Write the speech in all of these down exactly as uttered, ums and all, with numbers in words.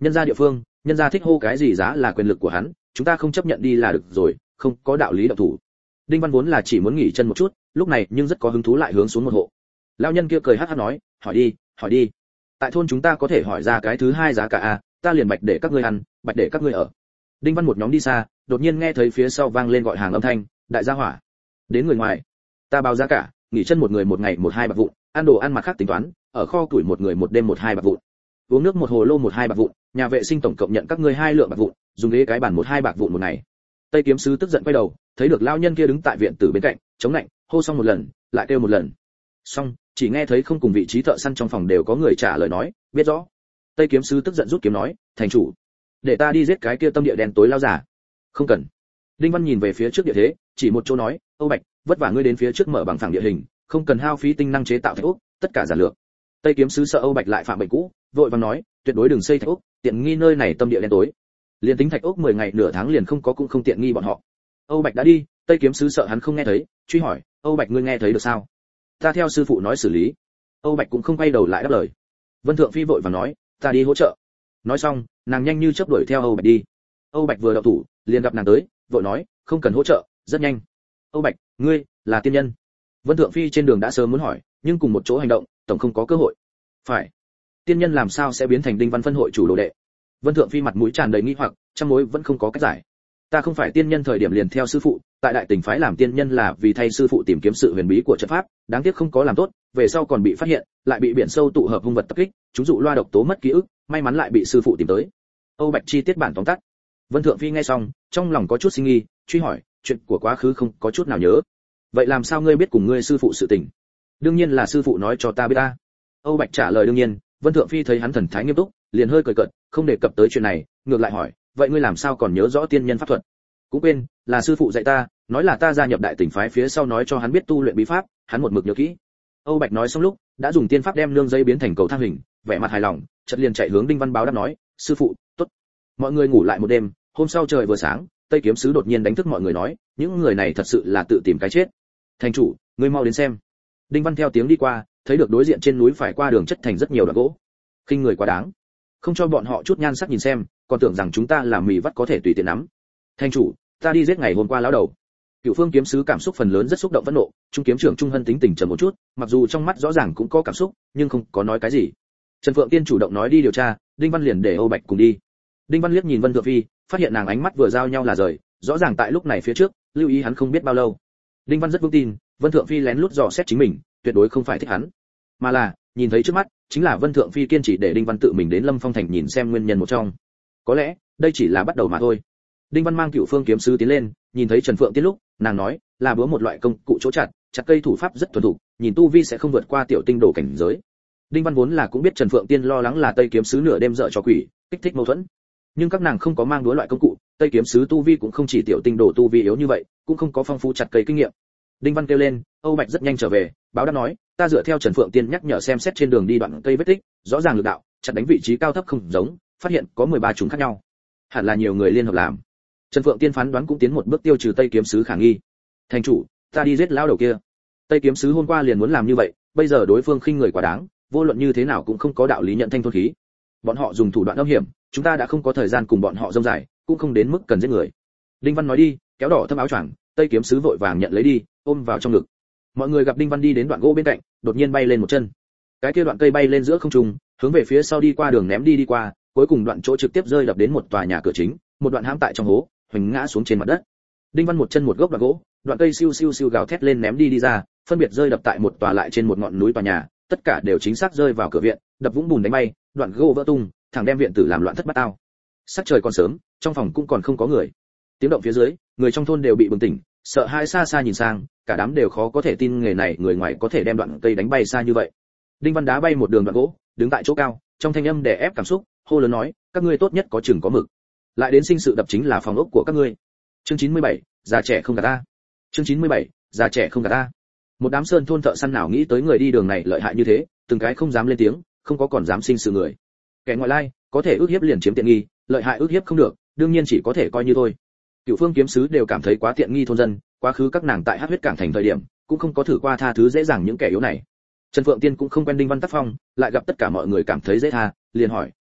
nhân gia địa phương, nhân gia thích hô cái gì giá là quyền lực của hắn, chúng ta không chấp nhận đi là được rồi, không có đạo lý động thủ. Đinh Văn vốn là chỉ muốn nghỉ chân một chút, lúc này nhưng rất có hứng thú lại hướng xuống một hộ. Lão nhân kia cười hắc hắc nói, hỏi đi, hỏi đi. Tại thôn chúng ta có thể hỏi ra cái thứ hai giá cả a, ta liền bạch để các ngươi ăn, bạch để các ngươi ở. Đinh Văn một nhóm đi xa, đột nhiên nghe thấy phía sau vang lên gọi hàng âm thanh, đại gia hỏa. Đến người ngoài, ta báo giá cả, nghỉ chân một người một ngày một hai bạc vụn, ăn đồ ăn mặt khác tính toán, ở kho tuổi một người một đêm một hai bạc vụn. Uống nước một hồ lô một hai bạc vụn, nhà vệ sinh tổng cộng nhận các ngươi hai lượng bạc vụn, dùng ghế cái bàn một hai bạc vụn một ngày. Tây kiếm sứ tức giận quay đầu, thấy được lão nhân kia đứng tại viện tử bên cạnh, chống lạnh, hô xong một lần, lại kêu một lần. Xong, chỉ nghe thấy không cùng vị trí thợ săn trong phòng đều có người trả lời nói, biết rõ. Tây kiếm sứ tức giận rút kiếm nói, thành chủ, để ta đi giết cái kia tâm địa đen tối lao giả. Không cần. Đinh Văn nhìn về phía trước địa thế, chỉ một chỗ nói, Âu Bạch, vất vả ngươi đến phía trước mở bằng phẳng địa hình, không cần hao phí tinh năng chế tạo thạch ốc, tất cả giản lược. Tây kiếm sứ sợ Âu Bạch lại phạm bệnh cũ, vội vàng nói, tuyệt đối đừng xây thạch ốc, tiện nghi nơi này tâm địa đen tối. Liên tính thạch ốc mười ngày nửa tháng liền không có cũng không tiện nghi bọn họ. Âu Bạch đã đi, Tây kiếm sứ sợ hắn không nghe thấy, truy hỏi, Âu Bạch ngươi nghe thấy được sao? Ta theo sư phụ nói xử lý. Âu Bạch cũng không quay đầu lại đáp lời. Vân Thượng Phi vội vàng nói, ta đi hỗ trợ. Nói xong, nàng nhanh như chớp đuổi theo Âu Bạch đi. Âu Bạch vừa động thủ, liền gặp nàng tới, vội nói, không cần hỗ trợ, rất nhanh. Âu Bạch, ngươi là tiên nhân? Vân Thượng Phi trên đường đã sớm muốn hỏi, nhưng cùng một chỗ hành động, tổng không có cơ hội. Phải. Tiên nhân làm sao sẽ biến thành Đinh Văn phân hội chủ đồ đệ? Vân Thượng Phi mặt mũi tràn đầy nghi hoặc, trăm mối vẫn không có cách giải. Ta không phải tiên nhân thời điểm liền theo sư phụ, tại đại tỉnh phái làm tiên nhân là vì thay sư phụ tìm kiếm sự huyền bí của trận pháp, đáng tiếc không có làm tốt, về sau còn bị phát hiện, lại bị biển sâu tụ hợp hung vật tập kích, chúng dụ loa độc tố mất ký ức, may mắn lại bị sư phụ tìm tới. Âu Bạch chi tiết bản tóm tắt. Vân Thượng Phi nghe xong, trong lòng có chút sinh nghi, truy hỏi, chuyện của quá khứ không có chút nào nhớ. Vậy làm sao ngươi biết cùng ngươi sư phụ sự tình? Đương nhiên là sư phụ nói cho ta biết ta. Âu Bạch trả lời đương nhiên. Vân Thượng Phi thấy hắn thần thái nghiêm túc, liền hơi cười cợt, không đề cập tới chuyện này, ngược lại hỏi, vậy ngươi làm sao còn nhớ rõ tiên nhân pháp thuật? Cũng quên, là sư phụ dạy ta, nói là ta gia nhập đại tỉnh phái phía sau nói cho hắn biết tu luyện bí pháp, hắn một mực nhớ kỹ. Âu Bạch nói xong lúc, đã dùng tiên pháp đem nương dây biến thành cầu thang hình, vẻ mặt hài lòng, chợt liền chạy hướng Đinh Văn báo đáp nói, sư phụ, tốt. Mọi người ngủ lại một đêm, hôm sau trời vừa sáng, Tây kiếm sứ đột nhiên đánh thức mọi người nói, những người này thật sự là tự tìm cái chết. Thành chủ, ngươi mau đến xem. Đinh Văn theo tiếng đi qua, thấy được đối diện trên núi phải qua đường chất thành rất nhiều đoạn gỗ. Khinh người quá đáng, không cho bọn họ chút nhan sắc nhìn xem, còn tưởng rằng chúng ta là mì vắt có thể tùy tiện nắm. Thành chủ, ta đi giết ngày hôm qua lão đầu. Cựu Phương kiếm sứ cảm xúc phần lớn rất xúc động phẫn nộ, trung kiếm trưởng Trung Hân tính tình trầm một chút, mặc dù trong mắt rõ ràng cũng có cảm xúc, nhưng không có nói cái gì. Trần Phượng Tiên chủ động nói đi điều tra, Đinh Văn liền để Âu Bạch cùng đi. Đinh Văn liếc nhìn Vân Thượng Phi, phát hiện nàng ánh mắt vừa giao nhau là rời, rõ ràng tại lúc này phía trước, lưu ý hắn không biết bao lâu. Đinh Văn rất vững tin, Vân Thượng Phi lén lút dò xét chính mình, tuyệt đối không phải thích hắn, mà là nhìn thấy trước mắt, chính là Vân Thượng Phi kiên trì để Đinh Văn tự mình đến Lâm Phong thành nhìn xem nguyên nhân một trong. Có lẽ, đây chỉ là bắt đầu mà thôi. Đinh Văn mang Cựu Phương kiếm sứ tiến lên, nhìn thấy Trần Phượng Tiên lúc, nàng nói, là búa một loại công cụ chỗ chặt, chặt cây thủ pháp rất thuần thục, nhìn tu vi sẽ không vượt qua tiểu tinh đồ cảnh giới. Đinh Văn vốn là cũng biết Trần Phượng Tiên lo lắng là Tây kiếm sứ nửa đêm dở trò quỷ, kích thích mâu thuẫn. Nhưng các nàng không có mang búa loại công cụ, Tây kiếm sứ tu vi cũng không chỉ tiểu tinh đồ tu vi yếu như vậy, cũng không có phong phú chặt cây kinh nghiệm. Đinh Văn kêu lên, Âu Bạch rất nhanh trở về, báo đáp nói, ta dựa theo Trần Phượng Tiên nhắc nhở xem xét trên đường đi đoạn cây vết tích, rõ ràng lực đạo, chặt đánh vị trí cao thấp không giống, phát hiện có mười ba chúng khác nhau. Hẳn là nhiều người liên hợp làm. Trần Phượng Tiên phán đoán cũng tiến một bước tiêu trừ Tây kiếm sứ khả nghi. Thành chủ, ta đi giết lão đầu kia. Tây kiếm sứ hôm qua liền muốn làm như vậy, bây giờ đối phương khinh người quá đáng, vô luận như thế nào cũng không có đạo lý nhận thanh thôn khí. Bọn họ dùng thủ đoạn âm hiểm, chúng ta đã không có thời gian cùng bọn họ dông dài, cũng không đến mức cần giết người. Đinh Văn nói đi, kéo đỏ thâm áo choàng, Tây kiếm sứ vội vàng nhận lấy đi, ôm vào trong ngực. Mọi người gặp Đinh Văn đi đến đoạn gỗ bên cạnh, đột nhiên bay lên một chân. Cái kia đoạn cây bay lên giữa không trung, hướng về phía sau đi qua đường ném đi đi qua, cuối cùng đoạn chỗ trực tiếp rơi đập đến một tòa nhà cửa chính, một đoạn hãm tại trong hố, hoành ngã xuống trên mặt đất. Đinh Văn một chân một gốc đoạn gỗ, đoạn cây siêu siêu siêu gào thét lên ném đi đi ra, phân biệt rơi đập tại một tòa lại trên một ngọn núi tòa nhà, tất cả đều chính xác rơi vào cửa viện, đập vũng bùn đánh bay, đoạn gỗ vỡ tung, thẳng đem viện tử làm loạn thất bát ao. Sắc trời còn sớm, trong phòng cũng còn không có người. Tiếng động phía dưới, người trong thôn đều bị bừng tỉnh, sợ hãi xa xa nhìn sang, cả đám đều khó có thể tin nghề này người ngoài có thể đem đoạn cây đánh bay xa như vậy. Đinh Văn đá bay một đường đoạn gỗ, đứng tại chỗ cao, trong thanh âm đè ép cảm xúc, hô lớn nói, các ngươi tốt nhất có chừng có mực. Lại đến sinh sự đập chính là phòng ốc của các ngươi. Chương chín mươi bảy, già trẻ không gạt ta. Chương chín mươi bảy, già trẻ không gạt ta. Một đám sơn thôn thợ săn nào nghĩ tới người đi đường này lợi hại như thế, từng cái không dám lên tiếng, không có còn dám sinh sự người. Kẻ ngoại lai, có thể ước hiếp liền chiếm tiện nghi, lợi hại ước hiếp không được, đương nhiên chỉ có thể coi như thôi. Cựu Phương kiếm sứ đều cảm thấy quá tiện nghi thôn dân, quá khứ các nàng tại Hắc Huyết Cảng thành thời điểm, cũng không có thử qua tha thứ dễ dàng những kẻ yếu này. Trần Phượng Tiên cũng không quen Đinh Văn tác phong, lại gặp tất cả mọi người cảm thấy dễ tha, liền hỏi,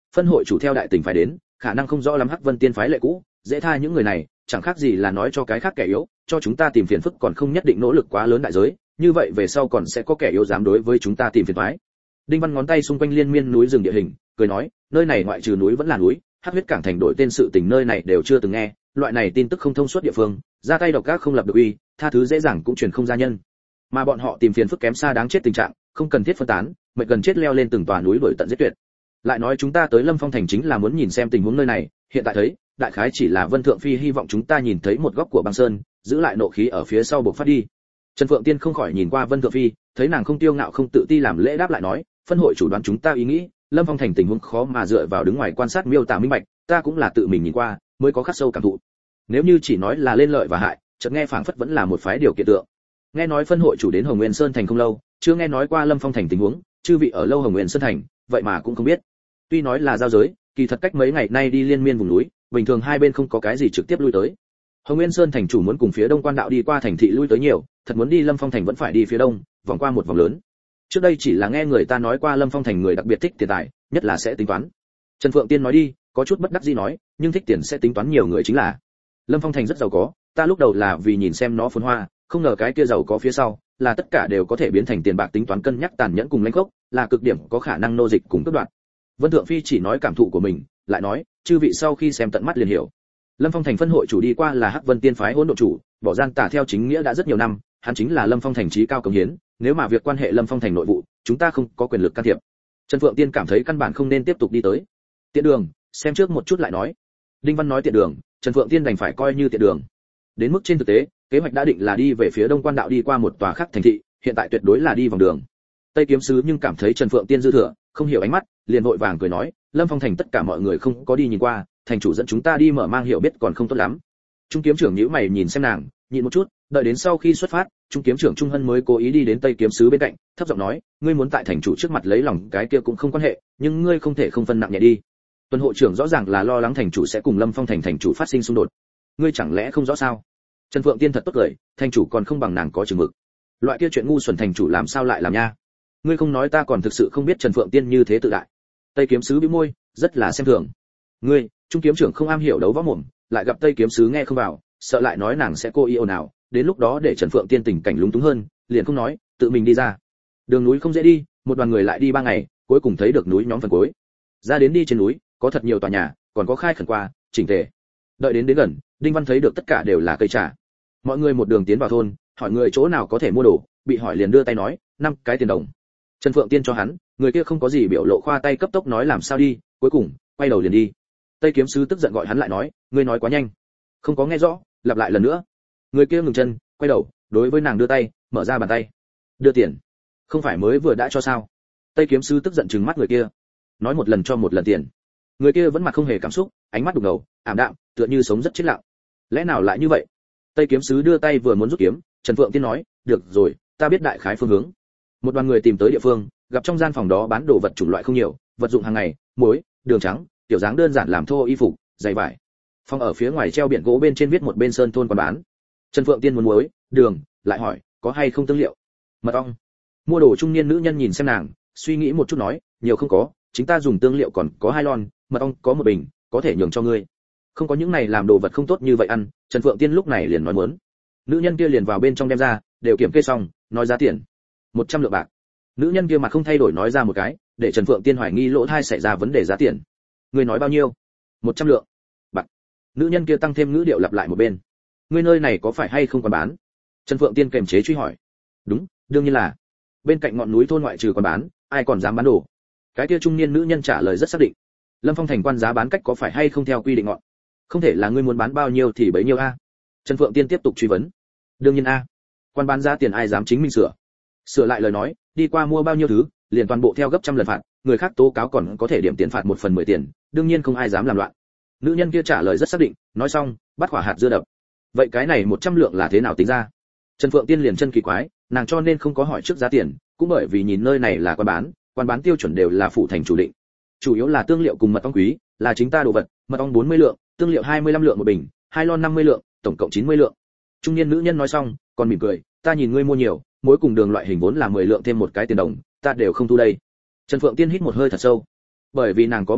phân hội chủ theo đại tỉnh phải đến, khả năng không rõ lắm Hắc Vân Tiên phái lệ cũ, dễ tha những người này, chẳng khác gì là nói cho cái khác kẻ yếu, cho chúng ta tìm phiền phức còn không nhất định nỗ lực quá lớn đại giới, như vậy về sau còn sẽ có kẻ yếu dám đối với chúng ta tìm phiền toái. Đinh Văn ngón tay xung quanh liên miên núi rừng địa hình, cười nói, nơi này ngoại trừ núi vẫn là núi, Hắc huyết cảng thành đổi tên sự tình nơi này đều chưa từng nghe, loại này tin tức không thông suốt địa phương, ra tay độc ác không lập được uy, tha thứ dễ dàng cũng truyền không ra nhân. Mà bọn họ tìm phiền phức kém xa đáng chết tình trạng, không cần thiết phân tán, mệt gần chết leo lên từng tòa núi đuổi tận giết tuyệt. Lại nói chúng ta tới Lâm Phong thành chính là muốn nhìn xem tình huống nơi này, hiện tại thấy, đại khái chỉ là Vân Thượng Phi hy vọng chúng ta nhìn thấy một góc của băng sơn, giữ lại nộ khí ở phía sau bộc phát đi. Trần Phượng Tiên không khỏi nhìn qua Vân Thượng Phi, thấy nàng không tiêu ngạo không tự ti làm lễ đáp lại nói, phân hội chủ đoán chúng ta ý nghĩ, Lâm Phong thành tình huống khó mà dựa vào đứng ngoài quan sát miêu tả minh bạch, ta cũng là tự mình nhìn qua, mới có khắc sâu cảm thụ. Nếu như chỉ nói là lên lợi và hại, chợt nghe phảng phất vẫn là một phái điều kiện tượng. Nghe nói phân hội chủ đến Hồng Nguyên Sơn thành không lâu, chưa nghe nói qua Lâm Phong thành tình huống, chư vị ở lâu Hồng Nguyên Sơn thành, vậy mà cũng không biết. Tuy nói là giao giới, kỳ thật cách mấy ngày nay đi liên miên vùng núi, bình thường hai bên không có cái gì trực tiếp lui tới. Hồng Nguyên Sơn thành chủ muốn cùng phía đông quan đạo đi qua thành thị lui tới nhiều, thật muốn đi Lâm Phong thành vẫn phải đi phía đông, vòng qua một vòng lớn. Trước đây chỉ là nghe người ta nói qua Lâm Phong thành người đặc biệt thích tiền tài, nhất là sẽ tính toán. Trần Phượng Tiên nói đi, có chút bất đắc dĩ nói, nhưng thích tiền sẽ tính toán nhiều người chính là. Lâm Phong thành rất giàu có, ta lúc đầu là vì nhìn xem nó phồn hoa, không ngờ cái kia giàu có phía sau, là tất cả đều có thể biến thành tiền bạc tính toán cân nhắc tàn nhẫn cùng lãnh khốc, là cực điểm có khả năng nô dịch cùng cướp đoạt. Vân Thượng Phi chỉ nói cảm thụ của mình, lại nói, chư vị sau khi xem tận mắt liền hiểu. Lâm Phong thành phân hội chủ đi qua là Hắc Vân Tiên phái hỗn độn chủ, bỏ gian tả theo chính nghĩa đã rất nhiều năm, hắn chính là Lâm Phong thành trí cao công hiến, nếu mà việc quan hệ Lâm Phong thành nội vụ, chúng ta không có quyền lực can thiệp. Trần Phượng Tiên cảm thấy căn bản không nên tiếp tục đi tới. Tiện đường, xem trước một chút lại nói. Đinh Văn nói tiện đường, Trần Phượng Tiên đành phải coi như tiện đường. Đến mức trên thực tế, kế hoạch đã định là đi về phía đông quan đạo đi qua một tòa khác thành thị, hiện tại tuyệt đối là đi vòng đường. Tây kiếm sứ nhưng cảm thấy Trần Phượng Tiên dư thừa, không hiểu ánh mắt, liền vội vàng cười nói, Lâm Phong thành tất cả mọi người không có đi nhìn qua, thành chủ dẫn chúng ta đi mở mang hiểu biết còn không tốt lắm. Trung kiếm trưởng nhíu mày nhìn xem nàng, nhịn một chút, đợi đến sau khi xuất phát, Trung kiếm trưởng Trung Hân mới cố ý đi đến Tây kiếm sứ bên cạnh, thấp giọng nói, ngươi muốn tại thành chủ trước mặt lấy lòng cái kia cũng không quan hệ, nhưng ngươi không thể không phân nặng nhẹ đi. Tuần hộ trưởng rõ ràng là lo lắng thành chủ sẽ cùng Lâm Phong thành thành chủ phát sinh xung đột. Ngươi chẳng lẽ không rõ sao? Trần Phượng Tiên thật tốt cười, thành chủ còn không bằng nàng có chừng mực. Loại kia chuyện ngu xuẩn thành chủ làm sao lại làm nha? Ngươi không nói ta còn thực sự không biết Trần Phượng Tiên như thế tự đại. Tây kiếm sứ bĩu môi, rất là xem thường. Ngươi, Trung kiếm trưởng không am hiểu đấu võ mồm, lại gặp Tây kiếm sứ nghe không vào, sợ lại nói nàng sẽ cô ý ồn ào, đến lúc đó để Trần Phượng Tiên tình cảnh lúng túng hơn, liền không nói, tự mình đi ra. Đường núi không dễ đi, một đoàn người lại đi ba ngày, cuối cùng thấy được núi nhóm phần cuối. Ra đến đi trên núi, có thật nhiều tòa nhà, còn có khai khẩn qua, chỉnh tề. Đợi đến đến gần, Đinh Văn thấy được tất cả đều là cây trà. Mọi người một đường tiến vào thôn, hỏi người chỗ nào có thể mua đồ, bị hỏi liền đưa tay nói, năm cái tiền đồng. Trần Phượng Tiên cho hắn, người kia không có gì biểu lộ khoa tay cấp tốc nói làm sao đi, cuối cùng quay đầu liền đi. Tây kiếm sứ tức giận gọi hắn lại nói, ngươi nói quá nhanh, không có nghe rõ, lặp lại lần nữa. Người kia ngừng chân, quay đầu, đối với nàng đưa tay, mở ra bàn tay, đưa tiền. Không phải mới vừa đã cho sao? Tây kiếm sứ tức giận trừng mắt người kia, nói một lần cho một lần tiền. Người kia vẫn mặt không hề cảm xúc, ánh mắt đục ngầu, ảm đạm, tựa như sống rất chết lặng. Lẽ nào lại như vậy? Tây kiếm sứ đưa tay vừa muốn rút kiếm, Trần Phượng Tiên nói, được rồi, ta biết đại khái phương hướng. Một đoàn người tìm tới địa phương, gặp trong gian phòng đó bán đồ vật chủng loại không nhiều, vật dụng hàng ngày, muối, đường trắng, tiểu dáng đơn giản làm thô y phục, giày vải. Phòng ở phía ngoài treo biển gỗ bên trên viết một bên sơn thôn còn bán. Trần Phượng Tiên muốn muối, đường, lại hỏi, có hay không tương liệu? Mật ong. Mua đồ trung niên nữ nhân nhìn xem nàng, suy nghĩ một chút nói, nhiều không có, chính ta dùng tương liệu còn có hai lon, mật ong có một bình, có thể nhường cho ngươi. Không có những này làm đồ vật không tốt như vậy ăn, Trần Phượng Tiên lúc này liền nói muốn. Nữ nhân kia liền vào bên trong đem ra, đều kiểm kê xong, nói giá tiền. một trăm lượng bạc. Nữ nhân kia mặt không thay đổi nói ra một cái, để Trần Phượng Tiên hoài nghi lỗ thai xảy ra vấn đề giá tiền. Ngươi nói bao nhiêu? một trăm lượng bạc. Nữ nhân kia tăng thêm ngữ điệu lặp lại một bên. Ngươi nơi này có phải hay không còn bán? Trần Phượng Tiên kềm chế truy hỏi. Đúng, đương nhiên là. Bên cạnh ngọn núi thôn ngoại trừ còn bán, ai còn dám bán đồ? Cái kia trung niên nữ nhân trả lời rất xác định. Lâm Phong thành quan giá bán cách có phải hay không theo quy định ngọn? Không thể là ngươi muốn bán bao nhiêu thì bấy nhiêu a? Trần Phượng Tiên tiếp tục truy vấn. Đương nhiên a. Quan bán giá tiền ai dám chính mình sửa? Sửa lại lời nói, đi qua mua bao nhiêu thứ, liền toàn bộ theo gấp trăm lần phạt, người khác tố cáo còn có thể điểm tiền phạt một phần mười tiền, đương nhiên không ai dám làm loạn. Nữ nhân kia trả lời rất xác định, nói xong, bắt quả hạt dưa đập. Vậy cái này một trăm lượng là thế nào tính ra? Trần Phượng Tiên liền chân kỳ quái, nàng cho nên không có hỏi trước giá tiền, cũng bởi vì nhìn nơi này là quan bán, quan bán tiêu chuẩn đều là phụ thành chủ định. Chủ yếu là tương liệu cùng mật ong quý, là chính ta đồ vật, mật ong bốn mươi lượng, tương liệu hai mươi lăm lượng một bình, hai lon năm mươi lượng, tổng cộng chín mươi lượng. Trung niên nữ nhân nói xong, còn mỉm cười, ta nhìn ngươi mua nhiều, mỗi cùng đường loại hình vốn là mười lượng thêm một cái tiền đồng, ta đều không thu đây. Trần Phượng Tiên hít một hơi thật sâu, bởi vì nàng có một loại,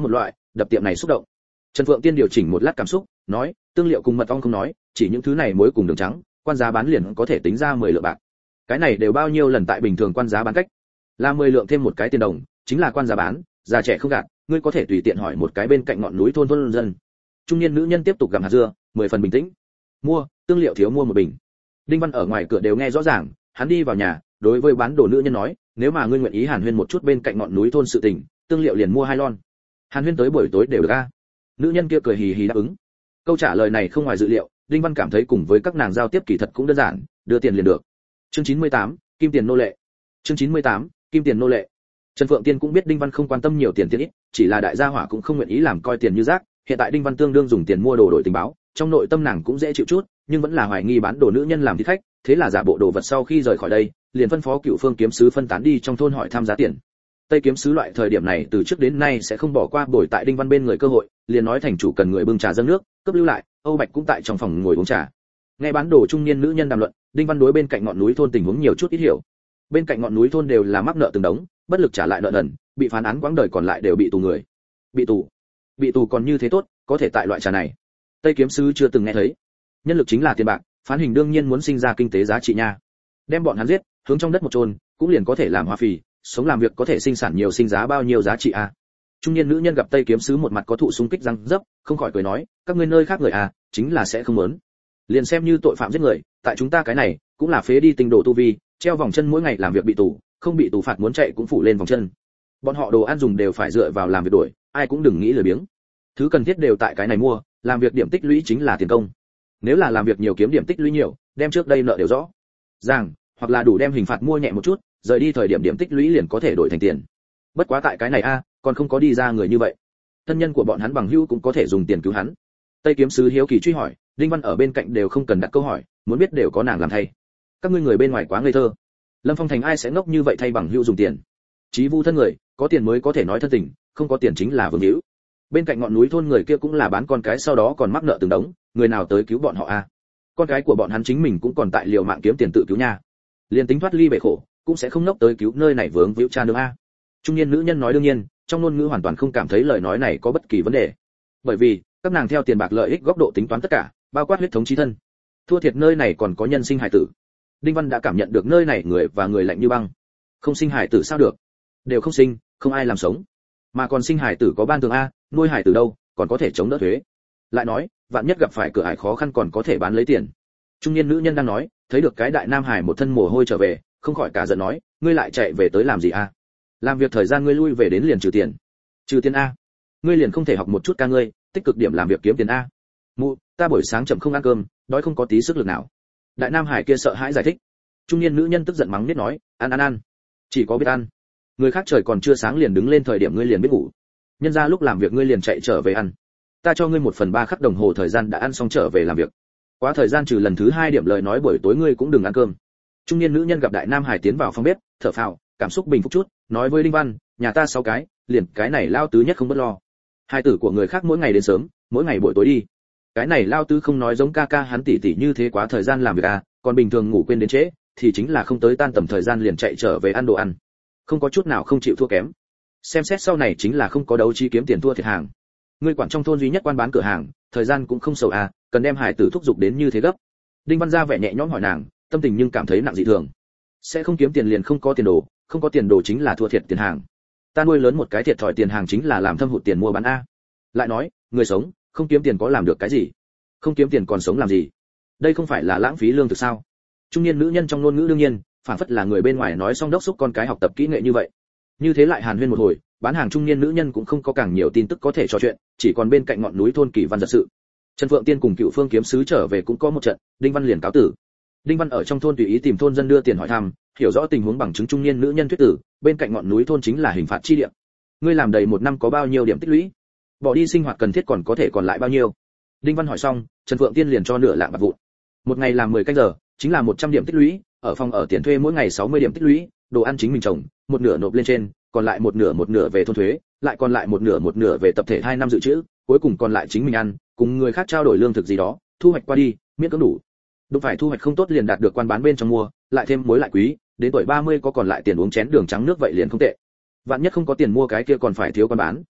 đập tiệm này xúc động. Trần Phượng Tiên điều chỉnh một lát cảm xúc, nói, tương liệu cùng mật ong không nói, chỉ những thứ này muối cùng đường trắng, quan giá bán liền có thể tính ra mười lượng bạc. Cái này đều bao nhiêu lần tại bình thường quan giá bán cách? Là mười lượng thêm một cái tiền đồng, chính là quan giá bán, già trẻ không gạt, ngươi có thể tùy tiện hỏi một cái bên cạnh ngọn núi thôn thôn dân. Trung niên nữ nhân tiếp tục gặm hạt dưa, mười phần bình tĩnh. Mua, tương liệu thiếu mua một bình. Đinh Văn ở ngoài cửa đều nghe rõ ràng, hắn đi vào nhà, đối với bán đồ nữ nhân nói, nếu mà ngươi nguyện ý hàn huyên một chút bên cạnh ngọn núi thôn sự tình, tương liệu liền mua hai lon. Hàn huyên tới buổi tối đều được a. Nữ nhân kia cười hì hì đáp ứng. Câu trả lời này không ngoài dự liệu, Đinh Văn cảm thấy cùng với các nàng giao tiếp kỳ thật cũng đơn giản, đưa tiền liền được. Chương chín mươi tám, kim tiền nô lệ. Chương chín mươi tám, kim tiền nô lệ. Trần Phượng Tiên cũng biết Đinh Văn không quan tâm nhiều tiền tiền ít, chỉ là đại gia hỏa cũng không nguyện ý làm coi tiền như rác, hiện tại Đinh Văn tương đương dùng tiền mua đồ đổi tình báo, trong nội tâm nàng cũng dễ chịu chút, nhưng vẫn là hoài nghi bán đồ nữ nhân làm thịt khách, thế là giả bộ đồ vật sau khi rời khỏi đây, liền phân phó Cựu Phương kiếm sứ phân tán đi trong thôn hỏi tham giá tiền. Tây kiếm sứ loại thời điểm này từ trước đến nay sẽ không bỏ qua bồi tại Đinh Văn bên người cơ hội, liền nói thành chủ cần người bưng trà dâng nước, cấp lưu lại, Âu Bạch cũng tại trong phòng ngồi uống trà. Nghe bán đồ trung niên nữ nhân đàm luận, Đinh Văn đối bên cạnh ngọn núi thôn tình huống nhiều chút ít hiểu. Bên cạnh ngọn núi thôn đều là mắc nợ từng đống, bất lực trả lại nợ nần, bị phán án quãng đời còn lại đều bị tù người. Bị tù? Bị tù còn như thế tốt, có thể tại loại trà này. Tây kiếm sứ chưa từng nghe thấy. Nhân lực chính là tiền bạc, phán hình đương nhiên muốn sinh ra kinh tế giá trị nha. Đem bọn hắn giết, hướng trong đất một chôn, cũng liền có thể làm hoa phì, sống làm việc có thể sinh sản nhiều sinh giá bao nhiêu giá trị a. Trung niên nữ nhân gặp Tây kiếm sứ một mặt có thụ xung kích răng dấp, không khỏi cười nói, các ngươi nơi khác người à, chính là sẽ không muốn. Liền xem như tội phạm giết người, tại chúng ta cái này, cũng là phế đi tình đồ tu vi, treo vòng chân mỗi ngày làm việc bị tù, không bị tù phạt muốn chạy cũng phủ lên vòng chân. Bọn họ đồ ăn dùng đều phải dựa vào làm việc đuổi, ai cũng đừng nghĩ lười biếng. Thứ cần thiết đều tại cái này mua, làm việc điểm tích lũy chính là tiền công. Nếu là làm việc nhiều kiếm điểm tích lũy nhiều, đem trước đây nợ đều rõ ràng, hoặc là đủ đem hình phạt mua nhẹ một chút, rời đi thời điểm điểm tích lũy liền có thể đổi thành tiền. Bất quá tại cái này a, còn không có đi ra người như vậy. Thân nhân của bọn hắn bằng hữu cũng có thể dùng tiền cứu hắn. Tây kiếm sứ hiếu kỳ truy hỏi, Đinh Văn ở bên cạnh đều không cần đặt câu hỏi, muốn biết đều có nàng làm thay. Các ngươi người bên ngoài quá ngây thơ. Lâm Phong Thành ai sẽ ngốc như vậy thay bằng hữu dùng tiền? Chí vu thân người, có tiền mới có thể nói thân tình, không có tiền chính là vương hữu. Bên cạnh ngọn núi thôn người kia cũng là bán con cái sau đó còn mắc nợ từng đống, người nào tới cứu bọn họ a? Con cái của bọn hắn chính mình cũng còn tại liều mạng kiếm tiền tự cứu nha. Liên tính thoát ly bể khổ, cũng sẽ không ngốc tới cứu nơi này vướng víu cha nương a. Trung niên nữ nhân nói đương nhiên, trong ngôn ngữ hoàn toàn không cảm thấy lời nói này có bất kỳ vấn đề. Bởi vì, các nàng theo tiền bạc lợi ích góc độ tính toán tất cả, bao quát huyết thống chí thân. Thua thiệt nơi này còn có nhân sinh hài tử. Đinh Văn đã cảm nhận được nơi này người và người lạnh như băng. Không sinh hài tử sao được? Đều không sinh, không ai làm sống. Mà còn sinh hài tử có ban thường a, nuôi hài tử đâu, còn có thể chống đỡ thuế. Lại nói, vạn nhất gặp phải cửa ải khó khăn còn có thể bán lấy tiền. Trung niên nữ nhân đang nói, thấy được cái đại nam hải một thân mồ hôi trở về, không khỏi cả giận nói, ngươi lại chạy về tới làm gì a? Làm việc thời gian ngươi lui về đến liền trừ tiền. Trừ tiền a? Ngươi liền không thể học một chút ca ngươi, tích cực điểm làm việc kiếm tiền a? Mụ, ta buổi sáng chậm không ăn cơm, đói không có tí sức lực nào. Đại nam hải kia sợ hãi giải thích. Trung niên nữ nhân tức giận mắng biết nói, ăn ăn ăn, chỉ có biết ăn. Người khác trời còn chưa sáng liền đứng lên thời điểm ngươi liền biết ngủ. Nhân ra lúc làm việc ngươi liền chạy trở về ăn. Ta cho ngươi một phần ba khắc đồng hồ thời gian đã ăn xong trở về làm việc. Quá thời gian trừ lần thứ hai điểm lời nói buổi tối ngươi cũng đừng ăn cơm. Trung niên nữ nhân gặp đại nam hải tiến vào phòng bếp, thở phào, cảm xúc bình phục chút, nói với Đinh Văn, nhà ta sáu cái, liền cái này lao tứ nhất không bất lo. Hai tử của người khác mỗi ngày đến sớm, mỗi ngày buổi tối đi. Cái này lao tứ không nói giống ca ca hắn tỷ tỷ như thế quá thời gian làm việc à, còn bình thường ngủ quên đến trễ, thì chính là không tới tan tầm thời gian liền chạy trở về ăn đồ ăn. Không có chút nào không chịu thua kém. Xem xét sau này chính là không có đấu trí kiếm tiền thua thiệt hàng. Ngươi quản trong thôn duy nhất quan bán cửa hàng, thời gian cũng không sầu à, cần đem hải tử thúc giục đến như thế gấp. Đinh Văn ra vẻ nhẹ nhõm hỏi nàng, tâm tình nhưng cảm thấy nặng dị thường. Sẽ không kiếm tiền liền không có tiền đồ, không có tiền đồ chính là thua thiệt tiền hàng. Ta nuôi lớn một cái thiệt thòi tiền hàng chính là làm thâm hụt tiền mua bán a. Lại nói, người sống, không kiếm tiền có làm được cái gì? Không kiếm tiền còn sống làm gì? Đây không phải là lãng phí lương thực sao? Trung niên nữ nhân trong ngôn ngữ đương nhiên, phản phất là người bên ngoài nói xong đốc xúc con cái học tập kỹ nghệ như vậy. Như thế lại hàn huyên một hồi, bán hàng trung niên nữ nhân cũng không có càng nhiều tin tức có thể trò chuyện, chỉ còn bên cạnh ngọn núi thôn Kỳ Văn giật sự. Trần Phượng Tiên cùng Cựu Phương kiếm sứ trở về cũng có một trận, Đinh Văn liền cáo tử. Đinh Văn ở trong thôn tùy ý tìm thôn dân đưa tiền hỏi thăm, hiểu rõ tình huống bằng chứng trung niên nữ nhân thuyết tử, bên cạnh ngọn núi thôn chính là hình phạt chi địa. Ngươi làm đầy một năm có bao nhiêu điểm tích lũy? Bỏ đi sinh hoạt cần thiết còn có thể còn lại bao nhiêu? Đinh Văn hỏi xong, Trần Phượng Tiên liền cho nửa lạng bạc vụn. Một ngày làm mười canh giờ, chính là một trăm điểm tích lũy, ở phòng ở tiền thuê mỗi ngày sáu mươi điểm tích lũy, đồ ăn chính mình trồng, một nửa nộp lên trên, còn lại một nửa một nửa về thôn thuế, lại còn lại một nửa một nửa về tập thể hai năm dự trữ, cuối cùng còn lại chính mình ăn, cùng người khác trao đổi lương thực gì đó, thu hoạch qua đi, miễn cưỡng đủ. Đúng phải thu hoạch không tốt liền đạt được quan bán bên trong mua, lại thêm muối lại quý, đến tuổi ba mươi có còn lại tiền uống chén đường trắng nước vậy liền không tệ. Vạn nhất không có tiền mua cái kia còn phải thiếu quan bán,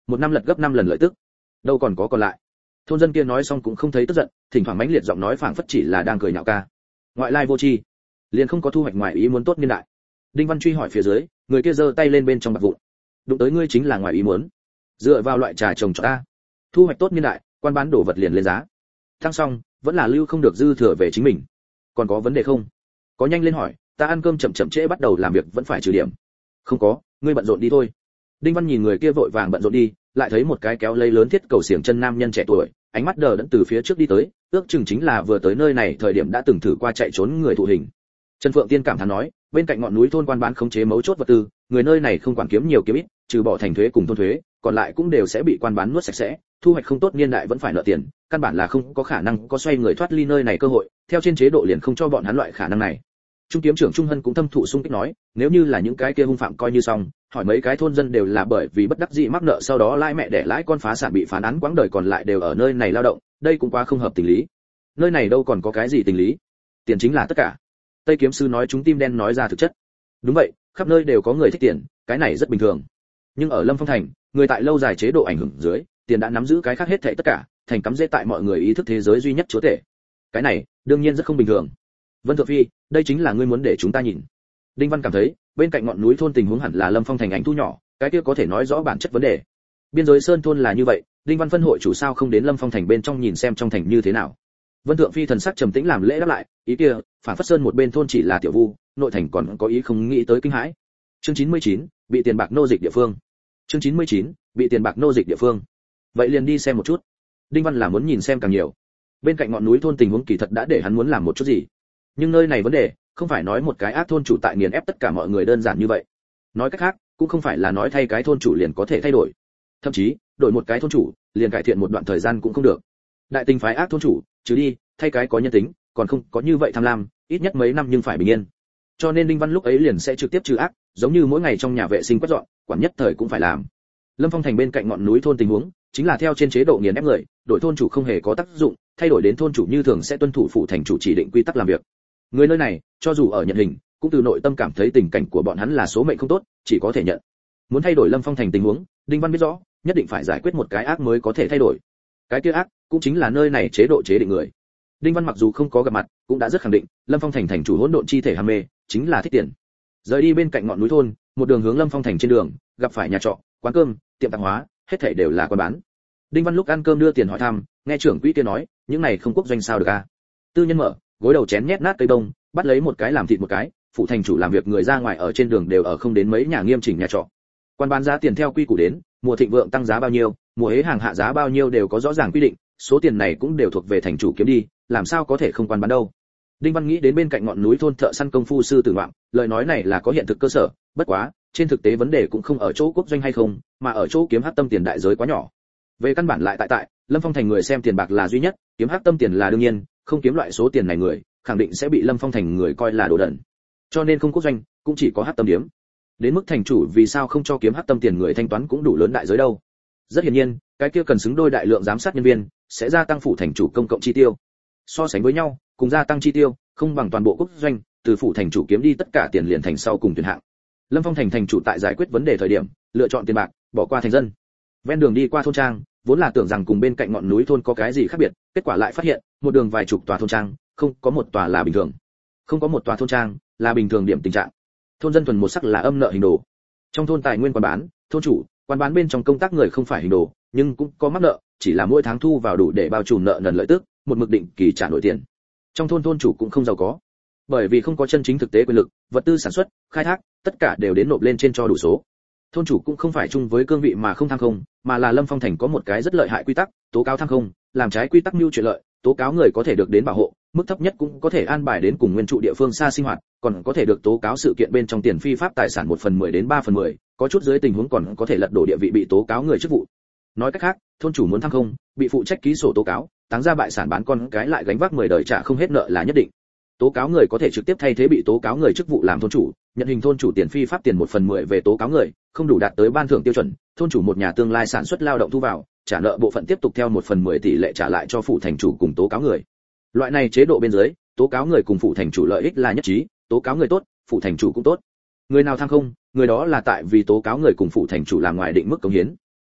một năm lật gấp năm lần lợi tức. Đâu còn có còn lại. Thôn dân kia nói xong cũng không thấy tức giận, thỉnh thoảng mãnh liệt giọng nói phảng phất chỉ là đang cười nhạo ca. Ngoại lai vô tri, liền không có thu hoạch ngoài ý muốn tốt niên đại. Đinh Văn truy hỏi phía dưới, người kia giơ tay lên bên trong bạc vụn. Đụng tới ngươi chính là ngoài ý muốn. Dựa vào loại trà trồng cho ta, thu hoạch tốt niên đại, quan bán đổ vật liền lên giá. Thăng xong, vẫn là lưu không được dư thừa về chính mình. Còn có vấn đề không? Có nhanh lên hỏi, ta ăn cơm chậm chậm trễ bắt đầu làm việc vẫn phải trừ điểm. Không có, ngươi bận rộn đi thôi. Đinh Văn nhìn người kia vội vàng bận rộn đi, lại thấy một cái kéo lấy lớn thiết cầu xiềng chân nam nhân trẻ tuổi, ánh mắt đờ đẫn từ phía trước đi tới, ước chừng chính là vừa tới nơi này thời điểm đã từng thử qua chạy trốn người thụ hình. Trần Phượng Tiên cảm thán nói, bên cạnh ngọn núi thôn quan bán khống chế mấu chốt vật tư, người nơi này không quản kiếm nhiều kiếm ít, trừ bỏ thành thuế cùng thôn thuế, còn lại cũng đều sẽ bị quan bán nuốt sạch sẽ, thu hoạch không tốt niên đại vẫn phải nợ tiền, căn bản là không có khả năng có xoay người thoát ly nơi này cơ hội, theo trên chế độ liền không cho bọn hắn loại khả năng này. Trung kiếm trưởng Trung Hân cũng thâm thụ xung kích nói, nếu như là những cái kia hung phạm coi như xong, hỏi mấy cái thôn dân đều là bởi vì bất đắc dĩ mắc nợ sau đó lãi mẹ để lãi con phá sản bị phán án quãng đời còn lại đều ở nơi này lao động, đây cũng quá không hợp tình lý. Nơi này đâu còn có cái gì tình lý, tiền chính là tất cả. Tây kiếm sư nói chúng tim đen nói ra thực chất. Đúng vậy, khắp nơi đều có người thích tiền, cái này rất bình thường. Nhưng ở Lâm Phong thành, người tại lâu dài chế độ ảnh hưởng dưới, tiền đã nắm giữ cái khác hết thảy tất cả, thành cắm rễ tại mọi người ý thức thế giới duy nhất chúa tể. Cái này, đương nhiên rất không bình thường. Vân Thượng Phi, đây chính là ngươi muốn để chúng ta nhìn. Đinh Văn cảm thấy, bên cạnh ngọn núi thôn tình huống hẳn là Lâm Phong thành ảnh thu nhỏ, cái kia có thể nói rõ bản chất vấn đề. Biên giới sơn thôn là như vậy, Đinh Văn phân hội chủ sao không đến Lâm Phong thành bên trong nhìn xem trong thành như thế nào. Vân Thượng Phi thần sắc trầm tĩnh làm lễ đáp lại, ý kia, phản phất sơn một bên thôn chỉ là tiểu vu, nội thành còn có ý không nghĩ tới kinh hãi. Chương chín mươi chín, bị tiền bạc nô dịch địa phương. Chương chín mươi chín, bị tiền bạc nô dịch địa phương. Vậy liền đi xem một chút. Đinh Văn là muốn nhìn xem càng nhiều. Bên cạnh ngọn núi thôn tình huống kỳ thật đã để hắn muốn làm một chút gì. Nhưng nơi này vấn đề, không phải nói một cái ác thôn chủ tại nghiền ép tất cả mọi người đơn giản như vậy. Nói cách khác, cũng không phải là nói thay cái thôn chủ liền có thể thay đổi. Thậm chí, đổi một cái thôn chủ, liền cải thiện một đoạn thời gian cũng không được. Đại tình phái ác thôn chủ, chứ đi, thay cái có nhân tính, còn không có như vậy tham lam, ít nhất mấy năm nhưng phải bình yên. Cho nên Đinh Văn lúc ấy liền sẽ trực tiếp trừ ác, giống như mỗi ngày trong nhà vệ sinh quét dọn, quản nhất thời cũng phải làm. Lâm Phong thành bên cạnh ngọn núi thôn tình huống, chính là theo trên chế độ nghiền ép người, đổi thôn chủ không hề có tác dụng, thay đổi đến thôn chủ như thường sẽ tuân thủ phụ thành chủ chỉ định quy tắc làm việc. Người nơi này, cho dù ở nhận hình, cũng từ nội tâm cảm thấy tình cảnh của bọn hắn là số mệnh không tốt, chỉ có thể nhận. Muốn thay đổi Lâm Phong thành tình huống, Đinh Văn biết rõ, nhất định phải giải quyết một cái ác mới có thể thay đổi. Cái kia ác, cũng chính là nơi này chế độ chế định người. Đinh Văn mặc dù không có gặp mặt, cũng đã rất khẳng định, Lâm Phong thành thành chủ hỗn độn chi thể ham mê, chính là thích tiền. Rời đi bên cạnh ngọn núi thôn, một đường hướng Lâm Phong thành trên đường, gặp phải nhà trọ, quán cơm, tiệm tạp hóa, hết thảy đều là quán bán. Đinh Văn lúc ăn cơm đưa tiền hỏi thăm, nghe trưởng quỹ kia nói, những này không quốc doanh sao được à? Tư nhân mở, gối đầu chén nhét nát cây bông, bắt lấy một cái làm thịt một cái, phụ thành chủ làm việc người ra ngoài ở trên đường đều ở không đến mấy nhà nghiêm chỉnh nhà trọ. Quan bán giá tiền theo quy củ đến, mùa thịnh vượng tăng giá bao nhiêu, mùa hế hàng hạ giá bao nhiêu đều có rõ ràng quy định, số tiền này cũng đều thuộc về thành chủ kiếm đi, làm sao có thể không quan bán đâu. Đinh Văn nghĩ đến bên cạnh ngọn núi thôn thợ săn công phu sư Tử Ngoạm, lời nói này là có hiện thực cơ sở, bất quá, trên thực tế vấn đề cũng không ở chỗ quốc doanh hay không, mà ở chỗ kiếm hắc tâm tiền đại giới quá nhỏ. Về căn bản lại tại tại, Lâm Phong thành người xem tiền bạc là duy nhất, kiếm hắc tâm tiền là đương nhiên, không kiếm loại số tiền này người, khẳng định sẽ bị Lâm Phong thành người coi là đồ đần. Cho nên không quốc doanh, cũng chỉ có hắc tâm điếm. Đến mức thành chủ vì sao không cho kiếm hắc tâm tiền người thanh toán cũng đủ lớn đại giới đâu. Rất hiển nhiên, cái kia cần xứng đôi đại lượng giám sát nhân viên, sẽ gia tăng phủ thành chủ công cộng chi tiêu. So sánh với nhau, cùng gia tăng chi tiêu, không bằng toàn bộ quốc doanh, từ phủ thành chủ kiếm đi tất cả tiền liền thành sau cùng tuyển hạng. Lâm Phong thành thành chủ tại giải quyết vấn đề thời điểm, lựa chọn tiền bạc, bỏ qua thành dân. Ven đường đi qua thôn trang, vốn là tưởng rằng cùng bên cạnh ngọn núi thôn có cái gì khác biệt, kết quả lại phát hiện, một đường vài chục tòa thôn trang, không có một tòa là bình thường. Không có một tòa thôn trang là bình thường điểm tình trạng. Thôn dân thuần một sắc là âm nợ hình đồ. Trong thôn tài nguyên quan bán, thôn chủ, quan bán bên trong công tác người không phải hình đồ, nhưng cũng có mắc nợ, chỉ là mỗi tháng thu vào đủ để bao trùm nợ nần lợi tức, một mực định kỳ trả nổi tiền. Trong thôn thôn chủ cũng không giàu có, bởi vì không có chân chính thực tế quyền lực, vật tư sản xuất, khai thác, tất cả đều đến nộp lên trên cho đủ số. Thôn chủ cũng không phải chung với cương vị mà không tham không, mà là Lâm Phong thành có một cái rất lợi hại quy tắc, tố cáo tham không, làm trái quy tắc mưu chuyện lợi, tố cáo người có thể được đến bảo hộ, mức thấp nhất cũng có thể an bài đến cùng nguyên trụ địa phương xa sinh hoạt, còn có thể được tố cáo sự kiện bên trong tiền phi pháp tài sản một phần mười đến ba phần mười, có chút dưới tình huống còn có thể lật đổ địa vị bị tố cáo người chức vụ. Nói cách khác, thôn chủ muốn tham không, bị phụ trách ký sổ tố cáo, táng ra bại sản bán con cái lại gánh vác mười đời trả không hết nợ là nhất định. Tố cáo người có thể trực tiếp thay thế bị tố cáo người chức vụ làm thôn chủ, nhận hình thôn chủ tiền phi pháp tiền một phần mười về tố cáo người, không đủ đạt tới ban thưởng tiêu chuẩn, thôn chủ một nhà tương lai sản xuất lao động thu vào, trả nợ bộ phận tiếp tục theo một phần mười tỷ lệ trả lại cho phụ thành chủ cùng tố cáo người. Loại này chế độ bên dưới, tố cáo người cùng phụ thành chủ lợi ích là nhất trí, tố cáo người tốt, phụ thành chủ cũng tốt. Người nào tham không, người đó là tại vì tố cáo người cùng phụ thành chủ làm ngoài định mức cống hiến.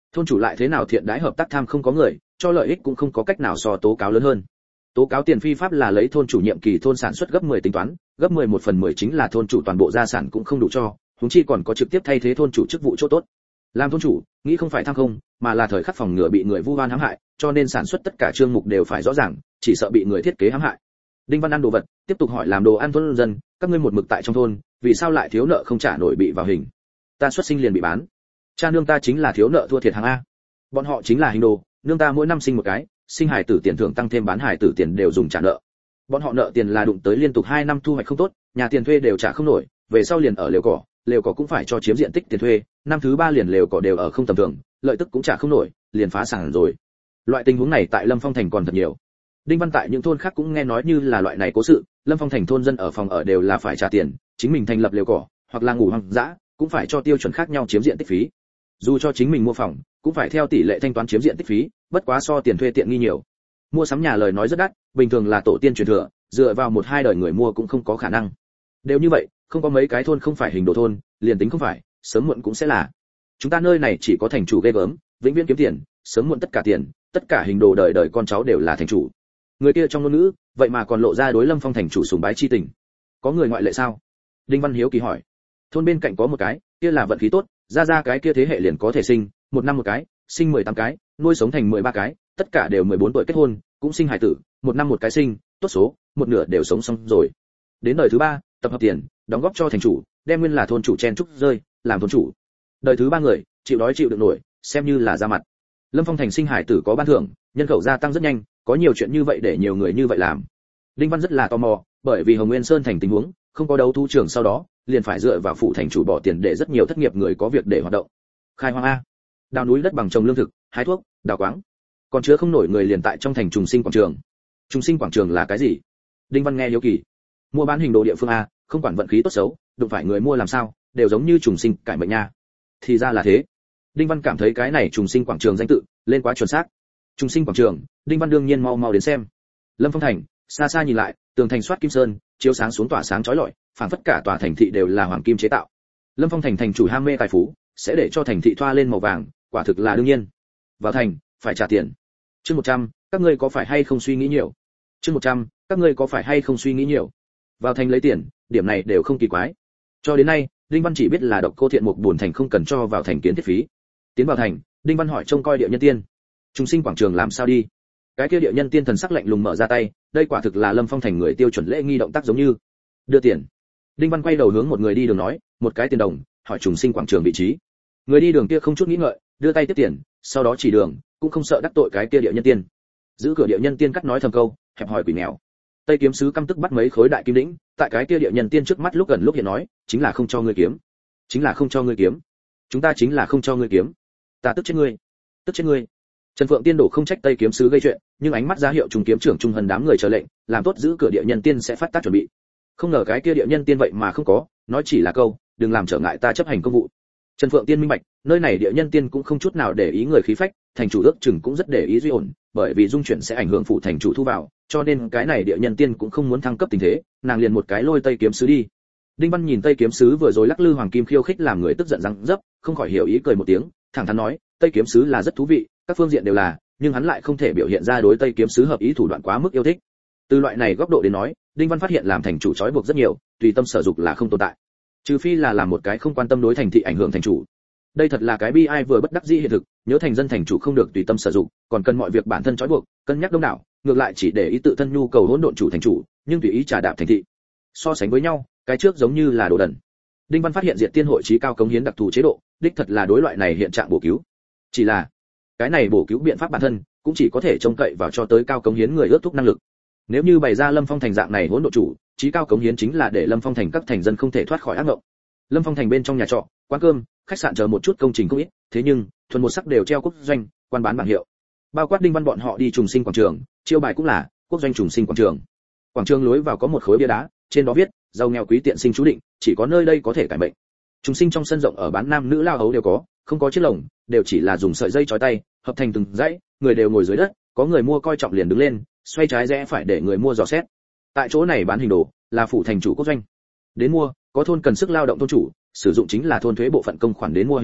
Thôn chủ lại thế nào thiện đãi hợp tác tham không có người, cho lợi ích cũng không có cách nào so tố cáo lớn hơn. Tố cáo tiền phi pháp là lấy thôn chủ nhiệm kỳ thôn sản xuất gấp mười tính toán, gấp mười một phần mười chính là thôn chủ toàn bộ gia sản cũng không đủ cho, huống chi còn có trực tiếp thay thế thôn chủ chức vụ chỗ tốt. Làm thôn chủ, nghĩ không phải tham không, mà là thời khắc phòng ngừa bị người vu oan hãm hại, cho nên sản xuất tất cả chương mục đều phải rõ ràng, chỉ sợ bị người thiết kế hãm hại. Đinh Văn ăn đồ vật, tiếp tục hỏi làm đồ ăn thôn dân, các ngươi một mực tại trong thôn, vì sao lại thiếu nợ không trả nổi bị vào hình? Ta xuất sinh liền bị bán. Cha nương ta chính là thiếu nợ thua thiệt hàng a. Bọn họ chính là hình đồ, nương ta mỗi năm sinh một cái, sinh hải tử tiền thưởng tăng thêm bán hải tử tiền đều dùng trả nợ. Bọn họ nợ tiền là đụng tới liên tục hai năm thu hoạch không tốt, nhà tiền thuê đều trả không nổi, về sau liền ở lều cỏ, lều cỏ cũng phải cho chiếm diện tích tiền thuê, năm thứ ba liền lều cỏ đều ở không tầm thường, lợi tức cũng trả không nổi, liền phá sản rồi. Loại tình huống này tại Lâm Phong thành còn thật nhiều. Đinh Văn tại những thôn khác cũng nghe nói như là loại này cố sự, Lâm Phong thành thôn dân ở phòng ở đều là phải trả tiền, chính mình thành lập lều cỏ, hoặc là ngủ hoang dã, cũng phải cho tiêu chuẩn khác nhau chiếm diện tích phí. Dù cho chính mình mua phòng, cũng phải theo tỷ lệ thanh toán chiếm diện tích phí, bất quá so tiền thuê tiện nghi nhiều. Mua sắm nhà lời nói rất đắt, bình thường là tổ tiên truyền thừa, dựa vào một hai đời người mua cũng không có khả năng. Đều như vậy, không có mấy cái thôn không phải hình đồ thôn, liền tính không phải, sớm muộn cũng sẽ là. Chúng ta nơi này chỉ có thành chủ ghê gớm, vĩnh viễn kiếm tiền, sớm muộn tất cả tiền, tất cả hình đồ đời đời con cháu đều là thành chủ. Người kia trong ngôn ngữ, vậy mà còn lộ ra đối Lâm Phong thành chủ sùng bái chi tình. Có người ngoại lệ sao? Đinh Văn hiếu kỳ hỏi. Thôn bên cạnh có một cái, kia là vận khí tốt, ra ra cái kia thế hệ liền có thể sinh, một năm một cái, sinh mười tám cái, nuôi sống thành mười ba cái, tất cả đều mười bốn tuổi kết hôn, cũng sinh hải tử, một năm một cái sinh, tốt số, một nửa đều sống xong rồi. Đến đời thứ ba, tập hợp tiền, đóng góp cho thành chủ, đem nguyên là thôn chủ chen trúc rơi, làm thôn chủ. Đời thứ ba người, chịu đói chịu đựng nổi, xem như là ra mặt. Lâm Phong thành sinh hải tử có ban thưởng, nhân khẩu gia tăng rất nhanh, có nhiều chuyện như vậy để nhiều người như vậy làm. Đinh Văn rất là tò mò, bởi vì Hồng Nguyên Sơn thành tình huống, không có đấu thu trưởng sau đó, liền phải dựa vào phụ thành chủ bỏ tiền để rất nhiều thất nghiệp người có việc để hoạt động. Khai hoang a, đào núi đất bằng trồng lương thực, hái thuốc, đào quáng. Còn chứa không nổi người liền tại trong thành trùng sinh quảng trường. Trùng sinh quảng trường là cái gì? Đinh Văn nghe hiếu kỳ. Mua bán hình đồ địa phương a, không quản vận khí tốt xấu, đụng phải người mua làm sao, đều giống như trùng sinh cải mệnh nha. Thì ra là thế. Đinh Văn cảm thấy cái này trùng sinh quảng trường danh tự lên quá chuẩn xác. Trùng sinh quảng trường, Đinh Văn đương nhiên mau mau đến xem. Lâm Phong thành, xa xa nhìn lại, tường thành soát kim sơn, chiếu sáng xuống tỏa sáng chói lọi, phảng phất cả tòa thành thị đều là hoàng kim chế tạo. Lâm Phong thành thành chủ ham mê tài phú, sẽ để cho thành thị thoa lên màu vàng, quả thực là đương nhiên. Vào thành, phải trả tiền. Chương một trăm, các ngươi có phải hay không suy nghĩ nhiều? Chương một trăm, các ngươi có phải hay không suy nghĩ nhiều? Vào thành lấy tiền, điểm này đều không kỳ quái. Cho đến nay, Đinh Văn chỉ biết là Độc Cô Thiện Mục buồn thành không cần cho vào thành kiến thiết phí. Tiến vào thành, Đinh Văn hỏi trông coi địa nhân tiên. Trung sinh quảng trường làm sao đi? Cái kia địa nhân tiên thần sắc lạnh lùng mở ra tay, đây quả thực là Lâm Phong thành người tiêu chuẩn lễ nghi động tác giống như đưa tiền. Đinh Văn quay đầu hướng một người đi đường nói, một cái tiền đồng, hỏi trùng sinh quảng trường vị trí. Người đi đường kia không chút nghĩ ngợi, đưa tay tiếp tiền, sau đó chỉ đường, cũng không sợ đắc tội cái kia địa nhân tiên. Giữ cửa địa nhân tiên cắt nói thầm câu, hẹp hỏi quỷ nghèo. Tây kiếm sứ căm tức bắt mấy khối đại kim đĩnh, tại cái kia địa nhân tiên trước mắt lúc gần lúc hiện nói, chính là không cho ngươi kiếm, chính là không cho ngươi kiếm, chúng ta chính là không cho ngươi kiếm, ta tức chết ngươi, tức chết ngươi. Trần Phượng Tiên đổ không trách Tây kiếm sứ gây chuyện, nhưng ánh mắt ra hiệu trùng kiếm trưởng trung hần đám người chờ lệnh, làm tốt giữ cửa địa nhân tiên sẽ phát tác chuẩn bị. Không ngờ cái kia địa nhân tiên vậy mà không có, nói chỉ là câu, đừng làm trở ngại ta chấp hành công vụ. Trần Phượng Tiên minh bạch, nơi này địa nhân tiên cũng không chút nào để ý người khí phách, thành chủ ước chừng cũng rất để ý duy ổn, bởi vì dung chuyển sẽ ảnh hưởng phụ thành chủ thu vào, cho nên cái này địa nhân tiên cũng không muốn thăng cấp tình thế, nàng liền một cái lôi Tây kiếm sứ đi. Đinh Văn nhìn Tây kiếm sứ vừa rồi lắc lư hoàng kim khiêu khích làm người tức giận răng dấp, không khỏi hiểu ý cười một tiếng, thẳng thắn nói, Tây kiếm sứ là rất thú vị, các phương diện đều là, nhưng hắn lại không thể biểu hiện ra đối Tây kiếm sứ hợp ý thủ đoạn quá mức yêu thích. Từ loại này góc độ đến nói, Đinh Văn phát hiện làm thành chủ trói buộc rất nhiều, tùy tâm sở dục là không tồn tại. Trừ phi là làm một cái không quan tâm đối thành thị ảnh hưởng thành chủ. Đây thật là cái bi ai vừa bất đắc dĩ hiện thực, nhớ thành dân thành chủ không được tùy tâm sử dụng, còn cần mọi việc bản thân trói buộc, cân nhắc đông đảo, ngược lại chỉ để ý tự thân nhu cầu hỗn độn chủ thành chủ, nhưng tùy ý trà đạp thành thị. So sánh với nhau, cái trước giống như là đồ đần. Đinh Văn phát hiện Diệt Tiên hội trí cao cống hiến đặc thù chế độ, đích thật là đối loại này hiện trạng bổ cứu. Chỉ là, cái này bổ cứu biện pháp bản thân, cũng chỉ có thể trông cậy vào cho tới cao cống hiến người ước thúc năng lực. Nếu như bày ra Lâm Phong thành dạng này hỗn độn chủ, trí cao cống hiến chính là để Lâm Phong thành các thành dân không thể thoát khỏi ác ngộng. Lâm Phong thành bên trong nhà trọ, quán cơm, khách sạn chờ một chút công trình không ít, thế nhưng thuần một sắc đều treo quốc doanh, quan bán bảng hiệu. Bao quát Đinh Văn bọn họ đi trùng sinh quảng trường, chiêu bài cũng là quốc doanh trùng sinh quảng trường. Quảng trường lối vào có một khối bia đá, trên đó viết giàu nghèo quý tiện sinh chú định, chỉ có nơi đây có thể cải mệnh. Trùng sinh trong sân rộng ở bán nam nữ lao hấu đều có, không có chiếc lồng, đều chỉ là dùng sợi dây trói tay, hợp thành từng dãy, người đều ngồi dưới đất, có người mua coi trọng liền đứng lên, xoay trái rẽ phải để người mua dò xét. Tại chỗ này bán hình đồ, là phủ thành chủ quốc doanh. Đến mua, có thôn cần sức lao động thôn chủ, sử dụng chính là thôn thuế bộ phận công khoản đến mua hình đồ,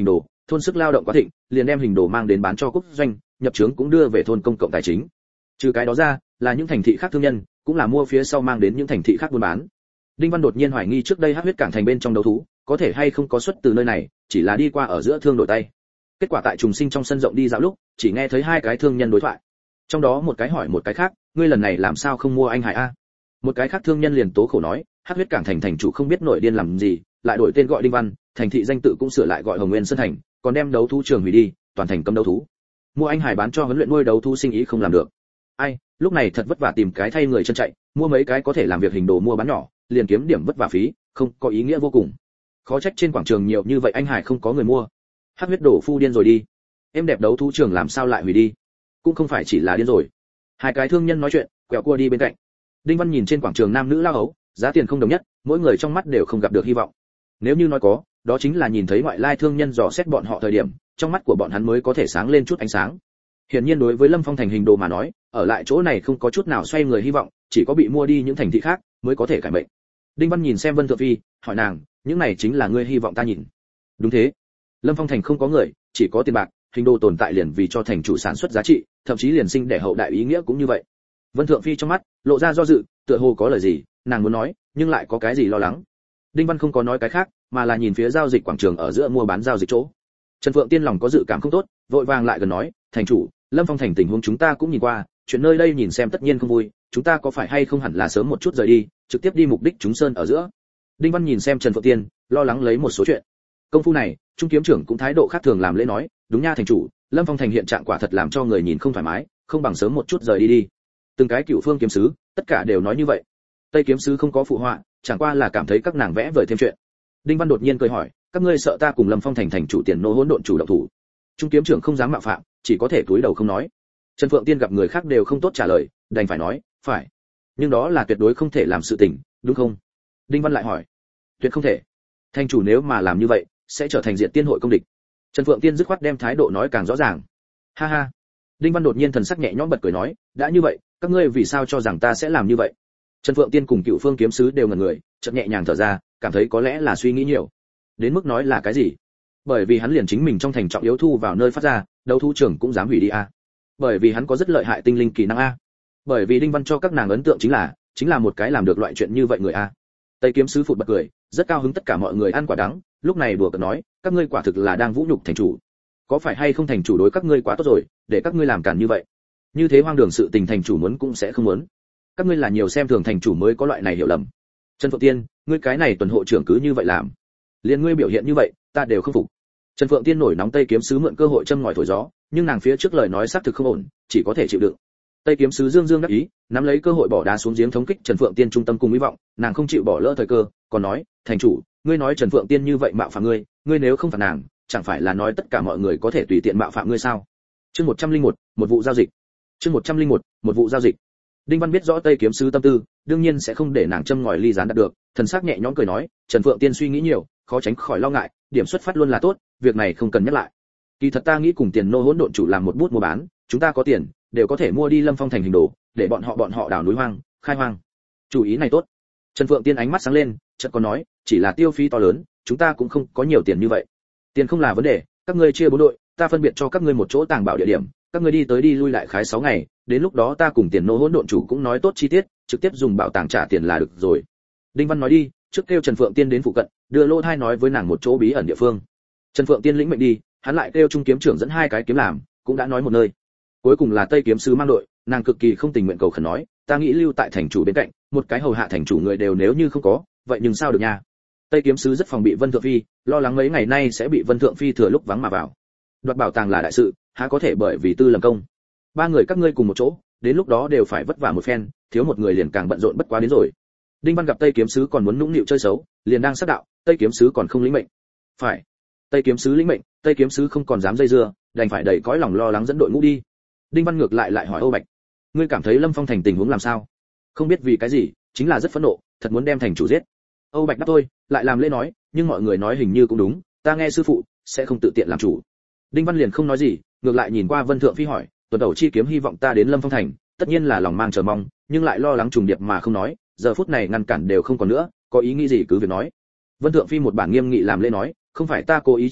thôn sức lao động quá thịnh, liền đem hình đồ mang đến bán cho quốc doanh, nhập trướng cũng đưa về thôn công cộng tài chính. Trừ cái đó ra, là những thành thị khác thương nhân, cũng là mua phía sau mang đến những thành thị khác buôn bán. Đinh Văn đột nhiên hoài nghi trước đây Hắc huyết cảng thành bên trong đấu thú, có thể hay không có xuất từ nơi này, chỉ là đi qua ở giữa thương đổi tay. Kết quả tại trùng sinh trong sân rộng đi dạo lúc, chỉ nghe thấy hai cái thương nhân đối thoại. Trong đó một cái hỏi một cái khác, ngươi lần này làm sao không mua anh Hải a? Một cái khác thương nhân liền tố khổ nói, Hắc huyết cảng thành thành chủ không biết nổi điên làm gì, lại đổi tên gọi Đinh Văn, thành thị danh tự cũng sửa lại gọi Hồng Nguyên Sơn thành, còn đem đấu thú trường hủy đi, toàn thành cấm đấu thú. Mua anh Hải bán cho huấn luyện nuôi đấu thú sinh ý không làm được. Ai, lúc này thật vất vả tìm cái thay người chân chạy, mua mấy cái có thể làm việc hình đồ mua bán nhỏ, liền kiếm điểm vất vả phí, không có ý nghĩa vô cùng. Khó trách trên quảng trường nhiều như vậy anh Hải không có người mua. Hắc huyết đổ phu điên rồi đi. Em đẹp đấu thú trường làm sao lại hủy đi? Cũng không phải chỉ là điên rồi. Hai cái thương nhân nói chuyện, quẹo cua đi bên cạnh. Đinh Văn nhìn trên quảng trường nam nữ lao hấu, giá tiền không đồng nhất, mỗi người trong mắt đều không gặp được hy vọng. Nếu như nói có, đó chính là nhìn thấy ngoại lai thương nhân dò xét bọn họ thời điểm, trong mắt của bọn hắn mới có thể sáng lên chút ánh sáng. Hiển nhiên đối với Lâm Phong thành hình đồ mà nói, ở lại chỗ này không có chút nào xoay người hy vọng, chỉ có bị mua đi những thành thị khác mới có thể cải mệnh. Đinh Văn nhìn xem Vân Thượng Phi, hỏi nàng, những này chính là ngươi hy vọng ta nhìn? Đúng thế. Lâm Phong thành không có người, chỉ có tiền bạc, hình đồ tồn tại liền vì cho thành chủ sản xuất giá trị, thậm chí liền sinh để hậu đại ý nghĩa cũng như vậy. Vân Thượng Phi trong mắt lộ ra do dự, tựa hồ có lời gì, nàng muốn nói, nhưng lại có cái gì lo lắng. Đinh Văn không có nói cái khác, mà là nhìn phía giao dịch quảng trường ở giữa mua bán giao dịch chỗ. Trần Phượng Tiên lòng có dự cảm không tốt, vội vàng lại gần nói, thành chủ, Lâm Phong thành tình huống chúng ta cũng nhìn qua, chuyện nơi đây nhìn xem tất nhiên không vui, chúng ta có phải hay không hẳn là sớm một chút rời đi, trực tiếp đi mục đích chúng sơn ở giữa. Đinh Văn nhìn xem Trần Phượng Tiên, lo lắng lấy một số chuyện. Công phu này, trung kiếm trưởng cũng thái độ khác thường làm lễ nói, đúng nha thành chủ, Lâm Phong thành hiện trạng quả thật làm cho người nhìn không thoải mái, không bằng sớm một chút rời đi đi. Từng cái cựu phương kiếm sứ, tất cả đều nói như vậy. Tây kiếm sứ không có phụ họa, chẳng qua là cảm thấy các nàng vẽ vời thêm chuyện. Đinh Văn đột nhiên cười hỏi, các ngươi sợ ta cùng Lâm Phong thành thành chủ tiền nô hỗn độn chủ động thủ? Trung kiếm trưởng không dám mạo phạm, chỉ có thể cúi đầu không nói. Trần Phượng Tiên gặp người khác đều không tốt trả lời, đành phải nói, phải. Nhưng đó là tuyệt đối không thể làm sự tình, đúng không? Đinh Văn lại hỏi, tuyệt không thể. Thành chủ nếu mà làm như vậy, sẽ trở thành diện tiên hội công địch. Trần Phượng Tiên dứt khoát đem thái độ nói càng rõ ràng. Ha ha. Đinh Văn đột nhiên thần sắc nhẹ nhõm bật cười nói, đã như vậy, các ngươi vì sao cho rằng ta sẽ làm như vậy? Trần Phượng Tiên cùng Cựu Phương kiếm sứ đều ngẩn người, chợt nhẹ nhàng thở ra, cảm thấy có lẽ là suy nghĩ nhiều. Đến mức nói là cái gì? Bởi vì hắn liền chính mình trong thành trọng yếu thu vào nơi phát ra, đấu thú trưởng cũng dám hủy đi a. Bởi vì hắn có rất lợi hại tinh linh kỹ năng a. Bởi vì Đinh Văn cho các nàng ấn tượng chính là, chính là một cái làm được loại chuyện như vậy người a. Tây kiếm sứ phụt bật cười, rất cao hứng tất cả mọi người ăn quả đắng, lúc này đùa cợt nói, các ngươi quả thực là đang vũ nhục thành chủ. Có phải hay không thành chủ đối các ngươi quá tốt rồi, để các ngươi làm cản như vậy? Như thế hoang đường sự tình thành chủ muốn cũng sẽ không muốn. Các ngươi là nhiều xem thường thành chủ mới có loại này hiểu lầm. Trần Phượng Tiên, ngươi cái này tuần hộ trưởng cứ như vậy làm, liền ngươi biểu hiện như vậy, ta đều không phục. Trần Phượng Tiên nổi nóng Tây kiếm sứ mượn cơ hội châm ngòi thổi gió, nhưng nàng phía trước lời nói xác thực không ổn, chỉ có thể chịu đựng. Tây kiếm sứ dương dương đắc ý, nắm lấy cơ hội bỏ đá xuống giếng thống kích Trần Phượng Tiên trung tâm cùng hy vọng, nàng không chịu bỏ lỡ thời cơ, còn nói, thành chủ, ngươi nói Trần Phượng Tiên như vậy mạo phạm ngươi, ngươi nếu không phạt nàng, chẳng phải là nói tất cả mọi người có thể tùy tiện mạo phạm ngươi sao? Chương một trăm lẻ một, một vụ giao dịch. Chương một trăm lẻ một, một vụ giao dịch. Đinh Văn biết rõ Tây kiếm sứ tâm tư, đương nhiên sẽ không để nàng châm ngòi ly gián đạt được, thần sắc nhẹ nhõm cười nói, Trần Phượng Tiên suy nghĩ nhiều, khó tránh khỏi lo ngại, điểm xuất phát luôn là tốt, việc này không cần nhắc lại. Kỳ thật ta nghĩ cùng tiền nô hỗn độn chủ làm một bút mua bán, chúng ta có tiền, đều có thể mua đi Lâm Phong thành hình đồ, để bọn họ bọn họ đào núi hoang, khai hoang. Chủ ý này tốt. Trần Phượng Tiên ánh mắt sáng lên, chợt có nói, chỉ là tiêu phí to lớn, chúng ta cũng không có nhiều tiền như vậy. Tiền không là vấn đề, các ngươi chia bốn đội, ta phân biệt cho các ngươi một chỗ tàng bảo địa điểm, các ngươi đi tới đi lui lại khái sáu ngày, đến lúc đó ta cùng tiền nô hỗn độn chủ cũng nói tốt chi tiết, trực tiếp dùng bảo tàng trả tiền là được rồi. Đinh Văn nói đi, trước kêu Trần Phượng Tiên đến phụ cận, đưa lô thai nói với nàng một chỗ bí ẩn địa phương. Trần Phượng Tiên lĩnh mệnh đi, hắn lại kêu trung kiếm trưởng dẫn hai cái kiếm làm, cũng đã nói một nơi. Cuối cùng là Tây kiếm sứ mang đội, nàng cực kỳ không tình nguyện cầu khẩn nói, ta nghĩ lưu tại thành chủ bên cạnh, một cái hầu hạ thành chủ người đều nếu như không có, vậy nhưng sao được nha. Tây kiếm sứ rất phòng bị Vân Thượng Phi, lo lắng mấy ngày nay sẽ bị Vân Thượng Phi thừa lúc vắng mà vào. Đoạt bảo tàng là đại sự, há có thể bởi vì tư lầm công. Ba người các ngươi cùng một chỗ, đến lúc đó đều phải vất vả một phen, thiếu một người liền càng bận rộn bất quá đến rồi. Đinh Văn gặp Tây kiếm sứ còn muốn nũng nịu chơi xấu, liền đang sát đạo, Tây kiếm sứ còn không lĩnh mệnh. Phải. Tây kiếm sứ lĩnh mệnh, Tây kiếm sứ không còn dám dây dưa, đành phải đầy cõi lòng lo lắng dẫn đội ngũ đi. Đinh Văn ngược lại lại hỏi Âu Bạch, ngươi cảm thấy Lâm Phong thành tình huống làm sao? Không biết vì cái gì, chính là rất phẫn nộ, thật muốn đem thành chủ giết. Âu Bạch đáp tôi, lại làm lễ nói, nhưng mọi người nói hình như cũng đúng, ta nghe sư phụ, sẽ không tự tiện làm chủ. Đinh Văn liền không nói gì, ngược lại nhìn qua Vân Thượng Phi hỏi, tuần đầu chi kiếm hy vọng ta đến Lâm Phong thành, tất nhiên là lòng mang chờ mong, nhưng lại lo lắng trùng điệp mà không nói, giờ phút này ngăn cản đều không còn nữa, có ý nghĩ gì cứ việc nói. Vân Thượng Phi một bản nghiêm nghị làm lễ nói, không phải ta cố ý che đậy,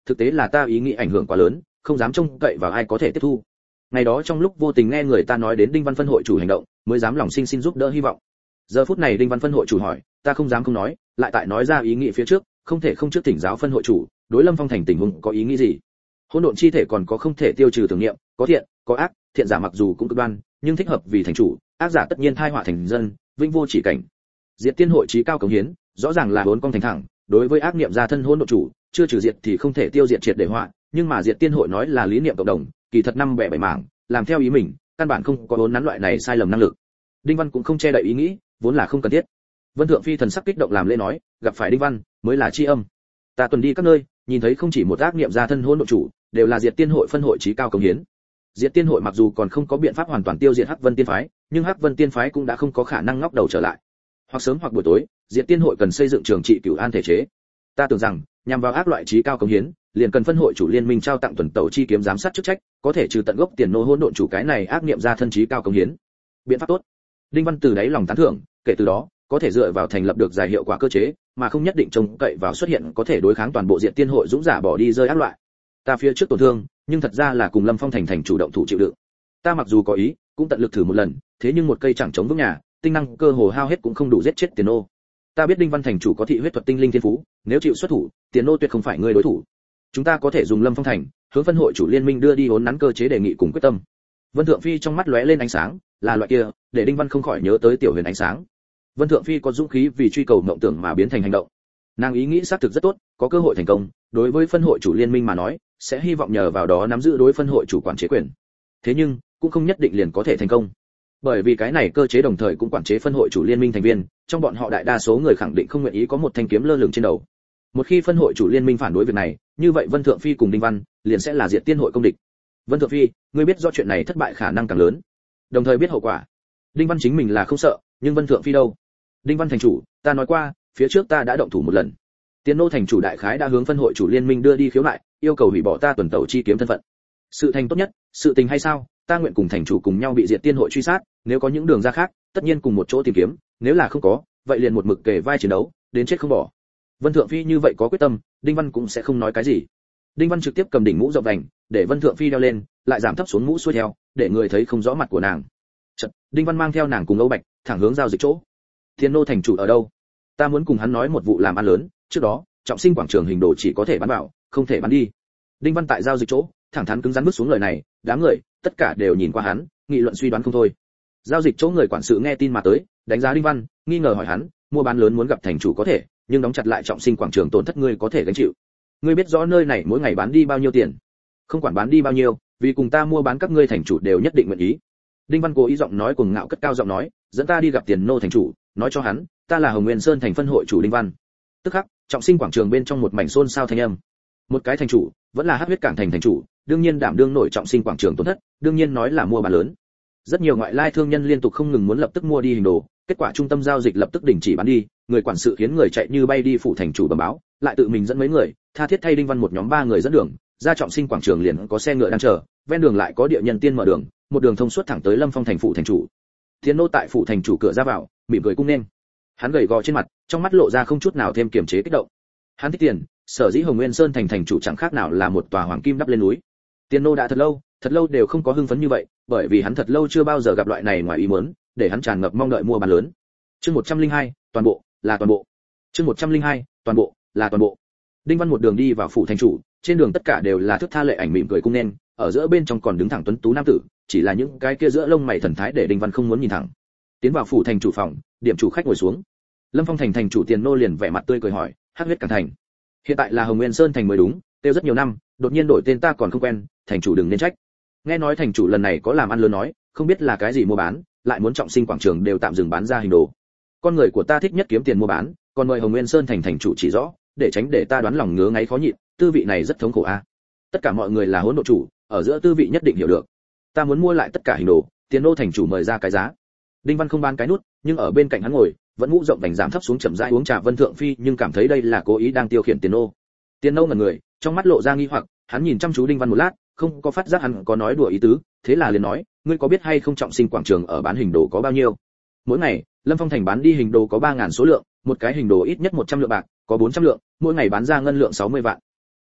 thực tế là ta ý nghĩ ảnh hưởng quá lớn, không dám trông cậy vào ai có thể tiếp thu. Ngày đó trong lúc vô tình nghe người ta nói đến Đinh Văn phân hội chủ hành động, mới dám lòng sinh xin giúp đỡ hy vọng. Giờ phút này Đinh Văn phân hội chủ hỏi, ta không dám không nói, lại tại nói ra ý nghĩ phía trước, không thể không trước thỉnh giáo phân hội chủ, đối Lâm Phong thành tình huống có ý nghĩ gì? Hỗn độn chi thể còn có không thể tiêu trừ tưởng niệm, có thiện, có ác, thiện giả mặc dù cũng cực đoan, nhưng thích hợp vì thành chủ, ác giả tất nhiên thai họa thành dân, vinh vô chỉ cảnh. Diệt tiên hội chí cao cống hiến, rõ ràng là bốn con thành thẳng, đối với ác niệm gia thân hỗn độn chủ, chưa trừ diệt thì không thể tiêu diệt triệt để họa, nhưng mà diệt tiên hội nói là lý niệm cộng đồng, kỳ thật năm bẻ bảy mảng, làm theo ý mình, căn bản không có bốn nắn loại này sai lầm năng lực. Đinh Văn cũng không che đậy ý nghĩ, vốn là không cần thiết. Vân Thượng Phi thần sắc kích động làm lễ nói, gặp phải Đinh Văn mới là chi âm. Ta tuần đi các nơi, nhìn thấy không chỉ một ác niệm gia thân hỗn độn chủ, đều là diệt tiên hội phân hội chí cao cống hiến. Diệt tiên hội mặc dù còn không có biện pháp hoàn toàn tiêu diệt Hắc Vân tiên phái, nhưng Hắc Vân tiên phái cũng đã không có khả năng ngóc đầu trở lại. Hoặc sớm hoặc buổi tối, diệt tiên hội cần xây dựng trường trị cửu an thể chế. Ta tưởng rằng, nhằm vào ác loại chí cao cống hiến, liền cần phân hội chủ liên minh trao tặng tuần tẩu chi kiếm giám sát chức trách, có thể trừ tận gốc tiền nô hỗn độn chủ cái này ác niệm gia thân chí cao cống hiến. Biện pháp tốt. Đinh Văn từ đáy lòng tán thưởng, kể từ đó, có thể dựa vào thành lập được giải hiệu quả cơ chế, mà không nhất định trông cậy vào xuất hiện có thể đối kháng toàn bộ diện tiên hội dũng giả bỏ đi rơi ác loại. Ta phía trước tổn thương, nhưng thật ra là cùng Lâm Phong thành thành chủ động thủ chịu đựng. Ta mặc dù có ý, cũng tận lực thử một lần, thế nhưng một cây chẳng chống vững nhà, tinh năng cơ hồ hao hết cũng không đủ giết chết tiền nô. Ta biết Đinh Văn thành chủ có thị huyết thuật tinh linh thiên phú, nếu chịu xuất thủ, tiền nô tuyệt không phải người đối thủ. Chúng ta có thể dùng Lâm Phong thành, hướng phân hội chủ liên minh đưa đi hỗn nắn cơ chế đề nghị cùng quyết tâm. Vân Thượng Phi trong mắt lóe lên ánh sáng, là loại kia, để Đinh Văn không khỏi nhớ tới Tiểu Huyền ánh sáng. Vân Thượng Phi có dũng khí vì truy cầu mộng tưởng mà biến thành hành động. Nàng ý nghĩ xác thực rất tốt, có cơ hội thành công, đối với phân hội chủ liên minh mà nói, sẽ hy vọng nhờ vào đó nắm giữ đối phân hội chủ quản chế quyền. Thế nhưng, cũng không nhất định liền có thể thành công. Bởi vì cái này cơ chế đồng thời cũng quản chế phân hội chủ liên minh thành viên, trong bọn họ đại đa số người khẳng định không nguyện ý có một thanh kiếm lơ lửng trên đầu. Một khi phân hội chủ liên minh phản đối việc này, như vậy Vân Thượng Phi cùng Đinh Văn liền sẽ là diệt tiên hội công địch. Vân Thượng Phi, ngươi biết do chuyện này thất bại khả năng càng lớn, đồng thời biết hậu quả. Đinh Văn chính mình là không sợ, nhưng Vân Thượng Phi đâu? Đinh Văn thành chủ, ta nói qua, phía trước ta đã động thủ một lần. Tiền nô thành chủ đại khái đã hướng phân hội chủ liên minh đưa đi khiếu nại, yêu cầu hủy bỏ ta tuần tẩu chi kiếm thân phận. Sự thành tốt nhất, sự tình hay sao, ta nguyện cùng thành chủ cùng nhau bị diệt tiên hội truy sát, nếu có những đường ra khác, tất nhiên cùng một chỗ tìm kiếm, nếu là không có, vậy liền một mực kề vai chiến đấu, đến chết không bỏ. Vân Thượng Phi như vậy có quyết tâm, Đinh Văn cũng sẽ không nói cái gì. Đinh Văn trực tiếp cầm đỉnh mũ rộng vành, để Vân Thượng Phi đeo lên, lại giảm thấp xuống mũ xuôi theo, để người thấy không rõ mặt của nàng. Chợt, Đinh Văn mang theo nàng cùng Âu Bạch, thẳng hướng giao dịch chỗ. Thiên nô thành chủ ở đâu? Ta muốn cùng hắn nói một vụ làm ăn lớn, trước đó, trọng sinh quảng trường hình đồ chỉ có thể bán vào, không thể bán đi. Đinh Văn tại giao dịch chỗ, thẳng thắn cứng rắn bước xuống lời này, đám người, tất cả đều nhìn qua hắn, nghị luận suy đoán không thôi. Giao dịch chỗ người quản sự nghe tin mà tới, đánh giá Đinh Văn, nghi ngờ hỏi hắn, mua bán lớn muốn gặp thành chủ có thể, nhưng đóng chặt lại trọng sinh quảng trường tổn thất ngươi có thể gánh chịu. Ngươi biết rõ nơi này mỗi ngày bán đi bao nhiêu tiền? Không quản bán đi bao nhiêu, vì cùng ta mua bán các ngươi thành chủ đều nhất định nguyện ý. Đinh Văn cố ý giọng nói cuồng ngạo cất cao giọng nói, dẫn ta đi gặp tiền nô thành chủ, nói cho hắn, ta là Hồng Nguyên Sơn thành phân hội chủ Đinh Văn. Tức khắc, trọng sinh quảng trường bên trong một mảnh xôn xao thanh âm. Một cái thành chủ, vẫn là Hắc Huyết Cảng thành thành chủ, đương nhiên đảm đương nổi trọng sinh quảng trường tổn thất, đương nhiên nói là mua bán lớn. Rất nhiều ngoại lai thương nhân liên tục không ngừng muốn lập tức mua đi hình đồ, kết quả trung tâm giao dịch lập tức đình chỉ bán đi, người quản sự khiến người chạy như bay đi phủ thành chủ bẩm báo, lại tự mình dẫn mấy người, tha thiết thay Đinh Văn một nhóm ba người dẫn đường, ra trọng sinh quảng trường liền có xe ngựa đang chờ, ven đường lại có địa nhân tiên mở đường, một đường thông suốt thẳng tới Lâm Phong thành phủ thành chủ. Thiên nô tại phủ thành chủ cửa ra vào, mỉm cười cung nên. Hắn gầy gò trên mặt, trong mắt lộ ra không chút nào thêm kiềm chế kích động. Hắn thích tiền, sở dĩ Hồng Nguyên Sơn thành thành chủ chẳng khác nào là một tòa hoàng kim đắp lên núi. Tiên nô đã thật lâu, thật lâu đều không có hưng phấn như vậy, bởi vì hắn thật lâu chưa bao giờ gặp loại này ngoài ý muốn, để hắn tràn ngập mong đợi mua bán lớn. Chương một trăm lẻ hai, toàn bộ, là toàn bộ. Chương một trăm lẻ hai, toàn bộ, là toàn bộ. Đinh Văn một đường đi vào phủ thành chủ, trên đường tất cả đều là thước tha lệ ảnh mỉm cười cung nên, ở giữa bên trong còn đứng thẳng tuấn tú nam tử, chỉ là những cái kia giữa lông mày thần thái để Đinh Văn không muốn nhìn thẳng. Tiến vào phủ thành chủ phòng, điểm chủ khách ngồi xuống. Lâm Phong thành thành chủ Tiền nô liền vẻ mặt tươi cười hỏi, Hắc Huyết Cảng thành. Hiện tại là Hồng Nguyên Sơn thành mới đúng, tiêu rất nhiều năm, đột nhiên đổi tên ta còn không quen, thành chủ đừng nên trách. Nghe nói thành chủ lần này có làm ăn lớn nói, không biết là cái gì mua bán, lại muốn trọng sinh quảng trường đều tạm dừng bán ra hình đồ. Con người của ta thích nhất kiếm tiền mua bán, còn mời Hồng Nguyên Sơn thành thành chủ chỉ rõ, để tránh để ta đoán lòng ngứa ngáy khó nhịn, tư vị này rất thống khổ a. À. Tất cả mọi người là hỗn độn chủ, ở giữa tư vị nhất định hiểu được. Ta muốn mua lại tất cả hình đồ, Tiền nô thành chủ mời ra cái giá. Đinh Văn không bán cái nút, nhưng ở bên cạnh hắn ngồi, vẫn mũ rộng vành giảm thấp xuống chậm rãi uống trà. Vân Thượng Phi nhưng cảm thấy đây là cố ý đang tiêu khiển Tiền nô. Tiền nô ngẩn người, trong mắt lộ ra nghi hoặc, hắn nhìn chăm chú Đinh Văn một lát, không có phát giác hắn có nói đùa ý tứ, thế là liền nói, ngươi có biết hay không trọng sinh quảng trường ở bán hình đồ có bao nhiêu? Mỗi ngày, Lâm Phong thành bán đi hình đồ có ba ngàn số lượng, một cái hình đồ ít nhất một trăm lượng bạc, có bốn trăm lượng, mỗi ngày bán ra ngân lượng sáu mươi vạn.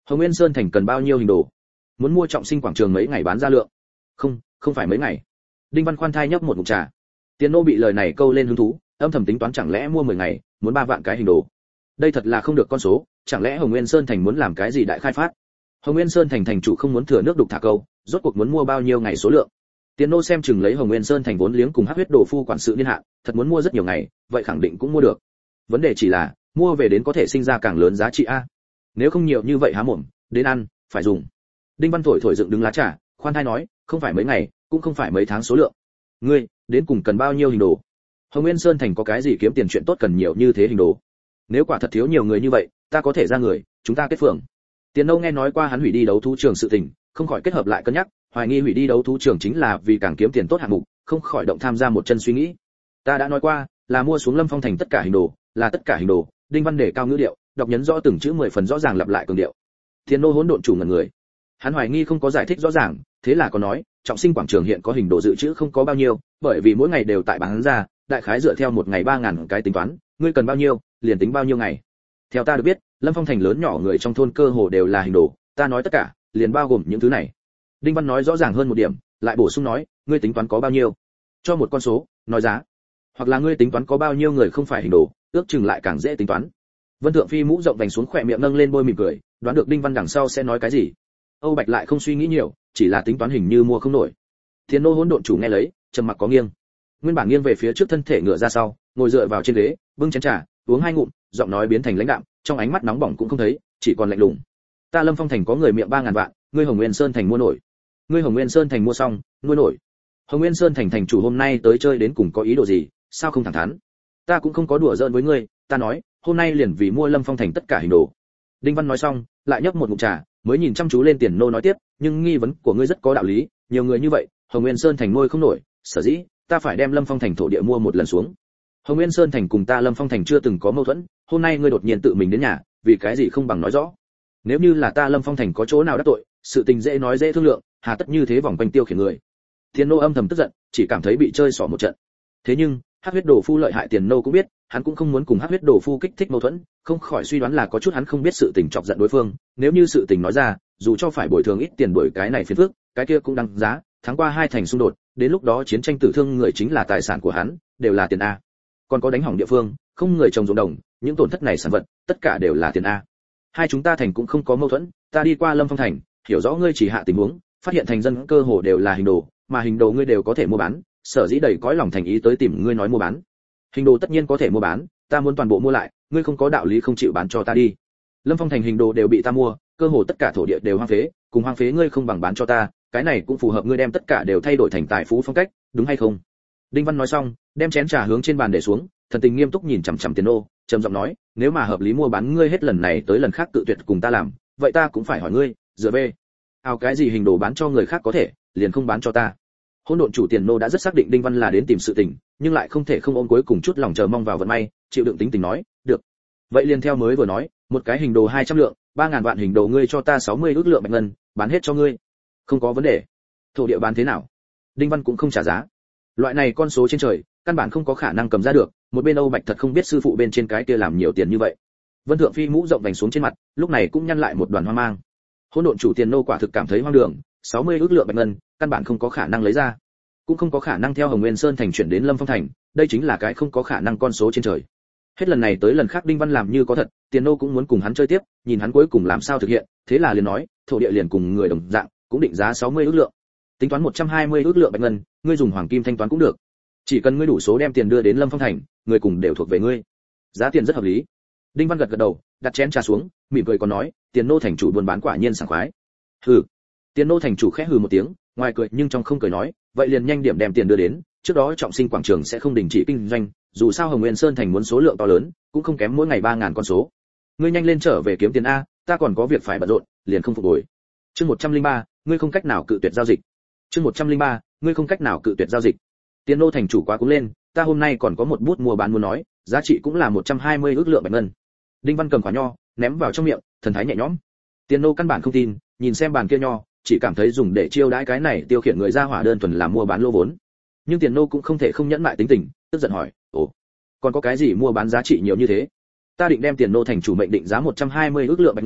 Hồng Nguyên Sơn thành cần bao nhiêu hình đồ? Muốn mua Trọng Sinh quảng trường mấy ngày bán ra lượng? Không, không phải mấy ngày. Đinh Văn khoan thai nhấp một ngụm trà. Tiền Nô bị lời này câu lên hứng thú, âm thầm tính toán chẳng lẽ mua mười ngày, muốn ba vạn cái hình đồ. Đây thật là không được con số, chẳng lẽ Hồng Nguyên Sơn thành muốn làm cái gì đại khai phát? Hồng Nguyên Sơn thành thành chủ không muốn thừa nước đục thả câu, rốt cuộc muốn mua bao nhiêu ngày số lượng. Tiền Nô xem chừng lấy Hồng Nguyên Sơn thành vốn liếng cùng Hắc huyết đồ phu quản sự niên hạn, thật muốn mua rất nhiều ngày, vậy khẳng định cũng mua được. Vấn đề chỉ là, mua về đến có thể sinh ra càng lớn giá trị a. Nếu không nhiều như vậy há mồm, đến ăn, phải dùng. Đinh Văn thổi thổi dựng đứng lá trà, khoan thai nói, không phải mấy ngày, cũng không phải mấy tháng số lượng. Ngươi, đến cùng cần bao nhiêu hình đồ? Hồng Nguyên Sơn thành có cái gì kiếm tiền chuyện tốt cần nhiều như thế hình đồ? Nếu quả thật thiếu nhiều người như vậy, ta có thể ra người, chúng ta kết phường. Tiền Nô nghe nói qua hắn hủy đi đấu thú trường sự tình, không khỏi kết hợp lại cân nhắc, hoài nghi hủy đi đấu thú trường chính là vì càng kiếm tiền tốt hạng mục, không khỏi động tham gia một chân suy nghĩ. Ta đã nói qua, là mua xuống Lâm Phong thành tất cả hình đồ, là tất cả hình đồ. Đinh Văn để cao ngữ điệu, đọc nhấn rõ từng chữ mười phần rõ ràng lặp lại cường điệu. Tiền Nô hỗn độn chủ ngẩn người. Hắn hoài nghi không có giải thích rõ ràng, thế là có nói, Trọng Sinh quảng trường hiện có hình đồ dự trữ không có bao nhiêu, bởi vì mỗi ngày đều tại bán ra, đại khái dựa theo một ngày ba ngàn cái tính toán, ngươi cần bao nhiêu, liền tính bao nhiêu ngày. Theo ta được biết, Lâm Phong thành lớn nhỏ người trong thôn cơ hồ đều là hình đồ, ta nói tất cả, liền bao gồm những thứ này. Đinh Văn nói rõ ràng hơn một điểm, lại bổ sung nói, ngươi tính toán có bao nhiêu? Cho một con số, nói giá. Hoặc là ngươi tính toán có bao nhiêu người không phải hình đồ, ước chừng lại càng dễ tính toán. Vân Thượng Phi mũ rộng vành xuống khỏe miệng nâng lên môi mỉm cười, đoán được Đinh Văn đằng sau sẽ nói cái gì. Âu Bạch lại không suy nghĩ nhiều, chỉ là tính toán hình như mua không nổi. Thiên Nô hỗn độn chủ nghe lấy, trầm mặc có nghiêng. Nguyên bản nghiêng về phía trước thân thể ngựa ra sau, ngồi dựa vào trên ghế, bưng chén trà, uống hai ngụm, giọng nói biến thành lãnh đạm, trong ánh mắt nóng bỏng cũng không thấy, chỉ còn lạnh lùng. Ta Lâm Phong thành có người miệng ba ngàn vạn, ngươi Hồng Nguyên Sơn thành mua nổi. Ngươi Hồng Nguyên Sơn thành mua xong, nuôi nổi. Hồng Nguyên Sơn thành thành chủ hôm nay tới chơi đến cùng có ý đồ gì, sao không thẳng thắn? Ta cũng không có đùa giỡn với ngươi, ta nói, hôm nay liền vì mua Lâm Phong thành tất cả hình đồ. Đinh Văn nói xong, lại nhấp một ngụm trà, mới nhìn chăm chú lên Tiền Nô nói tiếp, nhưng nghi vấn của ngươi rất có đạo lý, nhiều người như vậy, Hồng Nguyên Sơn thành nuôi không nổi, sở dĩ ta phải đem Lâm Phong thành thổ địa mua một lần xuống. Hồng Nguyên Sơn thành cùng ta Lâm Phong thành chưa từng có mâu thuẫn, hôm nay ngươi đột nhiên tự mình đến nhà, vì cái gì không bằng nói rõ. Nếu như là ta Lâm Phong thành có chỗ nào đắc tội, sự tình dễ nói dễ thương lượng, hà tất như thế vòng quanh tiêu khiển người. Tiền Nô âm thầm tức giận, chỉ cảm thấy bị chơi xỏ một trận. Thế nhưng, Hắc huyết đồ phu lợi hại Tiền Nô cũng biết, hắn cũng không muốn cùng Hắc huyết đồ phu kích thích mâu thuẫn, không khỏi suy đoán là có chút hắn không biết sự tình chọc giận đối phương, nếu như sự tình nói ra, dù cho phải bồi thường ít tiền đổi cái này phiền phức, cái kia cũng đáng giá, tháng qua hai thành xung đột, đến lúc đó chiến tranh tử thương người chính là tài sản của hắn, đều là tiền a. Còn có đánh hỏng địa phương, không người trồng ruộng đồng, những tổn thất này sản vật, tất cả đều là tiền a. Hai chúng ta thành cũng không có mâu thuẫn, ta đi qua Lâm Phong thành, hiểu rõ ngươi chỉ hạ tình huống, phát hiện thành dân cơ hồ đều là hình đồ, mà hình đồ ngươi đều có thể mua bán, sở dĩ đầy cõi lòng thành ý tới tìm ngươi nói mua bán. Hình đồ tất nhiên có thể mua bán, ta muốn toàn bộ mua lại, ngươi không có đạo lý không chịu bán cho ta đi. Lâm Phong thành hình đồ đều bị ta mua, cơ hồ tất cả thổ địa đều hoang phế, cùng hoang phế ngươi không bằng bán cho ta, cái này cũng phù hợp ngươi đem tất cả đều thay đổi thành tài phú phong cách, đúng hay không? Đinh Văn nói xong, đem chén trà hướng trên bàn để xuống, thần tình nghiêm túc nhìn chằm chằm Tiền Nô, trầm giọng nói, nếu mà hợp lý mua bán ngươi hết lần này tới lần khác tự tuyệt cùng ta làm, vậy ta cũng phải hỏi ngươi, dựa về, ao cái gì hình đồ bán cho người khác có thể, liền không bán cho ta. Hỗn độn chủ Tiền Nô đã rất xác định Đinh Văn là đến tìm sự tình, nhưng lại không thể không ôm cuối cùng chút lòng chờ mong vào vận may, chịu đựng tính tình nói, được. Vậy liền theo mới vừa nói, một cái hình đồ hai trăm lượng, ba ngàn vạn hình đồ ngươi cho ta sáu mươi ước lượng bạch ngân, bán hết cho ngươi. Không có vấn đề. Thổ địa bán thế nào? Đinh Văn cũng không trả giá. Loại này con số trên trời, căn bản không có khả năng cầm ra được, một bên Âu Bạch thật không biết sư phụ bên trên cái kia làm nhiều tiền như vậy. Vân Thượng Phi mũ rộng vành xuống trên mặt, lúc này cũng nhăn lại một đoàn hoang mang. Hỗn độn chủ Tiền Nô quả thực cảm thấy hoang đường, sáu mươi ước lượng bạch ngân, căn bản không có khả năng lấy ra, cũng không có khả năng theo Hồng Nguyên Sơn thành chuyển đến Lâm Phong thành, đây chính là cái không có khả năng con số trên trời. Hết lần này tới lần khác Đinh Văn làm như có thật, Tiền Nô cũng muốn cùng hắn chơi tiếp, nhìn hắn cuối cùng làm sao thực hiện, thế là liền nói, thổ địa liền cùng người đồng dạng, cũng định giá sáu mươi ước lượng. Tính toán một trăm hai mươi ước lượng bạch ngân, ngươi dùng hoàng kim thanh toán cũng được. Chỉ cần ngươi đủ số đem tiền đưa đến Lâm Phong thành, người cùng đều thuộc về ngươi. Giá tiền rất hợp lý. Đinh Văn gật gật đầu, đặt chén trà xuống, mỉm cười còn nói, Tiền Nô thành chủ buôn bán quả nhiên sảng khoái. Hừ. Tiền Nô thành chủ khẽ hừ một tiếng, ngoài cười nhưng trong không cười nói, vậy liền nhanh điểm đem tiền đưa đến, trước đó Trọng Sinh quảng trường sẽ không đình chỉ kinh doanh, dù sao Hồng Nguyên Sơn thành muốn số lượng to lớn, cũng không kém mỗi ngày ba ngàn con số. Ngươi nhanh lên trở về kiếm tiền a, ta còn có việc phải bận rộn, liền không phục hồi. Chương một trăm lẻ ba, ngươi không cách nào cự tuyệt giao dịch. Chương một trăm lẻ ba, ngươi không cách nào cự tuyệt giao dịch. Tiền Nô thành chủ quá cúng lên, ta hôm nay còn có một bút mua bán muốn nói, giá trị cũng là một trăm hai mươi ước lượng bạch ngân. Đinh Văn cầm quả nho, ném vào trong miệng, thần thái nhẹ nhõm. Tiền Nô căn bản không tin, nhìn xem bàn kia nho, chỉ cảm thấy dùng để chiêu đãi cái này tiêu khiển người ra hỏa đơn thuần là mua bán lô vốn. Nhưng Tiền Nô cũng không thể không nhẫn mại tính tình, tức giận hỏi, ồ, còn có cái gì mua bán giá trị nhiều như thế? Ta định đem Tiền Nô thành chủ mệnh định giá một trăm hai mươi ước lượng bạch ngân,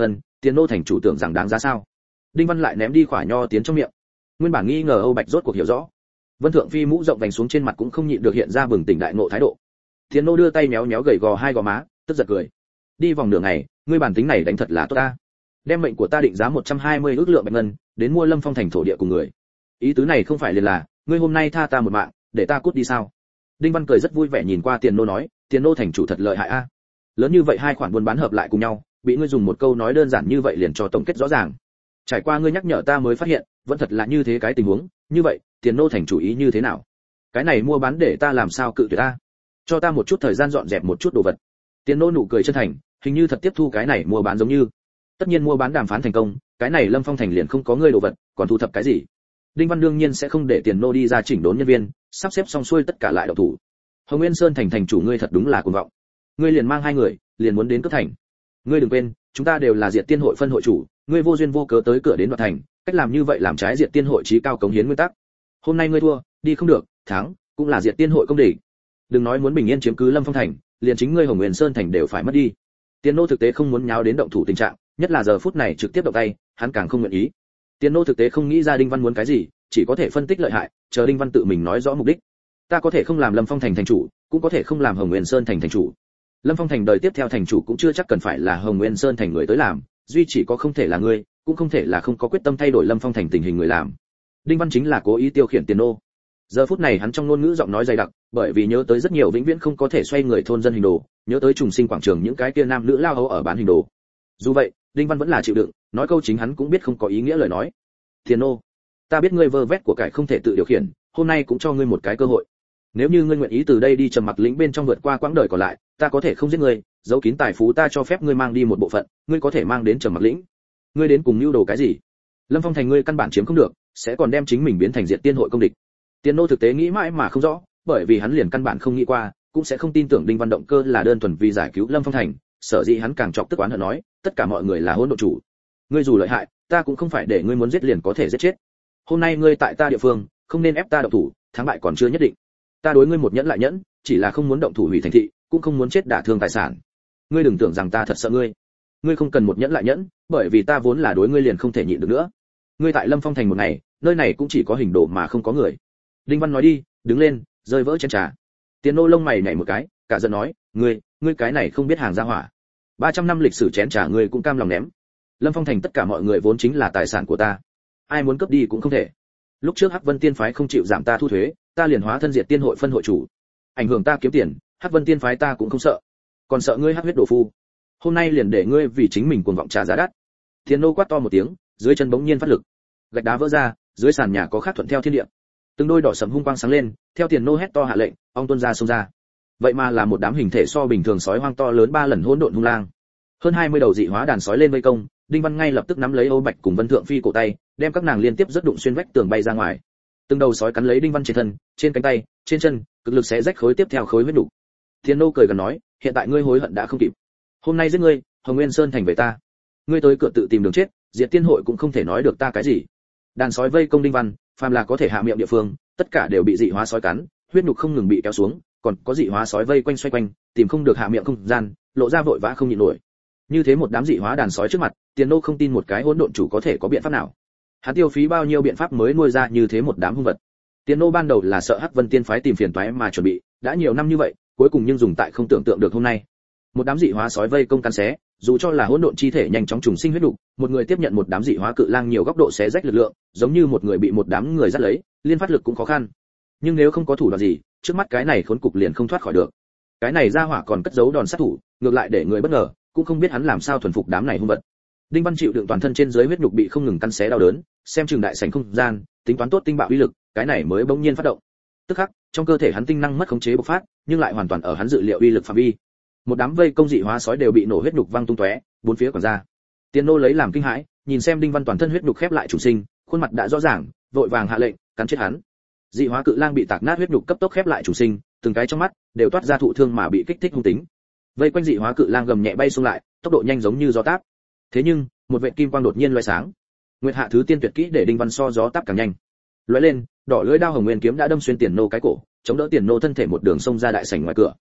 Tiền Nô thành chủ tưởng rằng đáng giá sao? Đinh Văn lại ném đi quả nho tiến trong miệng. Nguyên bản nghi ngờ Âu Bạch rốt cuộc hiểu rõ. Vân Thượng Phi mũ rộng vành xuống trên mặt cũng không nhịn được hiện ra bừng tỉnh đại ngộ thái độ. Tiền Nô đưa tay méo méo gầy gò hai gò má, tức giật cười. Đi vòng nửa ngày, ngươi bản tính này đánh thật là tốt ta. Đem mệnh của ta định giá một trăm hai mươi ức lượng bạch ngân, đến mua Lâm Phong thành thổ địa cùng người. Ý tứ này không phải liền là, ngươi hôm nay tha ta một mạng, để ta cút đi sao? Đinh Văn cười rất vui vẻ nhìn qua Tiền Nô nói, Tiền Nô thành chủ thật lợi hại a. Lớn như vậy hai khoản buôn bán hợp lại cùng nhau, bị ngươi dùng một câu nói đơn giản như vậy liền cho tổng kết rõ ràng. Trải qua ngươi nhắc nhở ta mới phát hiện, vẫn thật là như thế cái tình huống, như vậy, Tiền Nô thành chủ ý như thế nào? Cái này mua bán để ta làm sao cự tuyệt ta? Cho ta một chút thời gian dọn dẹp một chút đồ vật. Tiền Nô nụ cười chân thành, hình như thật tiếp thu cái này mua bán giống như. Tất nhiên mua bán đàm phán thành công, cái này Lâm Phong thành liền không có ngươi đồ vật, còn thu thập cái gì? Đinh Văn đương nhiên sẽ không để Tiền Nô đi ra chỉnh đốn nhân viên, sắp xếp xong xuôi tất cả lại động thủ. Hồng Nguyên Sơn thành thành chủ ngươi thật đúng là cuồng vọng. Ngươi liền mang hai người, liền muốn đến cướp thành. Ngươi đừng quên, chúng ta đều là Diệt Tiên hội phân hội chủ, ngươi vô duyên vô cớ tới cửa đến đoạt thành, cách làm như vậy làm trái Diệt Tiên hội chí cao cống hiến nguyên tắc. Hôm nay ngươi thua, đi không được, thắng, cũng là Diệt Tiên hội công địch. Đừng nói muốn bình yên chiếm cứ Lâm Phong thành, liền chính ngươi Hồng Nguyên Sơn thành đều phải mất đi. Tiền Nô thực tế không muốn nháo đến động thủ tình trạng, nhất là giờ phút này trực tiếp động tay, hắn càng không nguyện ý. Tiền Nô thực tế không nghĩ ra Đinh Văn muốn cái gì, chỉ có thể phân tích lợi hại, chờ Đinh Văn tự mình nói rõ mục đích. Ta có thể không làm Lâm Phong thành thành chủ, cũng có thể không làm Hồng Nguyên Sơn thành thành chủ. Lâm Phong thành đời tiếp theo thành chủ cũng chưa chắc cần phải là Hồng Nguyên Sơn thành người tới làm, duy chỉ có không thể là ngươi, cũng không thể là không có quyết tâm thay đổi Lâm Phong thành tình hình người làm. Đinh Văn chính là cố ý tiêu khiển Tiền Nô. Giờ phút này hắn trong ngôn ngữ giọng nói dày đặc, bởi vì nhớ tới rất nhiều vĩnh viễn không có thể xoay người thôn dân hình đồ, nhớ tới trùng sinh quảng trường những cái kia nam nữ lao hấu ở bán hình đồ. Dù vậy, Đinh Văn vẫn là chịu đựng, nói câu chính hắn cũng biết không có ý nghĩa lời nói. Tiền Nô, ta biết ngươi vơ vét của cải không thể tự điều khiển, hôm nay cũng cho ngươi một cái cơ hội. Nếu như ngươi nguyện ý từ đây đi trầm mặc lĩnh bên trong vượt qua quãng đời còn lại, ta có thể không giết ngươi, giấu kín tài phú ta cho phép ngươi mang đi một bộ phận, ngươi có thể mang đến trầm mặc lĩnh. Ngươi đến cùng nưu đồ cái gì? Lâm Phong thành ngươi căn bản chiếm không được, sẽ còn đem chính mình biến thành Diệt Tiên hội công địch. Tiền Nô thực tế nghĩ mãi mà không rõ, bởi vì hắn liền căn bản không nghĩ qua, cũng sẽ không tin tưởng Đinh Văn động cơ là đơn thuần vì giải cứu Lâm Phong thành, sở dĩ hắn càng chọc tức oán hận nói, tất cả mọi người là hỗn độn chủ. Ngươi dù lợi hại, ta cũng không phải để ngươi muốn giết liền có thể giết chết. Hôm nay ngươi tại ta địa phương, không nên ép ta động thủ, thắng bại còn chưa nhất định. Ta đối ngươi một nhẫn lại nhẫn, chỉ là không muốn động thủ hủy thành thị, cũng không muốn chết đả thương tài sản. Ngươi đừng tưởng rằng ta thật sợ ngươi. Ngươi không cần một nhẫn lại nhẫn, bởi vì ta vốn là đối ngươi liền không thể nhịn được nữa. Ngươi tại Lâm Phong thành một ngày, nơi này cũng chỉ có hình đồ mà không có người. Đinh Văn nói đi, đứng lên, rơi vỡ chén trà. Tiền Nô lông mày nhảy một cái, cả giận nói, ngươi, ngươi cái này không biết hàng ra hỏa. ba trăm năm lịch sử chén trà ngươi cũng cam lòng ném. Lâm Phong thành tất cả mọi người vốn chính là tài sản của ta, ai muốn cướp đi cũng không thể. Lúc trước Hắc Vân Tiên phái không chịu giảm ta thu thuế, ta liền hóa thân Diệt Tiên hội phân hội chủ, ảnh hưởng ta kiếm tiền, Hắc Vân Tiên phái ta cũng không sợ, còn sợ ngươi hắc huyết đổ phu. Hôm nay liền để ngươi vì chính mình cuồng vọng trả giá đắt. Tiền Nô quát to một tiếng, dưới chân bỗng nhiên phát lực, gạch đá vỡ ra, dưới sàn nhà có khắc thuận theo thiên địa. Từng đôi đỏ sẫm hung quang sáng lên, theo Tiền Nô hét to hạ lệnh, ong tuôn ra xông ra. Vậy mà là một đám hình thể so bình thường sói hoang to lớn ba lần hỗn độn hung lang. Hơn hai mươi đầu dị hóa đàn sói lên vây công, Đinh Văn ngay lập tức nắm lấy Âu Bạch cùng Vân Thượng Phi cổ tay, đem các nàng liên tiếp rất đụng xuyên vách tường bay ra ngoài. Từng đầu sói cắn lấy Đinh Văn trên thân, trên cánh tay, trên chân, cực lực xé rách khối tiếp theo khối huyết đủ. Tiền Nô cười gần nói, hiện tại ngươi hối hận đã không kịp. Hôm nay giết ngươi, Hồng Nguyên Sơn thành về ta. Ngươi tới cửa tự tìm đường chết, Diệt Tiên hội cũng không thể nói được ta cái gì. Đàn sói vây công Đinh Văn, phàm là có thể hạ miệng địa phương, tất cả đều bị dị hóa sói cắn, huyết nhục không ngừng bị kéo xuống, còn có dị hóa sói vây quanh xoay quanh, tìm không được hạ miệng không gian, lộ ra vội vã không nhịn nổi. Như thế một đám dị hóa đàn sói trước mặt, Tiền Nô không tin một cái hỗn độn chủ có thể có biện pháp nào. Hắn tiêu phí bao nhiêu biện pháp mới nuôi ra như thế một đám hung vật. Tiền Nô ban đầu là sợ Hắc Vân Tiên phái tìm phiền toái mà chuẩn bị, đã nhiều năm như vậy, cuối cùng nhưng dùng tại không tưởng tượng được hôm nay. Một đám dị hóa sói vây công cắn xé, dù cho là hỗn độn chi thể nhanh chóng trùng sinh huyết đủ, một người tiếp nhận một đám dị hóa cự lang nhiều góc độ xé rách lực lượng, giống như một người bị một đám người dắt lấy, liên phát lực cũng khó khăn. Nhưng nếu không có thủ đoạn gì, trước mắt cái này khốn cục liền không thoát khỏi được. Cái này ra hỏa còn cất giấu đòn sát thủ, ngược lại để người bất ngờ, cũng không biết hắn làm sao thuần phục đám này hung vật. Đinh Văn chịu đựng toàn thân trên dưới huyết nhục bị không ngừng cắn xé đau đớn, xem chừng đại sảnh không gian, tính toán tốt tinh bạo uy lực, cái này mới bỗng nhiên phát động. Tức khắc, trong cơ thể hắn tinh năng mất khống chế bộc phát, nhưng lại hoàn toàn ở hắn dự liệu uy lực phạm vi. Một đám vây công dị hóa sói đều bị nổ huyết nhục văng tung tóe, bốn phía quẳng ra. Tiền Nô lấy làm kinh hãi, nhìn xem Đinh Văn toàn thân huyết nhục khép lại chủ sinh, khuôn mặt đã rõ ràng, vội vàng hạ lệnh, cắn chết hắn. Dị hóa cự lang bị tạc nát huyết nhục cấp tốc khép lại chủ sinh, từng cái trong mắt đều toát ra thụ thương mà bị kích thích hung tính. Vây quanh dị hóa cự lang gầm nhẹ bay xuống lại, tốc độ nhanh giống như gió táp. Thế nhưng, một vệt kim quang đột nhiên lóe sáng. Nguyệt Hạ thứ tiên tuyệt kỹ để Đinh Văn so gió táp càng nhanh. Lóe lên, đỏ lưỡi đao hồng nguyên kiếm đã đâm xuyên Tiền Nô cái cổ, chống đỡ Tiền Nô thân thể một đường xông ra đại sảnh ngoài cửa.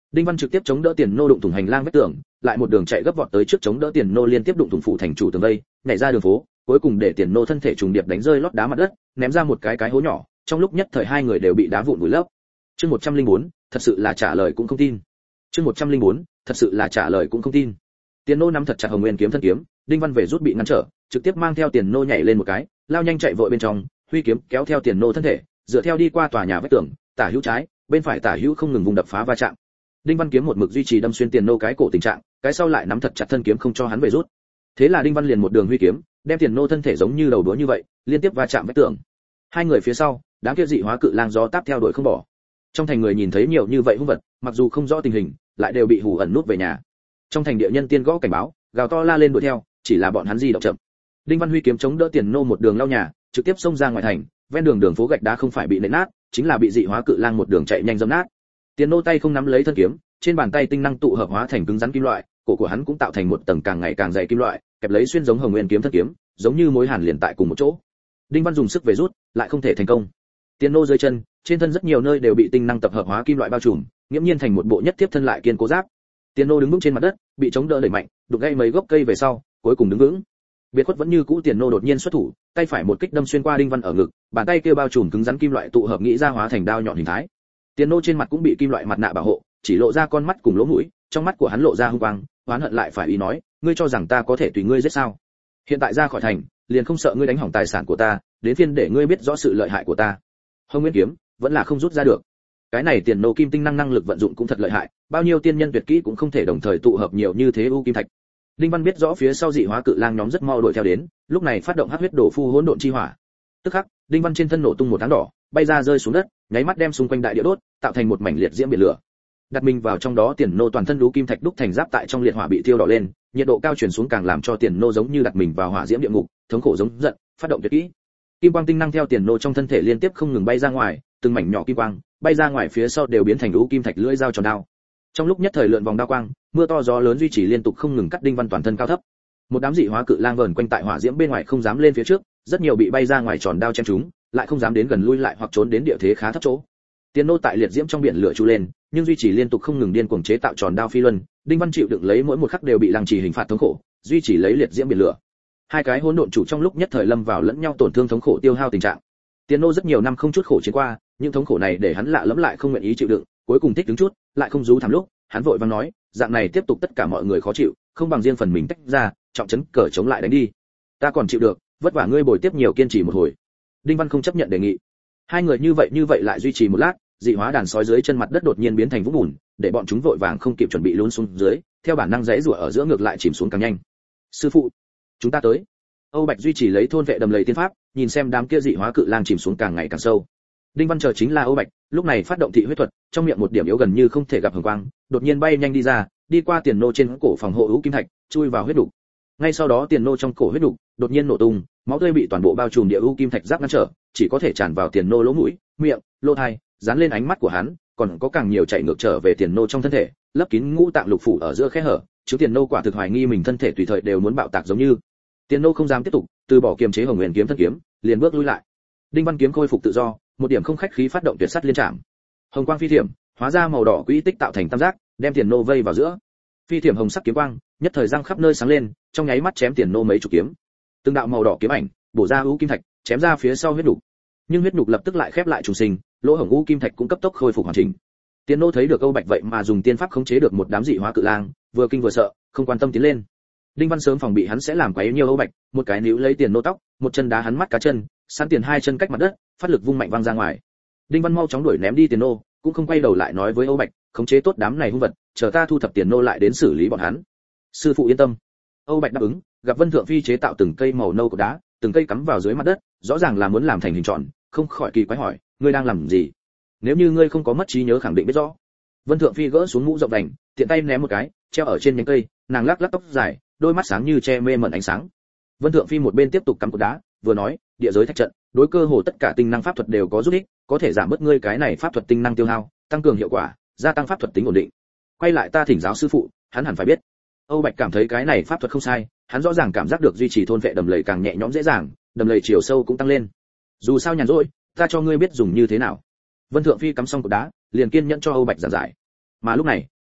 Đinh Văn trực tiếp chống đỡ Tiền Nô đụng thủng hành lang vách tường, lại một đường chạy gấp vọt tới trước chống đỡ Tiền Nô liên tiếp đụng thủng phủ thành chủ tường vây, nhảy ra đường phố, cuối cùng để Tiền Nô thân thể trùng điệp đánh rơi lót đá mặt đất, ném ra một cái cái hố nhỏ, trong lúc nhất thời hai người đều bị đá vụn vùi lấp. Chương một trăm lẻ bốn, thật sự là trả lời cũng không tin. Chương một trăm lẻ bốn, thật sự là trả lời cũng không tin. Tiền Nô nắm thật chặt Hồng Nguyên kiếm thân kiếm, Đinh Văn về rút bị ngăn trở, trực tiếp mang theo Tiền Nô nhảy lên một cái, lao nhanh chạy vội bên trong, huy kiếm kéo theo Tiền Nô thân thể, dựa theo đi qua tòa nhà vách tường, tả hữu trái, bên phải tả hữu không ngừng vùng đập phá va chạm. Đinh Văn kiếm một mực duy trì đâm xuyên Tiền Nô cái cổ tình trạng, cái sau lại nắm thật chặt thân kiếm không cho hắn về rút. Thế là Đinh Văn liền một đường huy kiếm, đem Tiền Nô thân thể giống như đầu đũa như vậy, liên tiếp va chạm vách tường. Hai người phía sau, đám kia dị hóa cự lang gió táp theo đuổi không bỏ. Trong thành người nhìn thấy nhiều như vậy hung vật, mặc dù không rõ tình hình, lại đều bị hù ẩn nút về nhà. Trong thành địa nhân tiên gõ cảnh báo, gào to la lên đuổi theo, chỉ là bọn hắn di động chậm. Đinh Văn huy kiếm chống đỡ Tiền Nô một đường lao nhà, trực tiếp xông ra ngoài thành, ven đường đường phố gạch đá không phải bị nện nát, chính là bị dị hóa cự lang một đường chạy nhanh dẫm nát. Tiền Nô tay không nắm lấy thân kiếm, trên bàn tay tinh năng tụ hợp hóa thành cứng rắn kim loại, cổ của hắn cũng tạo thành một tầng càng ngày càng dày kim loại, kẹp lấy xuyên giống Hồng Nguyên kiếm thân kiếm, giống như mối hàn liền tại cùng một chỗ. Đinh Văn dùng sức về rút, lại không thể thành công. Tiền Nô dưới chân, trên thân rất nhiều nơi đều bị tinh năng tập hợp hóa kim loại bao trùm, nghiễm nhiên thành một bộ nhất tiếp thân lại kiên cố giáp. Tiền Nô đứng vững trên mặt đất, bị chống đỡ đẩy mạnh, đụng gãy mấy gốc cây về sau, cuối cùng đứng vững. Biệt khuất vẫn như cũ, Tiền Nô đột nhiên xuất thủ, tay phải một kích đâm xuyên qua Đinh Văn ở ngực, bàn tay kia bao trùm cứng rắn kim loại tụ hợp nghĩ ra hóa thành đao nhọn hình thái. Tiền Nô trên mặt cũng bị kim loại mặt nạ bảo hộ, chỉ lộ ra con mắt cùng lỗ mũi, trong mắt của hắn lộ ra hung quang, oán hận lại phải ý nói, ngươi cho rằng ta có thể tùy ngươi giết sao? Hiện tại ra khỏi thành, liền không sợ ngươi đánh hỏng tài sản của ta, đến phiên để ngươi biết rõ sự lợi hại của ta. Hồng Nguyên kiếm vẫn là không rút ra được. Cái này Tiền Nô kim tinh năng năng lực vận dụng cũng thật lợi hại, bao nhiêu tiên nhân tuyệt kỹ cũng không thể đồng thời tụ hợp nhiều như thế u kim thạch. Đinh Văn biết rõ phía sau dị hóa cự lang nhóm rất mau đuổi theo đến, lúc này phát động hắc huyết đổ phu hỗn độn chi hỏa. Tức khắc, Đinh Văn trên thân nổ tung một tháng đỏ, bay ra rơi xuống đất, nháy mắt đem xung quanh đại địa đốt, tạo thành một mảnh liệt diễm biển lửa. Đặt mình vào trong đó, Tiền Nô toàn thân lũ kim thạch đúc thành giáp tại trong liệt hỏa bị thiêu đỏ lên, nhiệt độ cao truyền xuống càng làm cho Tiền Nô giống như đặt mình vào hỏa diễm địa ngục, thống khổ giống giận, phát động tuyệt kỹ. Kim quang tinh năng theo Tiền Nô trong thân thể liên tiếp không ngừng bay ra ngoài, từng mảnh nhỏ kim quang bay ra ngoài phía sau đều biến thành lũ kim thạch lưỡi dao tròn đao. Trong lúc nhất thời lượn vòng đao quang, mưa to gió lớn duy trì liên tục không ngừng cắt Đinh Văn toàn thân cao thấp. Một đám dị hóa cự lang vờn quanh tại hỏa diễm bên ngoài không dám lên phía trước, rất nhiều bị bay ra ngoài tròn đao chém chúng, lại không dám đến gần lui lại hoặc trốn đến địa thế khá thấp chỗ. Tiền Nô tại liệt diễm trong biển lửa chu lên, nhưng duy trì liên tục không ngừng điên cuồng chế tạo tròn đao phi luân, Đinh Văn chịu đựng lấy mỗi một khắc đều bị lăng trì hình phạt thống khổ, duy trì lấy liệt diễm biển lửa. Hai cái hỗn độn chủ trong lúc nhất thời lâm vào lẫn nhau tổn thương thống khổ tiêu hao tình trạng. Tiền Nô rất nhiều năm không chút khổ chiến qua, những thống khổ này để hắn lạ lẫm lại không nguyện ý chịu đựng, cuối cùng thích đứng chút, lại không rú thảm lúc, hắn vội vàng nói, dạng này tiếp tục tất cả mọi người khó chịu, không bằng riêng phần mình tách ra, trọng trấn cờ chống lại đánh đi. Ta còn chịu được, vất vả ngươi bồi tiếp nhiều kiên trì một hồi. Đinh Văn không chấp nhận đề nghị. Hai người như vậy như vậy lại duy trì một lát, dị hóa đàn sói dưới chân mặt đất đột nhiên biến thành vũng bùn, để bọn chúng vội vàng không kịp chuẩn bị lún xuống dưới, theo bản năng giãy giụa ở giữa ngược lại chìm xuống càng nhanh. Sư phụ, chúng ta tới. Âu Bạch duy trì lấy thôn vệ đầm lầy tiên pháp, nhìn xem đám kia dị hóa cự lang chìm xuống càng ngày càng sâu. Đinh Văn chờ chính là Âu Bạch, lúc này phát động thị huyết thuật, trong miệng một điểm yếu gần như không thể gặp hồng quang, đột nhiên bay nhanh đi ra, đi qua Tiền Nô trên cổ phòng hộ hữu kim thạch, chui vào huyết đục. Ngay sau đó Tiền Nô trong cổ huyết đục đột nhiên nổ tung, máu tươi bị toàn bộ bao trùm địa hữu kim thạch giáp ngăn trở, chỉ có thể tràn vào Tiền Nô lỗ mũi, miệng, lỗ tai, dán lên ánh mắt của hắn, còn có càng nhiều chảy ngược trở về Tiền Nô trong thân thể, lấp kín ngũ tạng lục phủ ở giữa khe hở, chứ Tiền Nô quả thực hoài nghi mình thân thể tùy thời đều muốn bạo tạc giống như. Tiền Nô không dám tiếp tục, từ bỏ kiềm chế Hồng Nguyên kiếm thân kiếm, liền bước lui lại. Đinh Văn kiếm khôi phục tự do, một điểm không khách khí phát động tuyệt sắt liên trảm. Hồng quang phi thiểm, hóa ra màu đỏ quỹ tích tạo thành tam giác, đem Tiền Nô vây vào giữa. Phi thiểm hồng sắc kiếm quang, nhất thời răng khắp nơi sáng lên, trong nháy mắt chém Tiền Nô mấy chục kiếm. Từng đạo màu đỏ kiếm ảnh, bổ ra u kim thạch, chém ra phía sau huyết nục. Nhưng huyết nục lập tức lại khép lại trùng sinh, lỗ hổng u kim thạch cũng cấp tốc khôi phục hoàn chỉnh. Tiền Nô thấy được Âu Bạch vậy mà dùng tiên pháp khống chế được một đám dị hóa cự lang, vừa kinh vừa sợ, không quan tâm tiến lên. Đinh Văn sớm phòng bị hắn sẽ làm quấy nhiều Âu Bạch, một cái níu lấy Tiền Nô tóc, một chân đá hắn mắt cá chân, săn Tiền hai chân cách mặt đất, phát lực vung mạnh văng ra ngoài. Đinh Văn mau chóng đuổi ném đi Tiền Nô, cũng không quay đầu lại nói với Âu Bạch, khống chế tốt đám này hung vật, chờ ta thu thập Tiền Nô lại đến xử lý bọn hắn. Sư phụ yên tâm. Âu Bạch đáp ứng, gặp Vân Thượng Phi chế tạo từng cây màu nâu của đá, từng cây cắm vào dưới mặt đất, rõ ràng là muốn làm thành hình tròn, không khỏi kỳ quái hỏi, ngươi đang làm gì? Nếu như ngươi không có mất trí nhớ khẳng định biết rõ. Vân Thượng Phi gỡ xuống mũ rộng vành, tiện tay ném một cái, treo ở trên nhánh cây, nàng lắc lắc tóc dài, đôi mắt sáng như che mê mẩn ánh sáng. Vân Thượng Phi một bên tiếp tục cắm cột đá, vừa nói, địa giới thạch trận, đối cơ hồ tất cả tinh năng pháp thuật đều có giúp ích, có thể giảm bớt ngươi cái này pháp thuật tinh năng tiêu hao, tăng cường hiệu quả, gia tăng pháp thuật tính ổn định. Quay lại ta thỉnh giáo sư phụ, hắn hẳn phải biết. Âu Bạch cảm thấy cái này pháp thuật không sai, hắn rõ ràng cảm giác được duy trì thôn vệ đầm lầy càng nhẹ nhõm dễ dàng, đầm lầy chiều sâu cũng tăng lên. Dù sao nhàn rỗi, ta cho ngươi biết dùng như thế nào. Vân Thượng Phi cắm xong cột đá, liền kiên nhẫn cho Âu Bạch giảng giải. Mà lúc này,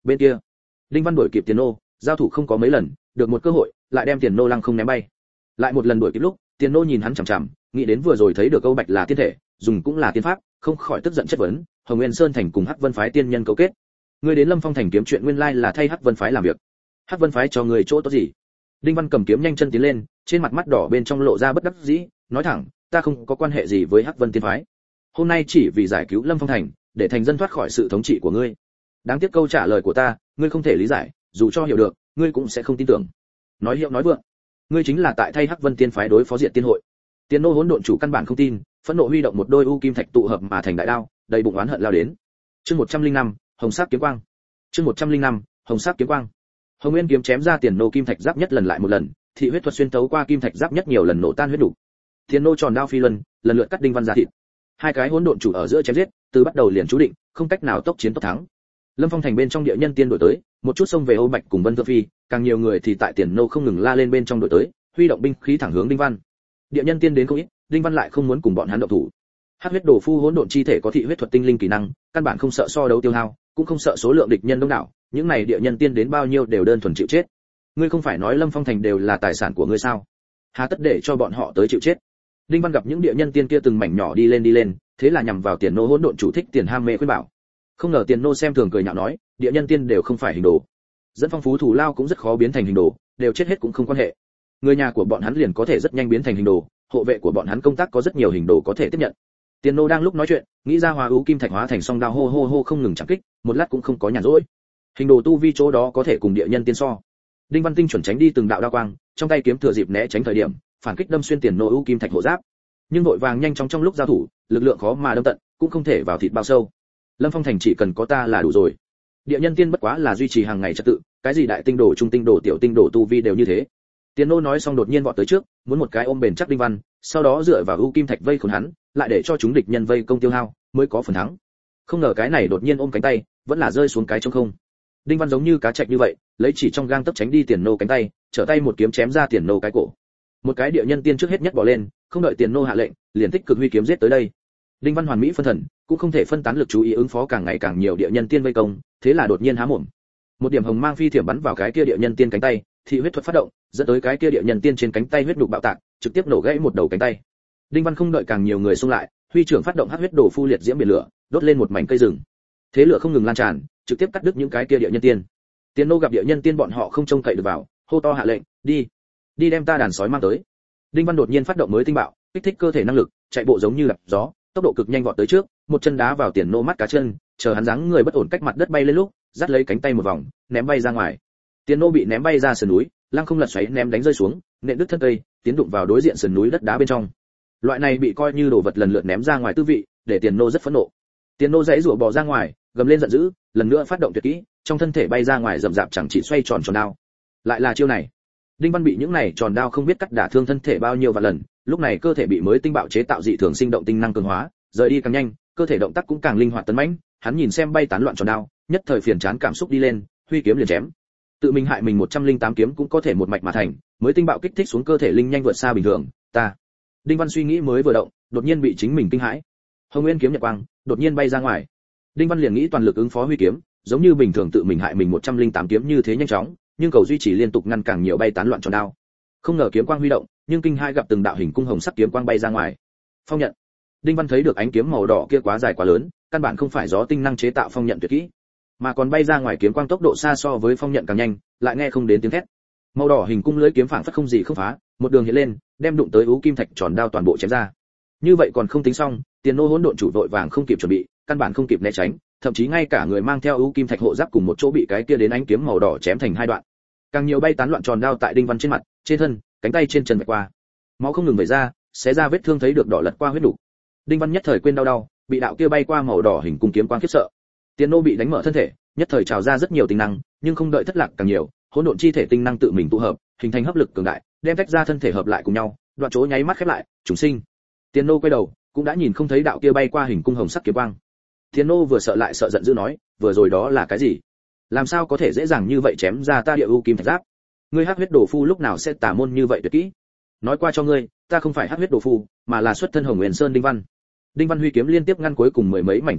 bên kia Đinh Văn đuổi kịp Tiền Nô, giao thủ không có mấy lần, được một cơ hội, lại đem Tiền Nô lăng không ném bay. Lại một lần đuổi kịp lúc, Tiền Nô nhìn hắn chằm chằm, nghĩ đến vừa rồi thấy được câu Bạch là tiên thể, dùng cũng là tiên pháp, không khỏi tức giận chất vấn, Hồng Nguyên Sơn thành cùng Hắc Vân phái tiên nhân cấu kết. Ngươi đến Lâm Phong thành kiếm chuyện nguyên lai là thay Hắc Vân phái làm việc. Hắc Vân phái cho ngươi chỗ tốt gì? Đinh Văn cầm kiếm nhanh chân tiến lên, trên mặt mắt đỏ bên trong lộ ra bất đắc dĩ, nói thẳng, ta không có quan hệ gì với Hắc Vân tiên phái. Hôm nay chỉ vì giải cứu Lâm Phong thành, để thành dân thoát khỏi sự thống trị của ngươi. Đáng tiếc câu trả lời của ta, ngươi không thể lý giải, dù cho hiểu được, ngươi cũng sẽ không tin tưởng. Nói hiệu nói vượng, ngươi chính là tại thay Hắc Vân tiên phái đối phó Diệt Tiên hội. Tiền Nô hỗn độn chủ căn bản không tin, phẫn nộ huy động một đôi u kim thạch tụ hợp mà thành đại đao, đầy bụng oán hận lao đến. Chương một trăm linh năm, Hồng Sắc kiếm quang. Chương một trăm linh năm, Hồng Sắc kiếm quang. Hồng Nguyên kiếm chém ra Tiền Nô kim thạch giáp nhất lần lại một lần, thị huyết thuật xuyên tấu qua kim thạch giáp nhất nhiều lần nổ tan huyết đủ. Tiền Nô tròn đao phi luân, lần lượt cắt Đinh Văn ra thịt. Hai cái hỗn độn chủ ở giữa chém giết, từ bắt đầu liền chú định, không cách nào tốc chiến tốc thắng. Lâm Phong thành bên trong địa nhân tiên đổi tới, một chút xông về Âu Bạch cùng Vân Thượng Phi, càng nhiều người thì tại Tiền Nô không ngừng la lên bên trong đổi tới, huy động binh khí thẳng hướng Đinh Văn. Địa nhân tiên đến không ít, Đinh Văn lại không muốn cùng bọn hắn động thủ. Hắc huyết đồ phu hỗn độn chi thể có thị huyết thuật tinh linh kỹ năng, căn bản không sợ so đấu tiêu hao, cũng không sợ số lượng địch nhân đông đảo, những này địa nhân tiên đến bao nhiêu đều đơn thuần chịu chết. Ngươi không phải nói Lâm Phong thành đều là tài sản của ngươi sao? Hà tất để cho bọn họ tới chịu chết? Đinh Văn gặp những địa nhân tiên kia từng mảnh nhỏ đi lên đi lên, thế là nhằm vào Tiền Nô hỗn độn chủ thích tiền ham mê khuyên bảo. Không ngờ Tiền Nô xem thường cười nhạo nói, địa nhân tiên đều không phải hình đồ. Dẫn phong phú thủ lao cũng rất khó biến thành hình đồ, đều chết hết cũng không quan hệ. Người nhà của bọn hắn liền có thể rất nhanh biến thành hình đồ, hộ vệ của bọn hắn công tác có rất nhiều hình đồ có thể tiếp nhận. Tiền Nô đang lúc nói chuyện, nghĩ ra hóa ưu kim thạch hóa thành song đao hô hô hô không ngừng chạm kích, một lát cũng không có nhàn rỗi. Hình đồ tu vi chỗ đó có thể cùng địa nhân tiên so. Đinh Văn tinh chuẩn tránh đi từng đạo đao quang, trong tay kiếm thừa dịp né tránh thời điểm, phản kích đâm xuyên Tiền Nô ưu kim thạch hộ giáp. Nhưng đội vàng nhanh chóng trong lúc giao thủ, lực lượng khó mà đâm tận, cũng không thể vào thịt bao sâu. Lâm Phong thành chỉ cần có ta là đủ rồi. Địa nhân tiên bất quá là duy trì hàng ngày trật tự, cái gì đại tinh đồ, trung tinh đồ, tiểu tinh đồ tu vi đều như thế. Tiền Nô nói xong đột nhiên vọt tới trước, muốn một cái ôm bền chắc Đinh Văn, sau đó dựa vào ưu kim thạch vây khốn hắn, lại để cho chúng địch nhân vây công tiêu hao, mới có phần thắng. Không ngờ cái này đột nhiên ôm cánh tay, vẫn là rơi xuống cái trống không. Đinh Văn giống như cá trạch như vậy, lấy chỉ trong gang tấc tránh đi Tiền Nô cánh tay, trở tay một kiếm chém ra Tiền Nô cái cổ. Một cái địa nhân tiên trước hết nhất bỏ lên, không đợi Tiền Nô hạ lệnh, liền tích cực huy kiếm giết tới đây. Đinh Văn hoàn mỹ phân thần, cũng không thể phân tán lực chú ý ứng phó càng ngày càng nhiều địa nhân tiên vây công, thế là đột nhiên há mồm. Một điểm hồng mang phi thiểm bắn vào cái kia địa nhân tiên cánh tay, thị huyết thuật phát động, dẫn tới cái kia địa nhân tiên trên cánh tay huyết đục bạo tạc, trực tiếp nổ gãy một đầu cánh tay. Đinh Văn không đợi càng nhiều người xung lại, huy trưởng phát động hắc huyết đồ phu liệt diễm biển lửa, đốt lên một mảnh cây rừng. Thế lửa không ngừng lan tràn, trực tiếp cắt đứt những cái kia địa nhân tiên. Tiền Nô gặp địa nhân tiên bọn họ không trông cậy được vào, hô to hạ lệnh, đi, đi đem ta đàn sói mang tới. Đinh Văn đột nhiên phát động mới tinh bạo, kích thích cơ thể năng lực, chạy bộ giống như lập gió, tốc độ cực nhanh vọt tới trước, một chân đá vào Tiền Nô mắt cá chân, chờ hắn dáng người bất ổn cách mặt đất bay lên lúc, dắt lấy cánh tay một vòng, ném bay ra ngoài. Tiền Nô bị ném bay ra sườn núi, lăng không lật xoáy ném đánh rơi xuống, nện đứt thân cây, tiến đụng vào đối diện sườn núi đất đá bên trong. Loại này bị coi như đồ vật lần lượt ném ra ngoài tư vị, để Tiền Nô rất phẫn nộ. Tiền Nô dãy rủa bò ra ngoài, gầm lên giận dữ, lần nữa phát động tuyệt kỹ, trong thân thể bay ra ngoài rậm rạp chẳng chỉ xoay tròn tròn đao. Lại là chiêu này. Đinh Văn bị những này tròn đao không biết cắt đả thương thân thể bao nhiêu vạn lần, lúc này cơ thể bị mới tinh bạo chế tạo dị thường sinh động tinh năng cường hóa, rời đi càng nhanh, cơ thể động tác cũng càng linh hoạt tấn mãnh, hắn nhìn xem bay tán loạn tròn đao, nhất thời phiền chán cảm xúc đi lên, huy kiếm liền chém. Tự mình hại mình một trăm linh tám kiếm cũng có thể một mạch mà thành, mới tinh bạo kích thích xuống cơ thể linh nhanh vượt xa bình thường, ta. Đinh Văn suy nghĩ mới vừa động, đột nhiên bị chính mình kinh hãi. Hồng Nguyên kiếm nhật quang, đột nhiên bay ra ngoài. Đinh Văn liền nghĩ toàn lực ứng phó huy kiếm, giống như bình thường tự mình hại mình một trăm linh tám kiếm như thế nhanh chóng, nhưng cầu duy trì liên tục ngăn càng nhiều bay tán loạn tròn đao. Không ngờ kiếm quang huy động, nhưng kinh hai gặp từng đạo hình cung hồng sắc kiếm quang bay ra ngoài. Phong nhận. Đinh Văn thấy được ánh kiếm màu đỏ kia quá dài quá lớn, căn bản không phải gió tinh năng chế tạo phong nhận tuyệt kỹ, mà còn bay ra ngoài kiếm quang tốc độ xa so với phong nhận càng nhanh, lại nghe không đến tiếng thét. Màu đỏ hình cung lưới kiếm phảng phất không gì không phá, một đường hiện lên, đem đụng tới ú kim thạch tròn đao toàn bộ chém ra. Như vậy còn không tính xong, Tiền Nô hỗn độn chủ vội vàng không kịp chuẩn bị, căn bản không kịp né tránh, thậm chí ngay cả người mang theo ú kim thạch hộ giáp cùng một chỗ bị cái kia đến ánh kiếm màu đỏ chém thành hai đoạn. Càng nhiều bay tán loạn tròn đao tại Đinh Văn trên mặt, trên thân, cánh tay trên chân vạch qua. Máu không ngừng vẩy ra, xé ra vết thương thấy được đỏ lật qua huyết đủ. Đinh Văn nhất thời quên đau đau, bị đạo kia bay qua màu đỏ hình cung kiếm quang khiếp sợ. Tiền Nô bị đánh mở thân thể, nhất thời trào ra rất nhiều tinh năng, nhưng không đợi thất lạc càng nhiều, hỗn độn chi thể tinh năng tự mình tụ hợp, hình thành hấp lực cường đại, đem tách ra thân thể hợp lại cùng nhau, đoạn chỗ nháy mắt khép lại, trùng sinh. Tiền Nô quay đầu, cũng đã nhìn không thấy đạo kia bay qua hình cung hồng sắc kiếm quang. Tiền Nô vừa sợ lại sợ giận dữ nói, vừa rồi đó là cái gì? Làm sao có thể dễ dàng như vậy chém ra ta địa u kim thạch giáp? Ngươi hắc huyết đồ phu lúc nào sẽ tà môn như vậy tuyệt kỹ? Nói qua cho ngươi, ta không phải hắc huyết đồ phu, mà là xuất thân Hồng Nguyên Sơn Đinh Văn. Đinh Văn huy kiếm liên tiếp ngăn cuối cùng mười mấy mảnh tròn đao,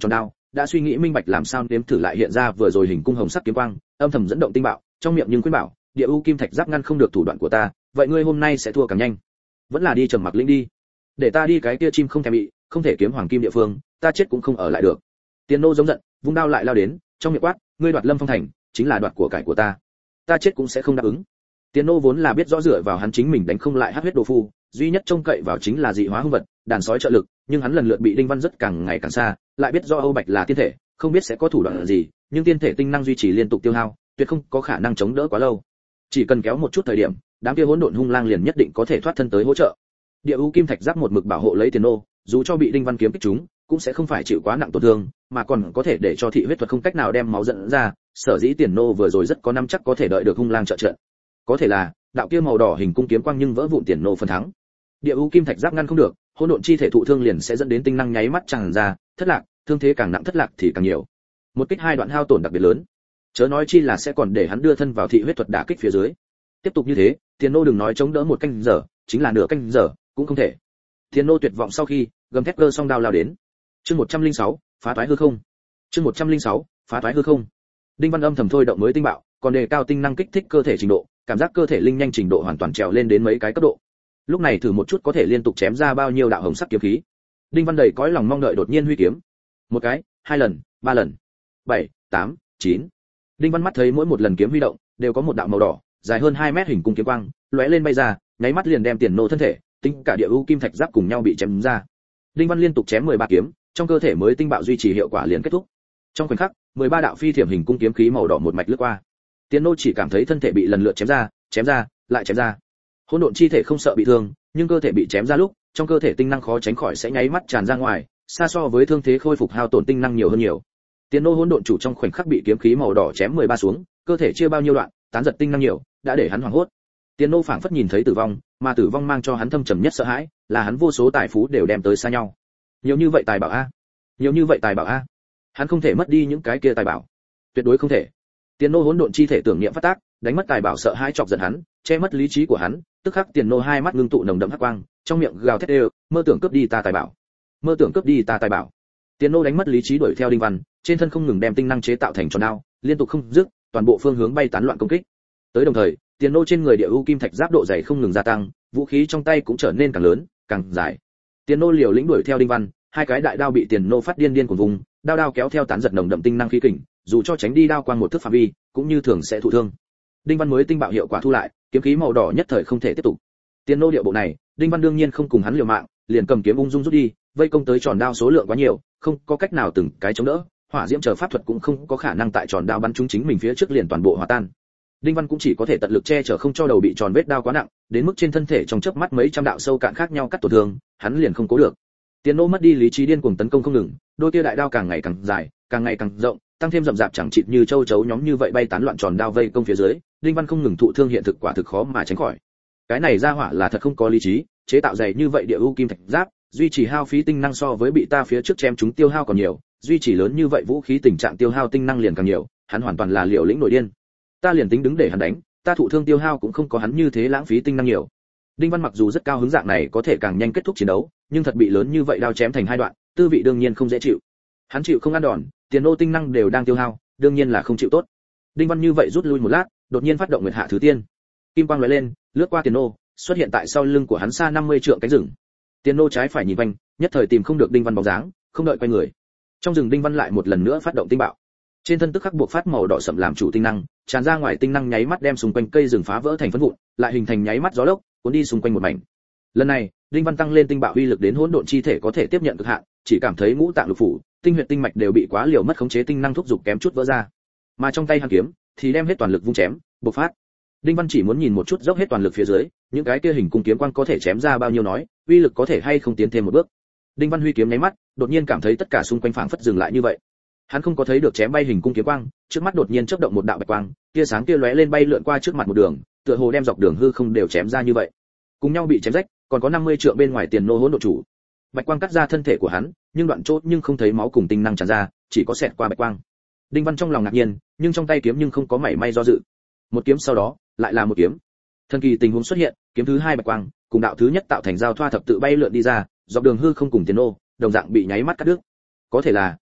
đã suy nghĩ minh bạch làm sao nếm thử lại hiện ra vừa rồi hình cung hồng sắc kiếm quang, âm thầm dẫn động tinh bạo, trong miệng nhưng khuyên bảo, địa u kim thạch giáp ngăn không được thủ đoạn của ta, vậy ngươi hôm nay sẽ thua càng nhanh. Vẫn là đi trầm mặc lĩnh đi, để ta đi cái kia chim không thèm bị, không thể kiếm hoàng kim địa phương, ta chết cũng không ở lại được. Tiền nô giống giận, vung đao lại lao đến, trong miệng quát, ngươi đoạt Lâm Phong thành, chính là đoạt của cải của ta, ta chết cũng sẽ không đáp ứng. Tiền nô vốn là biết rõ dựa vào hắn chính mình đánh không lại hắc huyết đồ phu, duy nhất trông cậy vào chính là dị hóa hung vật, đàn sói trợ lực, nhưng hắn lần lượt bị Đinh Văn rất càng ngày càng xa, lại biết do Âu Bạch là tiên thể, không biết sẽ có thủ đoạn gì, nhưng tiên thể tinh năng duy trì liên tục tiêu hao, tuyệt không có khả năng chống đỡ quá lâu. Chỉ cần kéo một chút thời điểm, đám kia hỗn độn hung lang liền nhất định có thể thoát thân tới hỗ trợ. Địa u kim thạch giáp một mực bảo hộ lấy Tiền nô, dù cho bị Đinh Văn kiếm kích trúng, cũng sẽ không phải chịu quá nặng tổn thương, mà còn có thể để cho thị huyết thuật không cách nào đem máu dẫn ra, sở dĩ Tiền nô vừa rồi rất có nắm chắc có thể đợi được hung lang trợ trận. Có thể là, đạo kia màu đỏ hình cung kiếm quang nhưng vỡ vụn Tiền nô phần thắng. Địa u kim thạch giáp ngăn không được, hỗn độn chi thể thụ thương liền sẽ dẫn đến tinh năng nháy mắt tràn ra, thất lạc, thương thế càng nặng thất lạc thì càng nhiều. Một kích hai đoạn hao tổn đặc biệt lớn, chớ nói chi là sẽ còn để hắn đưa thân vào thị huyết thuật đả kích phía dưới. Tiếp tục như thế, Tiền nô đừng nói chống đỡ một canh giờ, chính là nửa canh giờ cũng không thể. Tiền nô tuyệt vọng sau khi, gầm thét cơ song đao lao đến. Chương một trăm lẻ sáu, phá toái hư không. Chương một trăm lẻ sáu, phá toái hư không. Đinh Văn âm thầm thôi động mới tinh bạo, còn đề cao tinh năng kích thích cơ thể trình độ, cảm giác cơ thể linh nhanh trình độ hoàn toàn trèo lên đến mấy cái cấp độ. Lúc này thử một chút có thể liên tục chém ra bao nhiêu đạo hồng sắc kiếm khí. Đinh Văn đầy cõi lòng mong đợi đột nhiên huy kiếm. Một cái, hai lần, ba lần, bảy, tám, chín. Đinh Văn mắt thấy mỗi một lần kiếm huy động đều có một đạo màu đỏ, dài hơn hai mét hình cung kiếm quang, lóe lên bay ra, nháy mắt liền đem Tiền nô thân thể, tính cả địa u kim thạch giáp cùng nhau bị chém ra. Đinh Văn liên tục chém mười ba kiếm, trong cơ thể mới tinh bạo duy trì hiệu quả liền kết thúc. Trong khoảnh khắc, mười ba đạo phi thiểm hình cung kiếm khí màu đỏ một mạch lướt qua. Tiền nô chỉ cảm thấy thân thể bị lần lượt chém ra, chém ra, lại chém ra. Hỗn độn chi thể không sợ bị thương, nhưng cơ thể bị chém ra lúc, trong cơ thể tinh năng khó tránh khỏi sẽ nháy mắt tràn ra ngoài, xa so với thương thế khôi phục hao tổn tinh năng nhiều hơn nhiều. Tiền nô hỗn độn chủ trong khoảnh khắc bị kiếm khí màu đỏ chém mười ba xuống, cơ thể chia bao nhiêu đoạn, tán giật tinh năng nhiều, đã để hắn hoảng hốt. Tiền nô phảng phất nhìn thấy tử vong, mà tử vong mang cho hắn thâm trầm nhất sợ hãi, là hắn vô số tài phú đều đem tới xa nhau. Nhiều như vậy tài bảo a, nhiều như vậy tài bảo a. Hắn không thể mất đi những cái kia tài bảo, tuyệt đối không thể. Tiền nô hỗn độn chi thể tưởng niệm phát tác, đánh mất tài bảo sợ hãi chọc giận hắn, che mất lý trí của hắn, tức khắc Tiền nô hai mắt ngưng tụ nồng đậm hắc quang, trong miệng gào thét đều, mơ tưởng cướp đi ta tài bảo, mơ tưởng cướp đi ta tài bảo. Tiền nô đánh mất lý trí đuổi theo Đinh Văn, trên thân không ngừng đem tinh năng chế tạo thành tròn đao, liên tục không dứt, toàn bộ phương hướng bay tán loạn công kích. Tới đồng thời, Tiền nô trên người địa u kim thạch giáp độ dày không ngừng gia tăng, vũ khí trong tay cũng trở nên càng lớn, càng dài. Tiền nô liều lĩnh đuổi theo Đinh Văn, hai cái đại đao bị Tiền nô phát điên điên cuồng vùng, đao đao kéo theo tán giật nồng đậm tinh năng khí kình, dù cho tránh đi đao quang một thước phạm vi, cũng như thường sẽ thụ thương. Đinh Văn mới tinh bạo hiệu quả thu lại, kiếm khí màu đỏ nhất thời không thể tiếp tục. Tiền nô điệu bộ này, Đinh Văn đương nhiên không cùng hắn liều mạng, liền cầm kiếm ung dung rút đi, vây công tới tròn đao số lượng quá nhiều, không có cách nào từng cái chống đỡ, hỏa diễm chờ pháp thuật cũng không có khả năng tại tròn đao bắn trúng chính mình phía trước liền toàn bộ hòa tan. Đinh Văn cũng chỉ có thể tận lực che chở không cho đầu bị tròn vết đao quá nặng, đến mức trên thân thể trong chớp mắt mấy trăm đạo sâu cạn khác nhau cắt tổn thương, hắn liền không cố được. Tiền nô mất đi lý trí điên cuồng tấn công không ngừng, đôi kia đại đao càng ngày càng dài, càng ngày càng rộng, tăng thêm rậm rạp chẳng chịt như châu chấu nhóm như vậy bay tán loạn tròn đao vây công phía dưới, Đinh Văn không ngừng thụ thương hiện thực quả thực khó mà tránh khỏi. Cái này ra hỏa là thật không có lý trí, chế tạo dày như vậy địa u kim thạch giáp, duy trì hao phí tinh năng so với bị ta phía trước chém chúng tiêu hao còn nhiều, duy trì lớn như vậy vũ khí tình trạng tiêu hao tinh năng liền càng nhiều, hắn hoàn toàn là liều lĩnh nổi điên. Ta liền tính đứng để hắn đánh, ta thụ thương tiêu hao cũng không có hắn như thế lãng phí tinh năng nhiều. Đinh Văn mặc dù rất cao hứng dạng này có thể càng nhanh kết thúc chiến đấu, nhưng thật bị lớn như vậy đao chém thành hai đoạn, tư vị đương nhiên không dễ chịu. Hắn chịu không ăn đòn, Tiền nô tinh năng đều đang tiêu hao, đương nhiên là không chịu tốt. Đinh Văn như vậy rút lui một lát, đột nhiên phát động Nguyệt Hạ Thứ Tiên. Kim quang lóe lên, lướt qua Tiền nô, xuất hiện tại sau lưng của hắn xa năm mươi trượng cánh rừng. Tiền nô trái phải nhìn quanh, nhất thời tìm không được Đinh Văn bóng dáng, không đợi quay người. Trong rừng Đinh Văn lại một lần nữa phát động tinh bạo. Trên thân tức khắc buộc phát màu đỏ sẫm làm chủ tinh năng, tràn ra ngoài tinh năng nháy mắt đem xung quanh cây rừng phá vỡ thành phấn vụn, lại hình thành nháy mắt gió lốc, cuốn đi xung quanh một mảnh. Lần này, Đinh Văn tăng lên tinh bạo uy lực đến hỗn độn chi thể có thể tiếp nhận cực hạn, chỉ cảm thấy ngũ tạng lục phủ, tinh huyệt tinh mạch đều bị quá liều mất khống chế tinh năng thúc dục kém chút vỡ ra. Mà trong tay hắn kiếm thì đem hết toàn lực vung chém, bộc phát. Đinh Văn chỉ muốn nhìn một chút dốc hết toàn lực phía dưới, những cái kia hình cung kiếm quang có thể chém ra bao nhiêu nói, uy lực có thể hay không tiến thêm một bước. Đinh Văn huy kiếm nháy mắt, đột nhiên cảm thấy tất cả xung quanh phảng phất dừng lại như vậy. Hắn không có thấy được chém bay hình cung kiếm quang, trước mắt đột nhiên chớp động một đạo bạch quang, tia sáng kia lóe lên bay lượn qua trước mặt một đường, tựa hồ đem dọc đường hư không đều chém ra như vậy. Cùng nhau bị chém rách, còn có năm mươi trượng bên ngoài Tiền nô hỗn độn chủ. Bạch quang cắt ra thân thể của hắn, nhưng đoạn chốt nhưng không thấy máu cùng tinh năng tràn ra, chỉ có xẹt qua bạch quang. Đinh Văn trong lòng ngạc nhiên, nhưng trong tay kiếm nhưng không có mảy may do dự. Một kiếm sau đó, lại là một kiếm. Thần kỳ tình huống xuất hiện, kiếm thứ hai bạch quang, cùng đạo thứ nhất tạo thành giao thoa thập tự bay lượn đi ra, dọc đường hư không cùng Tiền nô, đồng dạng bị nháy mắt cắt đứt. Có thể là,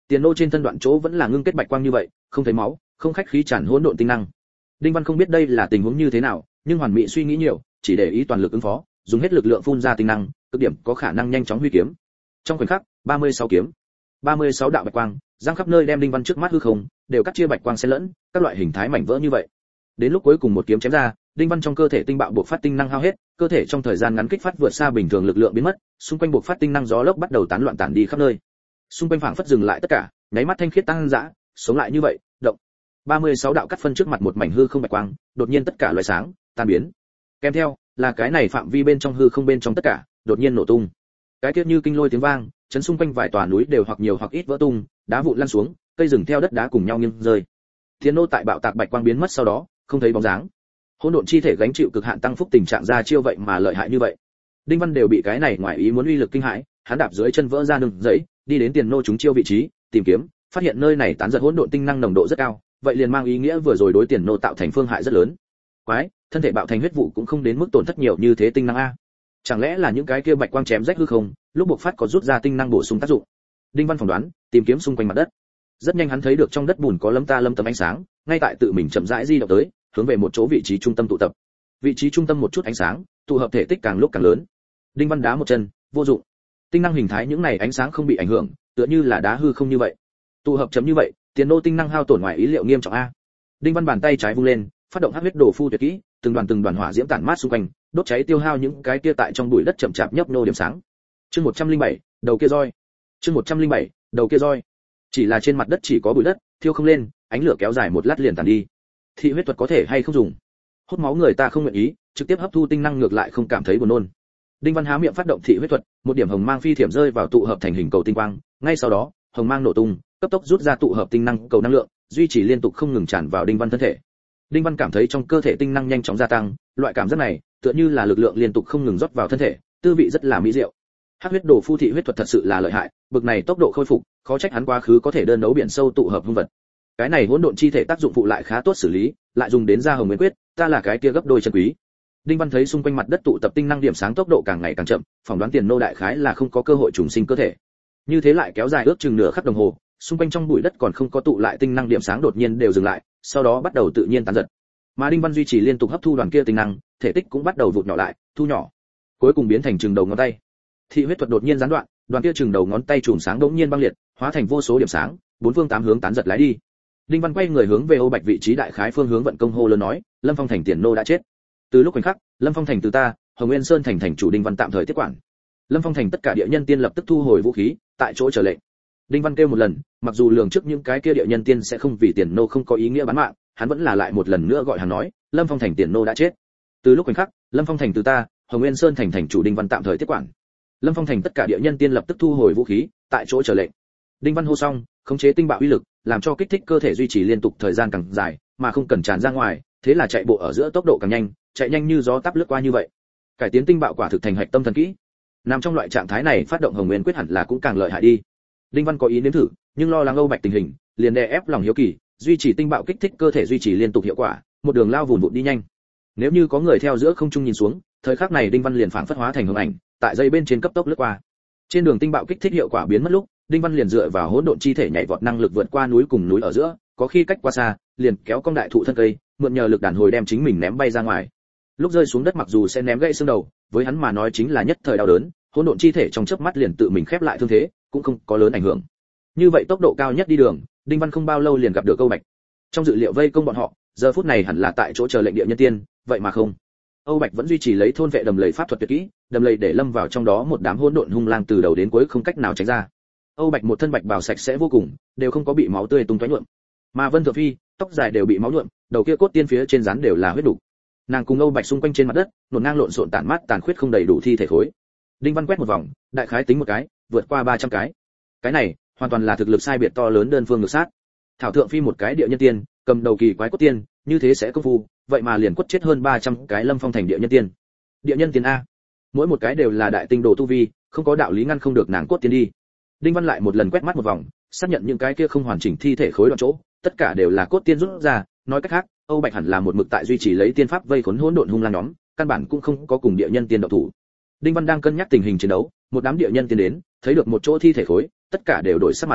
Tiền nô trên thân đoạn chỗ vẫn là ngưng kết bạch quang như vậy, không thấy máu, không khách khí tràn hỗn độn tinh năng. Đinh Văn không biết đây là tình huống như thế nào, nhưng hoàn mỹ suy nghĩ nhiều, chỉ để ý toàn lực ứng phó, dùng hết lực lượng phun ra tinh năng, cực điểm có khả năng nhanh chóng huy kiếm. Trong khoảnh khắc, ba mươi sáu kiếm, ba mươi sáu đạo bạch quang, giăng khắp nơi đem Đinh Văn trước mắt hư không, đều cắt chia bạch quang xen lẫn, các loại hình thái mảnh vỡ như vậy. Đến lúc cuối cùng một kiếm chém ra, Đinh Văn trong cơ thể tinh bạo buộc phát tinh năng hao hết, cơ thể trong thời gian ngắn kích phát vượt xa bình thường lực lượng biến mất, xung quanh buộc phát tinh năng gió lốc bắt đầu tán loạn tản đi khắp nơi. Xung quanh phảng phất dừng lại tất cả, nháy mắt thanh khiết tăng dã, sống lại như vậy, động. ba mươi sáu đạo cắt phân trước mặt một mảnh hư không bạch quang, đột nhiên tất cả loại sáng, tan biến. Kèm theo, là cái này phạm vi bên trong hư không bên trong tất cả, đột nhiên nổ tung. Cái kia như kinh lôi tiếng vang, chấn xung quanh vài tòa núi đều hoặc nhiều hoặc ít vỡ tung, đá vụn lăn xuống, cây rừng theo đất đá cùng nhau nghiêng rơi. Thiên nô tại bạo tạc bạch quang biến mất sau đó, không thấy bóng dáng. Hỗn độn chi thể gánh chịu cực hạn tăng phúc tình trạng ra chiêu vậy mà lợi hại như vậy. Đinh Văn đều bị cái này ngoài ý muốn uy lực kinh hãi, hắn đạp dưới chân vỡ ra nương dãy, đi đến tiền nô chúng chiêu vị trí, tìm kiếm, phát hiện nơi này tán giật hỗn độn tinh năng nồng độ rất cao, vậy liền mang ý nghĩa vừa rồi đối tiền nô tạo thành phương hại rất lớn. Quái, thân thể bạo thành huyết vụ cũng không đến mức tổn thất nhiều như thế tinh năng a. Chẳng lẽ là những cái kia bạch quang chém rách hư không, lúc bộc phát có rút ra tinh năng bổ sung tác dụng. Đinh Văn phỏng đoán, tìm kiếm xung quanh mặt đất. Rất nhanh hắn thấy được trong đất bùn có lấm ta lấm tấm ánh sáng, ngay tại tự mình chậm rãi di động tới, hướng về một chỗ vị trí trung tâm tụ tập. Vị trí trung tâm một chút ánh sáng, tụ hợp thể tích càng lúc càng lớn. Đinh Văn đá một chân, vô dụng. Tinh năng hình thái những này ánh sáng không bị ảnh hưởng, tựa như là đá hư không như vậy. Tụ hợp chấm như vậy, tiền nô tinh năng hao tổn ngoài ý liệu nghiêm trọng a. Đinh Văn bàn tay trái vung lên, phát động hắc huyết đồ phu tuyệt kỹ, từng đoàn từng đoàn hỏa diễm tản mát xung quanh, đốt cháy tiêu hao những cái kia tại trong bụi đất chậm chạp nhấp nô điểm sáng. Chương một trăm lẻ bảy, đầu kia roi. Chương một trăm lẻ bảy, đầu kia roi. Chỉ là trên mặt đất chỉ có bụi đất, thiêu không lên, ánh lửa kéo dài một lát liền tàn đi. Thị huyết thuật có thể hay không dùng? Hút máu người ta không nguyện ý, trực tiếp hấp thu tinh năng ngược lại không cảm thấy buồn nôn. Đinh Văn há miệng phát động thị huyết thuật, một điểm hồng mang phi thiểm rơi vào tụ hợp thành hình cầu tinh quang, ngay sau đó, hồng mang nổ tung, cấp tốc rút ra tụ hợp tinh năng cầu năng lượng, duy trì liên tục không ngừng tràn vào Đinh Văn thân thể. Đinh Văn cảm thấy trong cơ thể tinh năng nhanh chóng gia tăng, loại cảm giác này, tựa như là lực lượng liên tục không ngừng rót vào thân thể, tư vị rất là mỹ diệu. Hắc huyết đồ phu thị huyết thuật thật sự là lợi hại, bực này tốc độ khôi phục, khó trách hắn quá khứ có thể đơn đấu biển sâu tụ hợp hung vật. Cái này hỗn độn chi thể tác dụng phụ lại khá tốt xử lý, lại dùng đến ra hồng nguyên quyết, ta là cái kia gấp đôi chân quý. Đinh Văn thấy xung quanh mặt đất tụ tập tinh năng điểm sáng tốc độ càng ngày càng chậm, phỏng đoán tiền nô đại khái là không có cơ hội trùng sinh cơ thể. Như thế lại kéo dài ước chừng nửa khắc đồng hồ, xung quanh trong bụi đất còn không có tụ lại tinh năng điểm sáng đột nhiên đều dừng lại, sau đó bắt đầu tự nhiên tán giật. Mà Đinh Văn duy trì liên tục hấp thu đoàn kia tinh năng, thể tích cũng bắt đầu vụt nhỏ lại, thu nhỏ, cuối cùng biến thành chừng đầu ngón tay. Thị huyết thuật đột nhiên gián đoạn, đoàn kia chừng đầu ngón tay chùm sáng đống nhiên băng liệt, hóa thành vô số điểm sáng, bốn phương tám hướng tán giật lái đi. Đinh Văn quay người hướng về Âu Bạch vị trí đại khái phương hướng vận công hô lớn nói, Lâm Phong thành tiền nô đã chết. Từ lúc khoảnh khắc, Lâm Phong thành từ ta, Hồng Nguyên Sơn thành thành chủ Đinh Văn tạm thời tiếp quản. Lâm Phong thành tất cả địa nhân tiên lập tức thu hồi vũ khí, tại chỗ chờ lệnh. Đinh Văn kêu một lần, mặc dù lường trước những cái kia địa nhân tiên sẽ không vì tiền nô không có ý nghĩa bán mạng, hắn vẫn là lại một lần nữa gọi hắn nói, Lâm Phong thành tiền nô đã chết. Từ lúc khoảnh khắc, Lâm Phong thành từ ta, Hồng Nguyên Sơn thành thành chủ Đinh Văn tạm thời tiếp quản. Lâm Phong thành tất cả địa nhân tiên lập tức thu hồi vũ khí, tại chỗ chờ lệnh. Đinh Văn hô xong, khống chế tinh bạo uy lực, làm cho kích thích cơ thể duy trì liên tục thời gian càng dài, mà không cần tràn ra ngoài, thế là chạy bộ ở giữa tốc độ càng nhanh, chạy nhanh như gió táp lướt qua như vậy. Cải tiến tinh bạo quả thực thành hạch tâm thần kỹ. Nằm trong loại trạng thái này phát động Hồng Nguyên quyết hẳn là cũng càng lợi hại đi. Đinh Văn có ý nếm thử, nhưng lo lắng Âu Bạch tình hình, liền đè ép lòng hiếu kỳ, duy trì tinh bạo kích thích cơ thể duy trì liên tục hiệu quả, một đường lao vùn vụt đi nhanh. Nếu như có người theo giữa không trung nhìn xuống, thời khắc này Đinh Văn liền phảng phất hóa thành hồng ảnh, tại dây bên trên cấp tốc lướt qua. Trên đường tinh bạo kích thích hiệu quả biến mất lúc, Đinh Văn liền dựa vào hỗn độn chi thể nhảy vọt năng lực vượt qua núi cùng núi ở giữa, có khi cách quá xa, liền kéo cong đại thụ thân cây, mượn nhờ lực đàn hồi đem chính mình ném bay ra ngoài. Lúc rơi xuống đất mặc dù sẽ ném gãy xương đầu, với hắn mà nói chính là nhất thời đau đớn, hỗn độn chi thể trong chớp mắt liền tự mình khép lại thương thế, cũng không có lớn ảnh hưởng. Như vậy tốc độ cao nhất đi đường, Đinh Văn không bao lâu liền gặp được Âu Bạch. Trong dự liệu vây công bọn họ, giờ phút này hẳn là tại chỗ chờ lệnh địa nhân tiên, vậy mà không. Âu Bạch vẫn duy trì lấy thôn vệ đầm lầy pháp thuật tuyệt kỹ, đầm lầy để lâm vào trong đó một đám hỗn độn hung lang từ đầu đến cuối không cách nào tránh ra. Âu Bạch một thân bạch bào sạch sẽ vô cùng, đều không có bị máu tươi tung tóe nhuộm. Mà Vân Thượng Phi, tóc dài đều bị máu nhuộm, đầu kia cốt tiên phía trên rắn đều là huyết đủ. Nàng cùng Âu Bạch xung quanh trên mặt đất, nổn ngang lộn xộn tản mát tàn khuyết không đầy đủ thi thể khối. Đinh Văn quét một vòng, đại khái tính một cái, vượt qua ba trăm cái. Cái này, hoàn toàn là thực lực sai biệt to lớn đơn phương ngược sát. Thảo Thượng Phi một cái địa nhân tiên, cầm đầu kỳ quái cốt tiên, như thế sẽ công phu, vậy mà liền quất chết hơn ba trăm cái Lâm Phong thành địa nhân tiên. Địa nhân tiên a, mỗi một cái đều là đại tinh đồ tu vi, không có đạo lý ngăn không được nàng cốt tiên đi. Đinh Văn lại một lần quét mắt một vòng, xác nhận những cái kia không hoàn chỉnh thi thể khối đoạn chỗ, tất cả đều là cốt tiên rút ra, nói cách khác, Âu Bạch hẳn là một mực tại duy trì lấy tiên pháp vây khốn hỗn độn hung lang nhóm, căn bản cũng không có cùng địa nhân tiên động thủ. Đinh Văn đang cân nhắc tình hình chiến đấu, một đám địa nhân tiên đến, thấy được một chỗ thi thể khối, tất cả đều đổi sắc mặt.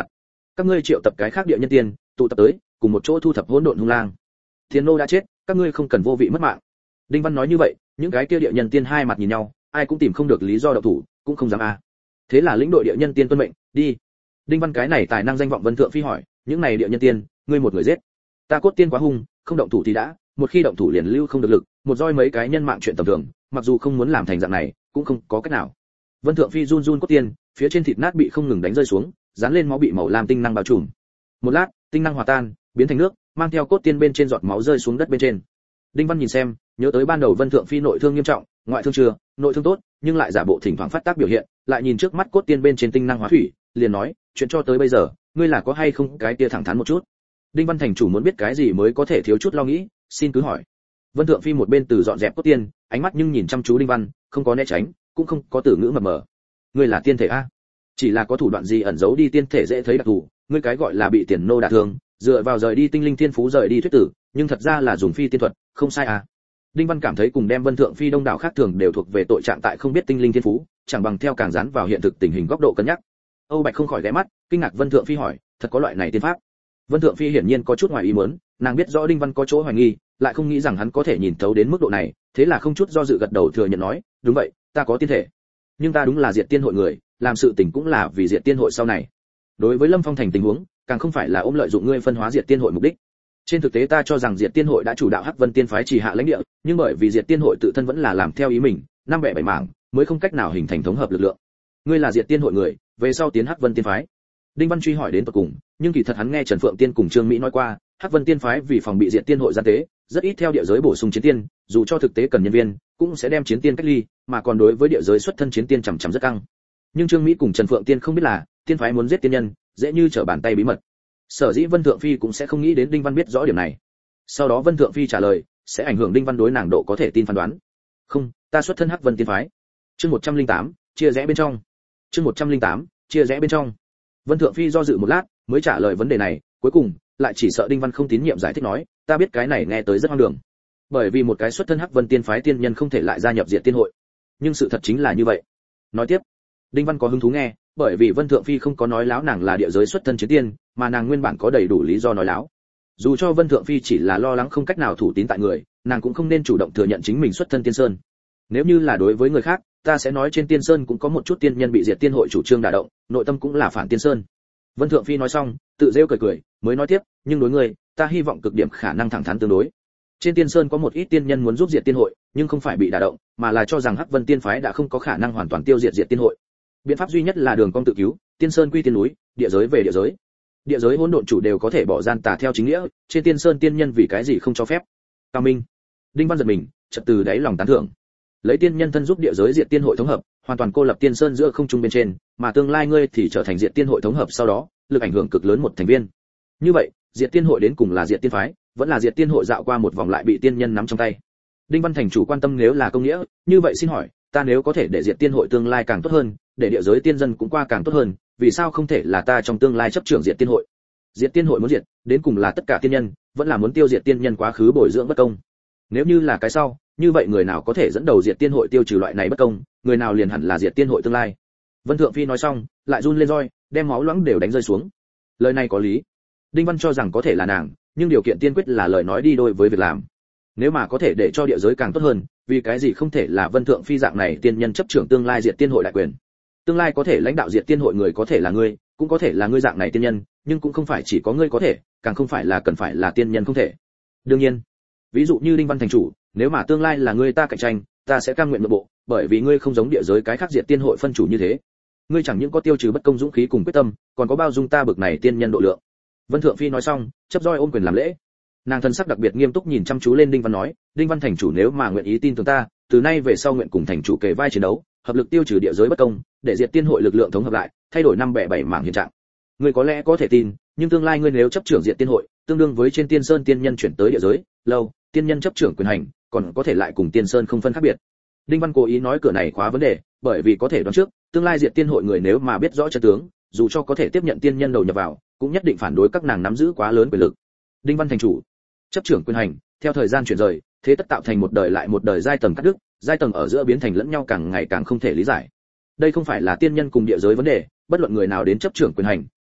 các ngươi triệu tập cái khác địa nhân tiên tụ tập tới cùng một chỗ thu thập hỗn độn hung lang. Thiên nô đã chết, các ngươi không cần vô vị mất mạng. Đinh Văn nói như vậy, những cái kia địa nhân tiên hai mặt nhìn nhau, ai cũng tìm không được lý do động thủ, cũng không dám a. À. Thế là lĩnh đội địa nhân tiên tuân mệnh, đi. Đinh Văn cái này tài năng danh vọng Vân Thượng Phi hỏi, những này địa nhân tiên, ngươi một người giết. Ta cốt tiên quá hung, không động thủ thì đã, một khi động thủ liền lưu không được lực, một roi mấy cái nhân mạng chuyện tầm thường, mặc dù không muốn làm thành dạng này, cũng không có cách nào. Vân Thượng Phi run run cốt tiên, phía trên thịt nát bị không ngừng đánh rơi xuống, dán lên máu bị màu lam tinh năng bao trùm. Một lát, tinh năng hòa tan, biến thành nước, mang theo cốt tiên bên trên giọt máu rơi xuống đất bên trên. Đinh Văn nhìn xem, nhớ tới ban đầu Vân Thượng Phi nội thương nghiêm trọng, ngoại thương chưa, nội thương tốt, nhưng lại giả bộ thỉnh thoảng phát tác biểu hiện, lại nhìn trước mắt cốt tiên bên trên tinh năng hóa thủy, liền nói, chuyện cho tới bây giờ, ngươi là có hay không cái kia thẳng thắn một chút. Đinh Văn thành chủ muốn biết cái gì mới có thể thiếu chút lo nghĩ, xin cứ hỏi. Vân Thượng Phi một bên từ dọn dẹp cốt tiên, ánh mắt nhưng nhìn chăm chú Đinh Văn, không có né tránh, cũng không có từ ngữ mập mờ. Ngươi là tiên thể a? Chỉ là có thủ đoạn gì ẩn giấu đi tiên thể dễ thấy đặc thù, ngươi cái gọi là bị tiền nô đả thương, dựa vào rời đi tinh linh thiên phú rời đi thuyết tử, nhưng thật ra là dùng phi tiên thuật, không sai à. Đinh Văn cảm thấy cùng đem Vân Thượng Phi đông đảo khác thường đều thuộc về tội trạng tại không biết tinh linh thiên phú, chẳng bằng theo càng dán vào hiện thực tình hình góc độ cân nhắc. Âu Bạch không khỏi ghé mắt, kinh ngạc Vân Thượng Phi hỏi, thật có loại này tiên pháp? Vân Thượng Phi hiển nhiên có chút ngoài ý muốn, nàng biết rõ Đinh Văn có chỗ hoài nghi, lại không nghĩ rằng hắn có thể nhìn thấu đến mức độ này, thế là không chút do dự gật đầu thừa nhận nói, đúng vậy, ta có tiên thể. Nhưng ta đúng là diệt tiên hội người, làm sự tình cũng là vì diệt tiên hội sau này. Đối với Lâm Phong thành tình huống, càng không phải là ôm lợi dụng ngươi phân hóa diệt tiên hội mục đích. Trên thực tế ta cho rằng diệt tiên hội đã chủ đạo Hắc Vân tiên phái chỉ hạ lãnh địa, nhưng bởi vì diệt tiên hội tự thân vẫn là làm theo ý mình, năm bẻ bảy mảng, mới không cách nào hình thành thống hợp lực lượng. Ngươi là diệt tiên hội người, về sau tiến Hắc Vân tiên phái. Đinh Văn truy hỏi đến tận cùng, nhưng kỳ thật hắn nghe Trần Phượng Tiên cùng Trương Mỹ nói qua, Hắc Vân tiên phái vì phòng bị diệt tiên hội gian tế, rất ít theo địa giới bổ sung chiến tiên, dù cho thực tế cần nhân viên, cũng sẽ đem chiến tiên cách ly, mà còn đối với địa giới xuất thân chiến tiên chằm chằm rất căng. Nhưng Trương Mỹ cùng Trần Phượng Tiên không biết là, tiên phái muốn giết tiên nhân, dễ như trở bàn tay bí mật. Sở dĩ Vân Thượng Phi cũng sẽ không nghĩ đến Đinh Văn biết rõ điểm này. Sau đó Vân Thượng Phi trả lời, sẽ ảnh hưởng Đinh Văn đối nàng độ có thể tin phán đoán. Không, ta xuất thân Hắc Vân tiên phái. Chương một trăm lẻ tám, chia rẽ bên trong. Chương một trăm lẻ tám, chia rẽ bên trong. Vân Thượng Phi do dự một lát, mới trả lời vấn đề này, cuối cùng lại chỉ sợ Đinh Văn không tín nhiệm giải thích nói, ta biết cái này nghe tới rất hoang đường. Bởi vì một cái xuất thân Hắc Vân tiên phái tiên nhân không thể lại gia nhập Diệt Tiên hội. Nhưng sự thật chính là như vậy. Nói tiếp, Đinh Văn có hứng thú nghe, bởi vì Vân Thượng Phi không có nói láo nàng là địa giới xuất thân chiến tiên, mà nàng nguyên bản có đầy đủ lý do nói láo. Dù cho Vân Thượng Phi chỉ là lo lắng không cách nào thủ tín tại người, nàng cũng không nên chủ động thừa nhận chính mình xuất thân tiên sơn. Nếu như là đối với người khác, ta sẽ nói trên tiên sơn cũng có một chút tiên nhân bị Diệt Tiên hội chủ trương đả động, nội tâm cũng là phản tiên sơn. Vân Thượng Phi nói xong, tự rêu cười cười, mới nói tiếp, nhưng đối người, ta hy vọng cực điểm khả năng thẳng thắn tương đối. Trên tiên sơn có một ít tiên nhân muốn giúp Diệt Tiên hội, nhưng không phải bị đả động, mà là cho rằng Hắc Vân tiên phái đã không có khả năng hoàn toàn tiêu diệt Diệt Tiên hội. Biện pháp duy nhất là đường cong tự cứu, tiên sơn quy tiên núi, địa giới về địa giới. Địa giới hỗn độn chủ đều có thể bỏ gian tà theo chính nghĩa, trên tiên sơn tiên nhân vì cái gì không cho phép? Cao Minh. Đinh Văn giật mình, chợt từ đáy lòng tán thưởng. Lấy tiên nhân thân giúp địa giới Diệt Tiên hội thống hợp, hoàn toàn cô lập tiên sơn giữa không trung bên trên, mà tương lai ngươi thì trở thành Diệt Tiên hội thống hợp sau đó, lực ảnh hưởng cực lớn một thành viên. Như vậy, Diệt Tiên hội đến cùng là Diệt Tiên phái, vẫn là Diệt Tiên hội dạo qua một vòng lại bị tiên nhân nắm trong tay. Đinh Văn thành chủ quan tâm nếu là công nghĩa, như vậy xin hỏi, ta nếu có thể để Diệt Tiên hội tương lai càng tốt hơn, để địa giới tiên dân cũng qua càng tốt hơn, vì sao không thể là ta trong tương lai chấp trưởng Diệt Tiên hội? Diệt Tiên hội muốn diệt, đến cùng là tất cả tiên nhân, vẫn là muốn tiêu diệt tiên nhân quá khứ bồi dưỡng bất công. Nếu như là cái sau, như vậy người nào có thể dẫn đầu Diệt Tiên hội tiêu trừ loại này bất công, người nào liền hẳn là Diệt Tiên hội tương lai. Vân Thượng Phi nói xong, lại run lên roi, đem máu loãng đều đánh rơi xuống. Lời này có lý. Đinh Văn cho rằng có thể là nàng, nhưng điều kiện tiên quyết là lời nói đi đôi với việc làm. Nếu mà có thể để cho địa giới càng tốt hơn, vì cái gì không thể là Vân Thượng Phi dạng này tiên nhân chấp trưởng tương lai Diệt Tiên hội đại quyền? Tương lai có thể lãnh đạo Diệt Tiên hội người có thể là ngươi, cũng có thể là ngươi dạng này tiên nhân, nhưng cũng không phải chỉ có ngươi có thể, càng không phải là cần phải là tiên nhân không thể. Đương nhiên, ví dụ như Đinh Văn thành chủ, nếu mà tương lai là ngươi ta cạnh tranh, ta sẽ cam nguyện nội bộ, bởi vì ngươi không giống địa giới cái khác Diệt Tiên hội phân chủ như thế. Ngươi chẳng những có tiêu trừ bất công dũng khí cùng quyết tâm, còn có bao dung ta bực này tiên nhân độ lượng. Vân Thượng Phi nói xong, chấp roi ôm quyền làm lễ. Nàng thân sắc đặc biệt nghiêm túc nhìn chăm chú lên Đinh Văn nói, Đinh Văn thành chủ nếu mà nguyện ý tin tưởng ta, từ nay về sau nguyện cùng thành chủ kề vai chiến đấu, hợp lực tiêu trừ địa giới bất công, để Diệt Tiên hội lực lượng thống hợp lại, thay đổi năm bẻ bảy mảng hiện trạng. Ngươi có lẽ có thể tin, nhưng tương lai ngươi nếu chấp trưởng Diệt Tiên hội, tương đương với trên tiên sơn tiên nhân chuyển tới địa giới, lâu, tiên nhân chấp trưởng quyền hành, còn có thể lại cùng tiên sơn không phân khác biệt. Đinh Văn cố ý nói cửa này khóa vấn đề, bởi vì có thể đoán trước, tương lai Diệt Tiên hội người nếu mà biết rõ chân tướng, dù cho có thể tiếp nhận tiên nhân đầu nhập vào, cũng nhất định phản đối các nàng nắm giữ quá lớn quyền lực. Đinh Văn thành chủ, chấp trưởng quyền hành, theo thời gian chuyển rời, thế tất tạo thành một đời lại một đời giai tầng cắt đứt, giai tầng ở giữa biến thành lẫn nhau càng ngày càng không thể lý giải. Đây không phải là tiên nhân cùng địa giới vấn đề, bất luận người nào đến chấp trưởng quyền hành,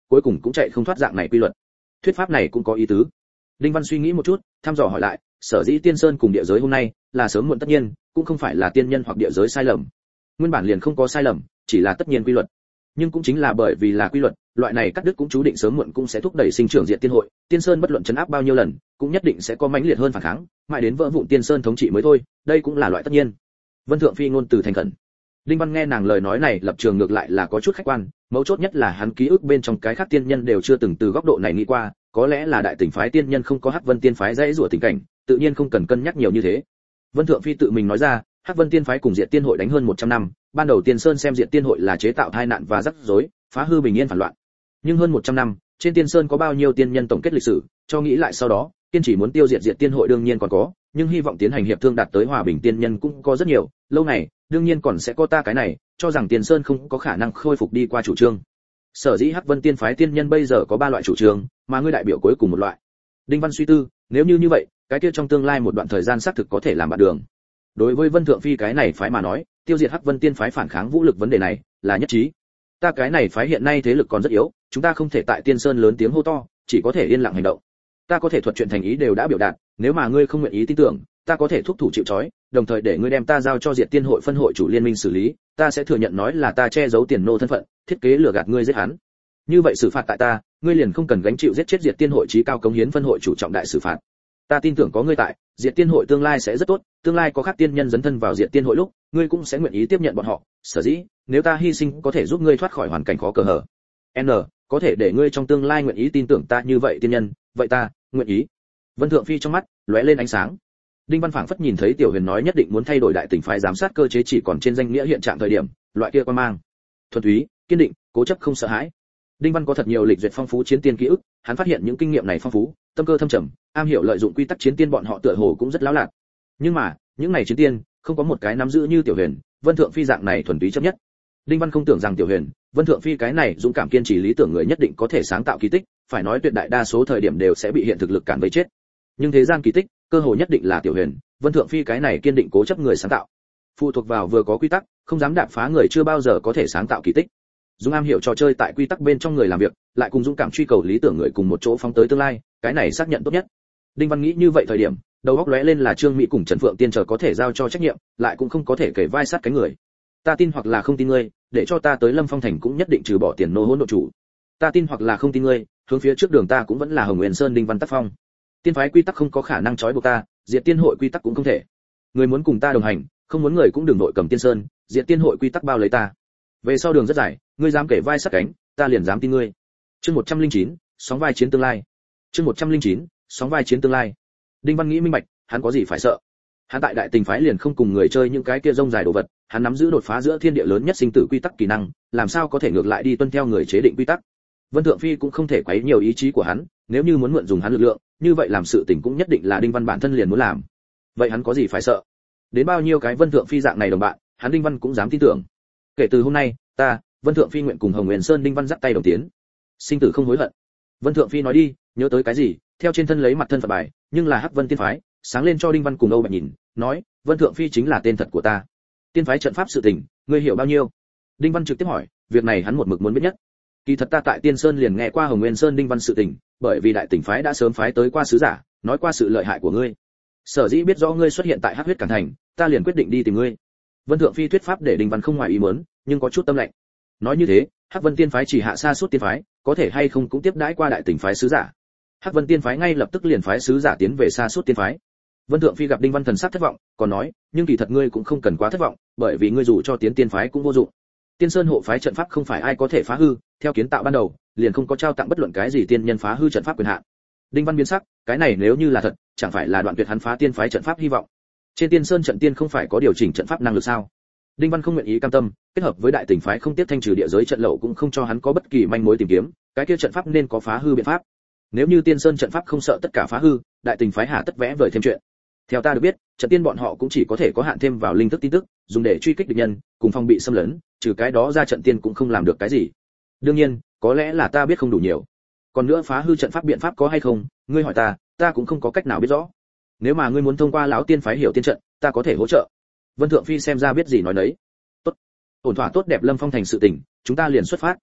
cuối cùng cũng chạy không thoát dạng này quy luật. Thuyết pháp này cũng có ý tứ. Đinh Văn suy nghĩ một chút, thăm dò hỏi lại, sở dĩ tiên sơn cùng địa giới hôm nay là sớm muộn tất nhiên, cũng không phải là tiên nhân hoặc địa giới sai lầm. Nguyên bản liền không có sai lầm, chỉ là tất nhiên quy luật. Nhưng cũng chính là bởi vì là quy luật, loại này cắt đứt cũng chú định sớm muộn cũng sẽ thúc đẩy sinh trưởng diện tiên hội, tiên sơn bất luận chấn áp bao nhiêu lần, cũng nhất định sẽ có mãnh liệt hơn phản kháng, mãi đến vỡ vụn tiên sơn thống trị mới thôi, đây cũng là loại tất nhiên. Vân Thượng Phi ngôn từ thành khẩn. Đinh Văn nghe nàng lời nói này lập trường ngược lại là có chút khách quan, mấu chốt nhất là hắn ký ức bên trong cái khác tiên nhân đều chưa từng từ góc độ này nghĩ qua, có lẽ là đại tỉnh phái tiên nhân không có Hắc Vân tiên phái dãy rủa tình cảnh, tự nhiên không cần cân nhắc nhiều như thế. Vân Thượng Phi tự mình nói ra, Hắc Vân tiên phái cùng Diệt Tiên hội đánh hơn một trăm năm, ban đầu Tiên Sơn xem Diệt Tiên hội là chế tạo tai nạn và rắc rối, phá hư bình yên phản loạn. Nhưng hơn một trăm năm, trên Tiên Sơn có bao nhiêu tiên nhân tổng kết lịch sử, cho nghĩ lại sau đó, kiên chỉ muốn tiêu diệt Diệt Tiên hội đương nhiên còn có, nhưng hy vọng tiến hành hiệp thương đạt tới hòa bình tiên nhân cũng có rất nhiều, lâu này, đương nhiên còn sẽ có ta cái này, cho rằng Tiên Sơn không có khả năng khôi phục đi qua chủ trương. Sở dĩ Hắc Vân tiên phái tiên nhân bây giờ có ba loại chủ trương, mà ngươi đại biểu cuối cùng một loại. Đinh Văn suy tư, nếu như như vậy, cái kia trong tương lai một đoạn thời gian xác thực có thể làm bạn đường. Đối với Vân Thượng Phi cái này phái mà nói, tiêu diệt Hắc Vân tiên phái phản kháng vũ lực vấn đề này là nhất trí. Ta cái này phái hiện nay thế lực còn rất yếu, chúng ta không thể tại Tiên Sơn lớn tiếng hô to, chỉ có thể yên lặng hành động. Ta có thể thuật chuyện thành ý đều đã biểu đạt, nếu mà ngươi không nguyện ý tin tưởng, ta có thể thúc thủ chịu trói, đồng thời để ngươi đem ta giao cho Diệt Tiên hội phân hội chủ liên minh xử lý, ta sẽ thừa nhận nói là ta che giấu tiền nô thân phận, thiết kế lừa gạt ngươi giết hắn. Như vậy xử phạt tại ta, ngươi liền không cần gánh chịu giết chết Diệt Tiên hội chí cao cống hiến phân hội chủ trọng đại xử phạt. Ta tin tưởng có ngươi tại, Diệt Tiên hội tương lai sẽ rất tốt, tương lai có khác tiên nhân dấn thân vào Diệt Tiên hội lúc, ngươi cũng sẽ nguyện ý tiếp nhận bọn họ, sở dĩ, nếu ta hy sinh có thể giúp ngươi thoát khỏi hoàn cảnh khó cờ hở. N, có thể để ngươi trong tương lai nguyện ý tin tưởng ta như vậy tiên nhân, vậy ta nguyện ý. Vân Thượng Phi trong mắt lóe lên ánh sáng. Đinh Văn phảng phất nhìn thấy Tiểu Huyền nói nhất định muốn thay đổi đại tỉnh phái giám sát cơ chế chỉ còn trên danh nghĩa hiện trạng thời điểm, loại kia quan mang, thuần túy, kiên định, cố chấp không sợ hãi. Đinh Văn có thật nhiều lịch duyệt phong phú chiến tiên ký ức, hắn phát hiện những kinh nghiệm này phong phú, tâm cơ thâm trầm, am hiểu lợi dụng quy tắc chiến tiên bọn họ tựa hồ cũng rất lão lạc. Nhưng mà, những này chiến tiên, không có một cái nắm giữ như Tiểu Huyền, Vân Thượng Phi dạng này thuần túy chấp nhất. Đinh Văn không tưởng rằng Tiểu Huyền, Vân Thượng Phi cái này dũng cảm kiên trì lý tưởng người nhất định có thể sáng tạo kỳ tích, phải nói tuyệt đại đa số thời điểm đều sẽ bị hiện thực lực cản với chết. Nhưng thế gian kỳ tích, cơ hội nhất định là Tiểu Huyền, Vân Thượng Phi cái này kiên định cố chấp người sáng tạo. Phụ thuộc vào vừa có quy tắc, không dám đạp phá người chưa bao giờ có thể sáng tạo kỳ tích. Dung am hiểu trò chơi tại quy tắc bên trong người làm việc, lại cùng dũng cảm truy cầu lý tưởng người cùng một chỗ phóng tới tương lai, cái này xác nhận tốt nhất. Đinh Văn nghĩ như vậy thời điểm, đầu óc lóe lên là Trương Mỹ cùng Trần Phượng Tiên chờ có thể giao cho trách nhiệm, lại cũng không có thể kể vai sát cái người. Ta tin hoặc là không tin ngươi, để cho ta tới Lâm Phong thành cũng nhất định trừ bỏ tiền nô hỗn độ chủ. Ta tin hoặc là không tin ngươi, hướng phía trước đường ta cũng vẫn là Hồng Nguyên Sơn Đinh Văn tác phong. Tiên phái quy tắc không có khả năng trói buộc ta, Diệt Tiên hội quy tắc cũng không thể. Người muốn cùng ta đồng hành, không muốn người cũng đừng nội cầm Tiên Sơn, Diệt Tiên hội quy tắc bao lấy ta. Về sau đường rất dài, ngươi dám kể vai sát cánh, ta liền dám tin ngươi. Chương một trăm lẻ chín, sóng vai chiến tương lai. Chương một trăm lẻ chín, sóng vai chiến tương lai. Đinh Văn nghĩ minh bạch, hắn có gì phải sợ? Hắn tại đại tình phái liền không cùng người chơi những cái kia rông dài đồ vật, hắn nắm giữ đột phá giữa thiên địa lớn nhất sinh tử quy tắc kỹ năng, làm sao có thể ngược lại đi tuân theo người chế định quy tắc? Vân Thượng Phi cũng không thể quấy nhiều ý chí của hắn, nếu như muốn mượn dùng hắn lực lượng, như vậy làm sự tình cũng nhất định là Đinh Văn bản thân liền muốn làm. Vậy hắn có gì phải sợ? Đến bao nhiêu cái Vân Thượng Phi dạng này đồng bạn, hắn Đinh Văn cũng dám tin tưởng. Kể từ hôm nay, ta, Vân Thượng Phi nguyện cùng Hồng Nguyên Sơn Đinh Văn dắt tay đồng tiến. Sinh tử không hối hận. Vân Thượng Phi nói đi, nhớ tới cái gì, theo trên thân lấy mặt thân phận bài, nhưng là Hắc Vân tiên phái, sáng lên cho Đinh Văn cùng Âu Bạch nhìn, nói, Vân Thượng Phi chính là tên thật của ta. Tiên phái trận pháp sự tình, ngươi hiểu bao nhiêu? Đinh Văn trực tiếp hỏi, việc này hắn một mực muốn biết nhất. Kỳ thật ta tại Tiên Sơn liền nghe qua Hồng Nguyên Sơn Đinh Văn sự tình, bởi vì đại tỉnh phái đã sớm phái tới qua sứ giả, nói qua sự lợi hại của ngươi. Sở dĩ biết rõ ngươi xuất hiện tại Hắc Huyết Cảng Thành, ta liền quyết định đi tìm ngươi. Vân Thượng Phi thuyết pháp để Đinh Văn không ngoài ý muốn, nhưng có chút tâm lạnh. Nói như thế, Hắc Vân tiên phái chỉ hạ sa suốt tiên phái, có thể hay không cũng tiếp đãi qua đại tỉnh phái sứ giả. Hắc Vân tiên phái ngay lập tức liền phái sứ giả tiến về sa suốt tiên phái. Vân Thượng Phi gặp Đinh Văn thần sắc thất vọng, còn nói, nhưng kỳ thật ngươi cũng không cần quá thất vọng, bởi vì ngươi dù cho tiến tiên phái cũng vô dụng. Tiên Sơn hộ phái trận pháp không phải ai có thể phá hư, theo kiến tạo ban đầu, liền không có trao tặng bất luận cái gì tiên nhân phá hư trận pháp quyền hạn. Đinh Văn biến sắc, cái này nếu như là thật, chẳng phải là đoạn tuyệt hắn phá tiên phái trận pháp hy vọng. Trên Tiên Sơn trận tiên không phải có điều chỉnh trận pháp năng lực sao? Đinh Văn không nguyện ý cam tâm, kết hợp với đại tỉnh phái không tiếp thanh trừ địa giới trận lậu cũng không cho hắn có bất kỳ manh mối tìm kiếm, cái kia trận pháp nên có phá hư biện pháp. Nếu như Tiên Sơn trận pháp không sợ tất cả phá hư, đại tỉnh phái hà tất vẽ vời thêm chuyện. Theo ta được biết, trận tiên bọn họ cũng chỉ có thể có hạn thêm vào linh thức tin tức, dùng để truy kích địch nhân, cùng phòng bị xâm lấn, trừ cái đó ra trận tiên cũng không làm được cái gì. Đương nhiên, có lẽ là ta biết không đủ nhiều. Còn nữa phá hư trận pháp biện pháp có hay không, ngươi hỏi ta, ta cũng không có cách nào biết rõ. Nếu mà ngươi muốn thông qua lão tiên phái hiểu tiên trận, ta có thể hỗ trợ. Vân Thượng Phi xem ra biết gì nói đấy. Tốt, ổn thỏa tốt đẹp Lâm Phong thành sự tình, chúng ta liền xuất phát.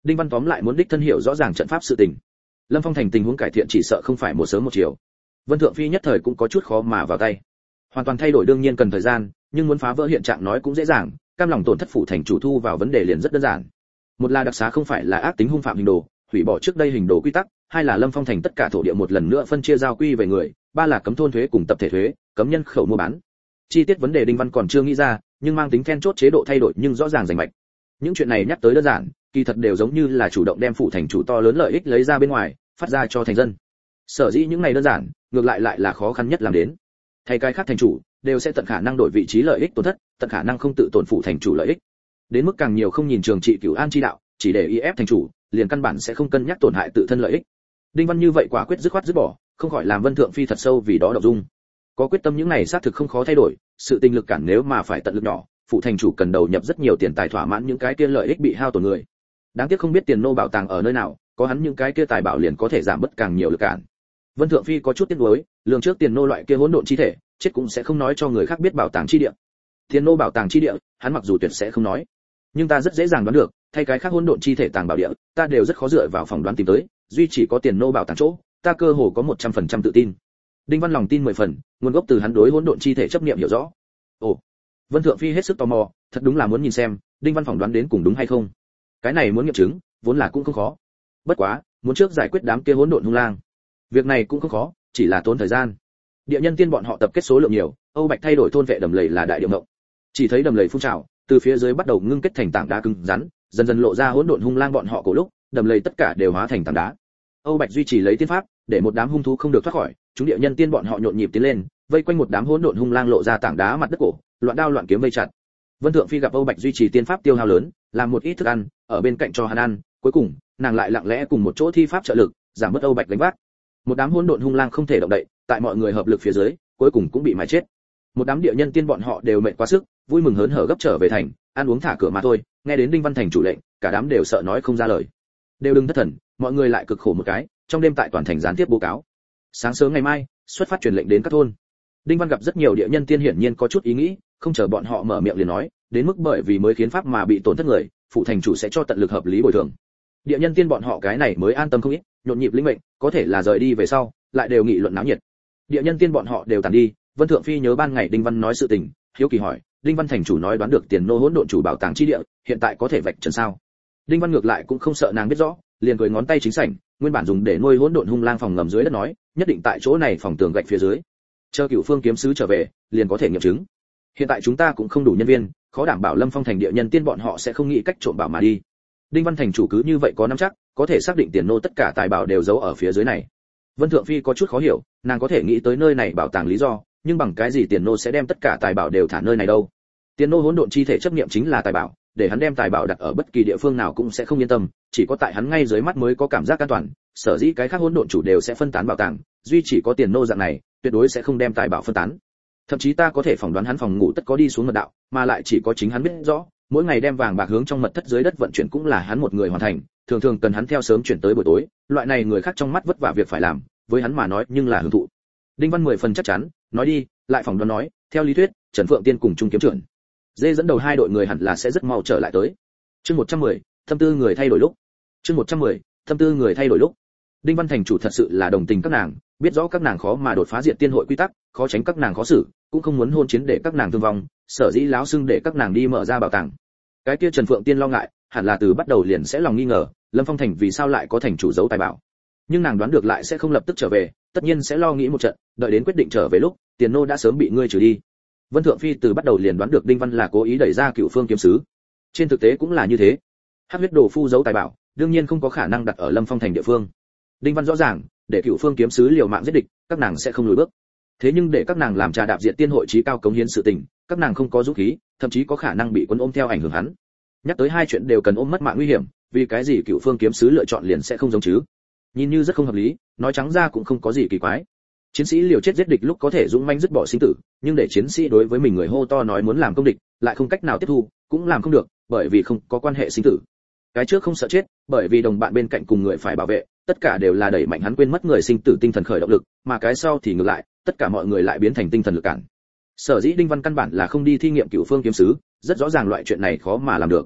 Đinh Văn tóm lại muốn đích thân hiểu rõ ràng trận pháp sự tình. Lâm Phong Thành tình huống cải thiện chỉ sợ không phải một sớm một chiều. Vân Thượng Phi nhất thời cũng có chút khó mà vào tay. Hoàn toàn thay đổi đương nhiên cần thời gian, nhưng muốn phá vỡ hiện trạng nói cũng dễ dàng, cam lòng tổn thất phủ thành chủ thu vào vấn đề liền rất đơn giản. Một là đặc xá không phải là ác tính hung phạm hình đồ, hủy bỏ trước đây hình đồ quy tắc, hai là Lâm Phong Thành tất cả thổ địa một lần nữa phân chia giao quy về người, ba là cấm thôn thuế cùng tập thể thuế, cấm nhân khẩu mua bán. Chi tiết vấn đề Đinh Văn còn chưa nghĩ ra, nhưng mang tính then chốt chế độ thay đổi nhưng rõ ràng rành mạch. Những chuyện này nhắc tới đơn giản, kỳ thật đều giống như là chủ động đem phủ thành chủ to lớn lợi ích lấy ra bên ngoài, phát ra cho thành dân. Sở dĩ những này đơn giản, ngược lại lại là khó khăn nhất làm đến. Thay cái khác thành chủ đều sẽ tận khả năng đổi vị trí lợi ích tổn thất, tận khả năng không tự tổn phủ thành chủ lợi ích. Đến mức càng nhiều không nhìn trường trị cửu an chi đạo, chỉ để y ép thành chủ, liền căn bản sẽ không cân nhắc tổn hại tự thân lợi ích. Đinh Văn như vậy quả quyết dứt khoát dứt bỏ, không khỏi làm Vân Thượng Phi thật sâu vì đó động dung. Có quyết tâm những này xác thực không khó thay đổi, sự tình lực cản nếu mà phải tận lực nhỏ, phụ thành chủ cần đầu nhập rất nhiều tiền tài thỏa mãn những cái kia lợi ích bị hao tổn người. Đáng tiếc không biết tiền nô bảo tàng ở nơi nào, có hắn những cái kia tài bảo liền có thể giảm bớt càng nhiều lực cản. Vân Thượng Phi có chút tiếc nuối, lường trước tiền nô loại kia hỗn độn chi thể, chết cũng sẽ không nói cho người khác biết bảo tàng chi địa. Tiền nô bảo tàng chi địa, hắn mặc dù tuyệt sẽ không nói, nhưng ta rất dễ dàng đoán được, thay cái khác hỗn độn chi thể tàng bảo địa, ta đều rất khó dựa vào phỏng đoán tìm tới, duy chỉ có tiền nô bảo tàng chỗ, ta cơ hồ có một trăm phần trăm tự tin. Đinh Văn lòng tin mười phần, nguồn gốc từ hắn đối hỗn độn chi thể chấp niệm hiểu rõ. Ồ, Vân Thượng Phi hết sức tò mò, thật đúng là muốn nhìn xem, Đinh Văn phỏng đoán đến cùng đúng hay không. Cái này muốn nghiệm chứng, vốn là cũng không khó. Bất quá, muốn trước giải quyết đám kia hỗn độn hung lang. Việc này cũng không khó, chỉ là tốn thời gian. Địa nhân tiên bọn họ tập kết số lượng nhiều, Âu Bạch thay đổi thôn vệ đầm lầy là đại địa ngộng. Chỉ thấy đầm lầy phun trào, từ phía dưới bắt đầu ngưng kết thành tảng đá cứng rắn, dần dần lộ ra hỗn độn hung lang bọn họ cổ lúc, đầm lầy tất cả đều hóa thành tảng đá. Âu Bạch duy trì lấy tiên pháp, để một đám hung thú không được thoát khỏi, chúng địa nhân tiên bọn họ nhộn nhịp tiến lên, vây quanh một đám hỗn độn hung lang lộ ra tảng đá mặt đất cổ, loạn đao loạn kiếm vây chặt. Vân Thượng Phi gặp Âu Bạch duy trì tiên pháp tiêu hao lớn, làm một ít thức ăn, ở bên cạnh cho hắn ăn, cuối cùng, nàng lại lặng lẽ cùng một chỗ thi pháp trợ lực, giảm bớt Âu Bạch gánh vác. Một đám hỗn độn hung lang không thể động đậy, tại mọi người hợp lực phía dưới, cuối cùng cũng bị mài chết. Một đám địa nhân tiên bọn họ đều mệt quá sức, vui mừng hớn hở gấp trở về thành, ăn uống thả cửa mà thôi, nghe đến Đinh Văn thành chủ lệnh, cả đám đều sợ nói không ra lời. Đều đừng thất thần, mọi người lại cực khổ một cái, trong đêm tại toàn thành gián tiếp báo cáo. Sáng sớm ngày mai, xuất phát truyền lệnh đến các thôn. Đinh Văn gặp rất nhiều địa nhân tiên hiển nhiên có chút ý nghĩ, không chờ bọn họ mở miệng liền nói, đến mức bởi vì mới khiến pháp mà bị tổn thất người, phụ thành chủ sẽ cho tận lực hợp lý bồi thường. Địa nhân tiên bọn họ cái này mới an tâm không ít, nhộn nhịp lĩnh mệnh, có thể là rời đi về sau, lại đều nghị luận náo nhiệt. Địa nhân tiên bọn họ đều tàn đi, Vân Thượng Phi nhớ ban ngày Đinh Văn nói sự tình, hiếu kỳ hỏi, Đinh Văn thành chủ nói đoán được tiền nô hỗn độn chủ bảo tàng chi địa, hiện tại có thể vạch trần sao? Đinh Văn ngược lại cũng không sợ nàng biết rõ, liền cười ngón tay chính sảnh, nguyên bản dùng để nuôi hỗn độn hung lang phòng ngầm dưới đất nói, nhất định tại chỗ này phòng tường gạch phía dưới. Chờ Cửu Phương kiếm sứ trở về, liền có thể nghiệm chứng. Hiện tại chúng ta cũng không đủ nhân viên, khó đảm bảo Lâm Phong thành địa nhân tiên bọn họ sẽ không nghĩ cách trộm bảo mà đi. Đinh Văn thành chủ cứ như vậy có nắm chắc, có thể xác định tiền nô tất cả tài bảo đều giấu ở phía dưới này. Vân Thượng Phi có chút khó hiểu, nàng có thể nghĩ tới nơi này bảo tàng lý do, nhưng bằng cái gì tiền nô sẽ đem tất cả tài bảo đều thả nơi này đâu? Tiền nô hỗn độn chi thể chấp niệm chính là tài bảo, để hắn đem tài bảo đặt ở bất kỳ địa phương nào cũng sẽ không yên tâm, chỉ có tại hắn ngay dưới mắt mới có cảm giác an toàn, sở dĩ cái khác hỗn độn chủ đều sẽ phân tán bảo tàng, duy chỉ có tiền nô dạng này, tuyệt đối sẽ không đem tài bảo phân tán. Thậm chí ta có thể phỏng đoán hắn phòng ngủ tất có đi xuống mật đạo, mà lại chỉ có chính hắn biết rõ, mỗi ngày đem vàng bạc hướng trong mật thất dưới đất vận chuyển cũng là hắn một người hoàn thành, thường thường cần hắn theo sớm chuyển tới buổi tối, loại này người khác trong mắt vất vả việc phải làm, với hắn mà nói nhưng là hưởng thụ. Đinh Văn mười phần chắc chắn, nói đi, lại phỏng đoán nói, theo lý thuyết, Trần Phượng Tiên cùng Trung kiếm trưởng, dê dẫn đầu hai đội người hẳn là sẽ rất mau trở lại tới. Chương một trăm mười, tâm tư người thay đổi lúc. Chương một trăm mười, tâm tư người thay đổi lúc. Đinh Văn thành chủ thật sự là đồng tình các nàng, biết rõ các nàng khó mà đột phá diện tiên hội quy tắc, khó tránh các nàng khó xử, cũng không muốn hôn chiến để các nàng thương vong, sở dĩ láo xưng để các nàng đi mở ra bảo tàng. Cái kia Trần Phượng Tiên lo ngại, hẳn là từ bắt đầu liền sẽ lòng nghi ngờ, Lâm Phong thành vì sao lại có thành chủ giấu tài bảo. Nhưng nàng đoán được lại sẽ không lập tức trở về, tất nhiên sẽ lo nghĩ một trận, đợi đến quyết định trở về lúc, tiền nô đã sớm bị ngươi trừ đi. Vân Thượng Phi từ bắt đầu liền đoán được Đinh Văn là cố ý đẩy ra Cửu Phương kiếm sứ. Trên thực tế cũng là như thế. Hắc huyết đồ phu giấu tài bảo, đương nhiên không có khả năng đặt ở Lâm Phong thành địa phương. Đinh Văn rõ ràng, để Cửu Phương kiếm sứ liều mạng giết địch, các nàng sẽ không lùi bước. Thế nhưng để các nàng làm trà đạp diện tiên hội chí cao cống hiến sự tình, các nàng không có dũng khí, thậm chí có khả năng bị cuốn ôm theo ảnh hưởng hắn. Nhắc tới hai chuyện đều cần ôm mất mạng nguy hiểm, vì cái gì Cửu Phương kiếm sứ lựa chọn liền sẽ không giống chứ? Nhìn như rất không hợp lý, nói trắng ra cũng không có gì kỳ quái. Chiến sĩ liều chết giết địch lúc có thể dũng mãnh dứt bỏ sinh tử, nhưng để chiến sĩ đối với mình người hô to nói muốn làm công địch, lại không cách nào tiếp thu, cũng làm không được, bởi vì không có quan hệ sinh tử. Cái trước không sợ chết, bởi vì đồng bạn bên cạnh cùng người phải bảo vệ, tất cả đều là đẩy mạnh hắn quên mất người sinh tử tinh thần khởi động lực, mà cái sau thì ngược lại, tất cả mọi người lại biến thành tinh thần lực cản. Sở dĩ Đinh Văn căn bản là không đi thi nghiệm Cửu Phương kiếm sứ, rất rõ ràng loại chuyện này khó mà làm được.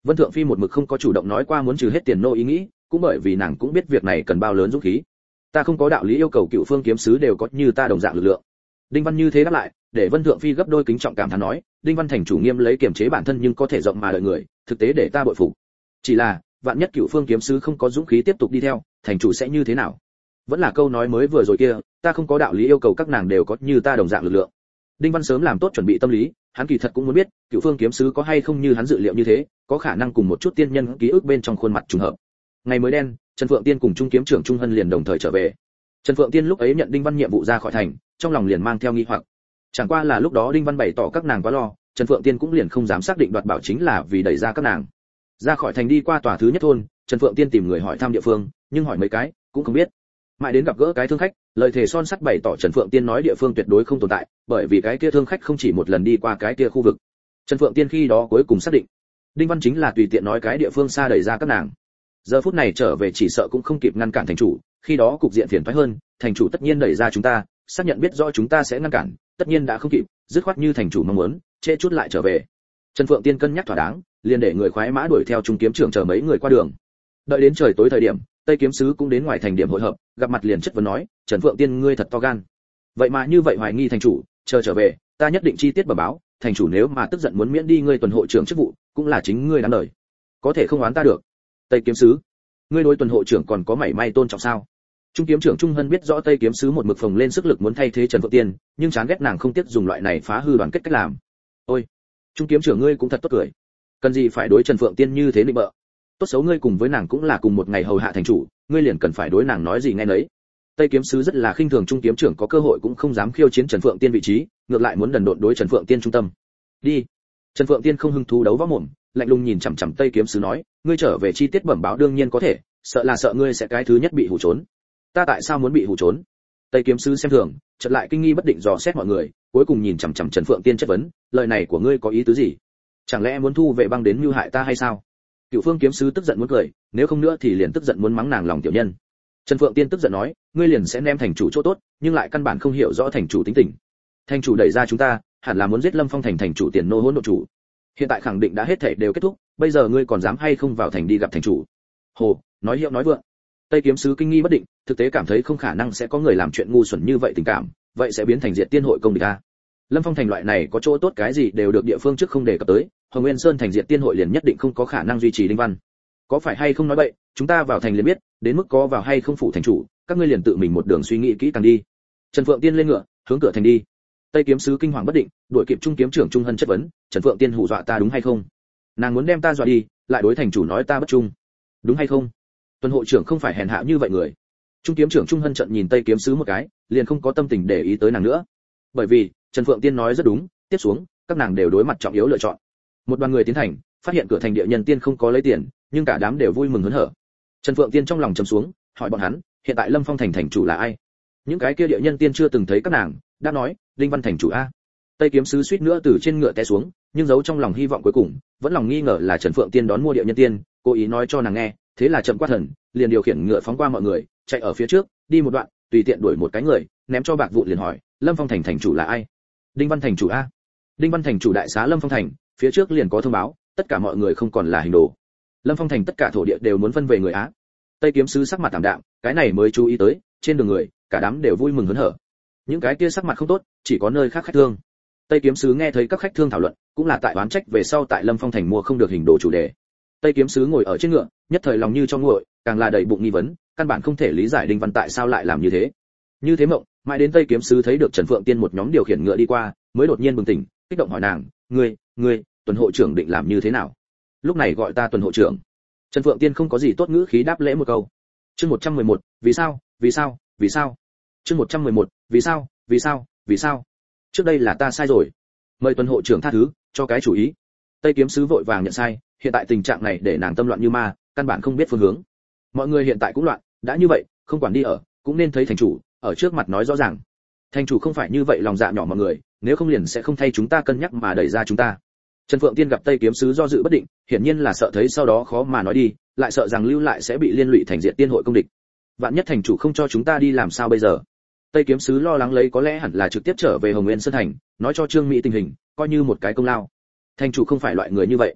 Vân Thượng Phi một mực không có chủ động nói qua muốn trừ hết tiền nô ý nghĩ, cũng bởi vì nàng cũng biết việc này cần bao lớn dũng khí. Ta không có đạo lý yêu cầu Cựu Phương kiếm sứ đều có như ta đồng dạng lực lượng. Đinh Văn như thế đáp lại, để Vân Thượng Phi gấp đôi kính trọng cảm thán nói, Đinh Văn thành chủ nghiêm lấy kiềm chế bản thân nhưng có thể rộng mà đợi người, thực tế để ta bội phục. Chỉ là, vạn nhất Cựu Phương kiếm sứ không có dũng khí tiếp tục đi theo, thành chủ sẽ như thế nào? Vẫn là câu nói mới vừa rồi kia, ta không có đạo lý yêu cầu các nàng đều có như ta đồng dạng lực lượng. Đinh Văn sớm làm tốt chuẩn bị tâm lý, hắn kỳ thật cũng muốn biết, Cựu Phương kiếm sứ có hay không như hắn dự liệu như thế, có khả năng cùng một chút tiên nhân ký ức bên trong khuôn mặt trùng hợp. Ngày mới đen, Trần Phượng Tiên cùng Trung kiếm trưởng Trung Hân liền đồng thời trở về. Trần Phượng Tiên lúc ấy nhận Đinh Văn nhiệm vụ ra khỏi thành, trong lòng liền mang theo nghi hoặc. Chẳng qua là lúc đó Đinh Văn bày tỏ các nàng quá lo, Trần Phượng Tiên cũng liền không dám xác định đoạt bảo chính là vì đẩy ra các nàng. Ra khỏi thành đi qua tòa thứ nhất thôn, Trần Phượng Tiên tìm người hỏi thăm địa phương, nhưng hỏi mấy cái cũng không biết. Mãi đến gặp gỡ cái thương khách, lời thề son sắt bày tỏ Trần Phượng Tiên nói địa phương tuyệt đối không tồn tại, bởi vì cái kia thương khách không chỉ một lần đi qua cái kia khu vực. Trần Phượng Tiên khi đó cuối cùng xác định, Đinh Văn chính là tùy tiện nói cái địa phương xa đẩy ra các nàng. Giờ phút này trở về chỉ sợ cũng không kịp ngăn cản thành chủ, khi đó cục diện phiền toái hơn, thành chủ tất nhiên đẩy ra chúng ta, xác nhận biết rõ chúng ta sẽ ngăn cản, tất nhiên đã không kịp, dứt khoát như thành chủ mong muốn, trễ chút lại trở về. Trần Phượng Tiên cân nhắc thỏa đáng, liền để người khoái mã đuổi theo Trung kiếm trưởng chờ mấy người qua đường. Đợi đến trời tối thời điểm, Tây kiếm sứ cũng đến ngoài thành điểm hội hợp, gặp mặt liền chất vấn nói, Trần Phượng Tiên ngươi thật to gan. Vậy mà như vậy hoài nghi thành chủ, chờ trở về, ta nhất định chi tiết bẩm báo, thành chủ nếu mà tức giận muốn miễn đi ngươi tuần hộ trưởng chức vụ, cũng là chính ngươi đáng đời. Có thể không oán ta được. Tây kiếm sứ, ngươi đối tuần hộ trưởng còn có mảy may tôn trọng sao? Trung kiếm trưởng Trung Hân biết rõ Tây kiếm sứ một mực phồng lên sức lực muốn thay thế Trần Phượng Tiên, nhưng chán ghét nàng không tiếc dùng loại này phá hư đoàn kết cách làm. Ôi, Trung kiếm trưởng ngươi cũng thật tốt cười. Cần gì phải đối Trần Phượng Tiên như thế định bợ? Tốt xấu ngươi cùng với nàng cũng là cùng một ngày hầu hạ thành chủ, ngươi liền cần phải đối nàng nói gì nghe nấy. Tây kiếm sứ rất là khinh thường Trung kiếm trưởng có cơ hội cũng không dám khiêu chiến Trần Phượng Tiên vị trí, ngược lại muốn đần độn đối Trần Phượng Tiên trung tâm. Đi. Trần Phượng Tiên không hứng thú đấu võ mồm, lạnh lùng nhìn chằm chằm Tây kiếm sứ nói, ngươi trở về chi tiết bẩm báo đương nhiên có thể, sợ là sợ ngươi sẽ cái thứ nhất bị hù trốn. Ta tại sao muốn bị hù trốn? Tây kiếm sứ xem thường, chợt lại kinh nghi bất định dò xét mọi người, cuối cùng nhìn chằm chằm Trần Phượng Tiên chất vấn, lời này của ngươi có ý tứ gì? Chẳng lẽ muốn thu vệ băng đến mưu hại ta hay sao? Cựu Phương kiếm sứ tức giận muốn cười, nếu không nữa thì liền tức giận muốn mắng nàng lòng tiểu nhân. Trần Phượng Tiên tức giận nói, ngươi liền sẽ ném thành chủ chỗ tốt, nhưng lại căn bản không hiểu rõ thành chủ tính tình. Thành chủ đẩy ra chúng ta, hẳn là muốn giết Lâm Phong thành thành chủ tiền nô hỗn độn chủ. Hiện tại khẳng định đã hết thảy đều kết thúc, bây giờ ngươi còn dám hay không vào thành đi gặp thành chủ? Hồ, nói hiệu nói vượng. Tây kiếm sứ kinh nghi bất định, thực tế cảm thấy không khả năng sẽ có người làm chuyện ngu xuẩn như vậy tình cảm, vậy sẽ biến thành diệt tiên hội công địch a. Lâm Phong thành loại này có chỗ tốt cái gì đều được địa phương trước không đề cập tới, Hồng Nguyên Sơn thành diệt tiên hội liền nhất định không có khả năng duy trì Đinh Văn. Có phải hay không nói bậy, chúng ta vào thành liền biết, đến mức có vào hay không phủ thành chủ, các ngươi liền tự mình một đường suy nghĩ kỹ càng đi. Trần Phượng Tiên lên ngựa, hướng cửa thành đi. Tây kiếm sứ kinh hoàng bất định, đuổi kịp Trung kiếm trưởng Trung Hân chất vấn, Trần Phượng Tiên hù dọa ta đúng hay không? Nàng muốn đem ta dọa đi, lại đối thành chủ nói ta bất trung, đúng hay không? Tuần hộ trưởng không phải hèn hạ như vậy người. Trung kiếm trưởng Trung Hân trợn nhìn Tây kiếm sứ một cái, liền không có tâm tình để ý tới nàng nữa. Bởi vì, Trần Phượng Tiên nói rất đúng, tiếp xuống, các nàng đều đối mặt trọng yếu lựa chọn. Một đoàn người tiến thành, phát hiện cửa thành địa nhân tiên không có lấy tiền, nhưng cả đám đều vui mừng hớn hở. Trần Phượng Tiên trong lòng trầm xuống, hỏi bọn hắn, hiện tại Lâm Phong thành thành chủ là ai? Những cái kia địa nhân tiên chưa từng thấy các nàng, đã nói, Đinh Văn thành chủ a. Tây kiếm sứ suýt nữa từ trên ngựa té xuống, nhưng giấu trong lòng hy vọng cuối cùng, vẫn lòng nghi ngờ là Trần Phượng Tiên đón mua địa nhân tiên, cố ý nói cho nàng nghe, thế là chậm qua thần, liền điều khiển ngựa phóng qua mọi người, chạy ở phía trước, đi một đoạn, tùy tiện đuổi một cái người, ném cho bạc vụn liền hỏi, Lâm Phong thành thành chủ là ai? Đinh Văn thành chủ a. Đinh Văn thành chủ đại xá Lâm Phong thành, phía trước liền có thông báo, tất cả mọi người không còn là hình đồ. Lâm Phong thành tất cả thổ địa đều muốn phân về người Á. Tây kiếm sứ sắc mặt tạm đạm, cái này mới chú ý tới, trên đường người, cả đám đều vui mừng hớn hở. Những cái kia sắc mặt không tốt, chỉ có nơi khác khách thương. Tây kiếm sứ nghe thấy các khách thương thảo luận, cũng là tại oán trách về sau tại Lâm Phong thành mua không được hình đồ chủ đề. Tây kiếm sứ ngồi ở trên ngựa, nhất thời lòng như cho nguội, càng là đầy bụng nghi vấn, căn bản không thể lý giải Đinh Văn tại sao lại làm như thế. Như thế mộng, mãi đến Tây kiếm sứ thấy được Trần Phượng Tiên một nhóm điều khiển ngựa đi qua, mới đột nhiên bừng tỉnh, kích động hỏi nàng, "Ngươi, ngươi, tuần hộ trưởng định làm như thế nào?" Lúc này gọi ta tuần hộ trưởng. Trần Phượng Tiên không có gì tốt ngữ khí đáp lễ một câu. Chương một trăm mười một, vì sao, vì sao, vì sao? Chương một trăm mười một, vì sao, vì sao, vì sao? Trước đây là ta sai rồi. Mời tuần hộ trưởng tha thứ, cho cái chủ ý. Tây kiếm sứ vội vàng nhận sai, hiện tại tình trạng này để nàng tâm loạn như ma, căn bản không biết phương hướng. Mọi người hiện tại cũng loạn, đã như vậy, không quản đi ở, cũng nên thấy thành chủ, ở trước mặt nói rõ ràng. Thành chủ không phải như vậy lòng dạ nhỏ mọi người, nếu không liền sẽ không thay chúng ta cân nhắc mà đẩy ra chúng ta. Trần Phượng Tiên gặp Tây kiếm sứ do dự bất định, hiển nhiên là sợ thấy sau đó khó mà nói đi, lại sợ rằng lưu lại sẽ bị liên lụy thành diện tiên hội công địch. Vạn nhất thành chủ không cho chúng ta đi làm sao bây giờ? Tây kiếm sứ lo lắng lấy có lẽ hẳn là trực tiếp trở về Hồng Nguyên Sơn thành, nói cho Trương Mỹ tình hình, coi như một cái công lao. Thành chủ không phải loại người như vậy.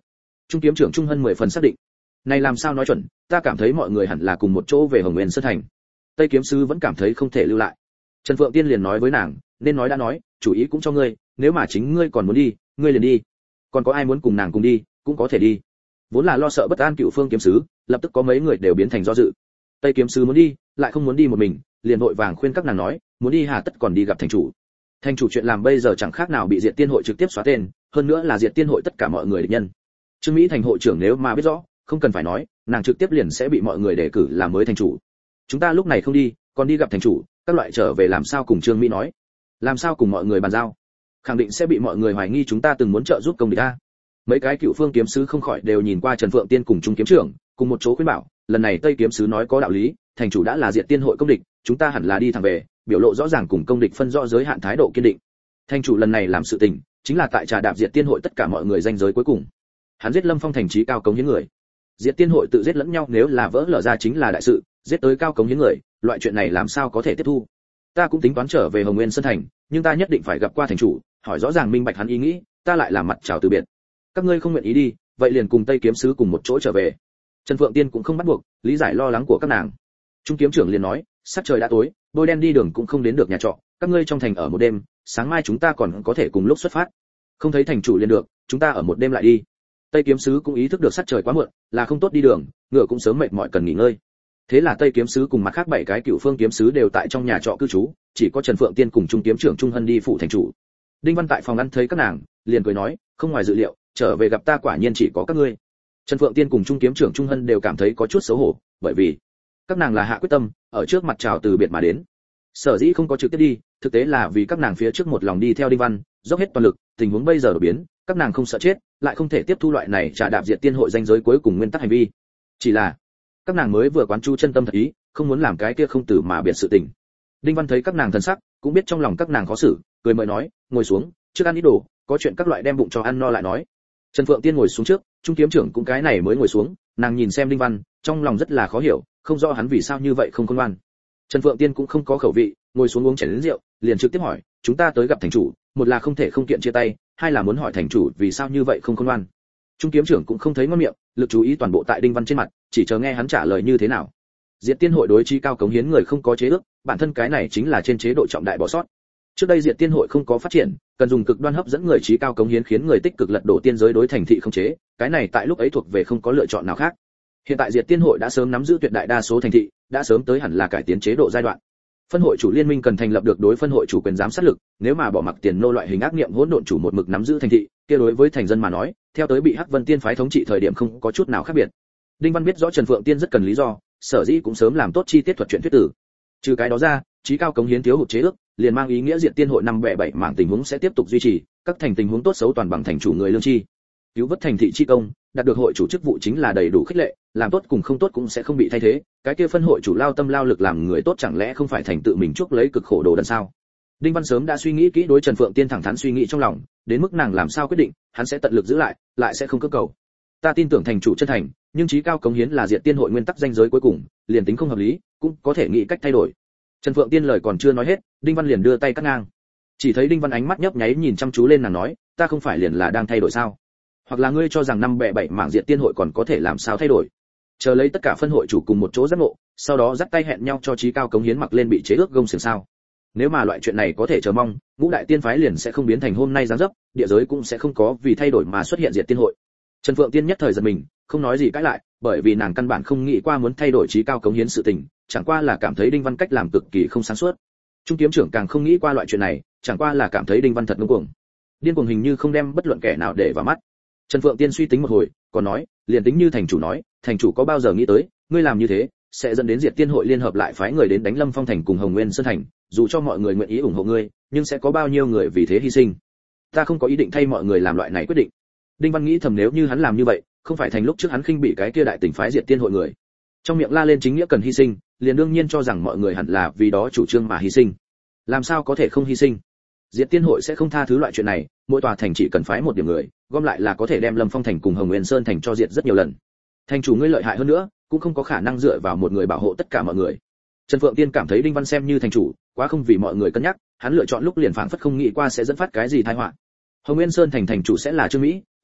Trung kiếm trưởng Trung Hân mười phần xác định. Này làm sao nói chuẩn, ta cảm thấy mọi người hẳn là cùng một chỗ về Hồng Nguyên Sơn thành. Tây kiếm sứ vẫn cảm thấy không thể lưu lại. Trần Phượng Tiên liền nói với nàng, nên nói đã nói, chủ ý cũng cho ngươi, nếu mà chính ngươi còn muốn đi, ngươi liền đi. Còn có ai muốn cùng nàng cùng đi, cũng có thể đi. Vốn là lo sợ bất an Cựu Phương kiếm sứ, lập tức có mấy người đều biến thành do dự. Tây kiếm sứ muốn đi, lại không muốn đi một mình, liền vội vàng khuyên các nàng nói, muốn đi hà tất còn đi gặp thành chủ. Thành chủ chuyện làm bây giờ chẳng khác nào bị Diệt Tiên hội trực tiếp xóa tên, hơn nữa là Diệt Tiên hội tất cả mọi người địch nhân. Trương Mỹ thành hội trưởng nếu mà biết rõ, không cần phải nói, nàng trực tiếp liền sẽ bị mọi người đề cử làm mới thành chủ. Chúng ta lúc này không đi, còn đi gặp thành chủ, các loại trở về làm sao cùng Trương Mỹ nói, làm sao cùng mọi người bàn giao, khẳng định sẽ bị mọi người hoài nghi chúng ta từng muốn trợ giúp công địch ta. Mấy cái Cựu Phương kiếm sứ không khỏi đều nhìn qua Trần Phượng Tiên cùng Trung kiếm trưởng, cùng một chỗ khuyên bảo, lần này Tây kiếm sứ nói có đạo lý, thành chủ đã là Diệt Tiên hội công địch, chúng ta hẳn là đi thẳng về, biểu lộ rõ ràng cùng công địch phân rõ giới hạn thái độ kiên định. Thành chủ lần này làm sự tình, chính là tại trà đạp Diệt Tiên hội tất cả mọi người danh giới cuối cùng. Hắn giết Lâm Phong thành trí cao cống hiến người. Diệt Tiên hội tự giết lẫn nhau nếu là vỡ lở ra chính là đại sự, giết tới cao cống hiến người, loại chuyện này làm sao có thể tiếp thu. Ta cũng tính toán trở về Hồng Nguyên Sơn thành, nhưng ta nhất định phải gặp qua thành chủ, hỏi rõ ràng minh bạch hắn ý nghĩ, ta lại làm mặt chào từ biệt. Các ngươi không nguyện ý đi, vậy liền cùng Tây kiếm sứ cùng một chỗ trở về. Trần Phượng Tiên cũng không bắt buộc, lý giải lo lắng của các nàng. Trung kiếm trưởng liền nói, sắc trời đã tối, bôi đen đi đường cũng không đến được nhà trọ, các ngươi trong thành ở một đêm, sáng mai chúng ta còn có thể cùng lúc xuất phát. Không thấy thành chủ liền được, chúng ta ở một đêm lại đi. Tây kiếm sứ cũng ý thức được sắc trời quá muộn, là không tốt đi đường, ngựa cũng sớm mệt mỏi cần nghỉ ngơi. Thế là Tây kiếm sứ cùng mặt khác bảy cái Cựu Phương kiếm sứ đều tại trong nhà trọ cư trú, chỉ có Trần Phượng Tiên cùng Trung kiếm trưởng Trung Hân đi phụ thành chủ. Đinh Văn tại phòng ăn thấy các nàng, liền cười nói, không ngoài dự liệu, trở về gặp ta quả nhiên chỉ có các ngươi. Trần Phượng Tiên cùng Trung kiếm trưởng Trung Hân đều cảm thấy có chút xấu hổ, bởi vì các nàng là hạ quyết tâm, ở trước mặt chào từ biệt mà đến. Sở dĩ không có trực tiếp đi, thực tế là vì các nàng phía trước một lòng đi theo Đinh Văn, dốc hết toàn lực, tình huống bây giờ đổi biến, các nàng không sợ chết, lại không thể tiếp thu loại này trà đạp Diệt Tiên hội danh giới cuối cùng nguyên tắc hành vi. Chỉ là các nàng mới vừa quán chu chân tâm thật ý, không muốn làm cái kia không tử mà biệt sự tình. Đinh Văn thấy các nàng thần sắc, cũng biết trong lòng các nàng khó xử, cười mời nói, ngồi xuống, trước ăn ít đồ, có chuyện các loại đem bụng cho ăn no lại nói. Trần Phượng Tiên ngồi xuống trước, Trung kiếm trưởng cũng cái này mới ngồi xuống, nàng nhìn xem Đinh Văn, trong lòng rất là khó hiểu, không rõ hắn vì sao như vậy không khôn ngoan. Trần Phượng Tiên cũng không có khẩu vị, ngồi xuống uống chén lớn rượu, liền trực tiếp hỏi, chúng ta tới gặp thành chủ, một là không thể không kiện chia tay, hai là muốn hỏi thành chủ vì sao như vậy không khôn ngoan. Trung kiếm trưởng cũng không thấy ngon miệng, lực chú ý toàn bộ tại Đinh Văn trên mặt, chỉ chờ nghe hắn trả lời như thế nào. Diệt Tiên hội đối chí cao cống hiến người không có chế ước, bản thân cái này chính là trên chế độ trọng đại bỏ sót. Trước đây Diệt Tiên hội không có phát triển, cần dùng cực đoan hấp dẫn người chí cao cống hiến khiến người tích cực lật đổ tiên giới đối thành thị không chế, cái này tại lúc ấy thuộc về không có lựa chọn nào khác. Hiện tại Diệt Tiên hội đã sớm nắm giữ tuyệt đại đa số thành thị, đã sớm tới hẳn là cải tiến chế độ giai đoạn. Phân hội chủ liên minh cần thành lập được đối phân hội chủ quyền giám sát lực, nếu mà bỏ mặc tiền nô loại hình ác niệm hỗn độn chủ một mực nắm giữ thành thị, kia đối với thành dân mà nói, theo tới bị Hắc Vân Tiên phái thống trị thời điểm không có chút nào khác biệt. Đinh Văn biết rõ Trần Phượng Tiên rất cần lý do, sở dĩ cũng sớm làm tốt chi tiết thuật chuyện thuyết tử. Trừ cái đó ra, chí cao cống hiến thiếu hụt chế ước, liền mang ý nghĩa Diệt Tiên hội năm bẻ bảy mảng tình huống sẽ tiếp tục duy trì, các thành tình huống tốt xấu toàn bằng thành chủ người lương chi. Cứu vớt thành thị chi công, đạt được hội chủ chức vụ chính là đầy đủ khích lệ, làm tốt cùng không tốt cũng sẽ không bị thay thế, cái kia phân hội chủ lao tâm lao lực làm người tốt chẳng lẽ không phải thành tự mình chuốc lấy cực khổ đồ đần sao? Đinh Văn sớm đã suy nghĩ kỹ đối Trần Phượng Tiên thẳng thắn suy nghĩ trong lòng, đến mức nàng làm sao quyết định, hắn sẽ tận lực giữ lại, lại sẽ không cưỡng cầu. Ta tin tưởng thành chủ chân thành, nhưng chí cao cống hiến là Diệt Tiên hội nguyên tắc danh giới cuối cùng, liền tính không hợp lý, cũng có thể nghĩ cách thay đổi. Trần Phượng Tiên lời còn chưa nói hết, Đinh Văn liền đưa tay cắt ngang. Chỉ thấy Đinh Văn ánh mắt nhấp nháy nhìn chăm chú lên nàng nói, ta không phải liền là đang thay đổi sao? Hoặc là ngươi cho rằng năm bẻ bảy mảng Diệt Tiên hội còn có thể làm sao thay đổi? Chờ lấy tất cả phân hội chủ cùng một chỗ giác ngộ, sau đó dắt tay hẹn nhau cho chí cao cống hiến mặc lên bị chế ước gông xiềng sao? Nếu mà loại chuyện này có thể chờ mong, ngũ đại tiên phái liền sẽ không biến thành hôm nay dáng dấp, địa giới cũng sẽ không có vì thay đổi mà xuất hiện Diệt Tiên hội. Trần Phượng Tiên nhất thời giật mình, không nói gì cãi lại, bởi vì nàng căn bản không nghĩ qua muốn thay đổi chí cao cống hiến sự tình, chẳng qua là cảm thấy Đinh Văn cách làm cực kỳ không sáng suốt. Trung kiếm trưởng càng không nghĩ qua loại chuyện này, chẳng qua là cảm thấy Đinh Văn thật ngông cuồng. Điên cuồng hình như không đem bất luận kẻ nào để vào mắt. Trần Phượng Tiên suy tính một hồi, còn nói, liền tính như thành chủ nói, thành chủ có bao giờ nghĩ tới, ngươi làm như thế sẽ dẫn đến Diệt Tiên hội liên hợp lại phái người đến đánh Lâm Phong thành cùng Hồng Nguyên Sơn thành, dù cho mọi người nguyện ý ủng hộ ngươi, nhưng sẽ có bao nhiêu người vì thế hy sinh. Ta không có ý định thay mọi người làm loại này quyết định. Đinh Văn nghĩ thầm nếu như hắn làm như vậy, không phải thành lúc trước hắn khinh bị cái kia đại tỉnh phái Diệt Tiên hội người. Trong miệng la lên chính nghĩa cần hy sinh, liền đương nhiên cho rằng mọi người hẳn là vì đó chủ trương mà hy sinh. Làm sao có thể không hy sinh? Diệt Tiên hội sẽ không tha thứ loại chuyện này, mỗi tòa thành chỉ cần phái một điểm người, gom lại là có thể đem Lâm Phong thành cùng Hồng Nguyên Sơn thành cho diệt rất nhiều lần. Thành chủ ngươi lợi hại hơn nữa, cũng không có khả năng dựa vào một người bảo hộ tất cả mọi người. Trần Phượng Tiên cảm thấy Đinh Văn xem như thành chủ, quá không vì mọi người cân nhắc, hắn lựa chọn lúc liền phảng phất không nghĩ qua sẽ dẫn phát cái gì tai họa. Hồng Nguyên Sơn thành thành chủ sẽ là Trương Mỹ,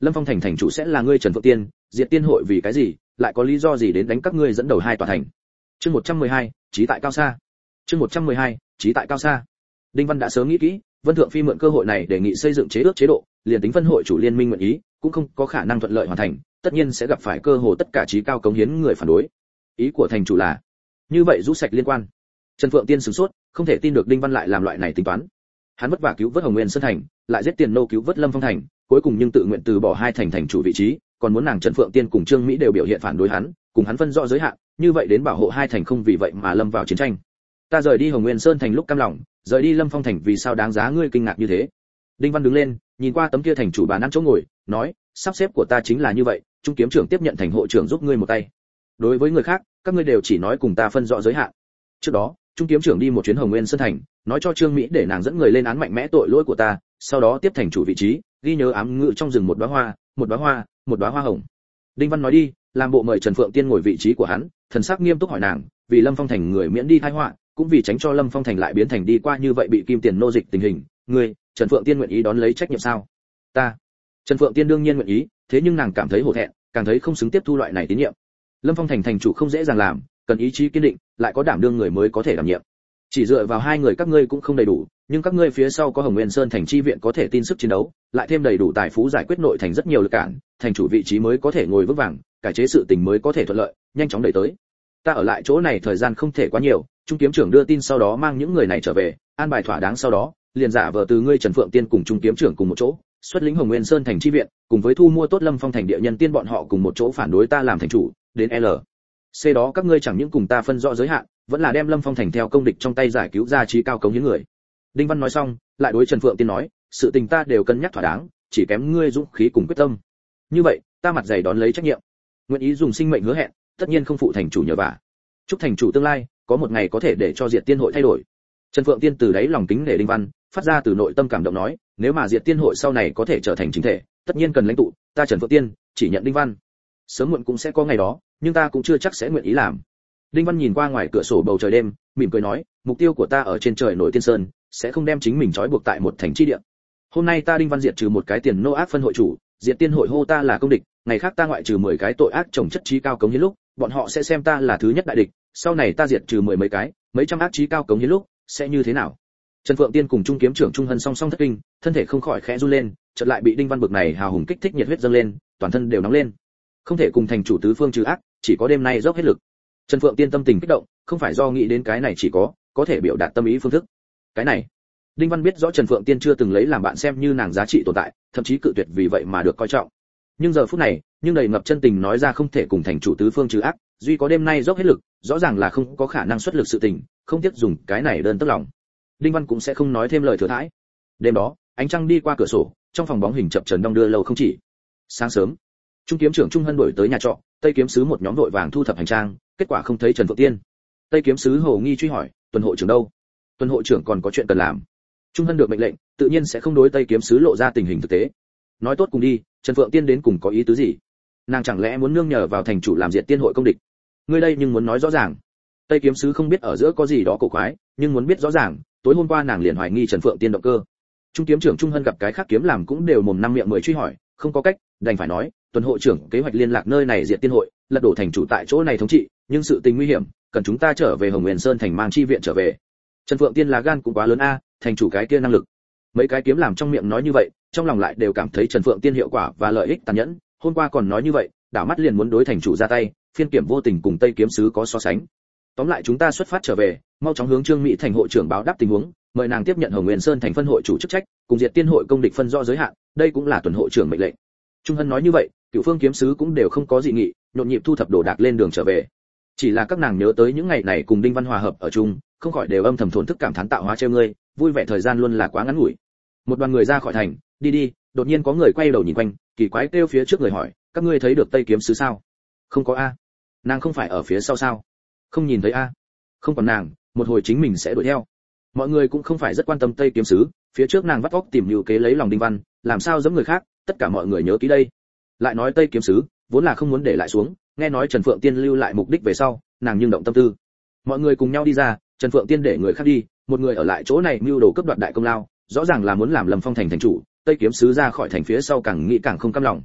Lâm Phong thành thành chủ sẽ là ngươi Trần Phượng Tiên, Diệt Tiên hội vì cái gì, lại có lý do gì đến đánh các ngươi dẫn đầu hai tòa thành. Chương một trăm mười hai, chí tại cao xa. Chương một trăm mười hai, chí tại cao xa. Đinh Văn đã sớm nghĩ kỹ, Vân Thượng Phi mượn cơ hội này đề nghị xây dựng chế ước chế độ, liền tính phân hội chủ liên minh nguyện ý, cũng không có khả năng thuận lợi hoàn thành, tất nhiên sẽ gặp phải cơ hồ tất cả chí cao cống hiến người phản đối. Ý của thành chủ là, như vậy rũ sạch liên quan. Trần Phượng Tiên sửng sốt, không thể tin được Đinh Văn lại làm loại này tính toán. Hắn vất vả cứu vớt Hồng Nguyên Sơn thành, lại giết tiền nô cứu vớt Lâm Phong thành, cuối cùng nhưng tự nguyện từ bỏ hai thành thành chủ vị trí, còn muốn nàng Trần Phượng Tiên cùng Trương Mỹ đều biểu hiện phản đối hắn, cùng hắn phân rõ giới hạn, như vậy đến bảo hộ hai thành không vì vậy mà lâm vào chiến tranh. Ta rời đi Hồng Nguyên Sơn thành lúc cam lòng, rời đi Lâm Phong thành vì sao đáng giá ngươi kinh ngạc như thế? Đinh Văn đứng lên, nhìn qua tấm kia thành chủ bà năn chỗ ngồi, nói, sắp xếp của ta chính là như vậy, Trung kiếm trưởng tiếp nhận thành hộ trưởng giúp ngươi một tay. Đối với người khác, các ngươi đều chỉ nói cùng ta phân rõ giới hạn. Trước đó, Trung kiếm trưởng đi một chuyến Hồng Nguyên Sơn thành, nói cho Trương Mỹ để nàng dẫn người lên án mạnh mẽ tội lỗi của ta, sau đó tiếp thành chủ vị trí, ghi nhớ ám ngữ trong rừng một đóa hoa, một đóa hoa, một đóa hoa hồng. Đinh Văn nói đi, làm bộ mời Trần Phượng Tiên ngồi vị trí của hắn, thần sắc nghiêm túc hỏi nàng, vì Lâm Phong thành người miễn đi tai họa, cũng vì tránh cho Lâm Phong thành lại biến thành đi qua như vậy bị kim tiền nô dịch tình hình, ngươi, Trần Phượng Tiên nguyện ý đón lấy trách nhiệm sao? Ta. Trần Phượng Tiên đương nhiên nguyện ý, thế nhưng nàng cảm thấy hổ thẹn, càng thấy không xứng tiếp thu loại này tín nhiệm. Lâm Phong thành thành chủ không dễ dàng làm, cần ý chí kiên định, lại có đảm đương người mới có thể đảm nhiệm. Chỉ dựa vào hai người các ngươi cũng không đầy đủ, nhưng các ngươi phía sau có Hồng Nguyên Sơn thành chi viện có thể tin sức chiến đấu, lại thêm đầy đủ tài phú giải quyết nội thành rất nhiều lực cản, thành chủ vị trí mới có thể ngồi vững vàng, cải chế sự tình mới có thể thuận lợi, nhanh chóng đẩy tới. Ta ở lại chỗ này thời gian không thể quá nhiều, Trung kiếm trưởng đưa tin sau đó mang những người này trở về, an bài thỏa đáng sau đó, liền giả vờ từ ngươi Trần Phượng Tiên cùng Trung kiếm trưởng cùng một chỗ, xuất lĩnh Hồng Nguyên Sơn thành chi viện, cùng với thu mua tốt Lâm Phong thành địa nhân tiên bọn họ cùng một chỗ phản đối ta làm thành chủ, đến L. C đó các ngươi chẳng những cùng ta phân rõ giới hạn, vẫn là đem Lâm Phong thành theo công địch trong tay giải cứu ra chí cao cống những người. Đinh Văn nói xong, lại đối Trần Phượng Tiên nói, sự tình ta đều cân nhắc thỏa đáng, chỉ kém ngươi dũng khí cùng quyết tâm. Như vậy, ta mặt dày đón lấy trách nhiệm, nguyện ý dùng sinh mệnh hứa hẹn, tất nhiên không phụ thành chủ nhờ vả. Chúc thành chủ tương lai có một ngày có thể để cho Diệt Tiên hội thay đổi. Trần Phượng Tiên từ đáy lòng kính nể Đinh Văn, phát ra từ nội tâm cảm động nói, nếu mà Diệt Tiên hội sau này có thể trở thành chính thể, tất nhiên cần lãnh tụ, ta Trần Phượng Tiên chỉ nhận Đinh Văn. Sớm muộn cũng sẽ có ngày đó, nhưng ta cũng chưa chắc sẽ nguyện ý làm. Đinh Văn nhìn qua ngoài cửa sổ bầu trời đêm, mỉm cười nói, mục tiêu của ta ở trên trời nổi tiên sơn, sẽ không đem chính mình trói buộc tại một thành chi địa. Hôm nay ta Đinh Văn diệt trừ một cái tiền nô ác phân hội chủ, Diệt Tiên hội hô ta là công địch, ngày khác ta ngoại trừ mười cái tội ác chồng chất trí cao cống hiến lúc, bọn họ sẽ xem ta là thứ nhất đại địch, sau này ta diệt trừ mười mấy cái, mấy trăm ác trí cao cống hiến lúc, sẽ như thế nào? Trần Phượng Tiên cùng Trung kiếm trưởng Trung Hân song song thất kinh, thân thể không khỏi khẽ run lên, chợt lại bị Đinh Văn bực này hào hùng kích thích nhiệt huyết dâng lên, toàn thân đều nóng lên. Không thể cùng thành chủ tứ phương trừ ác, chỉ có đêm nay dốc hết lực. Trần Phượng Tiên tâm tình kích động, không phải do nghĩ đến cái này chỉ có, có thể biểu đạt tâm ý phương thức. Cái này, Đinh Văn biết rõ Trần Phượng Tiên chưa từng lấy làm bạn xem như nàng giá trị tồn tại, thậm chí cự tuyệt vì vậy mà được coi trọng. Nhưng giờ phút này, nhưng đầy ngập chân tình nói ra không thể cùng thành chủ tứ phương trừ ác, duy có đêm nay dốc hết lực, rõ ràng là không có khả năng xuất lực sự tình, không tiếc dùng cái này đơn tức lòng. Đinh Văn cũng sẽ không nói thêm lời thừa thãi. Đêm đó, ánh trăng đi qua cửa sổ, trong phòng bóng hình chập chờn đong đưa lâu không chỉ. Sáng sớm, Trung kiếm trưởng Trung Hân đổi tới nhà trọ, Tây kiếm sứ một nhóm vội vàng thu thập hành trang, kết quả không thấy Trần Phượng Tiên. Tây kiếm sứ hồ nghi truy hỏi, tuần hộ trưởng đâu? Tuần hộ trưởng còn có chuyện cần làm. Trung Hân được mệnh lệnh, tự nhiên sẽ không đối Tây kiếm sứ lộ ra tình hình thực tế. Nói tốt cùng đi, Trần Phượng Tiên đến cùng có ý tứ gì? Nàng chẳng lẽ muốn nương nhờ vào thành chủ làm Diệt Tiên hội công địch? Ngươi đây nhưng muốn nói rõ ràng. Tây kiếm sứ không biết ở giữa có gì đó cổ quái, nhưng muốn biết rõ ràng, tối hôm qua nàng liền hoài nghi Trần Phượng Tiên động cơ. Trung kiếm trưởng Trung Hân gặp cái khác kiếm làm cũng đều mồm năm miệng mười truy hỏi, không có cách, đành phải nói, tuần hộ trưởng kế hoạch liên lạc nơi này Diệt Tiên hội, lật đổ thành chủ tại chỗ này thống trị, nhưng sự tình nguy hiểm, cần chúng ta trở về Hồng Nguyên Sơn thành mang chi viện trở về. Trần Phượng Tiên là gan cũng quá lớn a, thành chủ cái kia năng lực. Mấy cái kiếm làm trong miệng nói như vậy, trong lòng lại đều cảm thấy Trần Phượng Tiên hiệu quả và lợi ích tàn nhẫn, hôm qua còn nói như vậy, đảo mắt liền muốn đối thành chủ ra tay, phiên kiểm vô tình cùng Tây kiếm sứ có so sánh. Tóm lại chúng ta xuất phát trở về, mau chóng hướng Trương Mỹ thành hội trưởng báo đáp tình huống, mời nàng tiếp nhận Hồng Nguyên Sơn thành phân hội chủ chức trách, cùng Diệt Tiên hội công địch phân rõ giới hạn, đây cũng là tuần hội trưởng mệnh lệnh. Trung Hân nói như vậy, Cửu Phương kiếm sứ cũng đều không có dị nghị, nhộn nhịp thu thập đồ đạc lên đường trở về. Chỉ là các nàng nhớ tới những ngày này cùng Đinh Văn hòa hợp ở chung, không khỏi đều âm thầm thổn thức cảm thán tạo hóa trêu ngươi, vui vẻ thời gian luôn là quá ngắn ngủi. Một đoàn người ra khỏi thành, đi đi, đột nhiên có người quay đầu nhìn quanh, kỳ quái kêu phía trước người hỏi, các ngươi thấy được Tây kiếm sứ sao? Không có a. Nàng không phải ở phía sau sao? Không nhìn thấy a. Không còn nàng, một hồi chính mình sẽ đuổi theo. Mọi người cũng không phải rất quan tâm Tây kiếm sứ, phía trước nàng vắt óc tìm nhiều kế lấy lòng Đinh Văn, làm sao giống người khác, tất cả mọi người nhớ kỹ đây. Lại nói Tây kiếm sứ, vốn là không muốn để lại xuống, nghe nói Trần Phượng Tiên lưu lại mục đích về sau, nàng nhưng động tâm tư. Mọi người cùng nhau đi ra, Trần Phượng Tiên để người khác đi, một người ở lại chỗ này mưu đồ cướp đoạt đại công lao, rõ ràng là muốn làm Lâm Phong thành thành chủ. Tây kiếm sứ ra khỏi thành phía sau càng nghĩ càng không cam lòng.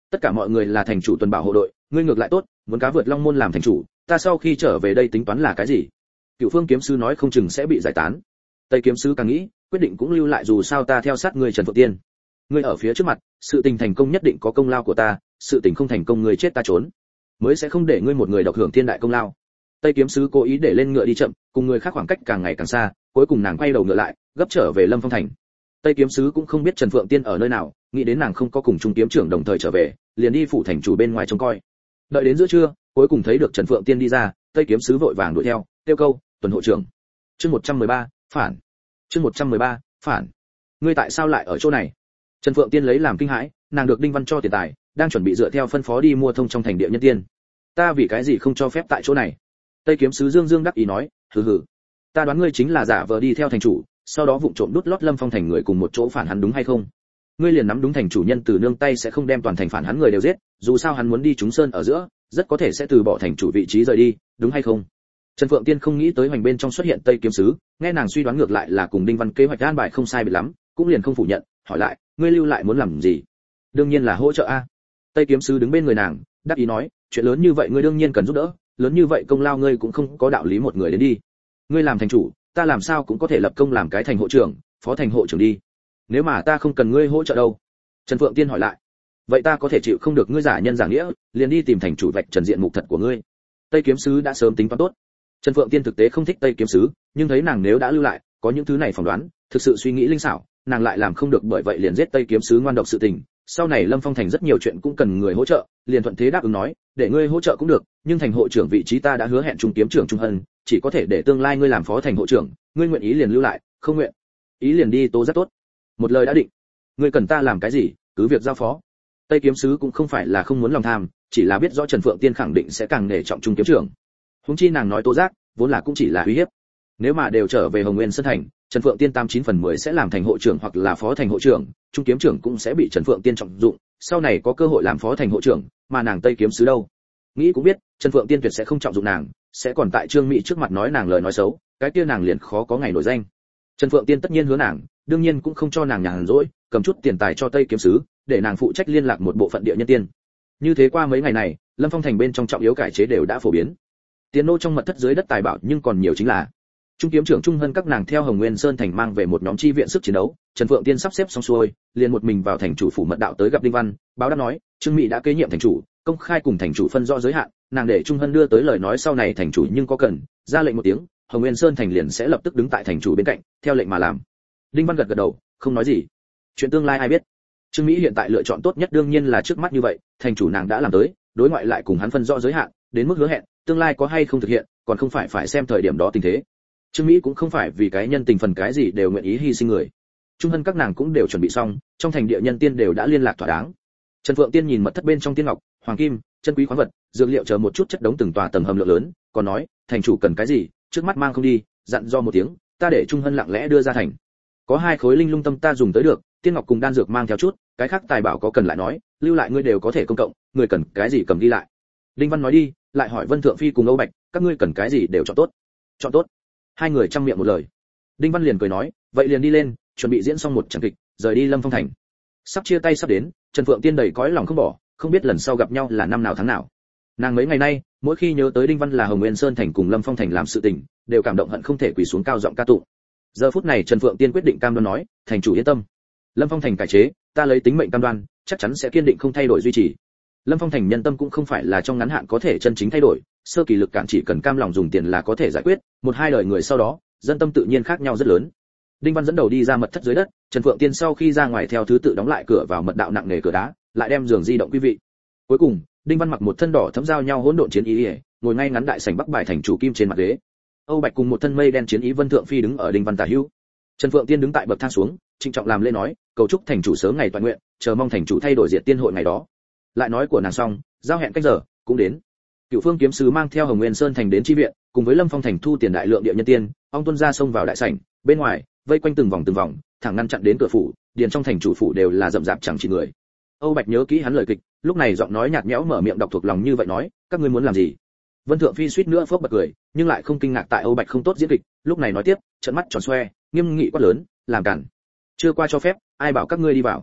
tất cả mọi người là thành chủ tuần bảo hộ đội, ngươi ngược lại tốt, muốn cá vượt long môn làm thành chủ, ta sau khi trở về đây tính toán là cái gì? Cựu Phương kiếm sứ nói không chừng sẽ bị giải tán. Tây kiếm sứ càng nghĩ, quyết định cũng lưu lại, dù sao ta theo sát ngươi Trần Phượng Tiên. Ngươi ở phía trước mặt, sự tình thành công nhất định có công lao của ta, sự tình không thành công ngươi chết ta trốn, mới sẽ không để ngươi một người độc hưởng thiên đại công lao. Tây kiếm sứ cố ý để lên ngựa đi chậm, cùng người khác khoảng cách càng ngày càng xa, cuối cùng nàng quay đầu ngựa lại, gấp trở về Lâm Phong thành. Tây kiếm sứ cũng không biết Trần Phượng Tiên ở nơi nào, nghĩ đến nàng không có cùng trung kiếm trưởng đồng thời trở về, liền đi phủ thành chủ bên ngoài trông coi. Đợi đến giữa trưa, cuối cùng thấy được Trần Phượng Tiên đi ra, Tây kiếm sứ vội vàng đuổi theo, kêu câu, "Tuần hộ trưởng." Chương một trăm mười ba, phản. Chương một trăm mười ba, phản. Ngươi tại sao lại ở chỗ này? Trần Phượng Tiên lấy làm kinh hãi, nàng được Đinh Văn cho tiền tài, đang chuẩn bị dựa theo phân phó đi mua thông trong thành địa nhân tiên. Ta vì cái gì không cho phép tại chỗ này? Tây kiếm sứ Dương Dương đắc ý nói, hừ hừ, ta đoán ngươi chính là giả vờ đi theo thành chủ, sau đó vụng trộm đút lót Lâm Phong thành người cùng một chỗ phản hắn đúng hay không? Ngươi liền nắm đúng thành chủ nhân từ nương tay sẽ không đem toàn thành phản hắn người đều giết, dù sao hắn muốn đi trúng sơn ở giữa, rất có thể sẽ từ bỏ thành chủ vị trí rời đi, đúng hay không? Trần Phượng Tiên không nghĩ tới hoành bên trong xuất hiện Tây kiếm sứ, nghe nàng suy đoán ngược lại là cùng Đinh Văn kế hoạch an bài không sai biệt lắm, cũng liền không phủ nhận, hỏi lại, ngươi lưu lại muốn làm gì? Đương nhiên là hỗ trợ a. Tây kiếm sứ đứng bên người nàng, đáp ý nói, chuyện lớn như vậy ngươi đương nhiên cần giúp đỡ, lớn như vậy công lao ngươi cũng không có đạo lý một người đến đi. Ngươi làm thành chủ, ta làm sao cũng có thể lập công làm cái thành hộ trưởng, phó thành hộ trưởng đi. Nếu mà ta không cần ngươi hỗ trợ đâu? Trần Phượng Tiên hỏi lại. Vậy ta có thể chịu không được ngươi giả nhân giả nghĩa, liền đi tìm thành chủ vạch trần diện mục thật của ngươi. Tây kiếm sứ đã sớm tính toán tốt. Trần Phượng Tiên thực tế không thích Tây kiếm sứ, nhưng thấy nàng nếu đã lưu lại, có những thứ này phỏng đoán, thực sự suy nghĩ linh xảo, nàng lại làm không được, bởi vậy liền giết Tây kiếm sứ ngoan độc sự tình. Sau này Lâm Phong thành rất nhiều chuyện cũng cần người hỗ trợ, liền thuận thế đáp ứng nói, để ngươi hỗ trợ cũng được, nhưng thành hộ trưởng vị trí ta đã hứa hẹn trung kiếm trưởng Trung Hân, chỉ có thể để tương lai ngươi làm phó thành hộ trưởng, ngươi nguyện ý liền lưu lại, không nguyện ý liền đi tố rất tốt. Một lời đã định. Ngươi cần ta làm cái gì, cứ việc giao phó. Tây kiếm sứ cũng không phải là không muốn lòng tham, chỉ là biết rõ Trần Phượng Tiên khẳng định sẽ càng nể trọng trung kiếm trưởng. Huống chi nàng nói tố giác, vốn là cũng chỉ là uy hiếp. Nếu mà đều trở về Hồng Nguyên Sơn thành, Trần Phượng Tiên tám chín phần mười sẽ làm thành hộ trưởng hoặc là phó thành hộ trưởng, trung kiếm trưởng cũng sẽ bị Trần Phượng Tiên trọng dụng, sau này có cơ hội làm phó thành hộ trưởng, mà nàng Tây kiếm sứ đâu? Nghĩ cũng biết, Trần Phượng Tiên tuyệt sẽ không trọng dụng nàng, sẽ còn tại Trương Mỹ trước mặt nói nàng lời nói xấu, cái kia nàng liền khó có ngày nổi danh. Trần Phượng Tiên tất nhiên hứa nàng, đương nhiên cũng không cho nàng nhàn rỗi, cầm chút tiền tài cho Tây kiếm sứ, để nàng phụ trách liên lạc một bộ phận địa nhân tiên. Như thế qua mấy ngày này, Lâm Phong thành bên trong trọng yếu cải chế đều đã phổ biến. Tiền nô trong mật thất dưới đất tài bảo nhưng còn nhiều chính là trung kiếm trưởng Trung Hân các nàng theo Hồng Nguyên Sơn thành mang về một nhóm chi viện sức chiến đấu. Trần Phượng Tiên sắp xếp xong xuôi, liền một mình vào thành chủ phủ mật đạo tới gặp Đinh Văn, báo đáp nói, Trương Mỹ đã kế nhiệm thành chủ, công khai cùng thành chủ phân rõ giới hạn, nàng để Trung Hân đưa tới lời nói sau này thành chủ nhưng có cần, ra lệnh một tiếng, Hồng Nguyên Sơn thành liền sẽ lập tức đứng tại thành chủ bên cạnh, theo lệnh mà làm. Đinh Văn gật gật đầu, không nói gì. Chuyện tương lai ai biết. Trương Mỹ hiện tại lựa chọn tốt nhất đương nhiên là trước mắt như vậy, thành chủ nàng đã làm tới, đối ngoại lại cùng hắn phân rõ giới hạn, đến mức hứa hẹn, tương lai có hay không thực hiện, còn không phải phải xem thời điểm đó tình thế. Trương Mỹ cũng không phải vì cái nhân tình phần cái gì đều nguyện ý hy sinh người. Trung Hân các nàng cũng đều chuẩn bị xong, trong thành địa nhân tiên đều đã liên lạc thỏa đáng. Trần Phượng Tiên nhìn mật thất bên trong tiên ngọc, hoàng kim, chân quý khoáng vật, dược liệu chờ một chút chất đống từng tòa tầng hầm lượng lớn, còn nói, thành chủ cần cái gì, trước mắt mang không đi, dặn do một tiếng, ta để Trung Hân lặng lẽ đưa ra thành. Có hai khối linh lung tâm ta dùng tới được, tiên ngọc cùng đan dược mang theo chút, cái khác tài bảo có cần lại nói, lưu lại ngươi đều có thể công cộng, người cần cái gì cầm đi lại. Đinh Văn nói đi, lại hỏi Vân Thượng Phi cùng Âu Bạch, các ngươi cần cái gì đều chọn tốt. Chọn tốt. Hai người trăm miệng một lời. Đinh Văn liền cười nói, vậy liền đi lên, chuẩn bị diễn xong một trận kịch, rời đi Lâm Phong thành. Sắp chia tay sắp đến, Trần Phượng Tiên đầy cõi lòng không bỏ, không biết lần sau gặp nhau là năm nào tháng nào. Nàng mấy ngày nay, mỗi khi nhớ tới Đinh Văn là Hồng Nguyên Sơn thành cùng Lâm Phong thành làm sự tình, đều cảm động hận không thể quỳ xuống cao giọng ca tụng. Giờ phút này Trần Phượng Tiên quyết định cam đoan nói, thành chủ yên tâm, Lâm Phong thành cải chế, ta lấy tính mệnh cam đoan, chắc chắn sẽ kiên định không thay đổi duy trì. Lâm Phong thành nhân tâm cũng không phải là trong ngắn hạn có thể chân chính thay đổi, sơ kỳ lực cản chỉ cần cam lòng dùng tiền là có thể giải quyết, một hai đời người sau đó, dân tâm tự nhiên khác nhau rất lớn. Đinh Văn dẫn đầu đi ra mật thất dưới đất, Trần Phượng Tiên sau khi ra ngoài theo thứ tự đóng lại cửa vào mật đạo nặng nề cửa đá, lại đem giường di động quý vị. Cuối cùng, Đinh Văn mặc một thân đỏ thấm giao nhau hỗn độn chiến ý, ngồi ngay ngắn đại sảnh Bắc Bài thành chủ kim trên mặt ghế. Âu Bạch cùng một thân mây đen chiến ý Vân Thượng Phi đứng ở Đinh Văn tả hữu. Trần Phượng Tiên đứng tại bậc thang xuống, trịnh trọng làm lễ nói, cầu chúc thành chủ sớm ngày toàn nguyện, chờ mong thành chủ thay đổi diệt tiên hội ngày đó. Lại nói của nàng xong, giao hẹn cách giờ cũng đến. Cựu Phương kiếm sứ mang theo Hồng Nguyên Sơn thành đến chi viện, cùng với Lâm Phong thành thu tiền đại lượng địa nhân tiên, ông tuân ra xông vào đại sảnh, bên ngoài vây quanh từng vòng từng vòng, thẳng ngăn chặn đến cửa phủ, điền trong thành chủ phủ đều là rậm rạp chẳng chỉ người. Âu Bạch nhớ kỹ hắn lời kịch, lúc này giọng nói nhạt nhẽo mở miệng đọc thuộc lòng như vậy nói, các ngươi muốn làm gì? Vân Thượng Phi suýt nữa phốc bật cười, nhưng lại không kinh ngạc tại Âu Bạch không tốt diễn kịch, lúc này nói tiếp, trợn mắt tròn xoe, nghiêm nghị quát lớn, làm cản. Chưa qua cho phép, ai bảo các ngươi đi vào?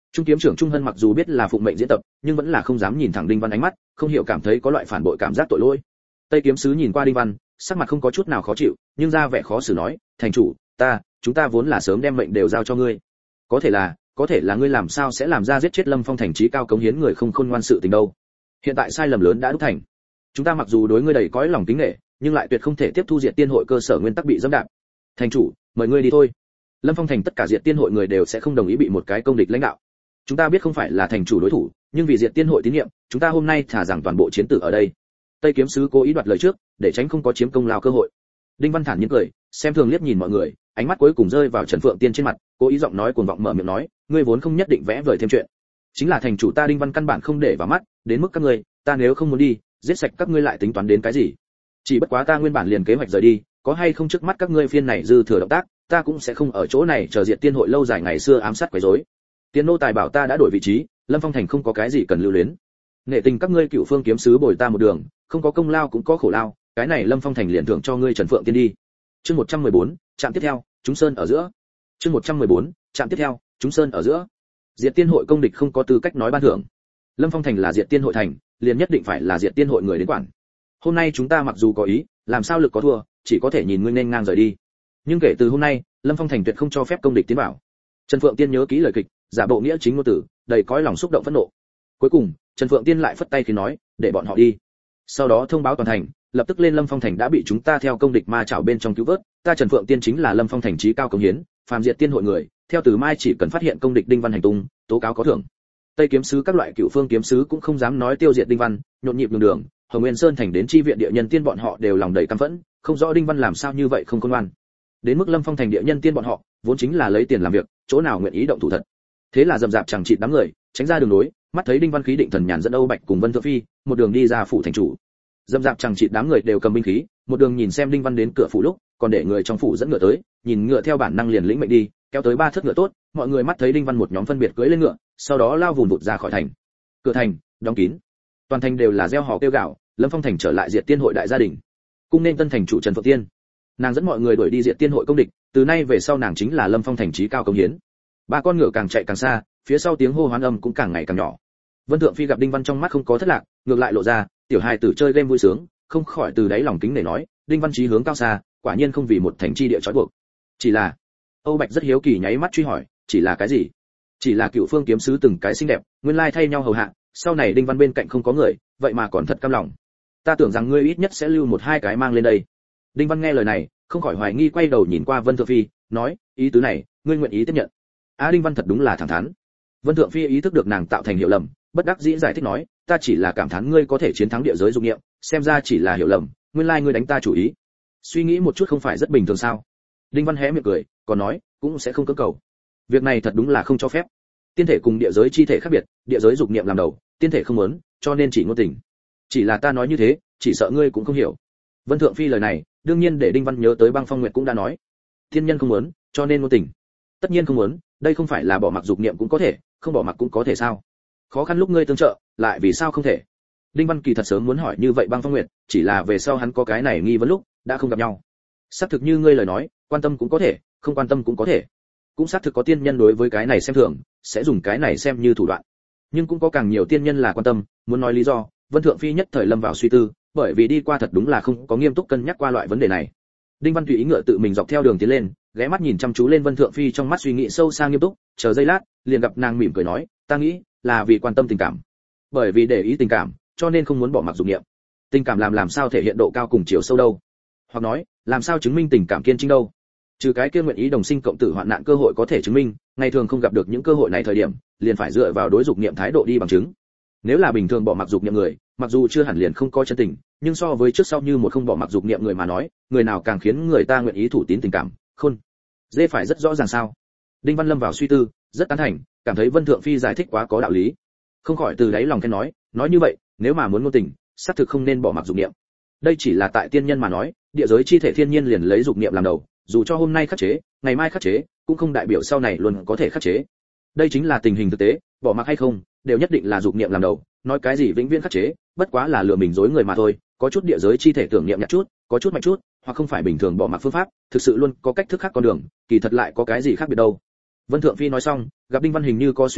Trung kiếm trưởng Trung Hân mặc dù biết là phụng mệnh diễn tập, nhưng vẫn là không dám nhìn thẳng Đinh Văn ánh mắt, không hiểu cảm thấy có loại phản bội cảm giác tội lỗi. Tây kiếm sứ nhìn qua Đinh Văn, sắc mặt không có chút nào khó chịu, nhưng ra vẻ khó xử nói, thành chủ, ta, chúng ta vốn là sớm đem mệnh đều giao cho ngươi. Có thể là, có thể là ngươi làm sao sẽ làm ra giết chết Lâm Phong thành trí cao cống hiến người không khôn ngoan sự tình đâu. Hiện tại sai lầm lớn đã đúc thành. Chúng ta mặc dù đối ngươi đầy cõi lòng kính nể, nhưng lại tuyệt không thể tiếp thu Diệt Tiên hội cơ sở nguyên tắc bị dẫm đạp. Thành chủ, mời ngươi đi thôi. Lâm Phong thành tất cả Diệt Tiên hội người đều sẽ không đồng ý bị một cái công địch lãnh đạo. Chúng ta biết không phải là thành chủ đối thủ, nhưng vì Diệt Tiên hội tín nhiệm, chúng ta hôm nay thả rằng toàn bộ chiến tử ở đây. Tây kiếm sứ cố ý đoạt lời trước, để tránh không có chiếm công lao cơ hội. Đinh Văn thản nhiên cười, xem thường liếc nhìn mọi người, ánh mắt cuối cùng rơi vào Trần Phượng Tiên trên mặt, cố ý giọng nói cuồng vọng mở miệng nói, ngươi vốn không nhất định vẽ vời thêm chuyện. Chính là thành chủ ta Đinh Văn căn bản không để vào mắt, đến mức các ngươi, ta nếu không muốn đi, giết sạch các ngươi lại tính toán đến cái gì? Chỉ bất quá ta nguyên bản liền kế hoạch rời đi, có hay không trước mắt các ngươi phiên này dư thừa động tác, ta cũng sẽ không ở chỗ này chờ Diệt Tiên hội lâu dài ngày xưa ám sát quấy rối. Tiên nô tài bảo ta đã đổi vị trí, Lâm Phong thành không có cái gì cần lưu luyến. Nghệ tình các ngươi Cựu Phương kiếm sứ bồi ta một đường, không có công lao cũng có khổ lao, cái này Lâm Phong thành liền thưởng cho ngươi Trần Phượng Tiên đi. Chương một trăm mười bốn, trạm tiếp theo, chúng sơn ở giữa. Chương một trăm mười bốn, trạm tiếp theo, chúng sơn ở giữa. Diệt Tiên hội công địch không có tư cách nói ban thưởng. Lâm Phong thành là Diệt Tiên hội thành, liền nhất định phải là Diệt Tiên hội người đến quản. Hôm nay chúng ta mặc dù có ý, làm sao lực có thua, chỉ có thể nhìn ngươi nên ngang rời đi. Nhưng kể từ hôm nay, Lâm Phong thành tuyệt không cho phép công địch tiến vào. Trần Phượng Tiên nhớ kỹ lời kịch, giả bộ nghĩa chính ngôn tử, đầy cõi lòng xúc động phẫn nộ. Cuối cùng, Trần Phượng Tiên lại phất tay khi nói, để bọn họ đi. Sau đó thông báo toàn thành, lập tức lên Lâm Phong thành đã bị chúng ta theo công địch ma chảo bên trong cứu vớt, ta Trần Phượng Tiên chính là Lâm Phong thành trí cao công hiến, phàm Diệt Tiên hội người, theo từ mai chỉ cần phát hiện công địch Đinh Văn hành tung, tố cáo có thưởng. Tây kiếm sứ các loại Cựu Phương kiếm sứ cũng không dám nói tiêu diệt Đinh Văn, nhộn nhịp đường đường, Hồng Nguyên Sơn thành đến chi viện địa nhân tiên bọn họ đều lòng đầy căm phẫn, không rõ Đinh Văn làm sao như vậy không khôn ngoan. Đến mức Lâm Phong thành địa nhân tiên bọn họ, vốn chính là lấy tiền làm việc, chỗ nào nguyện ý động thủ thật. Thế là dầm dạp chẳng chịt đám người, tránh ra đường nối, mắt thấy Đinh Văn khí định thần nhàn dẫn Âu Bạch cùng Vân Thượng Phi, một đường đi ra phủ thành chủ. Dầm dạp chẳng chịt đám người đều cầm binh khí, một đường nhìn xem Đinh Văn đến cửa phủ lúc, còn để người trong phủ dẫn ngựa tới, nhìn ngựa theo bản năng liền lĩnh mệnh đi, kéo tới ba thất ngựa tốt, mọi người mắt thấy Đinh Văn một nhóm phân biệt cưỡi lên ngựa, sau đó lao vùn vụt ra khỏi thành. Cửa thành đóng kín, toàn thành đều là reo hò kêu gào, Lâm Phong thành trở lại Diệt Tiên hội đại gia đình. Cung nên tân thành chủ Trần Phượng Tiên, nàng dẫn mọi người đuổi đi Diệt Tiên hội công địch, từ nay về sau nàng chính là Lâm Phong thành trí cao công hiến. Ba con ngựa càng chạy càng xa, phía sau tiếng hô hoán âm cũng càng ngày càng nhỏ. Vân Thượng Phi gặp Đinh Văn trong mắt không có thất lạc, ngược lại lộ ra tiểu hài tử chơi game vui sướng, không khỏi từ đáy lòng kính để nói, Đinh Văn chí hướng cao xa, quả nhiên không vì một thành chi địa trói buộc. Chỉ là, Âu Bạch rất hiếu kỳ nháy mắt truy hỏi, chỉ là cái gì? Chỉ là Cựu Phương kiếm sứ từng cái xinh đẹp, nguyên lai thay nhau hầu hạ, sau này Đinh Văn bên cạnh không có người, vậy mà còn thật cam lòng. Ta tưởng rằng ngươi ít nhất sẽ lưu một hai cái mang lên đây. Đinh Văn nghe lời này, không khỏi hoài nghi quay đầu nhìn qua Vân Thượng Phi, nói, ý tứ này, ngươi nguyện ý tiếp nhận? A Đinh Văn thật đúng là thẳng thắn. Vân Thượng Phi ý thức được nàng tạo thành hiểu lầm, bất đắc dĩ giải thích nói, ta chỉ là cảm thán ngươi có thể chiến thắng địa giới dục niệm, xem ra chỉ là hiểu lầm, nguyên lai ngươi đánh ta chủ ý. Suy nghĩ một chút không phải rất bình thường sao? Đinh Văn hé miệng cười, còn nói, cũng sẽ không cưỡng cầu. Việc này thật đúng là không cho phép. Tiên thể cùng địa giới chi thể khác biệt, địa giới dục niệm làm đầu, tiên thể không muốn, cho nên chỉ ngôn tình. Chỉ là ta nói như thế, chỉ sợ ngươi cũng không hiểu. Vân Thượng Phi lời này, đương nhiên để Đinh Văn nhớ tới Băng Phong Nguyệt cũng đã nói, thiên nhân không muốn, cho nên ngôn tình. Tất nhiên không muốn, đây không phải là bỏ mặc dục niệm cũng có thể, không bỏ mặc cũng có thể sao? Khó khăn lúc ngươi tương trợ, lại vì sao không thể? Đinh Văn kỳ thật sớm muốn hỏi như vậy Băng Phong Nguyệt, chỉ là về sau hắn có cái này nghi vấn lúc, đã không gặp nhau. Xác thực như ngươi lời nói, quan tâm cũng có thể, không quan tâm cũng có thể. Cũng xác thực có tiên nhân đối với cái này xem thường, sẽ dùng cái này xem như thủ đoạn. Nhưng cũng có càng nhiều tiên nhân là quan tâm, muốn nói lý do, Vân Thượng Phi nhất thời lâm vào suy tư, bởi vì đi qua thật đúng là không có nghiêm túc cân nhắc qua loại vấn đề này. Đinh Văn tùy ý ngựa tự mình dọc theo đường tiến lên, ghé mắt nhìn chăm chú lên Vân Thượng Phi trong mắt suy nghĩ sâu xa nghiêm túc, chờ giây lát, liền gặp nàng mỉm cười nói, ta nghĩ là vì quan tâm tình cảm. Bởi vì để ý tình cảm, cho nên không muốn bỏ mặc dục niệm. Tình cảm làm làm sao thể hiện độ cao cùng chiều sâu đâu? Hoặc nói, làm sao chứng minh tình cảm kiên trinh đâu? Trừ cái kia nguyện ý đồng sinh cộng tử hoạn nạn cơ hội có thể chứng minh, ngày thường không gặp được những cơ hội này thời điểm, liền phải dựa vào đối dục niệm thái độ đi bằng chứng. Nếu là bình thường bỏ mặc dục niệm người, mặc dù chưa hẳn liền không có chân tình, nhưng so với trước sau như một không bỏ mặc dục niệm người mà nói, người nào càng khiến người ta nguyện ý thủ tín tình cảm, khôn. Dễ phải rất rõ ràng sao? Đinh Văn lâm vào suy tư, rất tán thành, cảm thấy Vân Thượng Phi giải thích quá có đạo lý. Không khỏi từ đáy lòng khen nói, nói như vậy, nếu mà muốn ngôn tình, xác thực không nên bỏ mặc dục niệm. Đây chỉ là tại tiên nhân mà nói, địa giới chi thể thiên nhiên liền lấy dục niệm làm đầu, dù cho hôm nay khắc chế, ngày mai khắc chế, cũng không đại biểu sau này luôn có thể khắc chế. Đây chính là tình hình thực tế, bỏ mặc hay không, đều nhất định là dục niệm làm đầu, nói cái gì vĩnh viễn khắc chế, bất quá là lừa mình dối người mà thôi, có chút địa giới chi thể tưởng niệm nhạt chút, có chút mạnh chút, hoặc không phải bình thường bỏ mặc phương pháp, thực sự luôn có cách thức khác con đường, kỳ thật lại có cái gì khác biệt đâu. Vân Thượng Phi nói xong, gặp Đinh Văn hình như có suy nghĩ,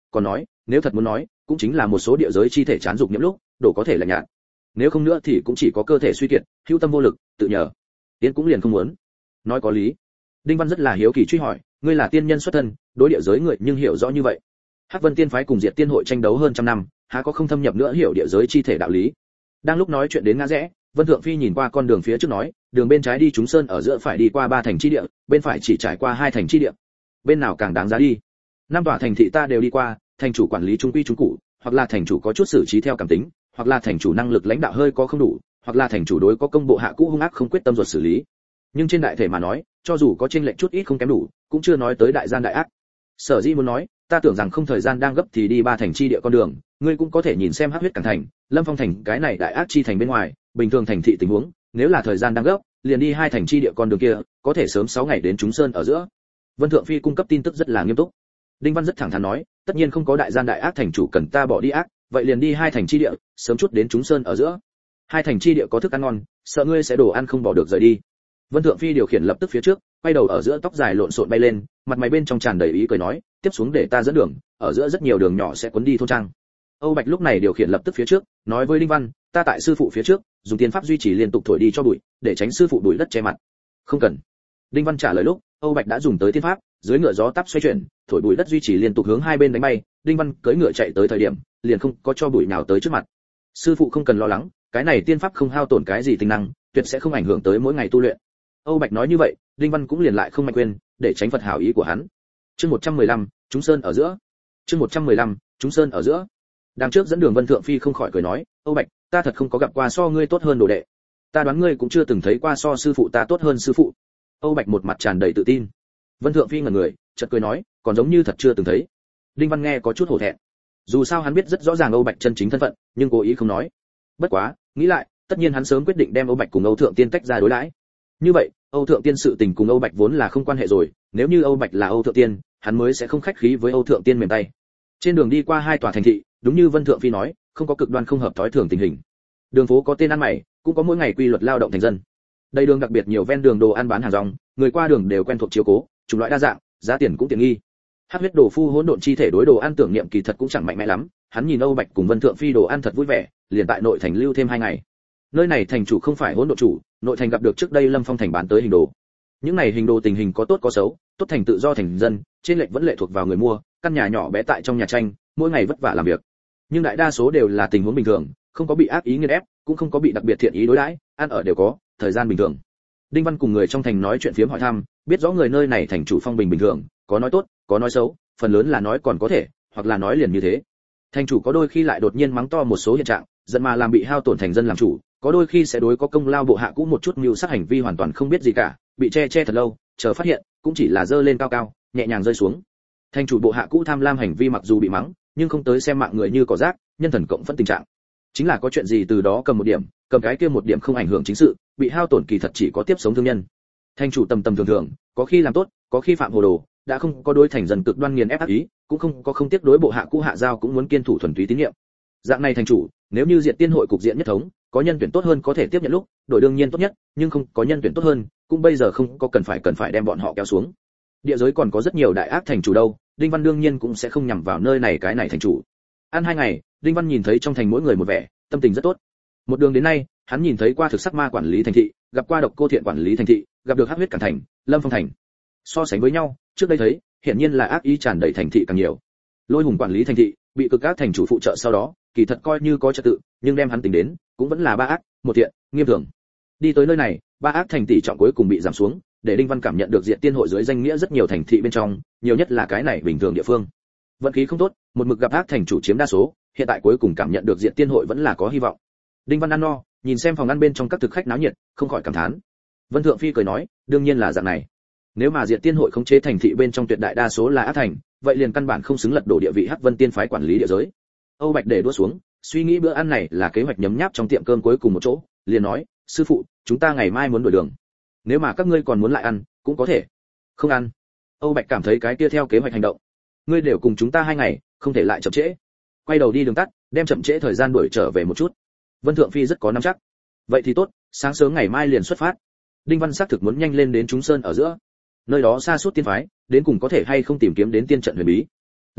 còn nói nếu thật muốn nói cũng chính là một số địa giới chi thể chán dục nhiễm lúc đổ có thể là nhạt, nếu không nữa thì cũng chỉ có cơ thể suy kiệt, hữu tâm vô lực, tự nhờ. Tiến cũng liền không muốn. Nói có lý. Đinh Văn rất là hiếu kỳ truy hỏi, ngươi là tiên nhân xuất thân, đối địa giới người nhưng hiểu rõ như vậy. Hắc Vân Tiên phái cùng Diệt Tiên hội tranh đấu hơn trăm năm, há có không thâm nhập nữa hiểu địa giới chi thể đạo lý. Đang lúc nói chuyện đến ngã rẽ, Vân Thượng Phi nhìn qua con đường phía trước nói, đường bên trái đi Trúng Sơn ở giữa phải đi qua ba thành chi địa, bên phải chỉ trải qua hai thành chi địa. Bên nào càng đáng giá đi? Năm tòa thành thị ta đều đi qua, thành chủ quản lý trung quy trung cụ, hoặc là thành chủ có chút xử trí theo cảm tính, hoặc là thành chủ năng lực lãnh đạo hơi có không đủ, hoặc là thành chủ đối có công bộ hạ cũ hung ác không quyết tâm ruột xử lý. Nhưng trên đại thể mà nói, cho dù có chênh lệch chút ít không kém đủ, cũng chưa nói tới đại gian đại ác. Sở Dĩ muốn nói, ta tưởng rằng không thời gian đang gấp thì đi ba thành chi địa con đường, ngươi cũng có thể nhìn xem Hắc Huyết Cảng thành, Lâm Phong thành cái này đại ác chi thành bên ngoài, bình thường thành thị tình huống, nếu là thời gian đang gấp, liền đi hai thành chi địa con đường kia, có thể sớm sáu ngày đến Trúng Sơn ở giữa. Vân Thượng Phi cung cấp tin tức rất là nghiêm túc. Đinh Văn rất thẳng thắn nói, tất nhiên không có đại gian đại ác thành chủ cần ta bỏ đi ác, vậy liền đi hai thành chi địa, sớm chút đến Trúng Sơn ở giữa. Hai thành chi địa có thức ăn ngon, sợ ngươi sẽ đồ ăn không bỏ được rời đi. Vân Thượng Phi điều khiển lập tức phía trước, quay đầu ở giữa tóc dài lộn xộn bay lên, mặt mày bên trong tràn đầy ý cười nói, tiếp xuống để ta dẫn đường, ở giữa rất nhiều đường nhỏ sẽ cuốn đi thôn trang. Âu Bạch lúc này điều khiển lập tức phía trước, nói với Đinh Văn, ta tại sư phụ phía trước, dùng tiên pháp duy trì liên tục thổi đi cho bụi, để tránh sư phụ bụi đất che mặt. Không cần. Đinh Văn trả lời lúc, Âu Bạch đã dùng tới tiên pháp, dưới ngựa gió tắp xoay chuyển, thổi bụi đất duy trì liên tục hướng hai bên đánh bay, Đinh Văn cưỡi ngựa chạy tới thời điểm, liền không có cho bụi nào tới trước mặt. Sư phụ không cần lo lắng, cái này tiên pháp không hao tổn cái gì tính năng, tuyệt sẽ không ảnh hưởng tới mỗi ngày tu luyện. Âu Bạch nói như vậy, Đinh Văn cũng liền lại không mạnh quên, để tránh Phật hảo ý của hắn. Chương một trăm mười lăm, Trúng Sơn ở giữa. Chương một trăm mười lăm, Trúng Sơn ở giữa. Đằng trước dẫn đường Vân Thượng Phi không khỏi cười nói, Âu Bạch, ta thật không có gặp qua so ngươi tốt hơn đồ đệ. Ta đoán ngươi cũng chưa từng thấy qua so sư phụ ta tốt hơn sư phụ. Âu Bạch một mặt tràn đầy tự tin. Vân Thượng Phi ngẩn người, chợt cười nói, còn giống như thật chưa từng thấy. Đinh Văn nghe có chút hổ thẹn. Dù sao hắn biết rất rõ ràng Âu Bạch chân chính thân phận, nhưng cố ý không nói. Bất quá, nghĩ lại, tất nhiên hắn sớm quyết định đem Âu Bạch cùng Âu Thượng Tiên tách ra đối đãi. Như vậy, Âu Thượng Tiên sự tình cùng Âu Bạch vốn là không quan hệ rồi, nếu như Âu Bạch là Âu Thượng Tiên, hắn mới sẽ không khách khí với Âu Thượng Tiên mềm tay. Trên đường đi qua hai tòa thành thị, đúng như Vân Thượng Phi nói, không có cực đoan không hợp thói thường tình hình. Đường phố có tên ăn mày, cũng có mỗi ngày quy luật lao động thành dân. Đây đường đặc biệt nhiều ven đường đồ ăn bán hàng rong, người qua đường đều quen thuộc chiếu cố, chủng loại đa dạng, giá tiền cũng tiện nghi. Hắc huyết đồ phu hỗn độn chi thể đối đồ ăn tưởng niệm kỳ thật cũng chẳng mạnh mẽ lắm, hắn nhìn Âu Bạch cùng Vân Thượng Phi đồ ăn thật vui vẻ, liền tại nội thành lưu thêm hai ngày. Nơi này thành chủ không phải hỗn độn chủ, nội thành gặp được trước đây Lâm Phong thành bán tới hình đồ. Những này hình đồ tình hình có tốt có xấu, tốt thành tự do thành dân, trên lệch vẫn lệ thuộc vào người mua, căn nhà nhỏ bé tại trong nhà tranh, mỗi ngày vất vả làm việc. Nhưng đại đa số đều là tình huống bình thường, không có bị ác ý nghiền ép, cũng không có bị đặc biệt thiện ý đối đãi, ăn ở đều có, thời gian bình thường. Đinh Văn cùng người trong thành nói chuyện phiếm hỏi thăm, biết rõ người nơi này thành chủ phong bình bình thường, có nói tốt, có nói xấu, phần lớn là nói còn có thể, hoặc là nói liền như thế. Thành chủ có đôi khi lại đột nhiên mắng to một số hiện trạng, dẫn mà làm bị hao tổn thành dân làm chủ, có đôi khi sẽ đối có công lao bộ hạ cũ một chút mưu sát hành vi hoàn toàn không biết gì cả, bị che che thật lâu, chờ phát hiện, cũng chỉ là dơ lên cao cao, nhẹ nhàng rơi xuống. Thành chủ bộ hạ cũ tham lam hành vi mặc dù bị mắng, nhưng không tới xem mạng người như cỏ rác, nhân thần cộng phẫn tình trạng. Chính là có chuyện gì từ đó cầm một điểm, cầm cái kia một điểm không ảnh hưởng chính sự, bị hao tổn kỳ thật chỉ có tiếp sống thương nhân. Thành chủ tầm tầm thường thường, có khi làm tốt, có khi phạm hồ đồ, đã không có đối thành dân cực đoan nghiền ép ác ý, cũng không có không tiếp đối bộ hạ cũ hạ giao cũng muốn kiên thủ thuần túy tín nhiệm. Dạng này thành chủ, nếu như Diệt Tiên hội cục diện nhất thống, có nhân tuyển tốt hơn có thể tiếp nhận lúc, đổi đương nhiên tốt nhất, nhưng không có nhân tuyển tốt hơn, cũng bây giờ không có cần phải cần phải đem bọn họ kéo xuống. Địa giới còn có rất nhiều đại ác thành chủ đâu, Đinh Văn đương nhiên cũng sẽ không nhằm vào nơi này cái này thành chủ. Ăn hai ngày, Đinh Văn nhìn thấy trong thành mỗi người một vẻ, tâm tình rất tốt. Một đường đến nay, hắn nhìn thấy qua thực sắc ma quản lý thành thị, gặp qua độc cô thiện quản lý thành thị, gặp được hắc huyết cản thành, Lâm Phong thành. So sánh với nhau, trước đây thấy, hiển nhiên là ác ý tràn đầy thành thị càng nhiều. Lôi hùng quản lý thành thị, bị cực các thành chủ phụ trợ sau đó, kỳ thật coi như có trật tự, nhưng đem hắn tính đến, cũng vẫn là ba ác, một thiện, nghiêm thường. Đi tới nơi này, ba ác thành tỷ trọng cuối cùng bị giảm xuống, để Đinh Văn cảm nhận được Diệt Tiên hội dưới danh nghĩa rất nhiều thành thị bên trong, nhiều nhất là cái này bình thường địa phương. Vận khí không tốt, một mực gặp ác thành chủ chiếm đa số, hiện tại cuối cùng cảm nhận được Diệt Tiên hội vẫn là có hy vọng. Đinh Văn ăn no, nhìn xem phòng ăn bên trong các thực khách náo nhiệt, không khỏi cảm thán. Vân Thượng Phi cười nói, đương nhiên là dạng này. Nếu mà Diệt Tiên hội khống chế thành thị bên trong tuyệt đại đa số là ác thành, vậy liền căn bản không xứng lật đổ địa vị Hắc Vân Tiên phái quản lý địa giới. Âu Bạch để đũa xuống, suy nghĩ bữa ăn này là kế hoạch nhấm nháp trong tiệm cơm cuối cùng một chỗ, liền nói, sư phụ, chúng ta ngày mai muốn đổi đường. Nếu mà các ngươi còn muốn lại ăn, cũng có thể. Không ăn. Âu Bạch cảm thấy cái kia theo kế hoạch hành động. Ngươi đều cùng chúng ta hai ngày, không thể lại chậm trễ. Quay đầu đi đường tắt, đem chậm trễ thời gian đuổi trở về một chút. Vân Thượng Phi rất có nắm chắc. Vậy thì tốt, sáng sớm ngày mai liền xuất phát. Đinh Văn xác thực muốn nhanh lên đến Trúng Sơn ở giữa. Nơi đó xa suốt tiên phái, đến cùng có thể hay không tìm kiếm đến tiên trận huyền bí.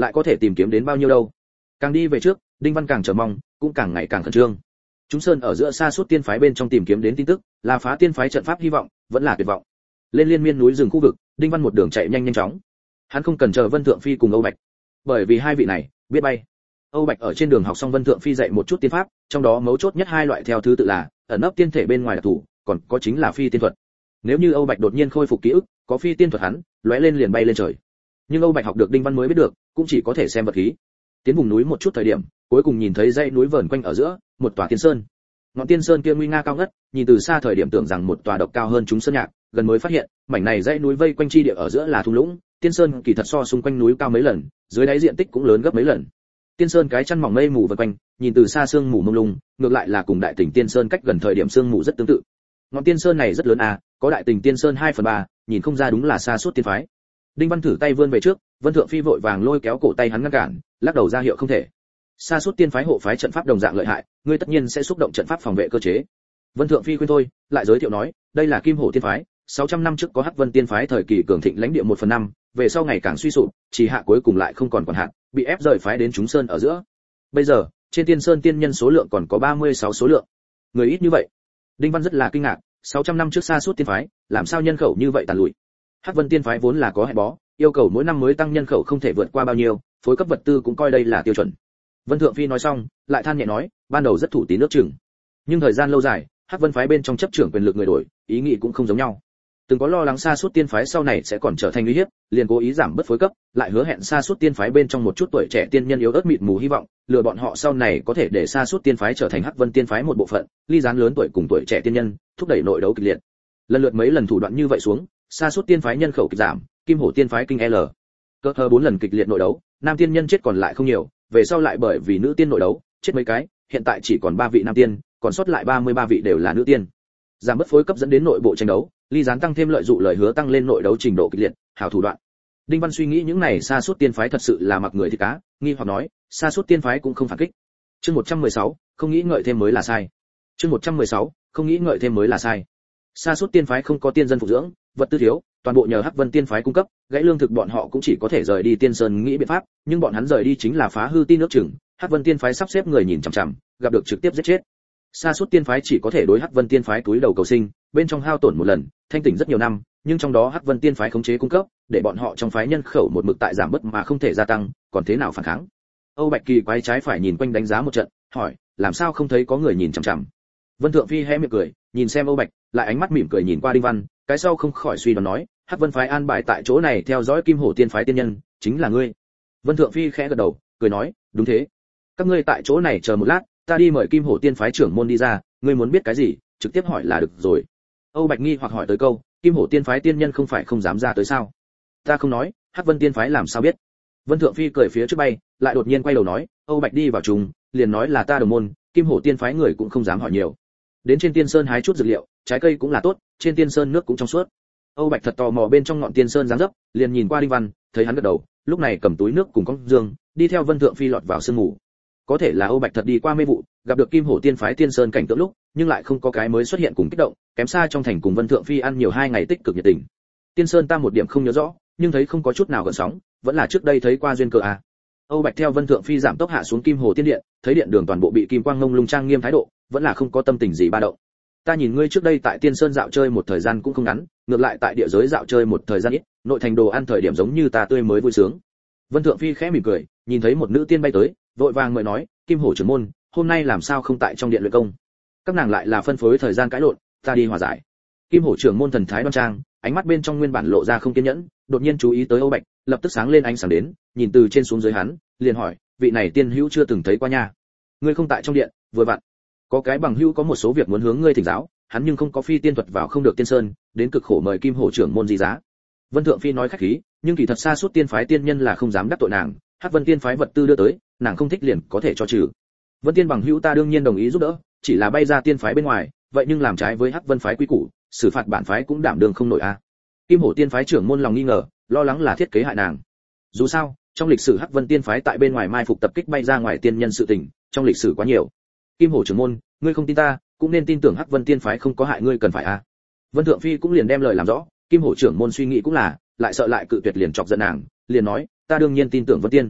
lại có thể tìm kiếm đến bao nhiêu đâu. Càng đi về trước, Đinh Văn càng chờ mong, cũng càng ngày càng khẩn trương. Chúng sơn ở giữa xa suốt tiên phái bên trong tìm kiếm đến tin tức, là phá tiên phái trận pháp hy vọng, vẫn là tuyệt vọng. Lên liên miên núi rừng khu vực, Đinh Văn một đường chạy nhanh nhanh chóng. Hắn không cần chờ Vân Thượng Phi cùng Âu Bạch, bởi vì hai vị này biết bay. Âu Bạch ở trên đường học xong Vân Thượng Phi dạy một chút tiên pháp, trong đó mấu chốt nhất hai loại theo thứ tự là ẩn nấp tiên thể bên ngoài đặc thủ, còn có chính là phi tiên thuật. Nếu như Âu Bạch đột nhiên khôi phục ký ức, có phi tiên thuật hắn, lóe lên liền bay lên trời. Nhưng Âu Bạch học được Đinh Văn mới biết được, cũng chỉ có thể xem vật khí. Tiến vùng núi một chút thời điểm, cuối cùng nhìn thấy dãy núi vờn quanh ở giữa, một tòa tiên sơn. Ngọn tiên sơn kia nguy nga cao ngất, nhìn từ xa thời điểm tưởng rằng một tòa độc cao hơn chúng sơn nhạc, gần mới phát hiện, mảnh này dãy núi vây quanh chi địa ở giữa là thung lũng, tiên sơn kỳ thật so xung quanh núi cao mấy lần, dưới đáy diện tích cũng lớn gấp mấy lần. Tiên sơn cái chăn mỏng mây mù vần quanh, nhìn từ xa sương mù mông lung, ngược lại là cùng đại tỉnh tiên sơn cách gần thời điểm sương mù rất tương tự. Ngọn tiên sơn này rất lớn à, có đại tỉnh tiên sơn hai phần ba, nhìn không ra đúng là xa suốt tiên phái. Đinh Văn thử tay vươn về trước, Vân Thượng Phi vội vàng lôi kéo cổ tay hắn ngăn cản, lắc đầu ra hiệu không thể. Xa suốt tiên phái hộ phái trận pháp đồng dạng lợi hại, ngươi tất nhiên sẽ xúc động trận pháp phòng vệ cơ chế. Vân Thượng Phi khuyên thôi, lại giới thiệu nói, đây là Kim Hổ tiên phái, sáu trăm năm trước có Hắc Vân tiên phái thời kỳ cường thịnh lãnh địa một phần năm, về sau ngày càng suy sụp, chỉ hạ cuối cùng lại không còn quản hạt, bị ép rời phái đến chúng sơn ở giữa. Bây giờ, trên tiên sơn tiên nhân số lượng còn có ba mươi sáu số lượng. Người ít như vậy. Đinh Văn rất là kinh ngạc, sáu trăm năm trước xa suốt tiên phái, làm sao nhân khẩu như vậy tàn lụi. Hắc Vân tiên phái vốn là có hẹn bó, yêu cầu mỗi năm mới tăng nhân khẩu không thể vượt qua bao nhiêu, phối cấp vật tư cũng coi đây là tiêu chuẩn. Vân Thượng Phi nói xong, lại than nhẹ nói, ban đầu rất thủ tín nước chừng, nhưng thời gian lâu dài, Hắc Vân phái bên trong chấp trưởng quyền lực người đổi, ý nghĩ cũng không giống nhau. Từng có lo lắng xa suốt tiên phái sau này sẽ còn trở thành uy hiếp, liền cố ý giảm bớt phối cấp, lại hứa hẹn xa suốt tiên phái bên trong một chút tuổi trẻ tiên nhân yếu ớt mịt mù hy vọng, lừa bọn họ sau này có thể để xa suốt tiên phái trở thành Hắc Vân tiên phái một bộ phận, ly gián lớn tuổi cùng tuổi trẻ tiên nhân, thúc đẩy nội đấu kịch liệt. Lần lượt mấy lần thủ đoạn như vậy xuống, xa suốt tiên phái nhân khẩu kịch giảm, Kim Hổ tiên phái kinh L. Cơ hờ bốn lần kịch liệt nội đấu, nam tiên nhân chết còn lại không nhiều, về sau lại bởi vì nữ tiên nội đấu, chết mấy cái, hiện tại chỉ còn ba vị nam tiên, còn sót lại ba mươi ba vị đều là nữ tiên. Giảm bớt phối cấp dẫn đến nội bộ tranh đấu, ly gián tăng thêm lợi dụng lời hứa tăng lên nội đấu trình độ kịch liệt, hảo thủ đoạn. Đinh Văn suy nghĩ những này xa suốt tiên phái thật sự là mặc người thì cá, nghi hoặc nói, xa suốt tiên phái cũng không phản kích. Chương một trăm mười sáu, không nghĩ ngợi thêm mới là sai. Chương một trăm mười sáu, không nghĩ ngợi thêm mới là sai. Xa suốt tiên phái không có tiên dân phục dưỡng, vật tư thiếu, toàn bộ nhờ Hắc Vân tiên phái cung cấp, gãy lương thực bọn họ cũng chỉ có thể rời đi tiên sơn nghĩ biện pháp, nhưng bọn hắn rời đi chính là phá hư tin nước chừng, Hắc Vân tiên phái sắp xếp người nhìn chằm chằm, gặp được trực tiếp giết chết. Sa suốt tiên phái chỉ có thể đối Hắc Vân tiên phái túi đầu cầu sinh, bên trong hao tổn một lần, thanh tỉnh rất nhiều năm, nhưng trong đó Hắc Vân tiên phái khống chế cung cấp, để bọn họ trong phái nhân khẩu một mực tại giảm bớt mà không thể gia tăng, còn thế nào phản kháng? Âu Bạch Kỳ quái trái phải nhìn quanh đánh giá một trận, hỏi, làm sao không thấy có người nhìn chằm chằm? Vân Thượng Phi hé miệng cười, nhìn xem Âu Bạch, lại ánh mắt mỉm cười nhìn qua Đinh Văn, cái sau không khỏi suy đoán nói, Hắc Vân phái an bài tại chỗ này theo dõi Kim Hổ tiên phái tiên nhân, chính là ngươi. Vân Thượng Phi khẽ gật đầu, cười nói, đúng thế. Các ngươi tại chỗ này chờ một lát, ta đi mời Kim Hổ tiên phái trưởng môn đi ra, ngươi muốn biết cái gì, trực tiếp hỏi là được rồi. Âu Bạch nghi hoặc hỏi tới câu, Kim Hổ tiên phái tiên nhân không phải không dám ra tới sao? Ta không nói, Hắc Vân tiên phái làm sao biết? Vân Thượng Phi cười phía trước bay, lại đột nhiên quay đầu nói, Âu Bạch đi vào trùng, liền nói là ta đồng môn, Kim Hổ tiên phái người cũng không dám hỏi nhiều. Đến trên tiên sơn hái chút dược liệu, trái cây cũng là tốt, trên tiên sơn nước cũng trong suốt. Âu Bạch thật tò mò bên trong ngọn tiên sơn dáng dấp, liền nhìn qua Đinh Văn, thấy hắn gật đầu, lúc này cầm túi nước cùng con dương, đi theo Vân Thượng Phi lọt vào sương mù. Có thể là Âu Bạch thật đi qua mê vụ, gặp được Kim Hổ tiên phái tiên sơn cảnh tượng lúc, nhưng lại không có cái mới xuất hiện cùng kích động, kém xa trong thành cùng Vân Thượng Phi ăn nhiều hai ngày tích cực nhiệt tình. Tiên sơn ta một điểm không nhớ rõ, nhưng thấy không có chút nào gợn sóng, vẫn là trước đây thấy qua duyên cớ à. Âu Bạch theo Vân Thượng Phi giảm tốc hạ xuống Kim Hồ tiên điện, thấy điện đường toàn bộ bị kim quang ngông lung trang nghiêm thái độ, vẫn là không có tâm tình gì ba động. Ta nhìn ngươi trước đây tại Tiên Sơn dạo chơi một thời gian cũng không ngắn, ngược lại tại địa giới dạo chơi một thời gian ít, nội thành đồ ăn thời điểm giống như ta tươi mới vui sướng. Vân Thượng Phi khẽ mỉm cười, nhìn thấy một nữ tiên bay tới, vội vàng mời nói, Kim Hổ trưởng môn, hôm nay làm sao không tại trong điện luyện công? Các nàng lại là phân phối thời gian cãi lộn, ta đi hòa giải. Kim Hổ trưởng môn thần thái đoan trang, ánh mắt bên trong nguyên bản lộ ra không kiên nhẫn, đột nhiên chú ý tới Âu Bạch, lập tức sáng lên ánh sáng đến, nhìn từ trên xuống dưới hắn, liền hỏi, vị này tiên hữu chưa từng thấy qua nha. Ngươi không tại trong điện, vừa vặn có cái bằng hữu có một số việc muốn hướng ngươi thỉnh giáo, hắn nhưng không có phi tiên thuật vào không được tiên sơn, đến cực khổ mời Kim Hổ trưởng môn di giá. Vân Thượng Phi nói khách khí, nhưng kỳ thật xa suốt tiên phái tiên nhân là không dám đắc tội nàng, Hắc Vân tiên phái vật tư đưa tới, nàng không thích liền có thể cho trừ. Vân tiên bằng hữu ta đương nhiên đồng ý giúp đỡ, chỉ là bay ra tiên phái bên ngoài, vậy nhưng làm trái với Hắc Vân phái quy củ, xử phạt bản phái cũng đảm đương không nổi a. Kim Hổ tiên phái trưởng môn lòng nghi ngờ, lo lắng là thiết kế hại nàng. Dù sao, trong lịch sử Hắc Vân tiên phái tại bên ngoài mai phục tập kích bay ra ngoài tiên nhân sự tình, trong lịch sử quá nhiều. Kim Hổ trưởng môn, ngươi không tin ta, cũng nên tin tưởng Hắc Vân tiên phái không có hại ngươi cần phải a. Vân Thượng Phi cũng liền đem lời làm rõ, Kim Hổ trưởng môn suy nghĩ cũng là, lại sợ lại cự tuyệt liền chọc giận nàng, liền nói, ta đương nhiên tin tưởng Vân tiên.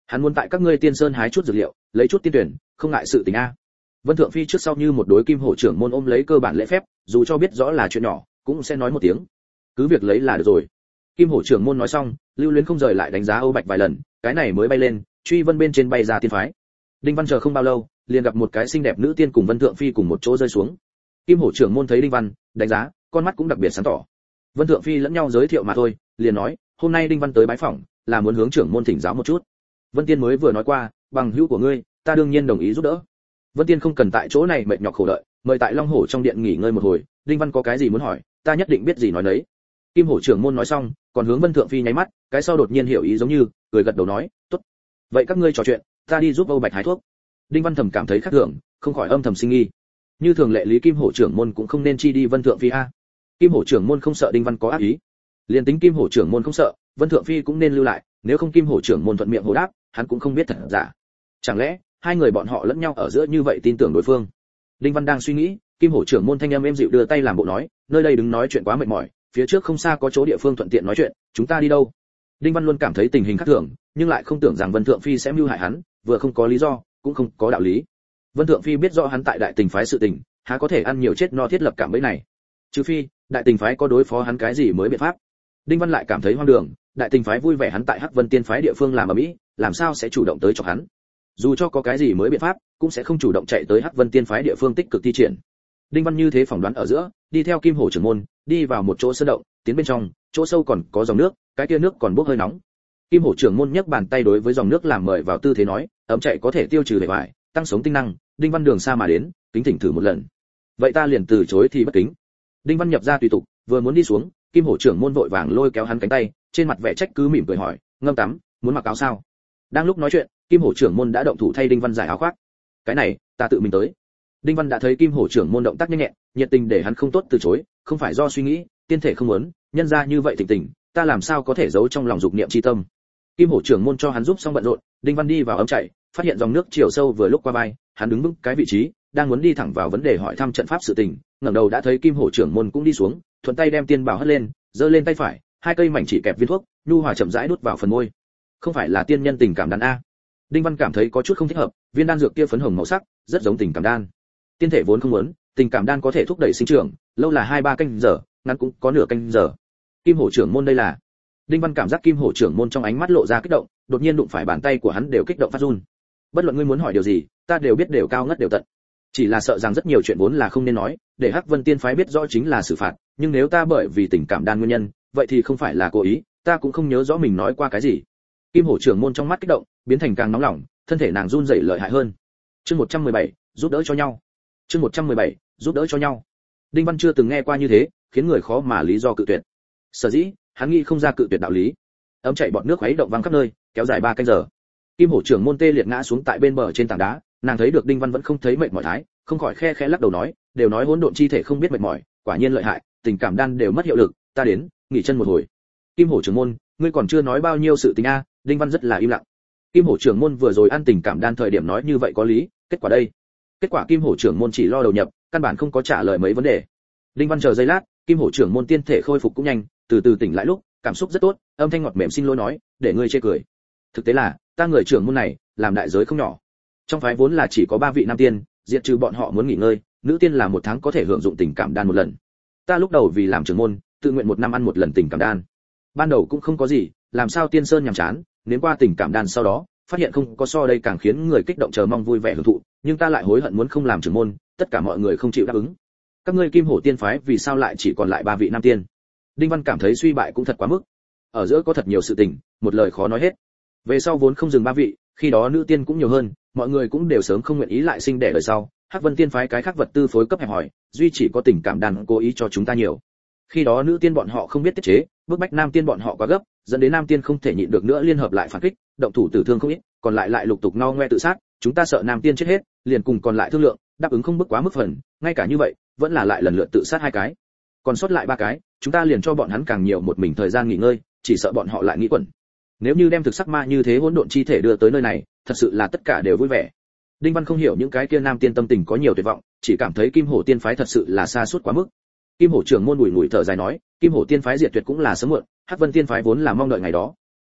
Hắn muốn tại các ngươi Tiên Sơn hái chút dược liệu, lấy chút tiên tuyển, không ngại sự tình a. Vân Thượng Phi trước sau như một đối kim hổ trưởng môn ôm lấy cơ bản lễ phép, dù cho biết rõ là chuyện nhỏ, cũng sẽ nói một tiếng. Cứ việc lấy là được rồi. Kim hổ trưởng môn nói xong, Lưu Luyến không rời lại đánh giá Âu Bạch vài lần, cái này mới bay lên, truy vân bên trên bay ra tiên phái. Đinh Văn chờ không bao lâu, liền gặp một cái xinh đẹp nữ tiên cùng Vân Thượng Phi cùng một chỗ rơi xuống. Kim hổ trưởng môn thấy Đinh Văn, đánh giá, con mắt cũng đặc biệt sáng tỏ. Vân Thượng Phi lẫn nhau giới thiệu mà thôi, liền nói, hôm nay Đinh Văn tới bái phỏng, là muốn hướng trưởng môn thỉnh giáo một chút. Vân Tiên mới vừa nói qua, bằng hữu của ngươi, ta đương nhiên đồng ý giúp đỡ. Vân Tiên không cần tại chỗ này mệt nhọc khổ đợi, mời tại Long Hổ trong điện nghỉ ngơi một hồi, Đinh Văn có cái gì muốn hỏi, ta nhất định biết gì nói nấy. Kim hổ trưởng môn nói xong, còn hướng Vân Thượng Phi nháy mắt, cái sau đột nhiên hiểu ý giống như, cười gật đầu nói, tốt. Vậy các ngươi trò chuyện, ta đi giúp Âu Bạch hái thuốc. Đinh Văn thầm cảm thấy khác thường, không khỏi âm thầm sinh nghi. Như thường lệ lý Kim hổ trưởng môn cũng không nên chi đi Vân Thượng Phi a. Kim hổ trưởng môn không sợ Đinh Văn có ác ý, liền tính Kim hổ trưởng môn không sợ, Vân Thượng Phi cũng nên lưu lại, nếu không Kim hổ trưởng môn thuận miệng hồ đáp, hắn cũng không biết thật giả. Chẳng lẽ hai người bọn họ lẫn nhau ở giữa như vậy tin tưởng đối phương? Đinh Văn đang suy nghĩ, Kim hổ trưởng môn thanh âm êm dịu đưa tay làm bộ nói, nơi đây đứng nói chuyện quá mệt mỏi, phía trước không xa có chỗ địa phương thuận tiện nói chuyện, chúng ta đi đâu? Đinh Văn luôn cảm thấy tình hình khác thường, nhưng lại không tưởng rằng Vân Thượng Phi sẽ mưu hại hắn, vừa không có lý do, cũng không có đạo lý. Vân Thượng Phi biết rõ hắn tại Đại Tình phái sự tình, há có thể ăn nhiều chết no thiết lập cảm bẫy này. Trừ phi, Đại Tình phái có đối phó hắn cái gì mới biện pháp. Đinh Văn lại cảm thấy hoang đường, Đại Tình phái vui vẻ hắn tại Hắc Vân Tiên phái địa phương làm ở mỹ, làm sao sẽ chủ động tới chọc hắn? Dù cho có cái gì mới biện pháp, cũng sẽ không chủ động chạy tới Hắc Vân Tiên phái địa phương tích cực thi triển. Đinh Văn như thế phỏng đoán ở giữa, đi theo Kim hổ trưởng môn, đi vào một chỗ sơn động, tiến bên trong, chỗ sâu còn có dòng nước, cái kia nước còn bốc hơi nóng. Kim hổ trưởng môn nhấc bàn tay đối với dòng nước làm mời vào tư thế nói, ấm chạy có thể tiêu trừ bề ngoài, tăng sống tinh năng, Đinh Văn đường xa mà đến, kính thỉnh thử một lần. Vậy ta liền từ chối thì bất kính. Đinh Văn nhập ra tùy tục, vừa muốn đi xuống, Kim hổ trưởng môn vội vàng lôi kéo hắn cánh tay, trên mặt vẻ trách cứ mỉm cười hỏi, ngâm tắm, muốn mặc áo sao? Đang lúc nói chuyện, Kim hổ trưởng môn đã động thủ thay Đinh Văn giải áo khoác. Cái này, ta tự mình tới. Đinh Văn đã thấy Kim hổ trưởng môn động tác nhanh nhẹn, nhiệt tình để hắn không tốt từ chối, không phải do suy nghĩ, tiên thể không muốn, nhân ra như vậy thỉnh tình, ta làm sao có thể giấu trong lòng dục niệm chi tâm. Kim hổ trưởng môn cho hắn giúp xong bận rộn, Đinh Văn đi vào ấm chảy, phát hiện dòng nước chiều sâu vừa lúc qua vai, hắn đứng vững cái vị trí, đang muốn đi thẳng vào vấn đề hỏi thăm trận pháp sự tình, ngẩng đầu đã thấy Kim hổ trưởng môn cũng đi xuống, thuận tay đem tiên bảo hất lên, giơ lên tay phải, hai cây mảnh chỉ kẹp viên thuốc, nhu hòa chậm rãi đút vào phần môi. Không phải là tiên nhân tình cảm đan a. Đinh Văn cảm thấy có chút không thích hợp, viên đan dược kia phấn hồng màu sắc, rất giống tình cảm đan. Tiên thể vốn không muốn, tình cảm đan có thể thúc đẩy sinh trưởng, lâu là hai ba canh giờ, ngắn cũng có nửa canh giờ. Kim hổ trưởng môn đây là. Đinh Văn cảm giác Kim hổ trưởng môn trong ánh mắt lộ ra kích động, đột nhiên đụng phải bàn tay của hắn đều kích động phát run. Bất luận ngươi muốn hỏi điều gì, ta đều biết đều cao ngất đều tận. Chỉ là sợ rằng rất nhiều chuyện vốn là không nên nói, để Hắc Vân Tiên phái biết rõ chính là xử phạt, nhưng nếu ta bởi vì tình cảm đan nguyên nhân, vậy thì không phải là cố ý, ta cũng không nhớ rõ mình nói qua cái gì. Kim hổ trưởng môn trong mắt kích động, biến thành càng nóng lòng, thân thể nàng run rẩy lợi hại hơn. Chương một trăm mười bảy, giúp đỡ cho nhau. Chương một trăm mười bảy, giúp đỡ cho nhau. Đinh Văn chưa từng nghe qua như thế, khiến người khó mà lý do cự tuyệt. Sở dĩ, hắn nghĩ không ra cự tuyệt đạo lý. Ấm chạy bọt nước khuấy động vang khắp nơi, kéo dài ba canh giờ. Kim hổ trưởng môn tê liệt ngã xuống tại bên bờ trên tảng đá, nàng thấy được Đinh Văn vẫn không thấy mệt mỏi thái, không khỏi khe khẽ lắc đầu nói, đều nói hỗn độn chi thể không biết mệt mỏi, quả nhiên lợi hại, tình cảm đan đều mất hiệu lực, ta đến, nghỉ chân một hồi. Kim hổ trưởng môn, ngươi còn chưa nói bao nhiêu sự tình a. Đinh Văn rất là im lặng. Kim hổ trưởng môn vừa rồi ăn tình cảm đan thời điểm nói như vậy có lý, kết quả đây. Kết quả Kim hổ trưởng môn chỉ lo đầu nhập, căn bản không có trả lời mấy vấn đề. Đinh Văn chờ giây lát, Kim hổ trưởng môn tiên thể khôi phục cũng nhanh, từ từ tỉnh lại lúc, cảm xúc rất tốt, âm thanh ngọt mềm xin lỗi nói, để ngươi chê cười. Thực tế là, ta người trưởng môn này, làm đại giới không nhỏ. Trong phái vốn là chỉ có ba vị nam tiên, diệt trừ bọn họ muốn nghỉ ngơi, nữ tiên là một tháng có thể hưởng dụng tình cảm đan một lần. Ta lúc đầu vì làm trưởng môn, tự nguyện một năm ăn một lần tình cảm đan. Ban đầu cũng không có gì, làm sao tiên sơn nhàm chán, nếm qua tình cảm đan sau đó, phát hiện không có so đây càng khiến người kích động chờ mong vui vẻ hưởng thụ, nhưng ta lại hối hận muốn không làm trưởng môn, tất cả mọi người không chịu đáp ứng. Các ngươi Kim hổ tiên phái vì sao lại chỉ còn lại ba vị nam tiên? Đinh Văn cảm thấy suy bại cũng thật quá mức. Ở giữa có thật nhiều sự tình, một lời khó nói hết. Về sau vốn không dừng ba vị, khi đó nữ tiên cũng nhiều hơn, mọi người cũng đều sớm không nguyện ý lại sinh đẻ đời sau. Hắc Vân Tiên phái cái khác vật tư phối cấp hẹp hỏi, duy chỉ có tình cảm đan cố ý cho chúng ta nhiều. Khi đó nữ tiên bọn họ không biết tiết chế, bức bách nam tiên bọn họ quá gấp, dẫn đến nam tiên không thể nhịn được nữa liên hợp lại phản kích, động thủ tử thương không ít, còn lại lại lục tục no ngoe tự sát, chúng ta sợ nam tiên chết hết, liền cùng còn lại thương lượng, đáp ứng không bức quá mức phần, ngay cả như vậy, vẫn là lại lần lượt tự sát hai cái. Còn sót lại ba cái, chúng ta liền cho bọn hắn càng nhiều một mình thời gian nghỉ ngơi, chỉ sợ bọn họ lại nghĩ quẩn. Nếu như đem thực sắc ma như thế hỗn độn chi thể đưa tới nơi này, thật sự là tất cả đều vui vẻ. Đinh Văn không hiểu những cái kia nam tiên tâm tình có nhiều tuyệt vọng, chỉ cảm thấy Kim hổ tiên phái thật sự là xa suốt quá mức. Kim hổ trưởng môn bùi ngùi thở dài nói, Kim hổ tiên phái diệt tuyệt cũng là sớm muộn, Hắc Vân tiên phái vốn là mong đợi ngày đó.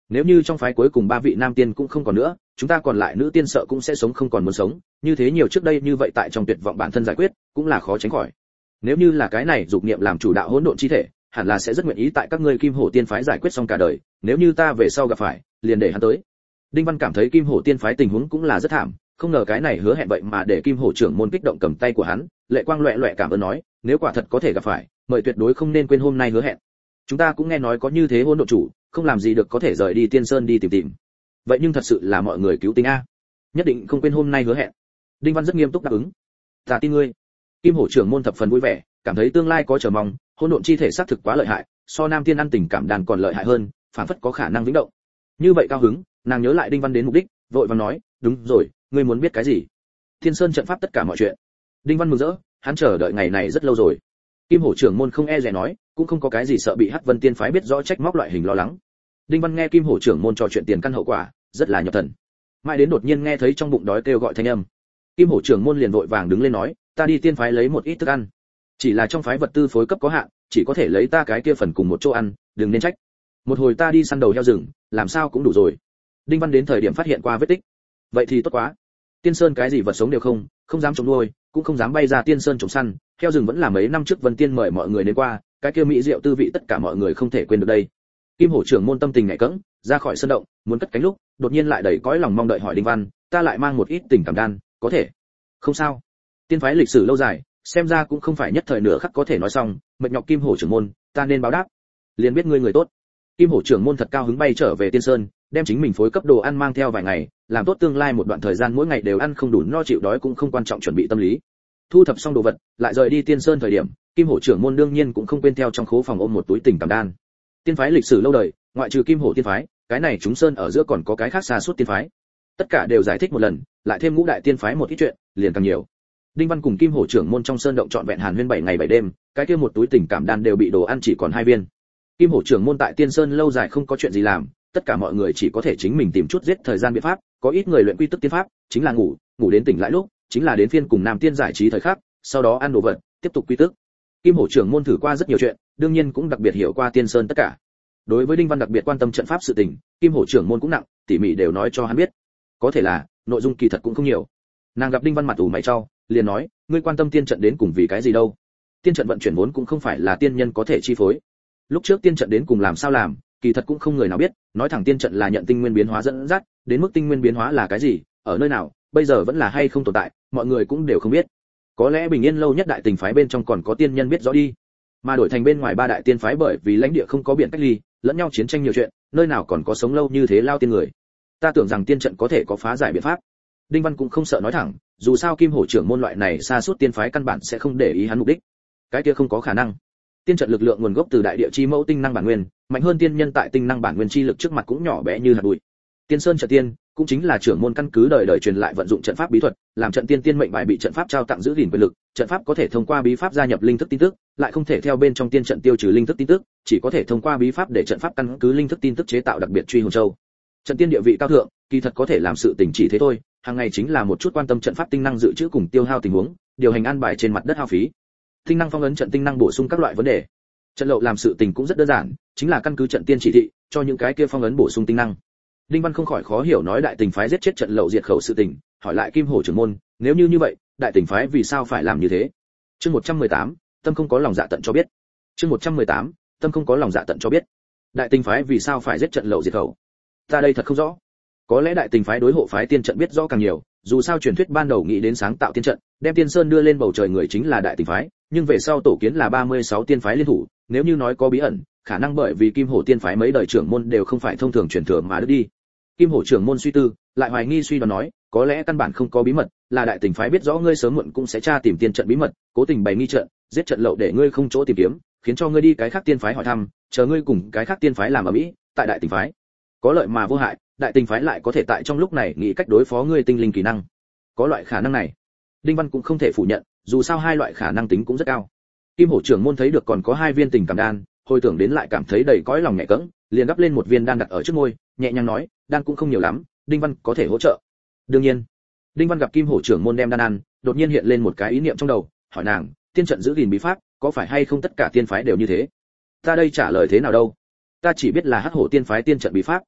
Nếu như trong phái cuối cùng ba vị nam tiên cũng không còn nữa, chúng ta còn lại nữ tiên sợ cũng sẽ sống không còn muốn sống, như thế nhiều trước đây như vậy tại trong tuyệt vọng bản thân giải quyết, cũng là khó tránh khỏi. Nếu như là cái này dục niệm làm chủ đạo hỗn độn chi thể, hẳn là sẽ rất nguyện ý tại các ngươi Kim Hổ tiên phái giải quyết xong cả đời, nếu như ta về sau gặp phải, liền để hắn tới. Đinh Văn cảm thấy Kim Hổ tiên phái tình huống cũng là rất thảm, không ngờ cái này hứa hẹn vậy mà để Kim Hổ trưởng môn kích động cầm tay của hắn, lệ quang loẹt loẹt cảm ơn nói, nếu quả thật có thể gặp phải, mời tuyệt đối không nên quên hôm nay hứa hẹn. Chúng ta cũng nghe nói có như thế hỗn độn chủ, không làm gì được có thể rời đi Tiên Sơn đi tìm tìm. Vậy nhưng thật sự là mọi người cứu tính a. Nhất định không quên hôm nay hứa hẹn. Đinh Văn rất nghiêm túc đáp ứng. Ta tin ngươi. Kim Hổ trưởng môn thập phần vui vẻ, cảm thấy tương lai có chờ mong, hỗn độn chi thể xác thực quá lợi hại, so nam tiên ăn tình cảm đàn còn lợi hại hơn, phản phất có khả năng vĩnh động. Như vậy cao hứng, nàng nhớ lại Đinh Văn đến mục đích, vội vàng nói, đúng rồi, ngươi muốn biết cái gì? Thiên Sơn trận pháp tất cả mọi chuyện. Đinh Văn mừng rỡ, hắn chờ đợi ngày này rất lâu rồi. Kim Hổ trưởng môn không e dè nói, cũng không có cái gì sợ bị Hắc Vân Tiên phái biết rõ trách móc loại hình lo lắng. Đinh Văn nghe Kim Hổ trưởng môn trò chuyện tiền căn hậu quả, rất là nhập thần. Mãi đến đột nhiên nghe thấy trong bụng đói kêu gọi thanh âm. Kim Hổ trưởng môn liền vội vàng đứng lên nói, ta đi tiên phái lấy một ít thức ăn. Chỉ là trong phái vật tư phối cấp có hạn, chỉ có thể lấy ta cái kia phần cùng một chỗ ăn, đừng nên trách. Một hồi ta đi săn đầu heo rừng, làm sao cũng đủ rồi. Đinh Văn đến thời điểm phát hiện qua vết tích. Vậy thì tốt quá. Tiên Sơn cái gì vật sống đều không, không dám trồng nuôi, cũng không dám bay ra Tiên Sơn trồng săn, heo rừng vẫn là mấy năm trước Vân Tiên mời mọi người đến qua, cái kia mỹ rượu tư vị tất cả mọi người không thể quên được đây. Kim Hổ trưởng môn tâm tình ngại cẫng, ra khỏi sân động, muốn cất cánh lúc, đột nhiên lại đầy cõi lòng mong đợi hỏi Đinh Văn, ta lại mang một ít tình cảm đan, có thể? Không sao. Tiên phái lịch sử lâu dài, xem ra cũng không phải nhất thời nửa khắc có thể nói xong, mệt nhọc Kim Hổ trưởng môn, ta nên báo đáp. Liền biết ngươi người tốt. Kim Hổ trưởng môn thật cao hứng bay trở về Tiên Sơn, đem chính mình phối cấp đồ ăn mang theo vài ngày, làm tốt tương lai một đoạn thời gian mỗi ngày đều ăn không đủ no chịu đói cũng không quan trọng chuẩn bị tâm lý. Thu thập xong đồ vật, lại rời đi Tiên Sơn thời điểm, Kim Hổ trưởng môn đương nhiên cũng không quên theo trong khố phòng ôm một túi tình cảm đan. Tiên phái lịch sử lâu đời, ngoại trừ Kim Hổ tiên phái, cái này chúng sơn ở giữa còn có cái khác xa suốt tiên phái. Tất cả đều giải thích một lần, lại thêm ngũ đại tiên phái một ít chuyện, liền càng nhiều. Đinh Văn cùng Kim Hổ trưởng môn trong sơn động trọn vẹn hàn huyên bảy ngày bảy đêm, cái kia một túi tình cảm đan đều bị đồ ăn chỉ còn hai viên. Kim Hổ trưởng môn tại Tiên Sơn lâu dài không có chuyện gì làm, tất cả mọi người chỉ có thể chính mình tìm chút giết thời gian biện pháp, có ít người luyện quy tức tiên pháp, chính là ngủ, ngủ đến tỉnh lại lúc, chính là đến phiên cùng nam tiên giải trí thời khắc, sau đó ăn đồ vật, tiếp tục quy tức. Kim Hổ trưởng môn thử qua rất nhiều chuyện, đương nhiên cũng đặc biệt hiểu qua Tiên Sơn tất cả. Đối với Đinh Văn đặc biệt quan tâm trận pháp sự tình, Kim Hổ trưởng môn cũng nặng, tỉ mỉ đều nói cho hắn biết. Có thể là, nội dung kỳ thật cũng không nhiều. Nàng gặp Đinh Văn mặt ủ mày chau, liền nói, ngươi quan tâm tiên trận đến cùng vì cái gì đâu? Tiên trận vận chuyển vốn cũng không phải là tiên nhân có thể chi phối. Lúc trước tiên trận đến cùng làm sao làm, kỳ thật cũng không người nào biết, nói thẳng tiên trận là nhận tinh nguyên biến hóa dẫn dắt, đến mức tinh nguyên biến hóa là cái gì, ở nơi nào, bây giờ vẫn là hay không tồn tại, mọi người cũng đều không biết. Có lẽ bình yên lâu nhất đại tình phái bên trong còn có tiên nhân biết rõ đi, mà đổi thành bên ngoài ba đại tiên phái bởi vì lãnh địa không có biển cách ly, lẫn nhau chiến tranh nhiều chuyện, nơi nào còn có sống lâu như thế lao tiên người. Ta tưởng rằng tiên trận có thể có phá giải biện pháp. Đinh Văn cũng không sợ nói thẳng, dù sao Kim Hổ trưởng môn loại này xa suốt tiên phái căn bản sẽ không để ý hắn mục đích. Cái kia không có khả năng. Tiên trận lực lượng nguồn gốc từ đại địa chi mẫu tinh năng bản nguyên, mạnh hơn tiên nhân tại tinh năng bản nguyên chi lực trước mặt cũng nhỏ bé như hạt bụi. Tiên Sơn trận tiên cũng chính là trưởng môn căn cứ đời đời truyền lại vận dụng trận pháp bí thuật, làm trận tiên tiên mệnh bài bị trận pháp trao tặng giữ gìn quyền lực, trận pháp có thể thông qua bí pháp gia nhập linh thức tin tức, lại không thể theo bên trong tiên trận tiêu trừ linh thức tin tức, chỉ có thể thông qua bí pháp để trận pháp căn cứ linh thức tin tức chế tạo đặc biệt truy hồn châu. Trận tiên địa vị cao thượng, kỳ thật có thể làm sự tình chỉ thế thôi, hàng ngày chính là một chút quan tâm trận pháp tinh năng dự trữ cùng tiêu hao tình huống, điều hành an bài trên mặt đất hao phí. Tinh năng phong ấn trận tinh năng bổ sung các loại vấn đề. Trận lậu làm sự tình cũng rất đơn giản, chính là căn cứ trận tiên chỉ thị, cho những cái kia phong ấn bổ sung tinh năng. Đinh Văn không khỏi khó hiểu nói đại tình phái giết chết trận lậu diệt khẩu sự tình, hỏi lại Kim Hổ trưởng môn, nếu như như vậy, đại tình phái vì sao phải làm như thế? Chương một trăm mười tám, tâm không có lòng dạ tận cho biết. Chương một trăm mười tám, tâm không có lòng dạ tận cho biết. Đại tình phái vì sao phải giết trận lậu diệt khẩu? Ta đây thật không rõ. Có lẽ đại tình phái đối hộ phái tiên trận biết rõ càng nhiều, dù sao truyền thuyết ban đầu nghĩ đến sáng tạo tiên trận, đem Tiên Sơn đưa lên bầu trời người chính là đại tình phái, nhưng về sau tổ kiến là ba mươi sáu tiên phái liên thủ, nếu như nói có bí ẩn, khả năng bởi vì Kim Hổ tiên phái mấy đời trưởng môn đều không phải thông thường truyền thừa mà đứt đi. Kim Hổ trưởng môn suy tư, lại hoài nghi suy đoán nói, có lẽ căn bản không có bí mật, là đại tình phái biết rõ ngươi sớm muộn cũng sẽ tra tìm tiên trận bí mật, cố tình bày nghi trận, giết trận lậu để ngươi không chỗ tìm kiếm, khiến cho ngươi đi cái khác tiên phái hỏi thăm, chờ ngươi cùng cái khác tiên phái làm ở mỹ, tại đại tình phái có lợi mà vô hại, đại tình phái lại có thể tại trong lúc này nghĩ cách đối phó ngươi tinh linh kỹ năng. Có loại khả năng này, Đinh Văn cũng không thể phủ nhận, dù sao hai loại khả năng tính cũng rất cao. Kim Hổ trưởng môn thấy được còn có hai viên tình cảm đan, hồi tưởng đến lại cảm thấy đầy cõi lòng nhẹ cẫng, liền gấp lên một viên đan đặt ở trước môi, nhẹ nhàng nói, đan cũng không nhiều lắm, Đinh Văn có thể hỗ trợ. Đương nhiên. Đinh Văn gặp Kim Hổ trưởng môn đem đan ăn, đột nhiên hiện lên một cái ý niệm trong đầu, hỏi nàng, tiên trận giữ gìn bí pháp, có phải hay không tất cả tiên phái đều như thế? Ta đây trả lời thế nào đâu? Ta chỉ biết là Hắc Hổ tiên phái tiên trận bí pháp.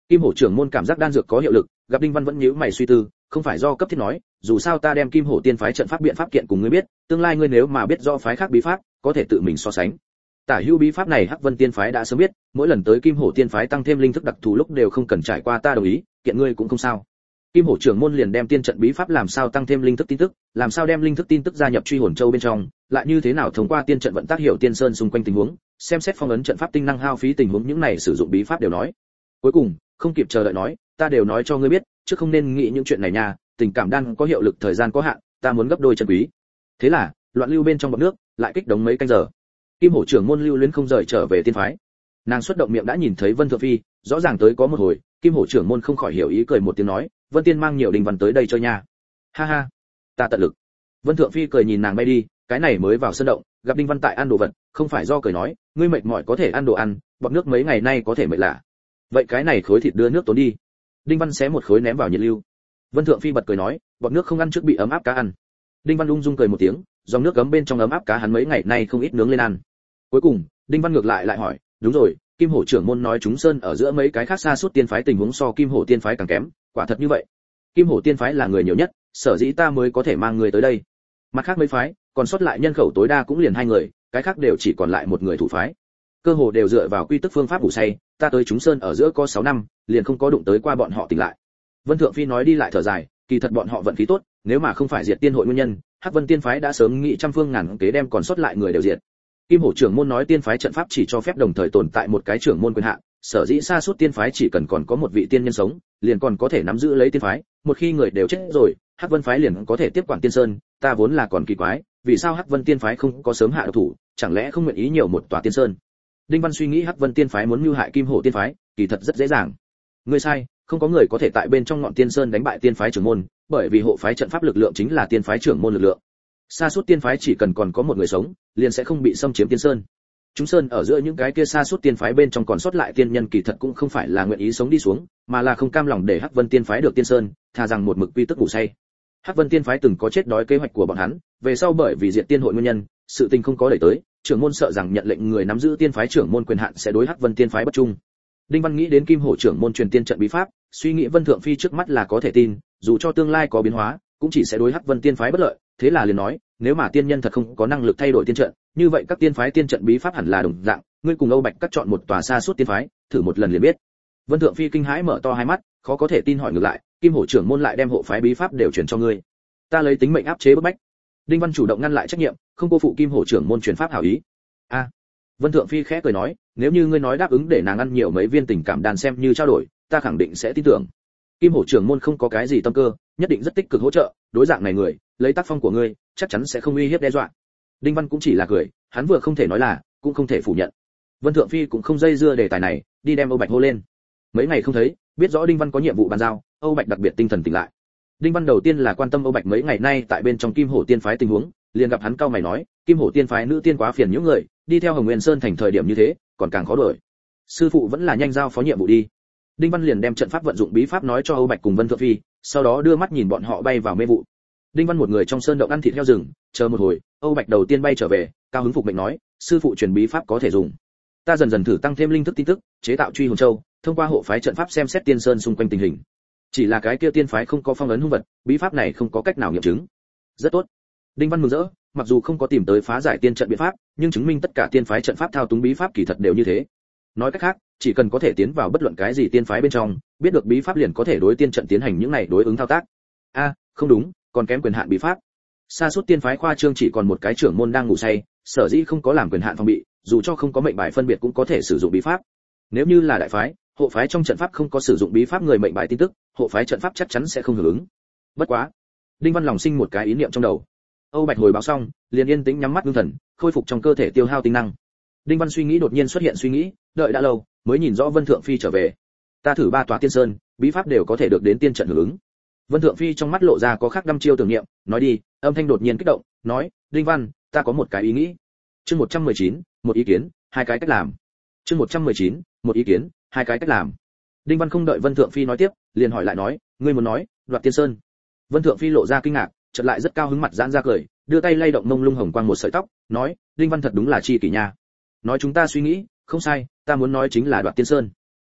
Kim Hổ trưởng môn cảm giác đan dược có hiệu lực, gặp Đinh Văn vẫn nhíu mày suy tư, không phải do cấp thiết nói, dù sao ta đem Kim Hổ tiên phái trận pháp biện pháp kiện cùng ngươi biết, tương lai ngươi nếu mà biết rõ phái khác bí pháp, có thể tự mình so sánh. Tả hữu bí pháp này Hắc Vân tiên phái đã sớm biết, mỗi lần tới Kim Hổ tiên phái tăng thêm linh thức đặc thù lúc đều không cần trải qua ta đồng ý, kiện ngươi cũng không sao. Kim Hổ trưởng môn liền đem tiên trận bí pháp làm sao tăng thêm linh thức tin tức, làm sao đem linh thức tin tức gia nhập truy hồn châu bên trong, lại như thế nào thông qua tiên trận vận tác hiểu tiên sơn xung quanh tình huống, xem xét phong ấn trận pháp tinh năng hao phí tình huống những này sử dụng bí pháp đều nói. Cuối cùng, không kịp chờ đợi nói, ta đều nói cho ngươi biết, chứ không nên nghĩ những chuyện này nha, tình cảm đan có hiệu lực thời gian có hạn, ta muốn gấp đôi chân quý. Thế là, loạn lưu bên trong bọt nước, lại kích động mấy canh giờ. Kim Hổ trưởng môn lưu luyến không rời trở về tiên phái. Nàng xuất động miệng đã nhìn thấy Vân Thượng Phi, rõ ràng tới có một hồi, Kim Hổ trưởng môn không khỏi hiểu ý cười một tiếng nói, Vân Tiên mang nhiều Đinh Văn tới đây chơi nha. Ha ha, ta tận lực. Vân Thượng Phi cười nhìn nàng bay đi, cái này mới vào sân động, gặp Đinh Văn tại ăn đồ vật, không phải do cười nói, ngươi mệt mỏi có thể ăn đồ ăn, bọt nước mấy ngày nay có thể mệt lạ. Vậy cái này khối thịt đưa nước tốn đi. Đinh Văn xé một khối ném vào nhiệt lưu. Vân Thượng Phi bật cười nói, bọt nước không ăn trước bị ấm áp cá ăn. Đinh Văn ung dung cười một tiếng, dòng nước gấm bên trong ấm áp cá hắn mấy ngày nay không ít nướng lên ăn. Cuối cùng, Đinh Văn ngược lại lại hỏi, đúng rồi, Kim Hổ trưởng môn nói chúng sơn ở giữa mấy cái khác xa suốt tiên phái tình huống so Kim Hổ tiên phái càng kém, quả thật như vậy. Kim Hổ tiên phái là người nhiều nhất, sở dĩ ta mới có thể mang người tới đây. Mặt khác mấy phái, còn sót lại nhân khẩu tối đa cũng liền hai người, cái khác đều chỉ còn lại một người thủ phái. Cơ hồ đều dựa vào quy tức phương pháp ngủ say, ta tới chúng sơn ở giữa có sáu năm, liền không có đụng tới qua bọn họ tỉnh lại. Vân Thượng Phi nói đi lại thở dài, kỳ thật bọn họ vận khí tốt, nếu mà không phải diệt tiên hội nguyên nhân, Hắc Vân tiên phái đã sớm nghĩ trăm phương ngàn kế đem còn sót lại người đều diệt. Kim Hổ trưởng môn nói tiên phái trận pháp chỉ cho phép đồng thời tồn tại một cái trưởng môn quyền hạn, sở dĩ xa suốt tiên phái chỉ cần còn có một vị tiên nhân sống, liền còn có thể nắm giữ lấy tiên phái, một khi người đều chết rồi, Hắc Vân phái liền có thể tiếp quản tiên sơn, ta vốn là còn kỳ quái, vì sao Hắc Vân tiên phái không có sớm hạ độc thủ, chẳng lẽ không nguyện ý nhiều một tòa tiên sơn. Đinh Văn suy nghĩ Hắc Vân tiên phái muốn mưu hại Kim Hổ tiên phái, kỳ thật rất dễ dàng. Ngươi sai, không có người có thể tại bên trong ngọn tiên sơn đánh bại tiên phái trưởng môn, bởi vì hộ phái trận pháp lực lượng chính là tiên phái trưởng môn lực lượng. Sa suốt tiên phái chỉ cần còn có một người sống, liền sẽ không bị xâm chiếm tiên sơn. Chúng sơn ở giữa những cái kia sa suốt tiên phái bên trong còn sót lại tiên nhân kỳ thật cũng không phải là nguyện ý sống đi xuống, mà là không cam lòng để Hắc Vân tiên phái được tiên sơn, thà rằng một mực quy tức ngủ say. Hắc Vân tiên phái từng có chết đói kế hoạch của bọn hắn, về sau bởi vì diệt tiên hội nguyên nhân, sự tình không có đẩy tới, trưởng môn sợ rằng nhận lệnh người nắm giữ tiên phái trưởng môn quyền hạn sẽ đối Hắc Vân tiên phái bất trung. Đinh Văn nghĩ đến Kim Hổ trưởng môn truyền tiên trận bí pháp, suy nghĩ Vân Thượng Phi trước mắt là có thể tin, dù cho tương lai có biến hóa, cũng chỉ sẽ đối Hắc Vân tiên phái bất lợi, thế là liền nói, nếu mà tiên nhân thật không có năng lực thay đổi tiên trận, như vậy các tiên phái tiên trận bí pháp hẳn là đồng dạng, ngươi cùng Âu Bạch cắt chọn một tòa xa suốt tiên phái, thử một lần liền biết. Vân Thượng Phi kinh hãi mở to hai mắt, khó có thể tin hỏi ngược lại, Kim Hổ trưởng môn lại đem hộ phái bí pháp đều truyền cho ngươi. Ta lấy tính mệnh áp chế bức bách. Đinh Văn chủ động ngăn lại trách nhiệm, không cô phụ Kim Hổ trưởng môn truyền pháp hảo ý. A. À, Vân Thượng Phi khẽ cười nói, nếu như ngươi nói đáp ứng để nàng ăn nhiều mấy viên tình cảm đan xem như trao đổi, ta khẳng định sẽ tin tưởng. Kim Hổ trưởng môn không có cái gì tâm cơ, nhất định rất tích cực hỗ trợ, đối dạng này người, lấy tác phong của ngươi, chắc chắn sẽ không uy hiếp đe dọa. Đinh Văn cũng chỉ là cười, hắn vừa không thể nói là, cũng không thể phủ nhận. Vân Thượng Phi cũng không dây dưa đề tài này, đi đem Âu Bạch hô lên. Mấy ngày không thấy, biết rõ Đinh Văn có nhiệm vụ bàn giao, Âu Bạch đặc biệt tinh thần tỉnh lại. Đinh Văn đầu tiên là quan tâm Âu Bạch mấy ngày nay tại bên trong Kim Hổ tiên phái tình huống, liền gặp hắn cau mày nói, Kim Hổ tiên phái nữ tiên quá phiền những người, đi theo Hồng Nguyên Sơn thành thời điểm như thế, còn càng khó đuổi. Sư phụ vẫn là nhanh giao phó nhiệm vụ đi. Đinh Văn liền đem trận pháp vận dụng bí pháp nói cho Âu Bạch cùng Vân Thượng Phi, sau đó đưa mắt nhìn bọn họ bay vào mê vụ. Đinh Văn một người trong sơn động ăn thịt heo rừng, chờ một hồi, Âu Bạch đầu tiên bay trở về, cao hứng phục mệnh nói, sư phụ truyền bí pháp có thể dùng. Ta dần dần thử tăng thêm linh thức tin tức, chế tạo truy hồn châu, thông qua hộ phái trận pháp xem xét tiên sơn xung quanh tình hình. Chỉ là cái kia tiên phái không có phong ấn hung vật, bí pháp này không có cách nào nghiệm chứng. Rất tốt. Đinh Văn mừng rỡ, mặc dù không có tìm tới phá giải tiên trận biện pháp, nhưng chứng minh tất cả tiên phái trận pháp thao túng bí pháp kỳ thật đều như thế. Nói cách khác, chỉ cần có thể tiến vào bất luận cái gì tiên phái bên trong, biết được bí pháp liền có thể đối tiên trận tiến hành những này đối ứng thao tác. A, à, không đúng, còn kém quyền hạn bí pháp. Sa suốt tiên phái khoa trương chỉ còn một cái trưởng môn đang ngủ say, sở dĩ không có làm quyền hạn phòng bị, dù cho không có mệnh bài phân biệt cũng có thể sử dụng bí pháp. Nếu như là đại phái, hộ phái trong trận pháp không có sử dụng bí pháp người mệnh bài tin tức, hộ phái trận pháp chắc chắn sẽ không hưởng ứng. Bất quá, Đinh Văn lòng sinh một cái ý niệm trong đầu. Âu Bạch hồi báo xong, liền yên tĩnh nhắm mắt ngưng thần, khôi phục trong cơ thể tiêu hao tinh năng. Đinh Văn suy nghĩ đột nhiên xuất hiện suy nghĩ, đợi đã lâu, mới nhìn rõ Vân Thượng Phi trở về. Ta thử ba tòa tiên sơn, bí pháp đều có thể được đến tiên trận hưởng ứng. Vân Thượng Phi trong mắt lộ ra có khác đăm chiêu tưởng niệm, nói đi, âm thanh đột nhiên kích động, nói, Đinh Văn, ta có một cái ý nghĩ. Chương một trăm mười chín, một ý kiến, hai cái cách làm. Chương một trăm mười chín, một ý kiến, hai cái cách làm. Đinh Văn không đợi Vân Thượng Phi nói tiếp, liền hỏi lại nói, ngươi muốn nói, đoạt tiên sơn. Vân Thượng Phi lộ ra kinh ngạc, chợt lại rất cao hứng mặt giãn ra cười, đưa tay lay động mông lung hồng quang một sợi tóc, nói, Đinh Văn thật đúng là chi kỷ nha. Nói chúng ta suy nghĩ, không sai, ta muốn nói chính là đoạt tiên sơn.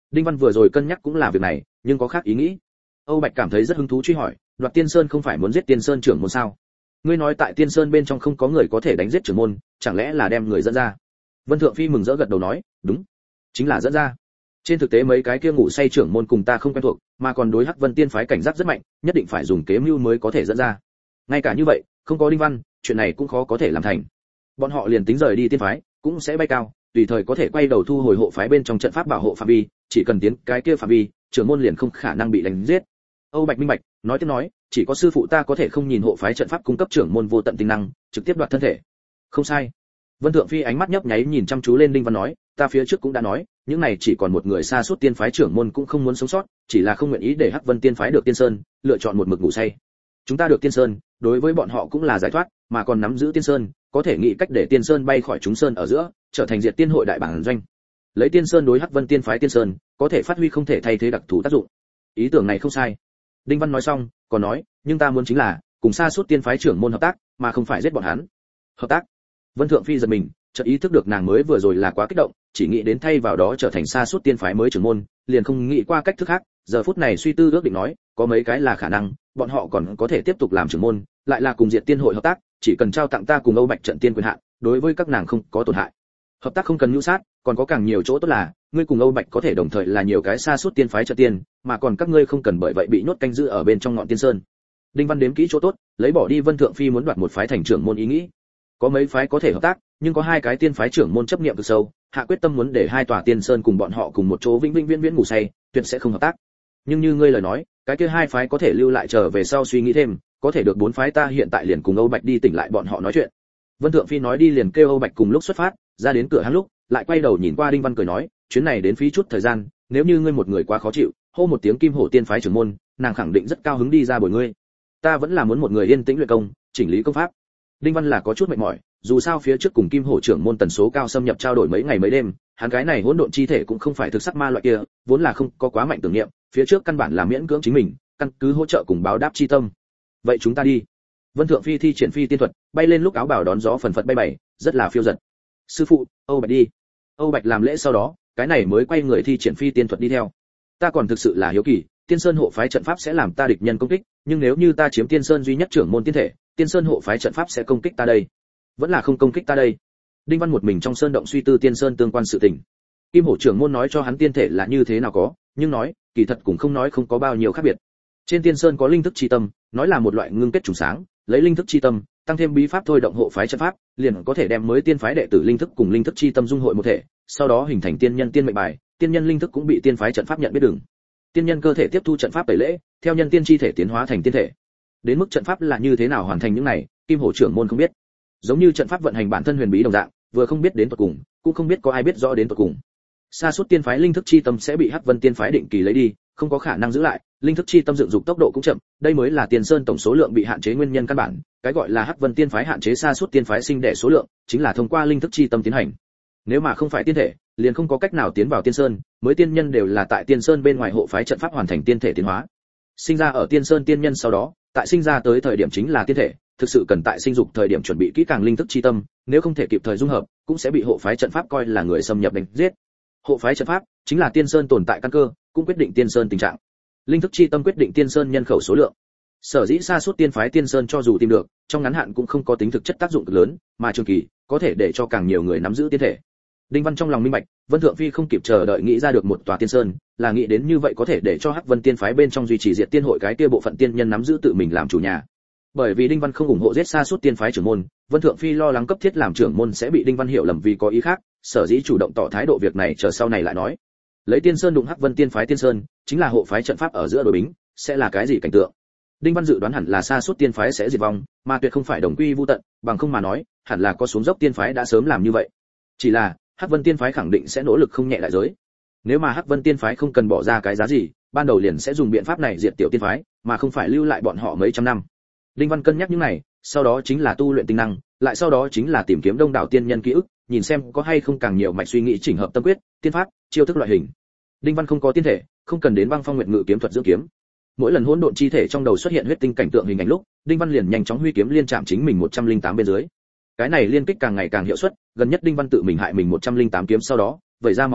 Đinh Văn vừa rồi cân nhắc cũng là việc này, nhưng có khác ý nghĩ. Âu Bạch cảm thấy rất hứng thú truy hỏi, đoạt Tiên Sơn không phải muốn giết Tiên Sơn trưởng môn sao? Ngươi nói tại Tiên Sơn bên trong không có người có thể đánh giết trưởng môn, chẳng lẽ là đem người dẫn ra? Vân Thượng Phi mừng rỡ gật đầu nói, đúng, chính là dẫn ra. Trên thực tế mấy cái kia ngủ say trưởng môn cùng ta không quen thuộc, mà còn đối Hắc Vân Tiên phái cảnh giác rất mạnh, nhất định phải dùng kế mưu mới có thể dẫn ra. Ngay cả như vậy, không có Đinh Văn, chuyện này cũng khó có thể làm thành. Bọn họ liền tính rời đi tiên phái, cũng sẽ bay cao, tùy thời có thể quay đầu thu hồi hộ phái bên trong trận pháp bảo hộ phạm vi, chỉ cần tiến cái kia phạm vi, trưởng môn liền không khả năng bị đánh giết. Âu Bạch minh bạch, nói tiếp nói, chỉ có sư phụ ta có thể không nhìn hộ phái trận pháp cung cấp trưởng môn vô tận tinh năng, trực tiếp đoạt thân thể. Không sai. Vân Thượng Phi ánh mắt nhấp nháy nhìn chăm chú lên Đinh Văn nói, ta phía trước cũng đã nói, những này chỉ còn một người xa suốt tiên phái trưởng môn cũng không muốn sống sót, chỉ là không nguyện ý để Hắc Vân Tiên phái được Tiên Sơn, lựa chọn một mực ngủ say. Chúng ta được Tiên Sơn, đối với bọn họ cũng là giải thoát, mà còn nắm giữ Tiên Sơn, có thể nghĩ cách để Tiên Sơn bay khỏi chúng sơn ở giữa, trở thành diệt tiên hội đại bản doanh. Lấy Tiên Sơn đối Hắc Vân Tiên phái Tiên Sơn, có thể phát huy không thể thay thế đặc thù tác dụng. Ý tưởng này không sai. Đinh Văn nói xong, còn nói, nhưng ta muốn chính là cùng xa suốt tiên phái trưởng môn hợp tác, mà không phải giết bọn hắn. Hợp tác? Vân Thượng Phi giật mình, chợt ý thức được nàng mới vừa rồi là quá kích động, chỉ nghĩ đến thay vào đó trở thành xa suốt tiên phái mới trưởng môn, liền không nghĩ qua cách thức khác. Giờ phút này suy tư ước định nói, có mấy cái là khả năng, bọn họ còn có thể tiếp tục làm trưởng môn, lại là cùng diệt tiên hội hợp tác, chỉ cần trao tặng ta cùng Âu Bạch trận tiên quyền hạn, đối với các nàng không có tổn hại. Hợp tác không cần nhu sát, còn có càng nhiều chỗ tốt là, ngươi cùng Âu Bạch có thể đồng thời là nhiều cái xa suốt tiên phái trận tiên, mà còn các ngươi không cần bởi vậy bị nhốt canh giữ ở bên trong ngọn tiên sơn. Đinh Văn đếm kỹ chỗ tốt, lấy bỏ đi Vân Thượng Phi muốn đoạt một phái thành trưởng môn ý nghĩ. Có mấy phái có thể hợp tác, nhưng có hai cái tiên phái trưởng môn chấp niệm cực sâu, hạ quyết tâm muốn để hai tòa tiên sơn cùng bọn họ cùng một chỗ vĩnh vĩnh viễn viễn ngủ say, tuyệt sẽ không hợp tác. Nhưng như ngươi lời nói, cái kia hai phái có thể lưu lại chờ về sau suy nghĩ thêm, có thể được bốn phái ta hiện tại liền cùng Âu Bạch đi tỉnh lại bọn họ nói chuyện. Vân Thượng Phi nói đi liền kêu Âu Bạch cùng lúc xuất phát, ra đến cửa hàng lúc, lại quay đầu nhìn qua Đinh Văn cười nói, chuyến này đến phí chút thời gian, nếu như ngươi một người quá khó chịu, hô một tiếng Kim Hổ Tiên phái trưởng môn, nàng khẳng định rất cao hứng đi ra bồi ngươi. Ta vẫn là muốn một người yên tĩnh luyện công, chỉnh lý công pháp. Đinh Văn là có chút mệt mỏi, dù sao phía trước cùng Kim Hổ trưởng môn tần số cao xâm nhập trao đổi mấy ngày mấy đêm, hắn cái này hỗn độn chi thể cũng không phải thực sắc ma loại kia, vốn là không có quá mạnh tưởng niệm, phía trước căn bản là miễn cưỡng chính mình, căn cứ hỗ trợ cùng báo đáp chi tâm. Vậy chúng ta đi. Vân Thượng Phi thi triển phi tiên thuật, bay lên lúc áo bào đón gió phần phật bay bảy, rất là phiêu dật. Sư phụ, Âu Bạch đi. Âu Bạch làm lễ sau đó, cái này mới quay người thi triển phi tiên thuật đi theo. Ta còn thực sự là hiếu kỳ, Tiên Sơn hộ phái trận pháp sẽ làm ta địch nhân công kích, nhưng nếu như ta chiếm Tiên Sơn duy nhất trưởng môn tiên thể, Tiên Sơn hộ phái trận pháp sẽ công kích ta đây, vẫn là không công kích ta đây. Đinh Văn một mình trong sơn động suy tư Tiên Sơn tương quan sự tình. Kim Hổ trưởng môn nói cho hắn tiên thể là như thế nào có, nhưng nói, kỳ thật cũng không nói không có bao nhiêu khác biệt. Trên Tiên Sơn có linh thức chi tâm, nói là một loại ngưng kết trùng sáng, lấy linh thức chi tâm, tăng thêm bí pháp thôi động hộ phái trận pháp, liền có thể đem mới tiên phái đệ tử linh thức cùng linh thức chi tâm dung hội một thể, sau đó hình thành tiên nhân tiên mệnh bài, tiên nhân linh thức cũng bị tiên phái trận pháp nhận biết đường. Tiên nhân cơ thể tiếp thu trận pháp tẩy lễ, theo nhân tiên chi thể tiến hóa thành tiên thể. Đến mức trận pháp là như thế nào hoàn thành những này, Kim Hổ trưởng môn không biết. Giống như trận pháp vận hành bản thân huyền bí đồng dạng, vừa không biết đến tận cùng, cũng không biết có ai biết rõ đến tận cùng. Sa suốt tiên phái linh thức chi tâm sẽ bị Hắc Vân tiên phái định kỳ lấy đi, không có khả năng giữ lại, linh thức chi tâm dựng dục tốc độ cũng chậm, đây mới là Tiên Sơn tổng số lượng bị hạn chế nguyên nhân căn bản, cái gọi là Hắc Vân tiên phái hạn chế sa suốt tiên phái sinh đẻ số lượng, chính là thông qua linh thức chi tâm tiến hành. Nếu mà không phải tiên thể, liền không có cách nào tiến vào Tiên Sơn, mới tiên nhân đều là tại Tiên Sơn bên ngoài hộ phái trận pháp hoàn thành tiên thể tiến hóa. Sinh ra ở Tiên Sơn tiên nhân sau đó, tại sinh ra tới thời điểm chính là tiên thể, thực sự cần tại sinh dục thời điểm chuẩn bị kỹ càng linh thức chi tâm, nếu không thể kịp thời dung hợp, cũng sẽ bị hộ phái trận pháp coi là người xâm nhập đánh giết. Hộ phái trận pháp chính là Tiên Sơn tồn tại căn cơ, cũng quyết định Tiên Sơn tình trạng. Linh thức chi tâm quyết định Tiên Sơn nhân khẩu số lượng. Sở dĩ sa suốt tiên phái Tiên Sơn cho dù tìm được, trong ngắn hạn cũng không có tính thực chất tác dụng cực lớn, mà trường kỳ có thể để cho càng nhiều người nắm giữ tiên thể. Đinh Văn trong lòng minh bạch, Vân Thượng Phi không kịp chờ đợi nghĩ ra được một tòa Tiên Sơn, là nghĩ đến như vậy có thể để cho Hắc Vân tiên phái bên trong duy trì diệt tiên hội cái kia bộ phận tiên nhân nắm giữ tự mình làm chủ nhà. Bởi vì Đinh Văn không ủng hộ giết sa suốt tiên phái trưởng môn, Vân Thượng Phi lo lắng cấp thiết làm trưởng môn sẽ bị Đinh Văn hiểu lầm vì có ý khác, sở dĩ chủ động tỏ thái độ việc này chờ sau này lại nói. Lấy Tiên Sơn đụng Hắc Vân tiên phái Tiên Sơn, chính là hộ phái trận pháp ở giữa đối bính, sẽ là cái gì cảnh tượng? Đinh Văn dự đoán hẳn là sa suốt tiên phái sẽ diệt vong, mà tuyệt không phải đồng quy vu tận, bằng không mà nói, hẳn là có xuống dốc tiên phái đã sớm làm như vậy. Chỉ là, Hắc Vân tiên phái khẳng định sẽ nỗ lực không nhẹ đại giới. Nếu mà Hắc Vân tiên phái không cần bỏ ra cái giá gì, ban đầu liền sẽ dùng biện pháp này diệt tiểu tiên phái, mà không phải lưu lại bọn họ mấy trăm năm. Đinh Văn cân nhắc những này, sau đó chính là tu luyện tinh năng, lại sau đó chính là tìm kiếm đông đảo tiên nhân ký ức, nhìn xem có hay không càng nhiều mạch suy nghĩ chỉnh hợp tâm quyết, tiên pháp, chiêu thức loại hình. Đinh Văn không có tiên thể, không cần đến Băng Phong Nguyệt Ngự kiếm thuật dưỡng kiếm. Mỗi lần hỗn độn chi thể trong đầu xuất hiện huyết tinh cảnh tượng hình ảnh lúc, Đinh Văn liền nhanh chóng huy kiếm liên chạm chính mình một trăm linh tám bên dưới. Cái này liên kích càng ngày càng hiệu suất, gần nhất Đinh Văn tự mình hại mình một trăm linh tám kiếm sau đó, vẩy ra máu tươi,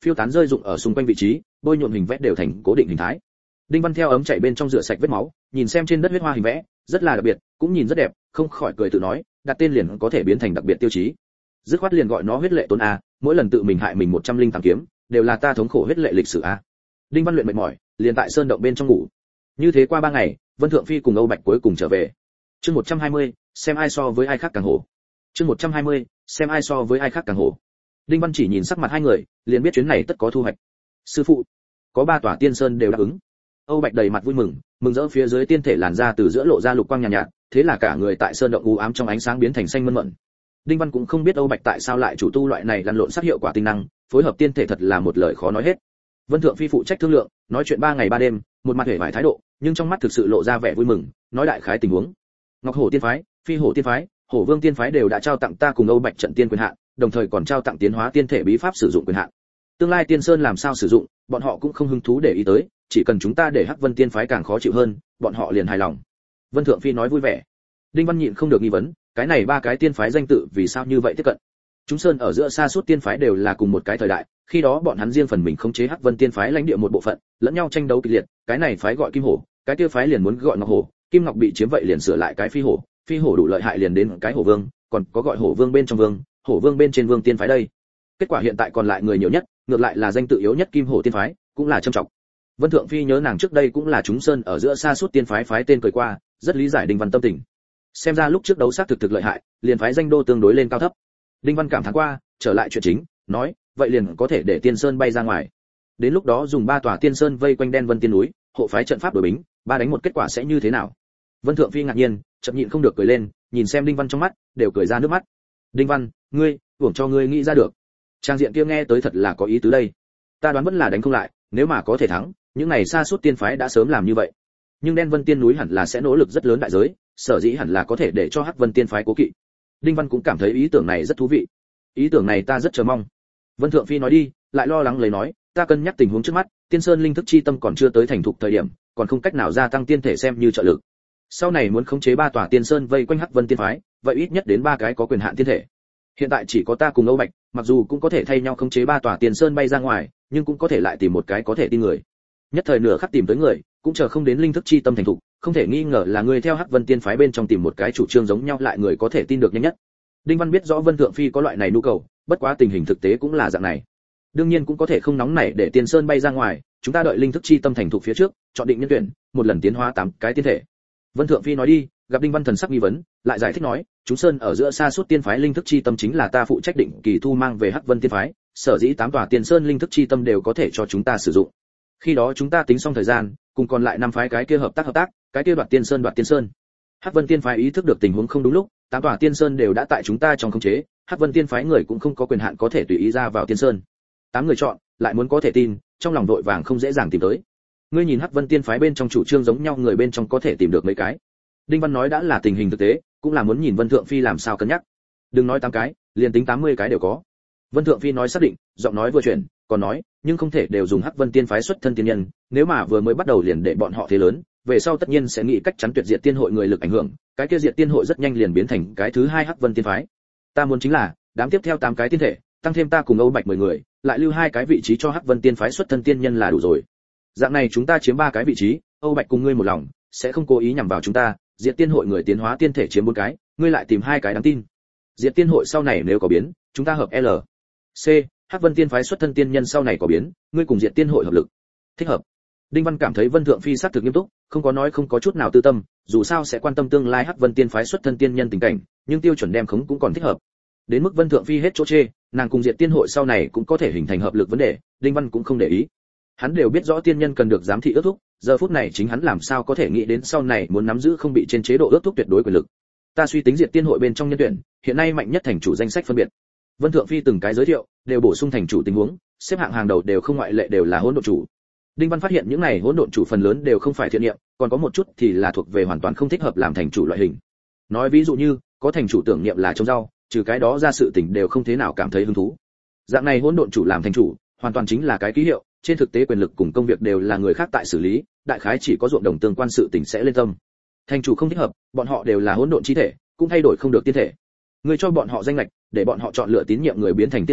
phiêu tán rơi rụng ở xung quanh vị trí, bôi nhuộm hình vẽ đều thành cố định hình thái. Đinh Văn theo ấm chảy bên trong rửa sạch vết máu, nhìn xem trên đất huyết hoa hình vẽ, rất là đặc biệt, cũng nhìn rất đẹp, không khỏi cười tự nói, đặt tên liền có thể biến thành đặc biệt tiêu chí. Dứt khoát liền gọi nó huyết lệ tốn a, mỗi lần tự mình hại mình một trăm linh tám kiếm, đều là ta thống khổ huyết lệ lịch sử a. Đinh Văn luyện mệt mỏi, liền tại sơn động bên trong ngủ. Như thế qua ba ngày, Vân Thượng Phi cùng Âu Bạch cuối cùng trở về. Chương một trăm hai mươi, xem ai so với ai khác càng hổ. Chương một trăm hai mươi, xem ai so với ai khác càng hổ. Đinh Văn chỉ nhìn sắc mặt hai người, liền biết chuyến này tất có thu hoạch. Sư phụ, có ba tòa tiên sơn đều đáp ứng. Âu Bạch đầy mặt vui mừng, mừng rỡ phía dưới tiên thể làn ra từ giữa lộ ra lục quang nhàn nhạt, nhạt, thế là cả người tại sơn động u ám trong ánh sáng biến thành xanh mơn mởn. Đinh Văn cũng không biết Âu Bạch tại sao lại chủ tu loại này lăn lộn sát hiệu quả tinh năng, phối hợp tiên thể thật là một lời khó nói hết. Vân Thượng Phi phụ trách thương lượng, nói chuyện ba ngày ba đêm, một mặt hề vải thái độ, nhưng trong mắt thực sự lộ ra vẻ vui mừng, nói đại khái tình huống. Ngọc Hổ tiên phái, Phi Hổ tiên phái, Hổ Vương tiên phái đều đã trao tặng ta cùng Âu Bạch trận tiên quyền hạn, đồng thời còn trao tặng tiến hóa tiên thể bí pháp sử dụng quyền hạn. Tương lai tiên sơn làm sao sử dụng, bọn họ cũng không hứng thú để ý tới, chỉ cần chúng ta để Hắc Vân tiên phái càng khó chịu hơn, bọn họ liền hài lòng. Vân Thượng Phi nói vui vẻ. Đinh Văn nhịn không được nghi vấn, cái này ba cái tiên phái danh tự vì sao như vậy tiếp cận? Chúng sơn ở giữa xa suốt tiên phái đều là cùng một cái thời đại, khi đó bọn hắn riêng phần mình khống chế Hắc Vân tiên phái lãnh địa một bộ phận, lẫn nhau tranh đấu kịch liệt, cái này phái gọi Kim Hổ, cái kia phái liền muốn gọi Ngọc Hổ, Kim Ngọc bị chiếm vậy liền sửa lại cái Phi Hổ, Phi Hổ đủ lợi hại liền đến cái Hổ Vương, còn có gọi Hổ Vương bên trong vương, Hổ Vương bên trên vương tiên phái đây. Kết quả hiện tại còn lại người nhiều nhất, ngược lại là danh tự yếu nhất Kim Hổ tiên phái, cũng là trầm trọng. Vân Thượng Phi nhớ nàng trước đây cũng là chúng sơn ở giữa xa suốt tiên phái phái tên cười qua, rất lý giải Đinh Văn tâm tình. Xem ra lúc trước đấu sát thực thực lợi hại, liền phái danh đô tương đối lên cao thấp. Đinh Văn cảm thán qua, trở lại chuyện chính, nói, vậy liền có thể để tiên sơn bay ra ngoài. Đến lúc đó dùng ba tòa tiên sơn vây quanh Đen Vân tiên núi, hộ phái trận pháp đối bính, ba đánh một kết quả sẽ như thế nào? Vân Thượng Phi ngạc nhiên, chậm nhịn không được cười lên, nhìn xem Đinh Văn trong mắt, đều cười ra nước mắt. Đinh Văn, ngươi, uổng cho ngươi nghĩ ra được. Trang diện kia nghe tới thật là có ý tứ đây. Ta đoán vẫn là đánh không lại, nếu mà có thể thắng, những này xa suốt tiên phái đã sớm làm như vậy. Nhưng Đen Vân tiên núi hẳn là sẽ nỗ lực rất lớn đại giới, sở dĩ hẳn là có thể để cho Hắc Vân tiên phái cố kỵ. Đinh Văn cũng cảm thấy ý tưởng này rất thú vị. Ý tưởng này ta rất chờ mong. Vân Thượng Phi nói đi, lại lo lắng lấy nói, ta cân nhắc tình huống trước mắt, tiên sơn linh thức chi tâm còn chưa tới thành thục thời điểm, còn không cách nào gia tăng tiên thể xem như trợ lực. Sau này muốn khống chế ba tòa tiên sơn vây quanh Hắc Vân tiên phái, vậy ít nhất đến ba cái có quyền hạn tiên thể. Hiện tại chỉ có ta cùng Âu Bạch, mặc dù cũng có thể thay nhau khống chế ba tòa tiên sơn bay ra ngoài, nhưng cũng có thể lại tìm một cái có thể tin người. Nhất thời nửa khắc tìm tới người, cũng chờ không đến linh thức chi tâm thành thục, không thể nghi ngờ là người theo Hắc Vân tiên phái bên trong tìm một cái chủ trương giống nhau lại người có thể tin được nhanh nhất. Đinh Văn biết rõ Vân Thượng Phi có loại này nhu cầu, bất quá tình hình thực tế cũng là dạng này. Đương nhiên cũng có thể không nóng nảy để tiên sơn bay ra ngoài, chúng ta đợi linh thức chi tâm thành thục phía trước, chọn định nhân tuyển, một lần tiến hóa tám cái tiên thể. Vân Thượng Phi nói đi, gặp Đinh Văn thần sắc nghi vấn, lại giải thích nói, chúng sơn ở giữa xa suốt tiên phái linh thức chi tâm chính là ta phụ trách định kỳ thu mang về Hắc Vân tiên phái, sở dĩ tám tòa tiên sơn linh thức chi tâm đều có thể cho chúng ta sử dụng. Khi đó chúng ta tính xong thời gian, cùng còn lại năm phái cái kia hợp tác hợp tác, cái kia đoạt tiên sơn đoạt tiên sơn. Hắc Vân tiên phái ý thức được tình huống không đúng lúc, tám tòa tiên sơn đều đã tại chúng ta trong khống chế, Hắc Vân tiên phái người cũng không có quyền hạn có thể tùy ý ra vào tiên sơn. Tám người chọn, lại muốn có thể tin, trong lòng đội vàng không dễ dàng tìm tới. Ngươi nhìn Hắc Vân tiên phái bên trong chủ trương giống nhau người bên trong có thể tìm được mấy cái. Đinh Văn nói đã là tình hình thực tế, cũng là muốn nhìn Vân Thượng Phi làm sao cân nhắc. Đừng nói tám cái, liền tính tám mươi cái đều có. Vân Thượng Phi nói xác định, giọng nói vừa chuyển, còn nói, nhưng không thể đều dùng Hắc Vân tiên phái xuất thân tiên nhân, nếu mà vừa mới bắt đầu liền để bọn họ thế lớn, về sau tất nhiên sẽ nghĩ cách chắn tuyệt diệt tiên hội người lực ảnh hưởng, cái kia diệt tiên hội rất nhanh liền biến thành cái thứ hai Hắc Vân tiên phái. Ta muốn chính là, đám tiếp theo tám cái tiên thể, tăng thêm ta cùng Âu Bạch mười người, lại lưu hai cái vị trí cho Hắc Vân tiên phái xuất thân tiên nhân là đủ rồi. Dạng này chúng ta chiếm ba cái vị trí, Âu Bạch cùng ngươi một lòng, sẽ không cố ý nhằm vào chúng ta, diệt tiên hội người tiến hóa tiên thể chiếm bốn cái, ngươi lại tìm hai cái đáng tin. Diệt tiên hội sau này nếu có biến, chúng ta hợp L. C, Hắc Vân tiên phái xuất thân tiên nhân sau này có biến, ngươi cùng diệt tiên hội hợp lực. Thích hợp. Đinh Văn cảm thấy Vân Thượng Phi sát thực nghiêm túc, không có nói không có chút nào tư tâm, dù sao sẽ quan tâm tương lai Hắc Vân tiên phái xuất thân tiên nhân tình cảnh, nhưng tiêu chuẩn đem khống cũng còn thích hợp. Đến mức Vân Thượng Phi hết chỗ chê, nàng cùng diệt tiên hội sau này cũng có thể hình thành hợp lực vấn đề, Đinh Văn cũng không để ý. Hắn đều biết rõ tiên nhân cần được giám thị ước thúc, giờ phút này chính hắn làm sao có thể nghĩ đến sau này muốn nắm giữ không bị trên chế độ ước thúc tuyệt đối quyền lực. Ta suy tính diệt tiên hội bên trong nhân tuyển, hiện nay mạnh nhất thành chủ danh sách phân biệt. Vân Thượng Phi từng cái giới thiệu, đều bổ sung thành chủ tình huống, xếp hạng hàng đầu đều không ngoại lệ đều là hỗn độn chủ. Đinh Văn phát hiện những này hỗn độn chủ phần lớn đều không phải thiện niệm, còn có một chút thì là thuộc về hoàn toàn không thích hợp làm thành chủ loại hình. Nói ví dụ như, có thành chủ tưởng niệm là trồng rau, trừ cái đó ra sự tình đều không thế nào cảm thấy hứng thú. Dạng này hỗn độn chủ làm thành chủ, hoàn toàn chính là cái ký hiệu, trên thực tế quyền lực cùng công việc đều là người khác tại xử lý, đại khái chỉ có ruộng đồng tương quan sự tình sẽ lên tâm. Thành chủ không thích hợp, bọn họ đều là hỗn độn chi thể, cũng thay đổi không được tiên thể. Người cho bọn họ danh lệch, để bọn họ chọn lựa tín nhiệm người biến thành tiên thể,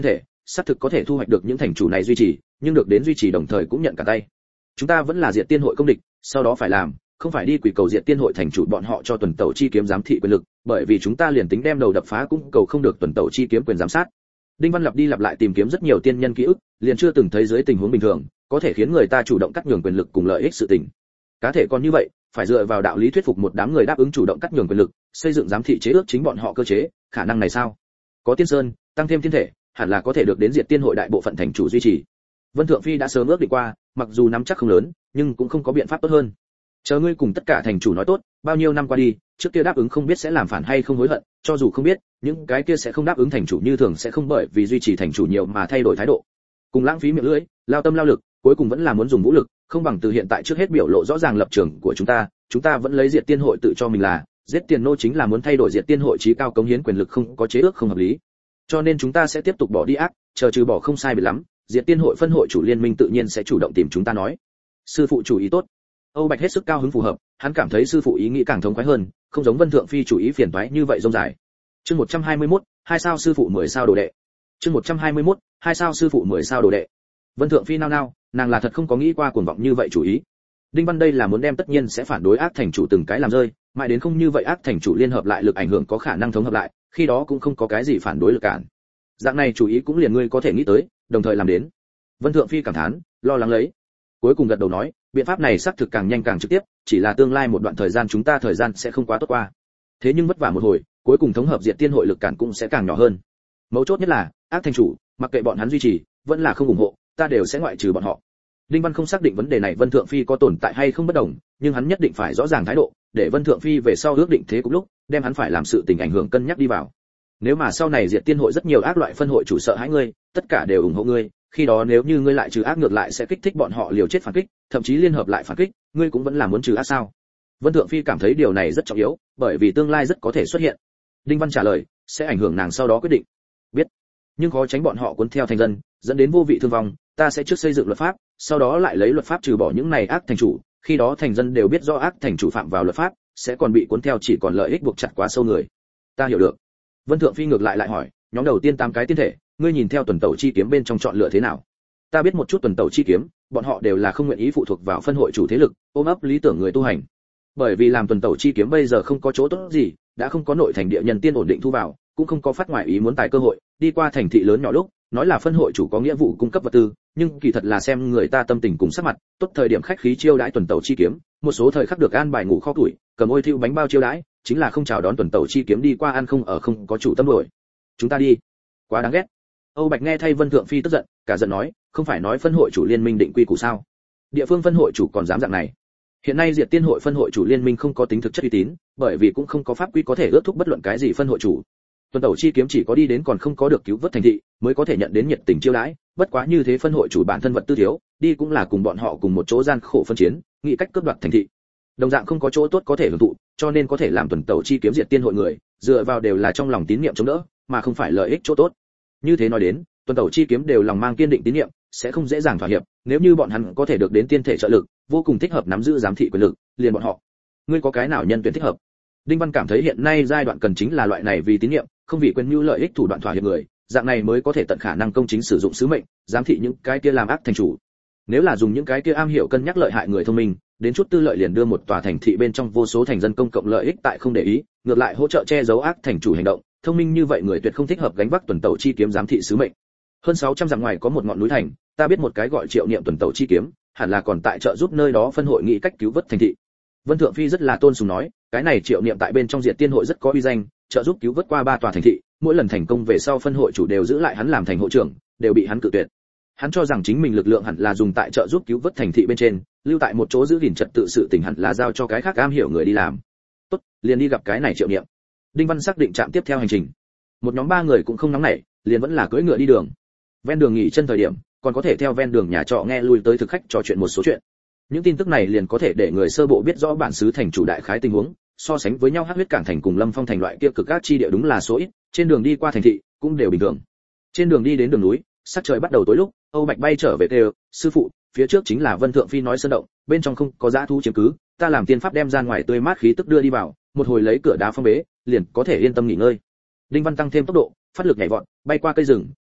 xác thực có thể thu hoạch được những thành chủ này duy trì, nhưng được đến duy trì đồng thời cũng nhận cả tay. Chúng ta vẫn là Diệt Tiên hội công địch, sau đó phải làm, không phải đi quỳ cầu Diệt Tiên hội thành chủ bọn họ cho tuần tẩu chi kiếm giám thị quyền lực, bởi vì chúng ta liền tính đem đầu đập phá cũng cầu không được tuần tẩu chi kiếm quyền giám sát. Đinh Văn lặp đi lặp lại tìm kiếm rất nhiều tiên nhân ký ức, liền chưa từng thấy dưới tình huống bình thường, có thể khiến người ta chủ động cắt nhường quyền lực cùng lợi ích sự tình. Cá thể còn như vậy, phải dựa vào đạo lý thuyết phục một đám người đáp ứng chủ động cắt nhường quyền lực, xây dựng giám thị chế ước chính bọn họ cơ chế, khả năng này sao? Có Tiên Sơn, tăng thêm tiên thể, hẳn là có thể được đến Diệt Tiên hội đại bộ phận thành chủ duy trì. Vân Thượng Phi đã sớm ước định qua, mặc dù nắm chắc không lớn, nhưng cũng không có biện pháp tốt hơn. Chờ ngươi cùng tất cả thành chủ nói tốt, bao nhiêu năm qua đi, trước kia đáp ứng không biết sẽ làm phản hay không hối hận, cho dù không biết, những cái kia sẽ không đáp ứng thành chủ như thường sẽ không bởi vì duy trì thành chủ nhiều mà thay đổi thái độ. Cùng lãng phí miệng lưỡi, lao tâm lao lực, cuối cùng vẫn là muốn dùng vũ lực, không bằng từ hiện tại trước hết biểu lộ rõ ràng lập trường của chúng ta, chúng ta vẫn lấy Diệt Tiên hội tự cho mình là, giết tiền nô chính là muốn thay đổi Diệt Tiên hội chí cao cống hiến quyền lực không có chế ước không hợp lý. Cho nên chúng ta sẽ tiếp tục bỏ đi ác, chờ trừ bỏ không sai biệt lắm, Diệt Tiên hội phân hội chủ liên minh tự nhiên sẽ chủ động tìm chúng ta nói. Sư phụ chủ ý tốt. Âu Bạch hết sức cao hứng phù hợp, hắn cảm thấy sư phụ ý nghĩ càng thống khoái hơn, không giống Vân Thượng Phi chủ ý phiền toái như vậy rông dài. Chương một trăm hai mươi mốt, hai sao sư phụ mười sao đồ đệ. Chương một trăm hai mươi mốt, hai sao sư phụ mười sao đồ đệ. Vân Thượng Phi nao nao, nàng là thật không có nghĩ qua cuồng vọng như vậy chủ ý. Đinh Văn đây là muốn đem tất nhiên sẽ phản đối ác thành chủ từng cái làm rơi, mãi đến không như vậy ác thành chủ liên hợp lại lực ảnh hưởng có khả năng thống hợp lại, khi đó cũng không có cái gì phản đối lực cản. Dạng này chủ ý cũng liền ngươi có thể nghĩ tới, đồng thời làm đến. Vân Thượng Phi cảm thán, lo lắng lấy. Cuối cùng gật đầu nói, biện pháp này xác thực càng nhanh càng trực tiếp, chỉ là tương lai một đoạn thời gian chúng ta thời gian sẽ không quá tốt qua. Thế nhưng vất vả một hồi, cuối cùng thống hợp Diệt Tiên hội lực cản cũng sẽ càng nhỏ hơn. Mấu chốt nhất là, ác thành chủ, mặc kệ bọn hắn duy trì, vẫn là không ủng hộ, ta đều sẽ ngoại trừ bọn họ. Đinh Văn không xác định vấn đề này Vân Thượng Phi có tồn tại hay không bất đồng, nhưng hắn nhất định phải rõ ràng thái độ, để Vân Thượng Phi về sau ước định thế cục lúc, đem hắn phải làm sự tình ảnh hưởng cân nhắc đi vào. Nếu mà sau này Diệt Tiên hội rất nhiều ác loại phân hội chủ sợ hãi ngươi, tất cả đều ủng hộ ngươi, khi đó nếu như ngươi lại trừ ác ngược lại sẽ kích thích bọn họ liều chết phản kích, thậm chí liên hợp lại phản kích, ngươi cũng vẫn là muốn trừ ác sao? Vân Thượng Phi cảm thấy điều này rất trọng yếu, bởi vì tương lai rất có thể xuất hiện. Đinh Văn trả lời, sẽ ảnh hưởng nàng sau đó quyết định. Biết. Nhưng khó tránh bọn họ cuốn theo thành dân, dẫn đến vô vị thương vong, ta sẽ trước xây dựng luật pháp, sau đó lại lấy luật pháp trừ bỏ những này ác thành chủ, khi đó thành dân đều biết rõ ác thành chủ phạm vào luật pháp, sẽ còn bị cuốn theo chỉ còn lợi ích buộc chặt quá sâu người. Ta hiểu được. Vân Thượng Phi ngược lại lại hỏi, nhóm đầu tiên tám cái tiên thể, ngươi nhìn theo tuần tẩu chi kiếm bên trong chọn lựa thế nào? Ta biết một chút tuần tẩu chi kiếm, bọn họ đều là không nguyện ý phụ thuộc vào phân hội chủ thế lực, ôm ấp lý tưởng người tu hành. Bởi vì làm tuần tẩu chi kiếm bây giờ không có chỗ tốt gì, đã không có nội thành địa nhân tiên ổn định thu vào, cũng không có phát ngoại ý muốn tài cơ hội, đi qua thành thị lớn nhỏ lúc, nói là phân hội chủ có nghĩa vụ cung cấp vật tư, nhưng kỳ thật là xem người ta tâm tình cùng sắc mặt, tốt thời điểm khách khí chiêu đãi tuần tẩu chi kiếm, một số thời khắc được an bài ngủ kho tuổi, cầm ôi thiêu bánh bao chiêu đãi, chính là không chào đón tuần tẩu chi kiếm đi qua ăn không ở không có chủ tâm đổi. Chúng ta đi. Quá đáng ghét. Âu Bạch nghe thay Vân Thượng Phi tức giận, cả giận nói, không phải nói phân hội chủ liên minh định quy củ sao? Địa phương phân hội chủ còn dám dạng này. Hiện nay Diệt Tiên hội phân hội chủ liên minh không có tính thực chất uy tín, bởi vì cũng không có pháp quy có thể ước thúc bất luận cái gì phân hội chủ. Tuần tẩu chi kiếm chỉ có đi đến còn không có được cứu vớt thành thị, mới có thể nhận đến nhiệt tình chiêu đãi, bất quá như thế phân hội chủ bản thân vật tư thiếu, đi cũng là cùng bọn họ cùng một chỗ gian khổ phân chiến, nghĩ cách cướp đoạt thành thị. Đồng dạng không có chỗ tốt có thể hưởng thụ, cho nên có thể làm tuần tẩu chi kiếm Diệt Tiên hội người, dựa vào đều là trong lòng tín niệm chống đỡ, mà không phải lợi ích chỗ tốt. Như thế nói đến, tuần tẩu chi kiếm đều lòng mang kiên định tín niệm, sẽ không dễ dàng thỏa hiệp, nếu như bọn hắn có thể được đến tiên thể trợ lực, vô cùng thích hợp nắm giữ giám thị quyền lực, liền bọn họ. Ngươi có cái nào nhân tuyển thích hợp? Đinh Văn cảm thấy hiện nay giai đoạn cần chính là loại này vì tín niệm, không vì quyền nhu lợi ích thủ đoạn thỏa hiệp người, dạng này mới có thể tận khả năng công chính sử dụng sứ mệnh, giám thị những cái kia làm ác thành chủ. Nếu là dùng những cái kia am hiểu cân nhắc lợi hại người thông minh, đến chút tư lợi liền đưa một tòa thành thị bên trong vô số thành dân công cộng lợi ích tại không để ý, ngược lại hỗ trợ che giấu ác thành chủ hành động, thông minh như vậy người tuyệt không thích hợp gánh vác tuần tẩu chi kiếm giám thị sứ mệnh. Hơn sáu trăm dặm ngoài có một ngọn núi thành, ta biết một cái gọi Triệu Niệm tuần tẩu chi kiếm, hẳn là còn tại trợ giúp nơi đó phân hội nghị cách cứu vớt thành thị. Vân Thượng Phi rất là tôn sùng nói, cái này Triệu Niệm tại bên trong Diệt Tiên hội rất có uy danh, trợ giúp cứu vớt qua ba tòa thành thị, mỗi lần thành công về sau phân hội chủ đều giữ lại hắn làm thành hội trưởng, đều bị hắn cự tuyệt. Hắn cho rằng chính mình lực lượng hẳn là dùng tại trợ giúp cứu vớt thành thị bên trên, lưu tại một chỗ giữ gìn trật tự sự tình hẳn là giao cho cái khác am hiểu người đi làm. Tốt, liền đi gặp cái này Triệu Niệm. Đinh Văn xác định trạm tiếp theo hành trình. Một nhóm ba người cũng không nóng nảy, liền vẫn là cưỡi ngựa đi đường. Ven đường nghỉ chân thời điểm, còn có thể theo ven đường nhà trọ nghe lui tới thực khách trò chuyện một số chuyện. Những tin tức này liền có thể để người sơ bộ biết rõ bản xứ thành chủ đại khái tình huống, so sánh với nhau Hắc Huyết Cảng thành cùng Lâm Phong thành loại kia cực ác chi địa đúng là số ít, trên đường đi qua thành thị cũng đều bình thường. Trên đường đi đến đường núi, sắc trời bắt đầu tối lúc, Âu Bạch bay trở về kêu, sư phụ, phía trước chính là Vân Thượng Phi nói sơn động, bên trong không có dã thú chiếm cứ, ta làm tiên pháp đem ra ngoài tươi mát khí tức đưa đi vào, một hồi lấy cửa đá phong bế, liền có thể yên tâm nghỉ ngơi. Đinh Văn tăng thêm tốc độ, phát lực nhảy vọt, bay qua cây rừng,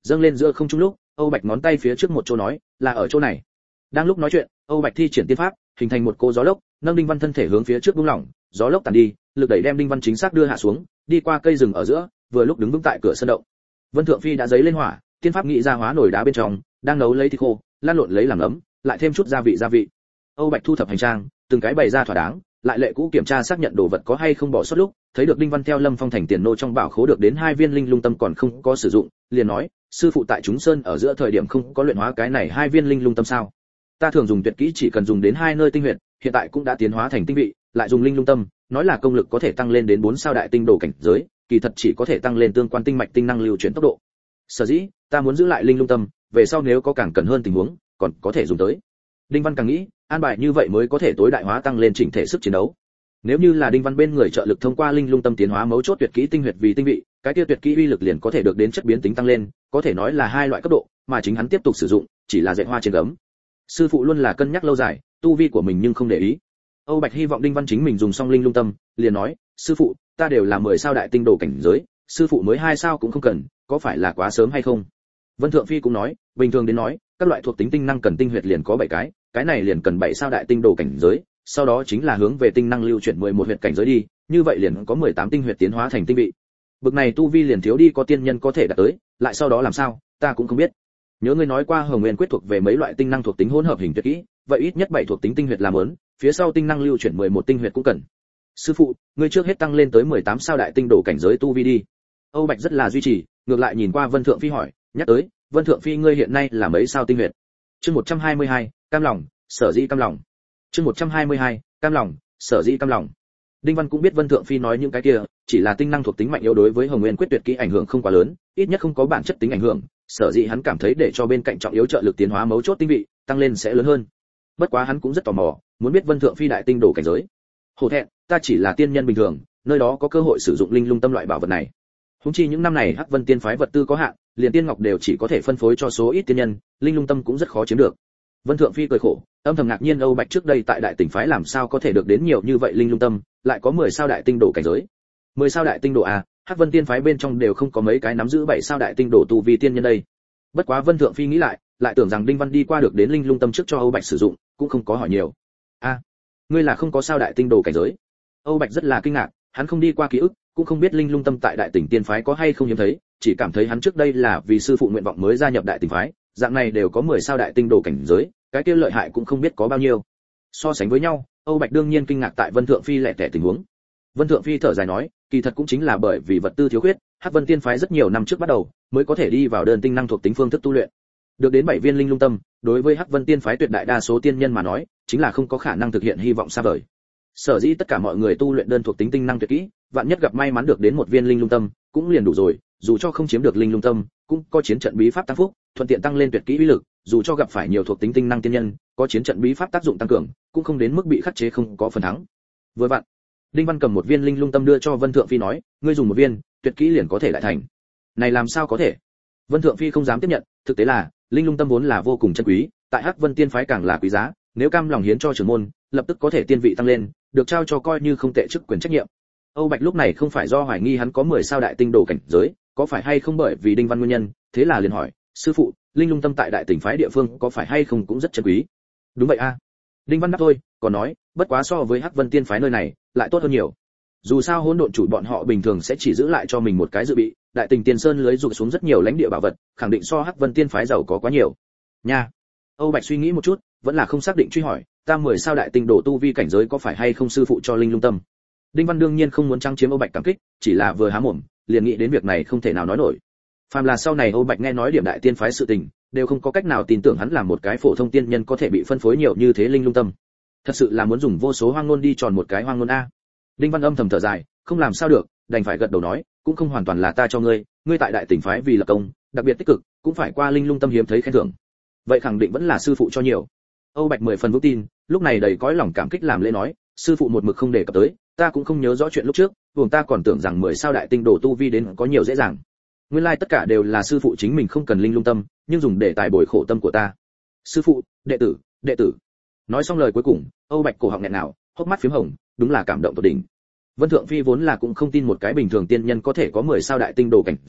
dâng lên giữa không trung lúc, Âu Bạch ngón tay phía trước một chỗ nói, là ở chỗ này. Đang lúc nói chuyện, Âu Bạch thi triển tiên pháp, hình thành một cô gió lốc, nâng Đinh Văn thân thể hướng phía trước buông lỏng, gió lốc tàn đi, lực đẩy đem Đinh Văn chính xác đưa hạ xuống, đi qua cây rừng ở giữa, vừa lúc đứng vững tại cửa sân động. Vân Thượng Phi đã giấy lên hỏa, tiên pháp nghị ra hóa nổi đá bên trong, đang nấu lấy thịt khô, lan lộn lấy làm ấm, lại thêm chút gia vị gia vị. Âu Bạch thu thập hành trang, từng cái bày ra thỏa đáng, lại lệ cũ kiểm tra xác nhận đồ vật có hay không bỏ sót lúc, thấy được Đinh Văn theo Lâm Phong thành tiền nô trong bảo khố được đến hai viên linh lung tâm còn không có sử dụng, liền nói, sư phụ tại chúng sơn ở giữa thời điểm không có luyện hóa cái này hai viên linh lung tâm sao? Ta thường dùng tuyệt kỹ chỉ cần dùng đến hai nơi tinh huyệt, hiện tại cũng đã tiến hóa thành tinh vị, lại dùng linh lung tâm, nói là công lực có thể tăng lên đến bốn sao đại tinh đồ cảnh giới, kỳ thật chỉ có thể tăng lên tương quan tinh mạch tinh năng lưu chuyển tốc độ. Sở dĩ, ta muốn giữ lại linh lung tâm, về sau nếu có càng cần hơn tình huống, còn có thể dùng tới. Đinh Văn càng nghĩ, an bài như vậy mới có thể tối đại hóa tăng lên chỉnh thể sức chiến đấu. Nếu như là Đinh Văn bên người trợ lực thông qua linh lung tâm tiến hóa mấu chốt tuyệt kỹ tinh huyệt vì tinh vị, cái kia tuyệt kỹ uy lực liền có thể được đến chất biến tính tăng lên, có thể nói là hai loại cấp độ, mà chính hắn tiếp tục sử dụng, chỉ là dạy hoa trên gấm. Sư phụ luôn là cân nhắc lâu dài, tu vi của mình nhưng không để ý. Âu Bạch hy vọng Đinh Văn chính mình dùng xong linh lung tâm, liền nói, sư phụ, ta đều là mười sao đại tinh đồ cảnh giới, sư phụ mới hai sao cũng không cần, có phải là quá sớm hay không? Vân Thượng Phi cũng nói, bình thường đến nói, các loại thuộc tính tinh năng cần tinh huyệt liền có bảy cái, cái này liền cần bảy sao đại tinh đồ cảnh giới, sau đó chính là hướng về tinh năng lưu chuyển mười một huyệt cảnh giới đi, như vậy liền có mười tám tinh huyệt tiến hóa thành tinh vị. Bực này tu vi liền thiếu đi có tiên nhân có thể đạt tới, lại sau đó làm sao, ta cũng không biết. Nhớ ngươi nói qua Hồng Nguyên quyết thuộc về mấy loại tinh năng thuộc tính hỗn hợp hình tuyệt kỹ, vậy ít nhất bảy thuộc tính tinh huyệt làm lớn, phía sau tinh năng lưu chuyển mười một tinh huyệt cũng cần. Sư phụ, ngươi trước hết tăng lên tới mười tám sao đại tinh đồ cảnh giới tu vi đi. Âu Bạch rất là duy trì, ngược lại nhìn qua Vân Thượng Phi hỏi, nhắc tới, Vân Thượng Phi ngươi hiện nay là mấy sao tinh huyệt? Chương một trăm hai mươi hai, cam lòng, sở dĩ cam lòng. Chương một trăm hai mươi hai, cam lòng, sở dĩ cam lòng. Đinh Văn cũng biết Vân Thượng Phi nói những cái kia, chỉ là tinh năng thuộc tính mạnh yếu đối với Hồng Nguyên quyết tuyệt kỹ ảnh hưởng không quá lớn, ít nhất không có bản chất tính ảnh hưởng, sở dĩ hắn cảm thấy để cho bên cạnh trọng yếu trợ lực tiến hóa mấu chốt tinh vị, tăng lên sẽ lớn hơn. Bất quá hắn cũng rất tò mò, muốn biết Vân Thượng Phi đại tinh đồ cảnh giới. Hổ thẹn, ta chỉ là tiên nhân bình thường, nơi đó có cơ hội sử dụng linh lung tâm loại bảo vật này. Huống chi những năm này Hắc Vân Tiên phái vật tư có hạn, liền tiên ngọc đều chỉ có thể phân phối cho số ít tiên nhân, linh lung tâm cũng rất khó chiếm được. Vân Thượng Phi cười khổ, âm thầm ngạc nhiên Âu Bạch trước đây tại đại tỉnh phái làm sao có thể được đến nhiều như vậy linh lung tâm, lại có mười sao đại tinh đồ cảnh giới. mười sao đại tinh đồ à, Hắc Vân Tiên phái bên trong đều không có mấy cái nắm giữ bảy sao đại tinh đồ tu vi tiên nhân đây. Bất quá Vân Thượng Phi nghĩ lại, lại tưởng rằng Đinh Văn đi qua được đến linh lung tâm trước cho Âu Bạch sử dụng, cũng không có hỏi nhiều. A, à, ngươi là không có sao đại tinh đồ cảnh giới? Âu Bạch rất là kinh ngạc, hắn không đi qua ký ức, cũng không biết linh lung tâm tại đại tỉnh tiên phái có hay không hiếm thấy, chỉ cảm thấy hắn trước đây là vì sư phụ nguyện vọng mới gia nhập đại tỉnh phái, dạng này đều có mười sao đại tinh đồ cảnh giới, cái kia lợi hại cũng không biết có bao nhiêu. So sánh với nhau, Âu Bạch đương nhiên kinh ngạc tại Vân Thượng Phi lẻ tẻ tình huống. Vân Thượng Phi thở dài nói, kỳ thật cũng chính là bởi vì vật tư thiếu khuyết, Hắc Vân Tiên phái rất nhiều năm trước bắt đầu mới có thể đi vào đơn tinh năng thuộc tính phương thức tu luyện. Được đến bảy viên linh lung tâm, đối với Hắc Vân Tiên phái tuyệt đại đa số tiên nhân mà nói, chính là không có khả năng thực hiện hy vọng xa vời. Sở dĩ tất cả mọi người tu luyện đơn thuộc tính tinh năng tuyệt kỹ, vạn nhất gặp may mắn được đến một viên linh lung tâm, cũng liền đủ rồi, dù cho không chiếm được linh lung tâm, cũng có chiến trận bí pháp tăng phúc, thuận tiện tăng lên tuyệt kỹ uy lực, dù cho gặp phải nhiều thuộc tính tinh năng tiên nhân, có chiến trận bí pháp tác dụng tăng cường, cũng không đến mức bị khắc chế không có phần thắng. Vừa vặn, Đinh Văn cầm một viên linh lung tâm đưa cho Vân Thượng Phi nói, ngươi dùng một viên, tuyệt kỹ liền có thể đại thành. Này làm sao có thể? Vân Thượng Phi không dám tiếp nhận, thực tế là, linh lung tâm vốn là vô cùng chân quý, tại Hắc Vân Tiên phái càng là quý giá, nếu cam lòng hiến cho trưởng môn, lập tức có thể tiên vị tăng lên, được trao cho coi như không tệ chức quyền trách nhiệm. Âu Bạch lúc này không phải do hoài nghi hắn có mười sao đại tinh đồ cảnh giới, có phải hay không bởi vì Đinh Văn nguyên nhân, thế là liền hỏi, sư phụ, linh lung tâm tại đại tỉnh phái địa phương có phải hay không cũng rất chân quý? Đúng vậy a. À. Đinh Văn đáp thôi, còn nói, bất quá so với Hắc Vân Tiên phái nơi này, lại tốt hơn nhiều. Dù sao hỗn độn chủ bọn họ bình thường sẽ chỉ giữ lại cho mình một cái dự bị, đại tình tiên sơn lưới rụt xuống rất nhiều lãnh địa bảo vật, khẳng định so Hắc Vân Tiên phái giàu có quá nhiều. Nha. Âu Bạch suy nghĩ một chút, vẫn là không xác định truy hỏi, ta mười sao đại tinh đồ tu vi cảnh giới có phải hay không sư phụ cho linh lung tâm? Đinh Văn đương nhiên không muốn trăng chiếm Âu Bạch cảm kích, chỉ là vừa há mồm, liền nghĩ đến việc này không thể nào nói nổi. Phàm là sau này Âu Bạch nghe nói điểm đại tiên phái sự tình, đều không có cách nào tin tưởng hắn là một cái phổ thông tiên nhân có thể bị phân phối nhiều như thế linh lung tâm. Thật sự là muốn dùng vô số hoang ngôn đi tròn một cái hoang ngôn a. Đinh Văn âm thầm thở dài, không làm sao được, đành phải gật đầu nói, cũng không hoàn toàn là ta cho ngươi, ngươi tại đại tỉnh phái vì lập công, đặc biệt tích cực, cũng phải qua linh lung tâm hiếm thấy khen thưởng. Vậy khẳng định vẫn là sư phụ cho nhiều. Âu Bạch mười phần vững tin, lúc này đầy cõi lòng cảm kích làm lễ nói, sư phụ một mực không đề cập tới, ta cũng không nhớ rõ chuyện lúc trước, vùng ta còn tưởng rằng mười sao đại tinh đồ tu vi đến có nhiều dễ dàng. Nguyên lai tất cả đều là sư phụ chính mình không cần linh lung tâm, nhưng dùng để tài bồi khổ tâm của ta. Sư phụ, đệ tử, đệ tử. Nói xong lời cuối cùng, Âu Bạch cổ họng nghẹn nào, hốc mắt phím hồng, đúng là cảm động tột đỉnh. Vân Thượng Phi vốn là cũng không tin một cái bình thường tiên nhân có thể có mười sao đại tinh đồ cảnh giới,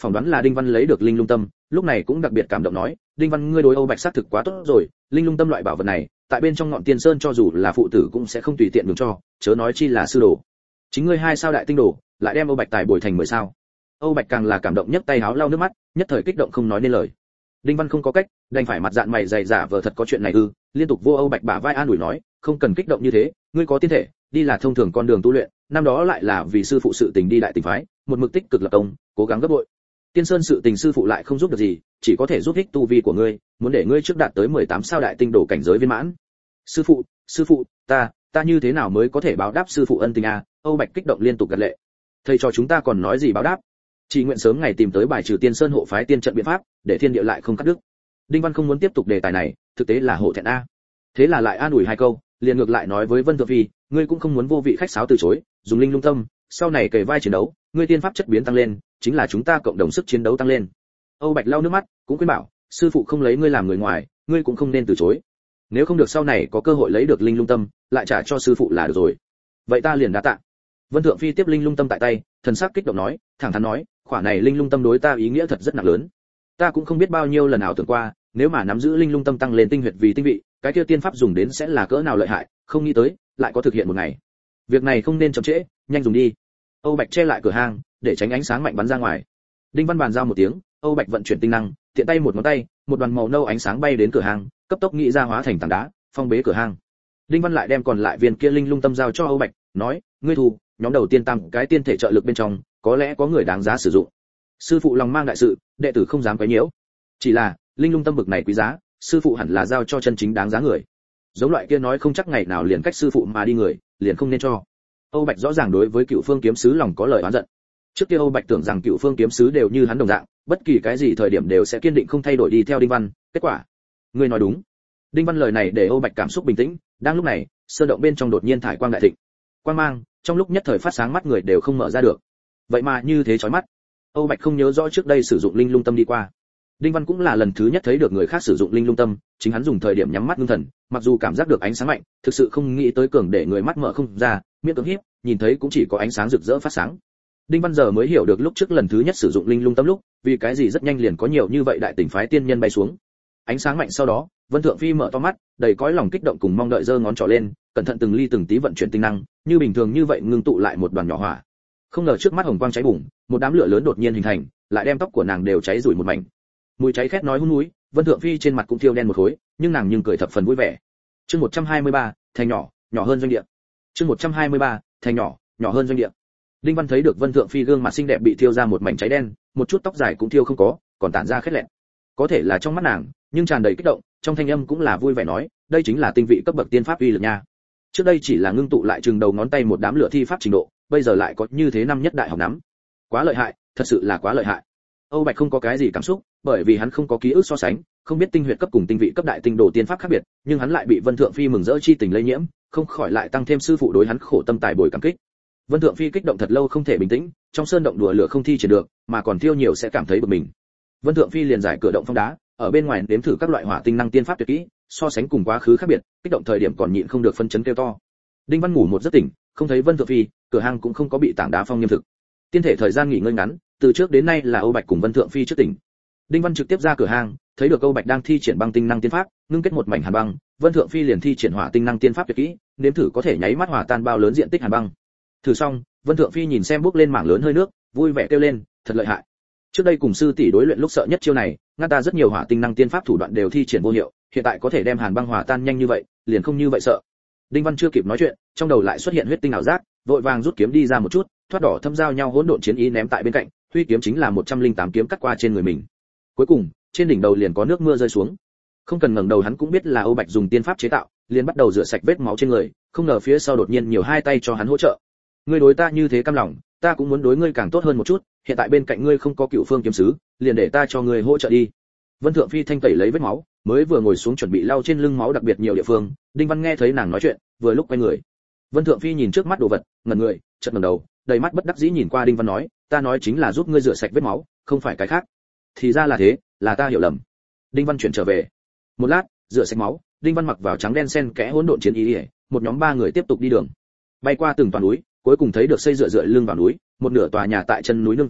phỏng đoán là Đinh Văn lấy được linh lung tâm, lúc này cũng đặc biệt cảm động nói, Đinh Văn ngươi đối Âu Bạch xác thực quá tốt rồi, linh lung tâm loại bảo vật này, tại bên trong ngọn Tiên Sơn cho dù là phụ tử cũng sẽ không tùy tiện nhường cho, chớ nói chi là sư đồ. Chính ngươi hai sao đại tinh đồ, lại đem Âu Bạch tài bồi thành mười sao. Âu Bạch càng là cảm động nhất tay háo lau nước mắt, nhất thời kích động không nói nên lời. Đinh Văn không có cách, đành phải mặt dạn mày dày giả vờ thật có chuyện này ư, liên tục vô Âu Bạch bả vai an ủi nói, không cần kích động như thế, ngươi có tiên thể, đi là thông thường con đường tu luyện, năm đó lại là vì sư phụ sự tình đi đại tình phái, một mực tích cực lập công, cố gắng gấp bội. Tiên Sơn sự tình sư phụ lại không giúp được gì, chỉ có thể giúp ích tu vi của ngươi, muốn để ngươi trước đạt tới mười tám sao đại tinh đồ cảnh giới viên mãn. Sư phụ, sư phụ, ta, ta như thế nào mới có thể báo đáp sư phụ ân tình a? Âu Bạch kích động liên tục gật lệ. Thầy cho chúng ta còn nói gì báo đáp? Chỉ nguyện sớm ngày tìm tới bài trừ Tiên Sơn hộ phái tiên trận biện pháp, để thiên địa lại không cắt đứt. Đinh Văn không muốn tiếp tục đề tài này, thực tế là hổ thẹn a. Thế là lại an ủi hai câu, liền ngược lại nói với Vân Thượng Phi, ngươi cũng không muốn vô vị khách sáo từ chối, dùng linh lung tâm, sau này kề vai chiến đấu, ngươi tiên pháp chất biến tăng lên, chính là chúng ta cộng đồng sức chiến đấu tăng lên. Âu Bạch lau nước mắt, cũng khuyên bảo, sư phụ không lấy ngươi làm người ngoài, ngươi cũng không nên từ chối. Nếu không được sau này có cơ hội lấy được linh lung tâm, lại trả cho sư phụ là được rồi. Vậy ta liền đa tạ. Vân Thượng Phi tiếp linh lung tâm tại tay, thần sắc kích động nói, thẳng thắn nói, khoản này linh lung tâm đối ta ý nghĩa thật rất nặng lớn. Ta cũng không biết bao nhiêu lần ảo tưởng qua, nếu mà nắm giữ linh lung tâm tăng lên tinh huyệt vì tinh vị, cái kia tiên pháp dùng đến sẽ là cỡ nào lợi hại, không nghĩ tới, lại có thực hiện một ngày. Việc này không nên chậm trễ, nhanh dùng đi. Âu Bạch che lại cửa hang, để tránh ánh sáng mạnh bắn ra ngoài. Đinh Văn bàn giao một tiếng, Âu Bạch vận chuyển tinh năng, tiện tay một ngón tay, một đoàn màu nâu ánh sáng bay đến cửa hang, cấp tốc nghĩ ra hóa thành tảng đá, phong bế cửa hang. Đinh Văn lại đem còn lại viên kia linh lung tâm giao cho Âu Bạch, nói, ngươi thu, nhóm đầu tiên tam cái tiên thể trợ lực bên trong, có lẽ có người đáng giá sử dụng. Sư phụ lòng mang đại sự, đệ tử không dám quấy nhiễu. Chỉ là, linh lung tâm bực này quý giá, sư phụ hẳn là giao cho chân chính đáng giá người. Giống loại kia nói không chắc ngày nào liền cách sư phụ mà đi người, liền không nên cho. Âu Bạch rõ ràng đối với Cựu Phương kiếm sứ lòng có lời oán giận. Trước kia Âu Bạch tưởng rằng Cựu Phương kiếm sứ đều như hắn đồng dạng, bất kỳ cái gì thời điểm đều sẽ kiên định không thay đổi đi theo Đinh Văn, kết quả, ngươi nói đúng. Đinh Văn lời này để Âu Bạch cảm xúc bình tĩnh, đang lúc này, sơn động bên trong đột nhiên thải quang đại thịnh. Quang mang, trong lúc nhất thời phát sáng mắt người đều không mở ra được. Vậy mà như thế chói mắt. Âu Bạch không nhớ rõ trước đây sử dụng linh lung tâm đi qua. Đinh Văn cũng là lần thứ nhất thấy được người khác sử dụng linh lung tâm, chính hắn dùng thời điểm nhắm mắt ngưng thần, mặc dù cảm giác được ánh sáng mạnh, thực sự không nghĩ tới cường để người mắt mở không ra, miệng cưỡng híp, nhìn thấy cũng chỉ có ánh sáng rực rỡ phát sáng. Đinh Văn giờ mới hiểu được lúc trước lần thứ nhất sử dụng linh lung tâm lúc, vì cái gì rất nhanh liền có nhiều như vậy đại tỉnh phái tiên nhân bay xuống. Ánh sáng mạnh sau đó, Vân Thượng Phi mở to mắt, đầy cõi lòng kích động cùng mong đợi giơ ngón trỏ lên, cẩn thận từng ly từng tí vận chuyển tinh năng, như bình thường như vậy ngưng tụ lại một đoàn nhỏ hỏa. Không ngờ trước mắt hồng quang cháy bùng, một đám lửa lớn đột nhiên hình thành, lại đem tóc của nàng đều cháy rủi một mảnh. Mùi cháy khét nói hun núi, Vân Thượng Phi trên mặt cũng thiêu đen một khối, nhưng nàng nhưng cười thập phần vui vẻ. Chương một trăm hai mươi ba, thành nhỏ, nhỏ hơn doanh địa. Chương một trăm hai mươi ba, thành nhỏ, nhỏ hơn doanh địa. Đinh Văn thấy được Vân Thượng Phi gương mặt xinh đẹp bị thiêu ra một mảnh cháy đen, một chút tóc dài cũng thiêu không có, còn tản ra khét lẹn. Có thể là trong mắt nàng, nhưng tràn đầy kích động, trong thanh âm cũng là vui vẻ nói, đây chính là tinh vị cấp bậc tiên pháp uy lực nha. Trước đây chỉ là ngưng tụ lại chừng đầu ngón tay một đám lửa thi pháp trình độ, bây giờ lại có như thế năm nhất đại học nắm. Quá lợi hại, thật sự là quá lợi hại. Âu Bạch không có cái gì cảm xúc, bởi vì hắn không có ký ức so sánh, không biết tinh huyệt cấp cùng tinh vị cấp đại tinh đồ tiên pháp khác biệt, nhưng hắn lại bị Vân Thượng Phi mừng rỡ chi tình lây nhiễm, không khỏi lại tăng thêm sư phụ đối hắn khổ tâm tài bồi cảm kích. Vân Thượng Phi kích động thật lâu không thể bình tĩnh, trong sơn động đùa lửa không thi triển được, mà còn thiêu nhiều sẽ cảm thấy bực mình. Vân Thượng Phi liền giải cửa động phong đá, ở bên ngoài nếm thử các loại hỏa tinh năng tiên pháp tuyệt kỹ, so sánh cùng quá khứ khác biệt, kích động thời điểm còn nhịn không được phân chấn kêu to. Đinh Văn ngủ một giấc tỉnh, không thấy Vân Thượng Phi, cửa hang cũng không có bị tảng đá phong nghiêm thực. Tiên thể thời gian nghỉ ngơi ngắn, từ trước đến nay là Âu Bạch cùng Vân Thượng Phi trước tỉnh. Đinh Văn trực tiếp ra cửa hang, thấy được Âu Bạch đang thi triển băng tinh năng tiên pháp, ngưng kết một mảnh hàn băng, Vân Thượng Phi liền thi triển hỏa tinh năng tiên pháp tuyệt kỹ, nếm thử có thể nháy mắt hòa tan bao lớn diện tích hàn băng. Thử xong, Vân Thượng Phi nhìn xem bước lên mảng lớn hơi nước, vui vẻ kêu lên, thật lợi hại. Trước đây cùng sư tỷ đối luyện lúc sợ nhất chiêu này, ngăn ta rất nhiều hỏa tinh năng tiên pháp thủ đoạn đều thi triển vô hiệu, hiện tại có thể đem hàn băng hòa tan nhanh như vậy, liền không như vậy sợ. Đinh Văn chưa kịp nói chuyện, trong đầu lại xuất hiện huyết tinh ảo giác, vội vàng rút kiếm đi ra một chút, thoát đỏ thâm giao nhau hỗn độn chiến ý ném tại bên cạnh, huy kiếm chính là một trăm linh tám kiếm cắt qua trên người mình. Cuối cùng, trên đỉnh đầu liền có nước mưa rơi xuống. Không cần ngẩng đầu hắn cũng biết là Âu Bạch dùng tiên pháp chế tạo, liền bắt đầu rửa sạch vết máu trên người, không ngờ phía sau đột nhiên nhiều hai tay cho hắn hỗ trợ. Ngươi đối ta như thế cam lòng, ta cũng muốn đối ngươi càng tốt hơn một chút, hiện tại bên cạnh ngươi không có Cựu Phương kiếm sứ, liền để ta cho ngươi hỗ trợ đi. Vân Thượng Phi thanh tẩy lấy vết máu, mới vừa ngồi xuống chuẩn bị lau trên lưng máu đặc biệt nhiều địa phương, Đinh Văn nghe thấy nàng nói chuyện, vừa lúc quay người. Vân Thượng Phi nhìn trước mắt đồ vật, ngẩn người, chợt ngẩng đầu, đầy mắt bất đắc dĩ nhìn qua Đinh Văn nói, ta nói chính là giúp ngươi rửa sạch vết máu, không phải cái khác. Thì ra là thế, là ta hiểu lầm. Đinh Văn chuyển trở về. Một lát, rửa sạch máu, Đinh Văn mặc vào trắng đen xen kẽ hỗn độn chiến ý, một nhóm ba người tiếp tục đi đường. Bay qua từng toàn núi, cuối cùng thấy được xây dựa dựa lưng vào núi, một nửa tòa nhà tại chân núi nương rẫy,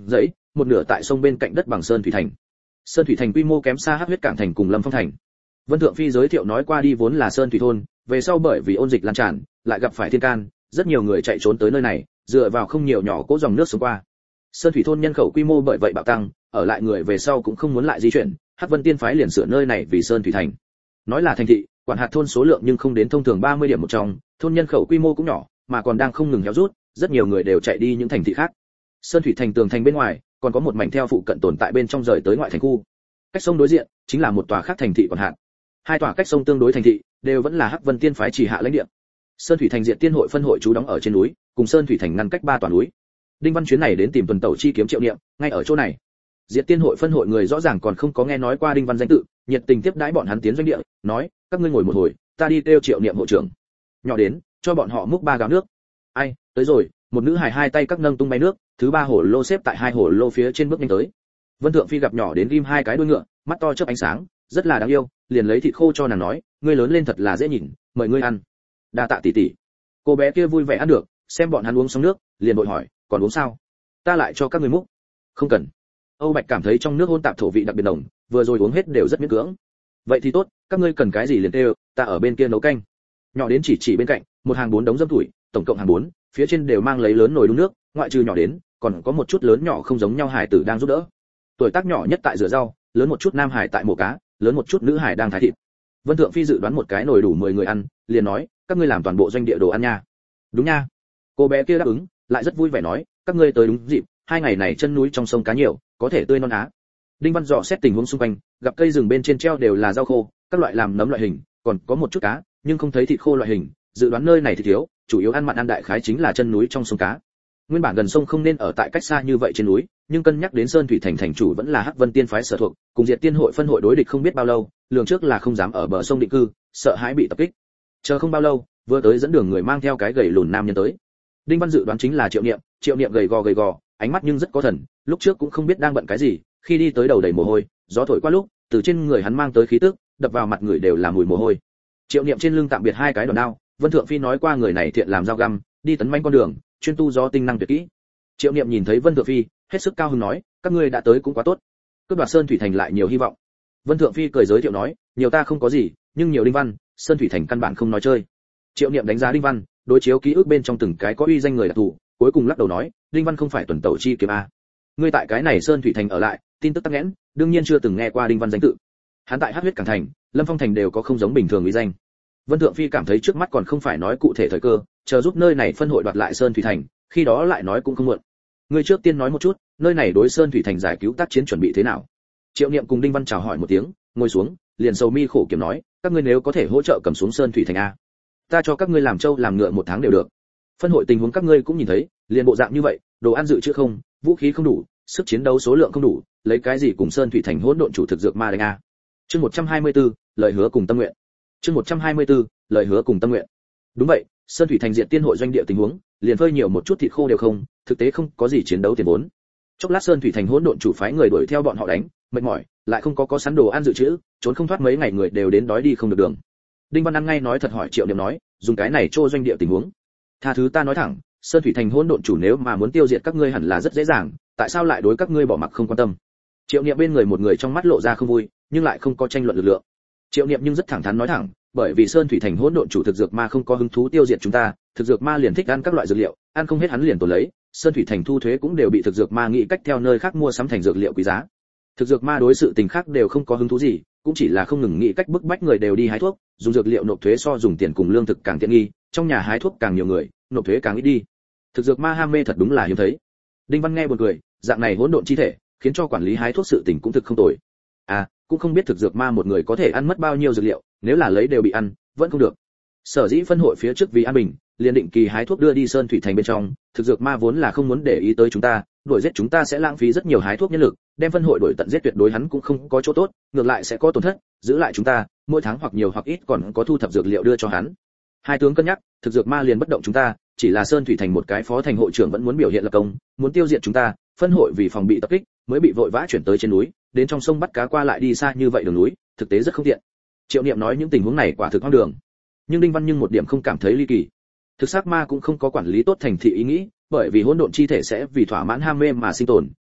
một nửa tại sông bên cạnh đất bằng sơn thủy thành. Sơn thủy thành quy mô kém xa Hắc huyết cảng thành cùng Lâm Phong thành. Vân Thượng Phi giới thiệu nói qua đi vốn là sơn thủy thôn, về sau bởi vì ôn dịch lan tràn, lại gặp phải thiên can, rất nhiều người chạy trốn tới nơi này, dựa vào không nhiều nhỏ cỗ dòng nước sống qua. Sơn thủy thôn nhân khẩu quy mô bởi vậy bạo tăng, ở lại người về sau cũng không muốn lại di chuyển, Hắc Vân Tiên phái liền sửa nơi này vì sơn thủy thành. Nói là thành thị, quản hạt thôn số lượng nhưng không đến thông thường ba mươi điểm một trong, thôn nhân khẩu quy mô cũng nhỏ, mà còn đang không ngừng héo rút, rất nhiều người đều chạy đi những thành thị khác. Sơn thủy thành tường thành bên ngoài, còn có một mảnh theo phụ cận tồn tại bên trong rời tới ngoại thành khu. Cách sông đối diện chính là một tòa khác thành thị quản hạt. Hai tòa cách sông tương đối thành thị đều vẫn là Hắc Vân Tiên phái chỉ hạ lãnh địa. Sơn thủy thành Diệt Tiên hội phân hội trú đóng ở trên núi, cùng Sơn thủy thành ngăn cách ba tòa núi. Đinh Văn chuyến này đến tìm tuần tẩu chi kiếm Triệu Niệm, ngay ở chỗ này. Diệt Tiên hội phân hội người rõ ràng còn không có nghe nói qua Đinh Văn danh tự, nhiệt tình tiếp đãi bọn hắn tiến doanh địa, nói, các ngươi ngồi một hồi, ta đi kêu Triệu Niệm hộ trưởng. Nhỏ đến, cho bọn họ múc ba gáo nước. Ai, tới rồi, một nữ hài hai tay các nâng tung bay nước, thứ ba hồ lô xếp tại hai hồ lô phía trên bước nhanh tới. Vân Thượng Phi gặp nhỏ đến ghim hai cái đuôi ngựa, mắt to chớp ánh sáng, rất là đáng yêu, liền lấy thịt khô cho nàng nói, ngươi lớn lên thật là dễ nhìn, mời ngươi ăn. Đa tạ tỷ tỷ. Cô bé kia vui vẻ ăn được, xem bọn hắn uống xong nước, liền vội hỏi, còn uống sao? Ta lại cho các ngươi múc. Không cần. Âu Bạch cảm thấy trong nước hôn tạp thổ vị đặc biệt nồng, vừa rồi uống hết đều rất miễn cưỡng. Vậy thì tốt, các ngươi cần cái gì liền kêu, ta ở bên kia nấu canh. Nhỏ đến chỉ chỉ bên cạnh, một hàng bốn đống dâm tuổi, tổng cộng hàng bốn, phía trên đều mang lấy lớn nồi đun nước, ngoại trừ nhỏ đến, còn có một chút lớn nhỏ không giống nhau hải tử đang giúp đỡ. Tuổi tác nhỏ nhất tại rửa rau, lớn một chút nam hải tại mổ cá, lớn một chút nữ hải đang thái thịt. Vân Thượng Phi dự đoán một cái nồi đủ mười người ăn, liền nói, các ngươi làm toàn bộ doanh địa đồ ăn nha. Đúng nha. Cô bé kia đáp ứng, lại rất vui vẻ nói, các ngươi tới đúng dịp, hai ngày này chân núi trong sông cá nhiều, có thể tươi non á. Đinh Văn dò xét tình huống xung quanh, gặp cây rừng bên trên treo đều là rau khô, các loại làm nấm loại hình, còn có một chút cá, nhưng không thấy thịt khô loại hình, dự đoán nơi này thì thiếu, chủ yếu ăn mặn ăn đại khái chính là chân núi trong sông cá. Nguyên bản gần sông không nên ở tại cách xa như vậy trên núi, nhưng cân nhắc đến Sơn thủy thành thành chủ vẫn là Hắc Vân Tiên phái sở thuộc, cùng Diệt Tiên hội phân hội đối địch không biết bao lâu, lường trước là không dám ở bờ sông định cư, sợ hãi bị tập kích. Chờ không bao lâu, vừa tới dẫn đường người mang theo cái gầy lùn nam nhân tới. Đinh Văn dự đoán chính là Triệu Niệm, Triệu Niệm gầy gò gầy gò, ánh mắt nhưng rất có thần, lúc trước cũng không biết đang bận cái gì, khi đi tới đầu đầy mồ hôi, gió thổi qua lúc, từ trên người hắn mang tới khí tức, đập vào mặt người đều là mùi mồ hôi. Triệu Niệm trên lưng tạm biệt hai cái đòn đao, Vân Thượng Phi nói qua người này thiện làm dao găm, đi tấn manh con đường, chuyên tu gió tinh năng tuyệt kỹ. Triệu Niệm nhìn thấy Vân Thượng Phi, hết sức cao hứng nói, các ngươi đã tới cũng quá tốt. Cướp đoạt Sơn thủy thành lại nhiều hy vọng. Vân Thượng Phi cười giới thiệu nói, nhiều ta không có gì, nhưng nhiều Đinh Văn, Sơn thủy thành căn bản không nói chơi. Triệu Niệm đánh giá Đinh Văn, đối chiếu ký ức bên trong từng cái có uy danh người đặc thù, cuối cùng lắc đầu nói, Đinh Văn không phải tuần tẩu chi kiếm a. Ngươi tại cái này Sơn thủy thành ở lại, tin tức tắc nghẽn, đương nhiên chưa từng nghe qua Đinh Văn danh tự. Hắn tại Hắc huyết cảng thành, Lâm Phong thành đều có không giống bình thường uy danh. Vân Thượng Phi cảm thấy trước mắt còn không phải nói cụ thể thời cơ, chờ giúp nơi này phân hội đoạt lại Sơn thủy thành, khi đó lại nói cũng không muộn. Ngươi trước tiên nói một chút, nơi này đối Sơn thủy thành giải cứu tác chiến chuẩn bị thế nào? Triệu Niệm cùng Đinh Văn chào hỏi một tiếng, ngồi xuống, liền sầu mi khổ kiểm nói, các ngươi nếu có thể hỗ trợ cầm xuống Sơn thủy thành a, ta cho các ngươi làm trâu làm ngựa một tháng đều được. Phân hội tình huống các ngươi cũng nhìn thấy, liền bộ dạng như vậy, đồ ăn dự trữ không, vũ khí không đủ, sức chiến đấu số lượng không đủ, lấy cái gì cùng Sơn thủy thành hỗn độn chủ thực dược ma đánh a? Chương một trăm hai mươi tư, lời hứa cùng tâm nguyện. Chương một trăm hai mươi tư, lời hứa cùng tâm nguyện. Đúng vậy, Sơn thủy thành Diệt Tiên hội doanh địa tình huống, liền phơi nhiều một chút thịt khô đều không, thực tế không có gì chiến đấu tiền vốn. Chốc lát Sơn thủy thành hỗn độn chủ phái người đuổi theo bọn họ đánh, mệt mỏi, lại không có có sẵn đồ ăn dự trữ, trốn không thoát mấy ngày người đều đến đói đi không được đường. Đinh Văn ăn ngay nói thật hỏi Triệu Niệm nói, dùng cái này trô doanh địa tình huống. Tha thứ ta nói thẳng, Sơn thủy thành hỗn độn chủ nếu mà muốn tiêu diệt các ngươi hẳn là rất dễ dàng, tại sao lại đối các ngươi bỏ mặc không quan tâm? Triệu Niệm bên người một người trong mắt lộ ra không vui, nhưng lại không có tranh luận lực lượng. Triệu Niệm nhưng rất thẳng thắn nói thẳng, bởi vì Sơn thủy thành hỗn độn chủ thực dược ma không có hứng thú tiêu diệt chúng ta, thực dược ma liền thích ăn các loại dược liệu, ăn không hết hắn liền tồn lấy, Sơn thủy thành thu thuế cũng đều bị thực dược ma nghĩ cách theo nơi khác mua sắm thành dược liệu quý giá. Thực dược ma đối sự tình khác đều không có hứng thú gì, cũng chỉ là không ngừng nghĩ cách bức bách người đều đi hái thuốc, dùng dược liệu nộp thuế so dùng tiền cùng lương thực càng tiện nghi, trong nhà hái thuốc càng nhiều người, nộp thuế càng ít đi. Thực dược ma ham mê thật đúng là hiếm thấy. Đinh Văn nghe buồn cười, dạng này hỗn độn chi thể, khiến cho quản lý hái thuốc sự tình cũng thực không tồi. À, cũng không biết thực dược ma một người có thể ăn mất bao nhiêu dược liệu, nếu là lấy đều bị ăn, vẫn không được. Sở dĩ phân hội phía trước vì an bình, liền định kỳ hái thuốc đưa đi Sơn thủy thành bên trong, thực dược ma vốn là không muốn để ý tới chúng ta, đuổi giết chúng ta sẽ lãng phí rất nhiều hái thuốc nhân lực, đem phân hội đuổi tận giết tuyệt đối hắn cũng không có chỗ tốt, ngược lại sẽ có tổn thất, giữ lại chúng ta, mỗi tháng hoặc nhiều hoặc ít còn có thu thập dược liệu đưa cho hắn. Hai tướng cân nhắc, thực dược ma liền bất động chúng ta, chỉ là Sơn thủy thành một cái phó thành hội trưởng vẫn muốn biểu hiện lập công, muốn tiêu diệt chúng ta, phân hội vì phòng bị tập kích, mới bị vội vã chuyển tới trên núi, đến trong sông bắt cá qua lại đi xa như vậy đường núi, thực tế rất không tiện. Triệu Niệm nói những tình huống này quả thực hoang đường, nhưng Đinh Văn nhưng một điểm không cảm thấy ly kỳ. Thực xác ma cũng không có quản lý tốt thành thị ý nghĩ, bởi vì hỗn độn chi thể sẽ vì thỏa mãn ham mê mà sinh tồn,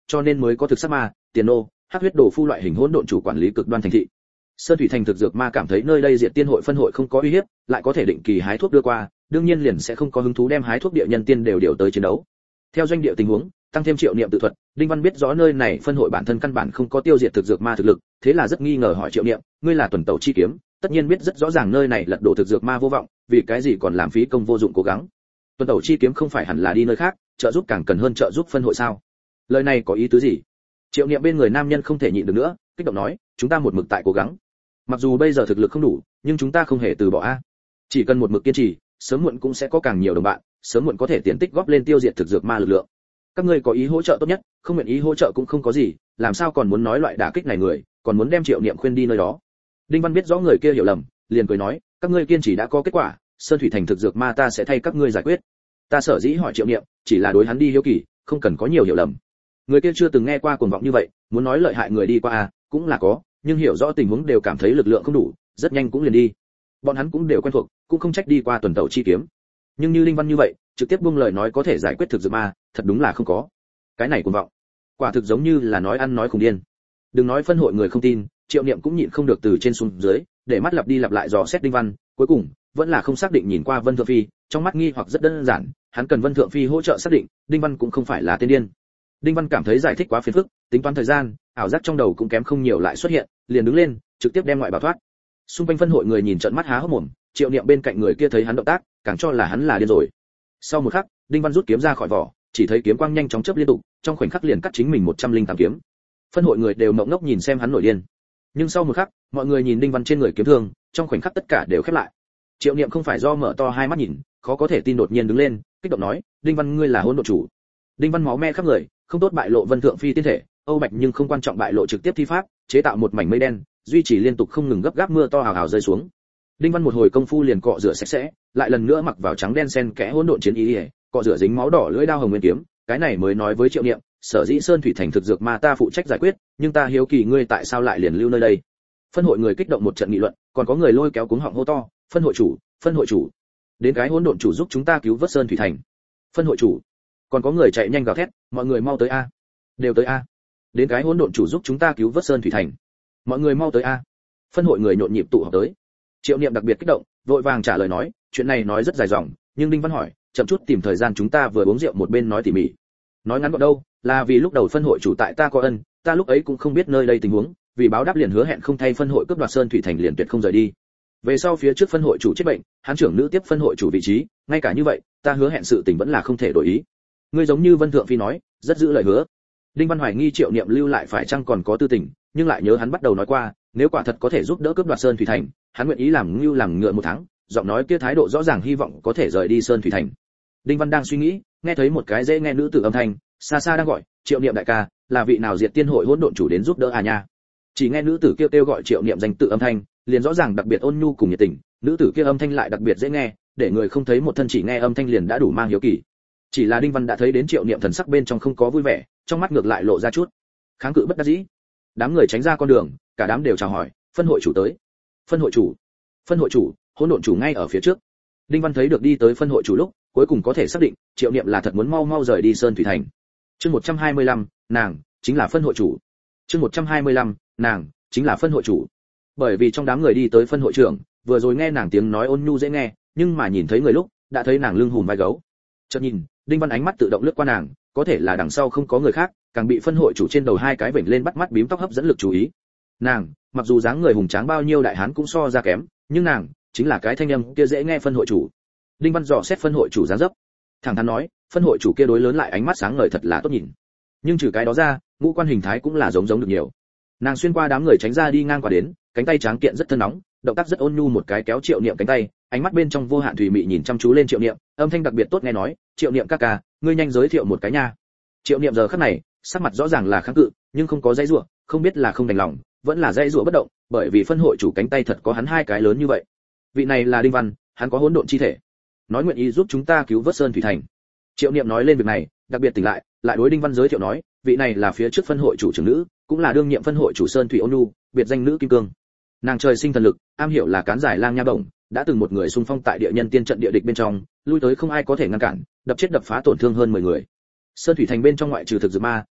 cho nên mới có thực sắc ma, tiền nô, hắc huyết đồ phu loại hình hỗn độn chủ quản lý cực đoan thành thị. Sơn Thủy Thành thực dược ma cảm thấy nơi đây Diệt Tiên hội phân hội không có uy hiếp, lại có thể định kỳ hái thuốc đưa qua, đương nhiên liền sẽ không có hứng thú đem hái thuốc địa nhân tiên đều điều tới chiến đấu. Theo doanh địa tình huống, tăng thêm Triệu Niệm tự thuật, Đinh Văn biết rõ nơi này phân hội bản thân căn bản không có tiêu diệt thực dược ma thực lực, thế là rất nghi ngờ hỏi Triệu Niệm, ngươi là tuần tẩu chi kiếm, tất nhiên biết rất rõ ràng nơi này lật đổ thực dược ma vô vọng, vì cái gì còn làm phí công vô dụng cố gắng? Tuần tẩu chi kiếm không phải hẳn là đi nơi khác, trợ giúp càng cần hơn trợ giúp phân hội sao? Lời này có ý tứ gì? Triệu Niệm bên người nam nhân không thể nhịn được nữa, kích động nói, chúng ta một mực tại cố gắng. Mặc dù bây giờ thực lực không đủ, nhưng chúng ta không hề từ bỏ a. Chỉ cần một mực kiên trì, sớm muộn cũng sẽ có càng nhiều đồng bạn, sớm muộn có thể tiền tích góp lên tiêu diệt thực dược ma lực lượng. Các ngươi có ý hỗ trợ tốt nhất, không nguyện ý hỗ trợ cũng không có gì, làm sao còn muốn nói loại đả kích này người, còn muốn đem Triệu Niệm khuyên đi nơi đó. Đinh Văn biết rõ người kia hiểu lầm, liền cười nói, các ngươi kiên trì đã có kết quả, Sơn Thủy Thành thực dược ma ta sẽ thay các ngươi giải quyết. Ta sở dĩ hỏi Triệu Niệm, chỉ là đối hắn đi hiếu kỳ, không cần có nhiều hiểu lầm. Người kia chưa từng nghe qua cuồng vọng như vậy, muốn nói lợi hại người đi qua à, cũng là có, nhưng hiểu rõ tình huống đều cảm thấy lực lượng không đủ, rất nhanh cũng liền đi. Bọn hắn cũng đều quen thuộc, cũng không trách đi qua tuần tẩu chi kiếm. Nhưng như Linh Văn như vậy, trực tiếp buông lời nói có thể giải quyết thực dược ma, thật đúng là không có. Cái này cuồng vọng, quả thực giống như là nói ăn nói khùng điên. Đừng nói phân hội người không tin, Triệu Niệm cũng nhịn không được từ trên xuống dưới, để mắt lặp đi lặp lại dò xét Đinh Văn, cuối cùng vẫn là không xác định nhìn qua Vân Thượng Phi, trong mắt nghi hoặc rất đơn giản, hắn cần Vân Thượng Phi hỗ trợ xác định, Đinh Văn cũng không phải là tên điên. Đinh Văn cảm thấy giải thích quá phiền phức, tính toán thời gian, ảo giác trong đầu cũng kém không nhiều lại xuất hiện, liền đứng lên, trực tiếp đem ngoại bảo thoát. Xung quanh phân hội người nhìn trợn mắt há hốc mồm, Triệu Niệm bên cạnh người kia thấy hắn động tác, càng cho là hắn là điên rồi. Sau một khắc, Đinh Văn rút kiếm ra khỏi vỏ, chỉ thấy kiếm quang nhanh chóng chớp liên tục, trong khoảnh khắc liền cắt chính mình một trăm linh tám kiếm. Phân hội người đều ngộng ngốc nhìn xem hắn nổi điên. Nhưng sau một khắc, mọi người nhìn Đinh Văn trên người kiếm thương, trong khoảnh khắc tất cả đều khép lại. Triệu Niệm không phải do mở to hai mắt nhìn, khó có thể tin đột nhiên đứng lên, kích động nói, "Đinh Văn ngươi là hỗn độn chủ." Đinh Văn máu me khắp người, không tốt bại lộ Vân Thượng Phi tiên thể, Âu Bạch nhưng không quan trọng bại lộ trực tiếp thi pháp, chế tạo một mảnh mây đen, duy trì liên tục không ngừng gấp gáp mưa to hào hào rơi xuống. Đinh Văn một hồi công phu liền cọ rửa sạch sẽ, lại lần nữa mặc vào trắng đen xen kẽ hỗn độn chiến y, cọ rửa dính máu đỏ lưỡi đao hồng nguyên kiếm, cái này mới nói với Triệu Niệm, sở dĩ Sơn Thủy Thành thực dược ma ta phụ trách giải quyết, nhưng ta hiếu kỳ ngươi tại sao lại liền lưu nơi đây. Phân hội người kích động một trận nghị luận, còn có người lôi kéo cuống họng hô to, phân hội chủ, phân hội chủ, đến cái hỗn độn chủ giúp chúng ta cứu vớt Sơn Thủy Thành. Phân hội chủ, còn có người chạy nhanh gào thét, mọi người mau tới a, đều tới a, đến cái hỗn độn chủ giúp chúng ta cứu vớt Sơn Thủy Thành, mọi người mau tới a. Phân hội người nhộn nhịp tụ họp tới. Triệu Niệm đặc biệt kích động, vội vàng trả lời nói, chuyện này nói rất dài dòng, nhưng Đinh Văn hỏi, chậm chút tìm thời gian chúng ta vừa uống rượu một bên nói tỉ mỉ. Nói ngắn gọn đâu, là vì lúc đầu phân hội chủ tại ta có ân, ta lúc ấy cũng không biết nơi đây tình huống, vì báo đáp liền hứa hẹn không thay phân hội cướp đoạt Sơn Thủy Thành liền tuyệt không rời đi. Về sau phía trước phân hội chủ chết bệnh, hắn trưởng nữ tiếp phân hội chủ vị trí, ngay cả như vậy, ta hứa hẹn sự tình vẫn là không thể đổi ý. Ngươi giống như Vân Thượng Phi nói, rất giữ lời hứa. Đinh Văn hoài nghi Triệu Niệm lưu lại phải chăng còn có tư tình, nhưng lại nhớ hắn bắt đầu nói qua, nếu quả thật có thể giúp đỡ cướp đoạt Sơn Thủy Thành, hắn nguyện ý làm ngưu làm ngựa một tháng, giọng nói kia thái độ rõ ràng hy vọng có thể rời đi Sơn Thủy Thành. Đinh Văn đang suy nghĩ, nghe thấy một cái dễ nghe nữ tử âm thanh, xa xa đang gọi, Triệu Niệm đại ca, là vị nào Diệt Tiên hội hỗn độn chủ đến giúp đỡ à nha. Chỉ nghe nữ tử kia kêu gọi Triệu Niệm danh tự âm thanh, liền rõ ràng đặc biệt ôn nhu cùng nhiệt tình, nữ tử kia âm thanh lại đặc biệt dễ nghe, để người không thấy một thân chỉ nghe âm thanh liền đã đủ mang hiếu kỳ. Chỉ là Đinh Văn đã thấy đến Triệu Niệm thần sắc bên trong không có vui vẻ, trong mắt ngược lại lộ ra chút kháng cự bất đắc dĩ. Đám người tránh ra con đường, cả đám đều chào hỏi, phân hội chủ tới. Phân hội chủ, phân hội chủ, hỗn độn chủ ngay ở phía trước. Đinh Văn thấy được đi tới phân hội chủ lúc, cuối cùng có thể xác định, Triệu Niệm là thật muốn mau mau rời đi Sơn Thủy Thành. Chương một trăm hai mươi lăm, nàng chính là phân hội chủ. Chương một trăm hai mươi lăm, nàng chính là phân hội chủ. Bởi vì trong đám người đi tới phân hội trưởng, vừa rồi nghe nàng tiếng nói ôn nhu dễ nghe, nhưng mà nhìn thấy người lúc, đã thấy nàng lưng hùm vai gấu. Chợt nhìn, Đinh Văn ánh mắt tự động lướt qua nàng, có thể là đằng sau không có người khác, càng bị phân hội chủ trên đầu hai cái vểnh lên bắt mắt bím tóc hấp dẫn lực chú ý. Nàng, mặc dù dáng người hùng tráng bao nhiêu đại hán cũng so ra kém, nhưng nàng chính là cái thanh âm kia dễ nghe phân hội chủ. Đinh Văn dò xét phân hội chủ dáng dấp, thẳng thắn nói, phân hội chủ kia đối lớn lại ánh mắt sáng ngời thật là tốt nhìn. Nhưng trừ cái đó ra, ngũ quan hình thái cũng là giống giống được nhiều. Nàng xuyên qua đám người tránh ra đi ngang qua đến, cánh tay tráng kiện rất thân nóng, động tác rất ôn nhu một cái kéo Triệu Niệm cánh tay, ánh mắt bên trong vô hạn thủy mị nhìn chăm chú lên Triệu Niệm, âm thanh đặc biệt tốt nghe nói, Triệu Niệm ca ca, ngươi nhanh giới thiệu một cái nha. Triệu Niệm giờ khắc này, sắc mặt rõ ràng là kháng cự, nhưng không có dãy rủa, không biết là không đành lòng, vẫn là dãy rủa bất động, bởi vì phân hội chủ cánh tay thật có hắn hai cái lớn như vậy. Vị này là Đinh Văn, hắn có hỗn độn chi thể, nói nguyện ý giúp chúng ta cứu vớt Sơn Thủy Thành. Triệu Niệm nói lên việc này, đặc biệt tỉnh lại, lại đối Đinh Văn giới thiệu nói, vị này là phía trước phân hội chủ trưởng nữ, cũng là đương nhiệm phân hội chủ Sơn Thủy Ôn Nhu, biệt danh nữ kim cương. Nàng trời sinh thần lực, am hiểu là cán giải lang nha bổng, đã từng một người xung phong tại địa nhân tiên trận địa địch bên trong, lui tới không ai có thể ngăn cản, đập chết đập phá tổn thương hơn mười người. Sơn Thủy Thành bên trong ngoại trừ thực dược ma,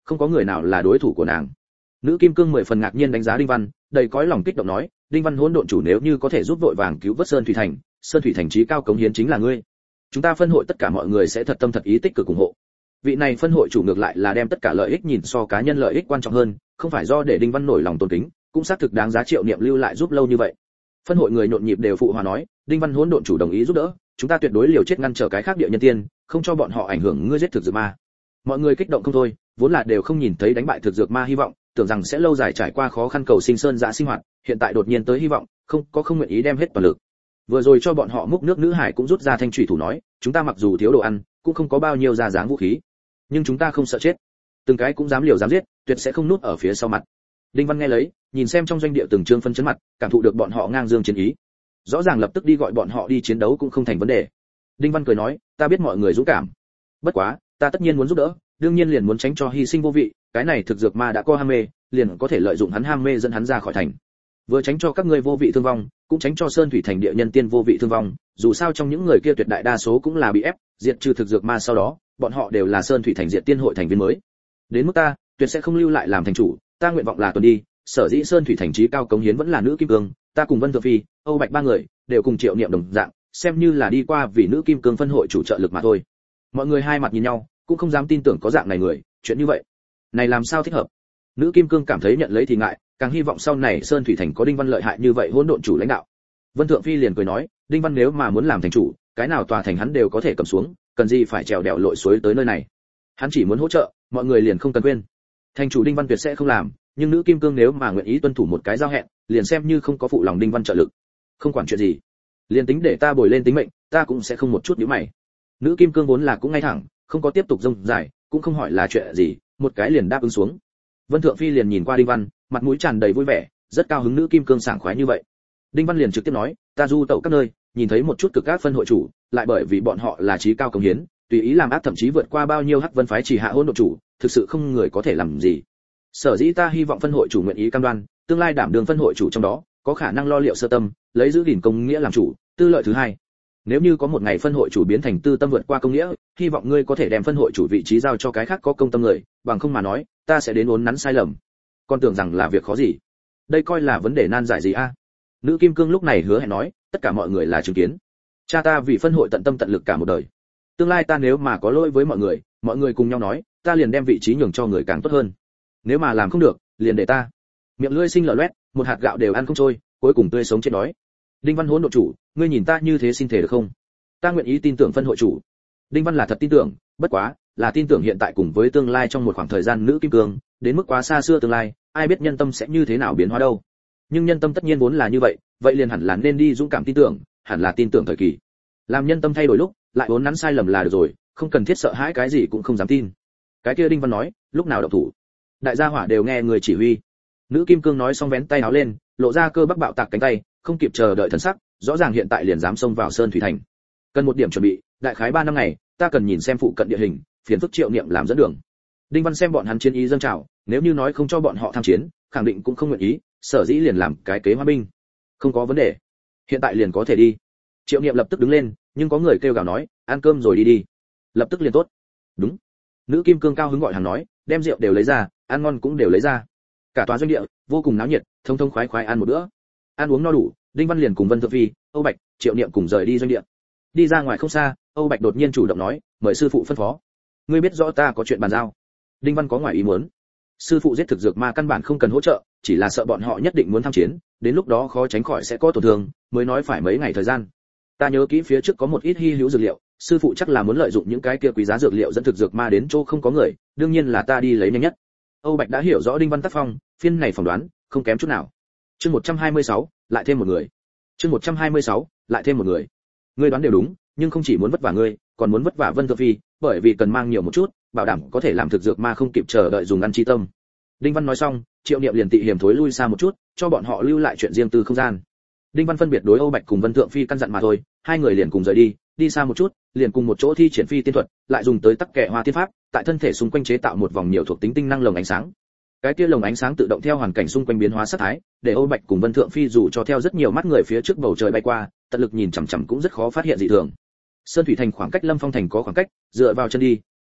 không có người nào là đối thủ của nàng. Nữ kim cương mười phần ngạc nhiên đánh giá Đinh Văn, đầy cõi lòng kích động nói, Đinh Văn hỗn độn chủ nếu như có thể giúp vội vàng cứu vớt Sơn Thủy Thành, Sơn Thủy Thành chí cao cống hiến chính là ngươi. Chúng ta phân hội tất cả mọi người sẽ thật tâm thật ý tích cực ủng hộ. Vị này phân hội chủ ngược lại là đem tất cả lợi ích nhìn so cá nhân lợi ích quan trọng hơn, không phải do để Đinh Văn nổi lòng tôn kính, cũng xác thực đáng giá Triệu Niệm lưu lại giúp lâu như vậy. Phân hội người nhộn nhịp đều phụ hòa nói, Đinh Văn hỗn độn chủ đồng ý giúp đỡ, chúng ta tuyệt đối liều chết ngăn trở cái khác địa nhân tiên, không cho bọn họ ảnh hưởng ngươi giết thực dược ma. Mọi người kích động không thôi, vốn là đều không nhìn thấy đánh bại thực dược ma hy vọng, tưởng rằng sẽ lâu dài trải qua khó khăn cầu sinh sơn dã sinh hoạt, hiện tại đột nhiên tới hy vọng, không có không nguyện ý đem hết toàn lực. Vừa rồi cho bọn họ múc nước nữ hải cũng rút ra thanh thủy thủ nói, chúng ta mặc dù thiếu đồ ăn, cũng không có bao nhiêu ra dáng vũ khí, nhưng chúng ta không sợ chết, từng cái cũng dám liều dám giết, tuyệt sẽ không núp ở phía sau mặt. Đinh Văn nghe lấy, nhìn xem trong doanh địa từng trương phân chấn mặt, cảm thụ được bọn họ ngang dương chiến ý, rõ ràng lập tức đi gọi bọn họ đi chiến đấu cũng không thành vấn đề. Đinh Văn cười nói, ta biết mọi người dũng cảm, bất quá, ta tất nhiên muốn giúp đỡ, đương nhiên liền muốn tránh cho hy sinh vô vị, cái này thực dược ma đã có ham mê, liền có thể lợi dụng hắn ham mê dẫn hắn ra khỏi thành. Vừa tránh cho các ngươi vô vị thương vong, cũng tránh cho Sơn Thủy Thành địa nhân tiên vô vị thương vong, dù sao trong những người kia tuyệt đại đa số cũng là bị ép, diệt trừ thực dược ma sau đó, bọn họ đều là Sơn Thủy Thành diệt tiên hội thành viên mới. Đến mức ta, tuyệt sẽ không lưu lại làm thành chủ, ta nguyện vọng là tuần đi, sở dĩ Sơn Thủy Thành chí cao cống hiến vẫn là nữ kim cương, ta cùng Vân Thượng Phi, Âu Bạch ba người, đều cùng Triệu Niệm đồng dạng, xem như là đi qua vì nữ kim cương phân hội chủ trợ lực mà thôi. Mọi người hai mặt nhìn nhau, cũng không dám tin tưởng có dạng này người, chuyện như vậy, này làm sao thích hợp? Nữ kim cương cảm thấy nhận lấy thì ngại, càng hy vọng sau này Sơn Thủy Thành có Đinh Văn lợi hại như vậy hỗn độn chủ lãnh đạo. Vân Thượng Phi liền cười nói, Đinh Văn nếu mà muốn làm thành chủ, cái nào tòa thành hắn đều có thể cầm xuống, cần gì phải trèo đèo lội suối tới nơi này. Hắn chỉ muốn hỗ trợ, mọi người liền không cần quên. Thành chủ Đinh Văn tuyệt sẽ không làm, nhưng nữ kim cương nếu mà nguyện ý tuân thủ một cái giao hẹn, liền xem như không có phụ lòng Đinh Văn trợ lực. Không quản chuyện gì, liền tính để ta bồi lên tính mệnh, ta cũng sẽ không một chút nhíu mày. Nữ kim cương vốn là cũng ngay thẳng, không có tiếp tục rông dài, cũng không hỏi là chuyện gì, một cái liền đáp ứng xuống. Vân Thượng Phi liền nhìn qua Đinh Văn, mặt mũi tràn đầy vui vẻ, rất cao hứng nữ kim cương sảng khoái như vậy. Đinh Văn liền trực tiếp nói, ta du tẩu các nơi, nhìn thấy một chút cực các phân hội chủ, lại bởi vì bọn họ là chí cao cống hiến, tùy ý làm ác thậm chí vượt qua bao nhiêu hắc vân phái chỉ hạ hỗn độn chủ, thực sự không người có thể làm gì. Sở dĩ ta hy vọng phân hội chủ nguyện ý cam đoan, tương lai đảm đương phân hội chủ trong đó, có khả năng lo liệu sơ tâm, lấy giữ gìn công nghĩa làm chủ, tư lợi thứ hai. Nếu như có một ngày phân hội chủ biến thành tư tâm vượt qua công nghĩa, hy vọng ngươi có thể đem phân hội chủ vị trí giao cho cái khác có công tâm người, bằng không mà nói, ta sẽ đến uốn nắn sai lầm. Con tưởng rằng là việc khó gì? Đây coi là vấn đề nan giải gì a? Nữ kim cương lúc này hứa hẹn nói, tất cả mọi người là chứng kiến. Cha ta vì phân hội tận tâm tận lực cả một đời. Tương lai ta nếu mà có lỗi với mọi người, mọi người cùng nhau nói, ta liền đem vị trí nhường cho người càng tốt hơn. Nếu mà làm không được, liền để ta. Miệng lưỡi sinh lở loét, một hạt gạo đều ăn không trôi, cuối cùng tươi sống chết đói. Đinh Văn hỗn độn chủ, ngươi nhìn ta như thế xin thể được không? Ta nguyện ý tin tưởng phân hội chủ. Đinh Văn là thật tin tưởng, bất quá, là tin tưởng hiện tại cùng với tương lai trong một khoảng thời gian nữ kim cương, đến mức quá xa xưa tương lai, ai biết nhân tâm sẽ như thế nào biến hóa đâu. Nhưng nhân tâm tất nhiên vốn là như vậy, vậy liền hẳn là nên đi dũng cảm tin tưởng, hẳn là tin tưởng thời kỳ. Làm nhân tâm thay đổi lúc, lại vốn nắn sai lầm là được rồi, không cần thiết sợ hãi cái gì cũng không dám tin. Cái kia Đinh Văn nói, lúc nào động thủ? Đại gia hỏa đều nghe người chỉ huy. Nữ kim cương nói xong vén tay áo lên, lộ ra cơ bắp bạo tạc cánh tay, không kịp chờ đợi thần sắc, rõ ràng hiện tại liền dám xông vào Sơn Thủy Thành. Cần một điểm chuẩn bị, đại khái ba năm ngày, ta cần nhìn xem phụ cận địa hình, phiền phức Triệu Niệm làm dẫn đường. Đinh Văn xem bọn hắn chiến ý dâng trào, nếu như nói không cho bọn họ tham chiến, khẳng định cũng không nguyện ý, sở dĩ liền làm cái kế hoa binh. Không có vấn đề, hiện tại liền có thể đi. Triệu Niệm lập tức đứng lên, nhưng có người kêu gào nói, ăn cơm rồi đi đi. Lập tức liền tốt. Đúng. Nữ kim cương cao hứng gọi hàng nói, đem rượu đều lấy ra, ăn ngon cũng đều lấy ra. Cả tòa doanh địa vô cùng náo nhiệt, thông thông khoái khoái ăn một bữa. Ăn uống no đủ, Đinh Văn liền cùng Vân Thượng Phi, Âu Bạch, Triệu Niệm cùng rời đi doanh địa. Đi ra ngoài không xa, Âu Bạch đột nhiên chủ động nói, mời sư phụ phân phó. Ngươi biết rõ ta có chuyện bàn giao. Đinh Văn có ngoài ý muốn. Sư phụ giết thực dược ma căn bản không cần hỗ trợ, chỉ là sợ bọn họ nhất định muốn tham chiến, đến lúc đó khó tránh khỏi sẽ có tổn thương, mới nói phải mấy ngày thời gian. Ta nhớ kỹ phía trước có một ít hi hữu dược liệu, sư phụ chắc là muốn lợi dụng những cái kia quý giá dược liệu dẫn thực dược ma đến chỗ không có người, đương nhiên là ta đi lấy nhanh nhất. Âu Bạch đã hiểu rõ Đinh Văn tác phong, phiên này phỏng đoán, không kém chút nào. Chương một trăm hai mươi sáu, lại thêm một người. Chương một trăm hai mươi sáu, lại thêm một người. Ngươi đoán đều đúng, nhưng không chỉ muốn vất vả ngươi, còn muốn vất vả Vân Thượng Phi, bởi vì cần mang nhiều một chút, bảo đảm có thể làm thực dược ma không kịp chờ đợi dùng ăn chi tâm. Đinh Văn nói xong, Triệu Niệm liền tị hiểm thối lui xa một chút, cho bọn họ lưu lại chuyện riêng tư không gian. Đinh Văn phân biệt đối Âu Bạch cùng Vân Thượng Phi căn dặn mà thôi, hai người liền cùng rời đi, đi xa một chút, liền cùng một chỗ thi triển phi tiên thuật, lại dùng tới tắc kệ hoa tiên pháp, tại thân thể xung quanh chế tạo một vòng nhiều thuộc tính tinh năng lồng ánh sáng. Cái kia lồng ánh sáng tự động theo hoàn cảnh xung quanh biến hóa sắc thái, để Âu Bạch cùng Vân Thượng Phi dù cho theo rất nhiều mắt người phía trước bầu trời bay qua, tận lực nhìn chằm chằm cũng rất khó phát hiện dị thường. Sơn Thủy Thành khoảng cách Lâm Phong Thành có khoảng cách, dựa vào chân đi,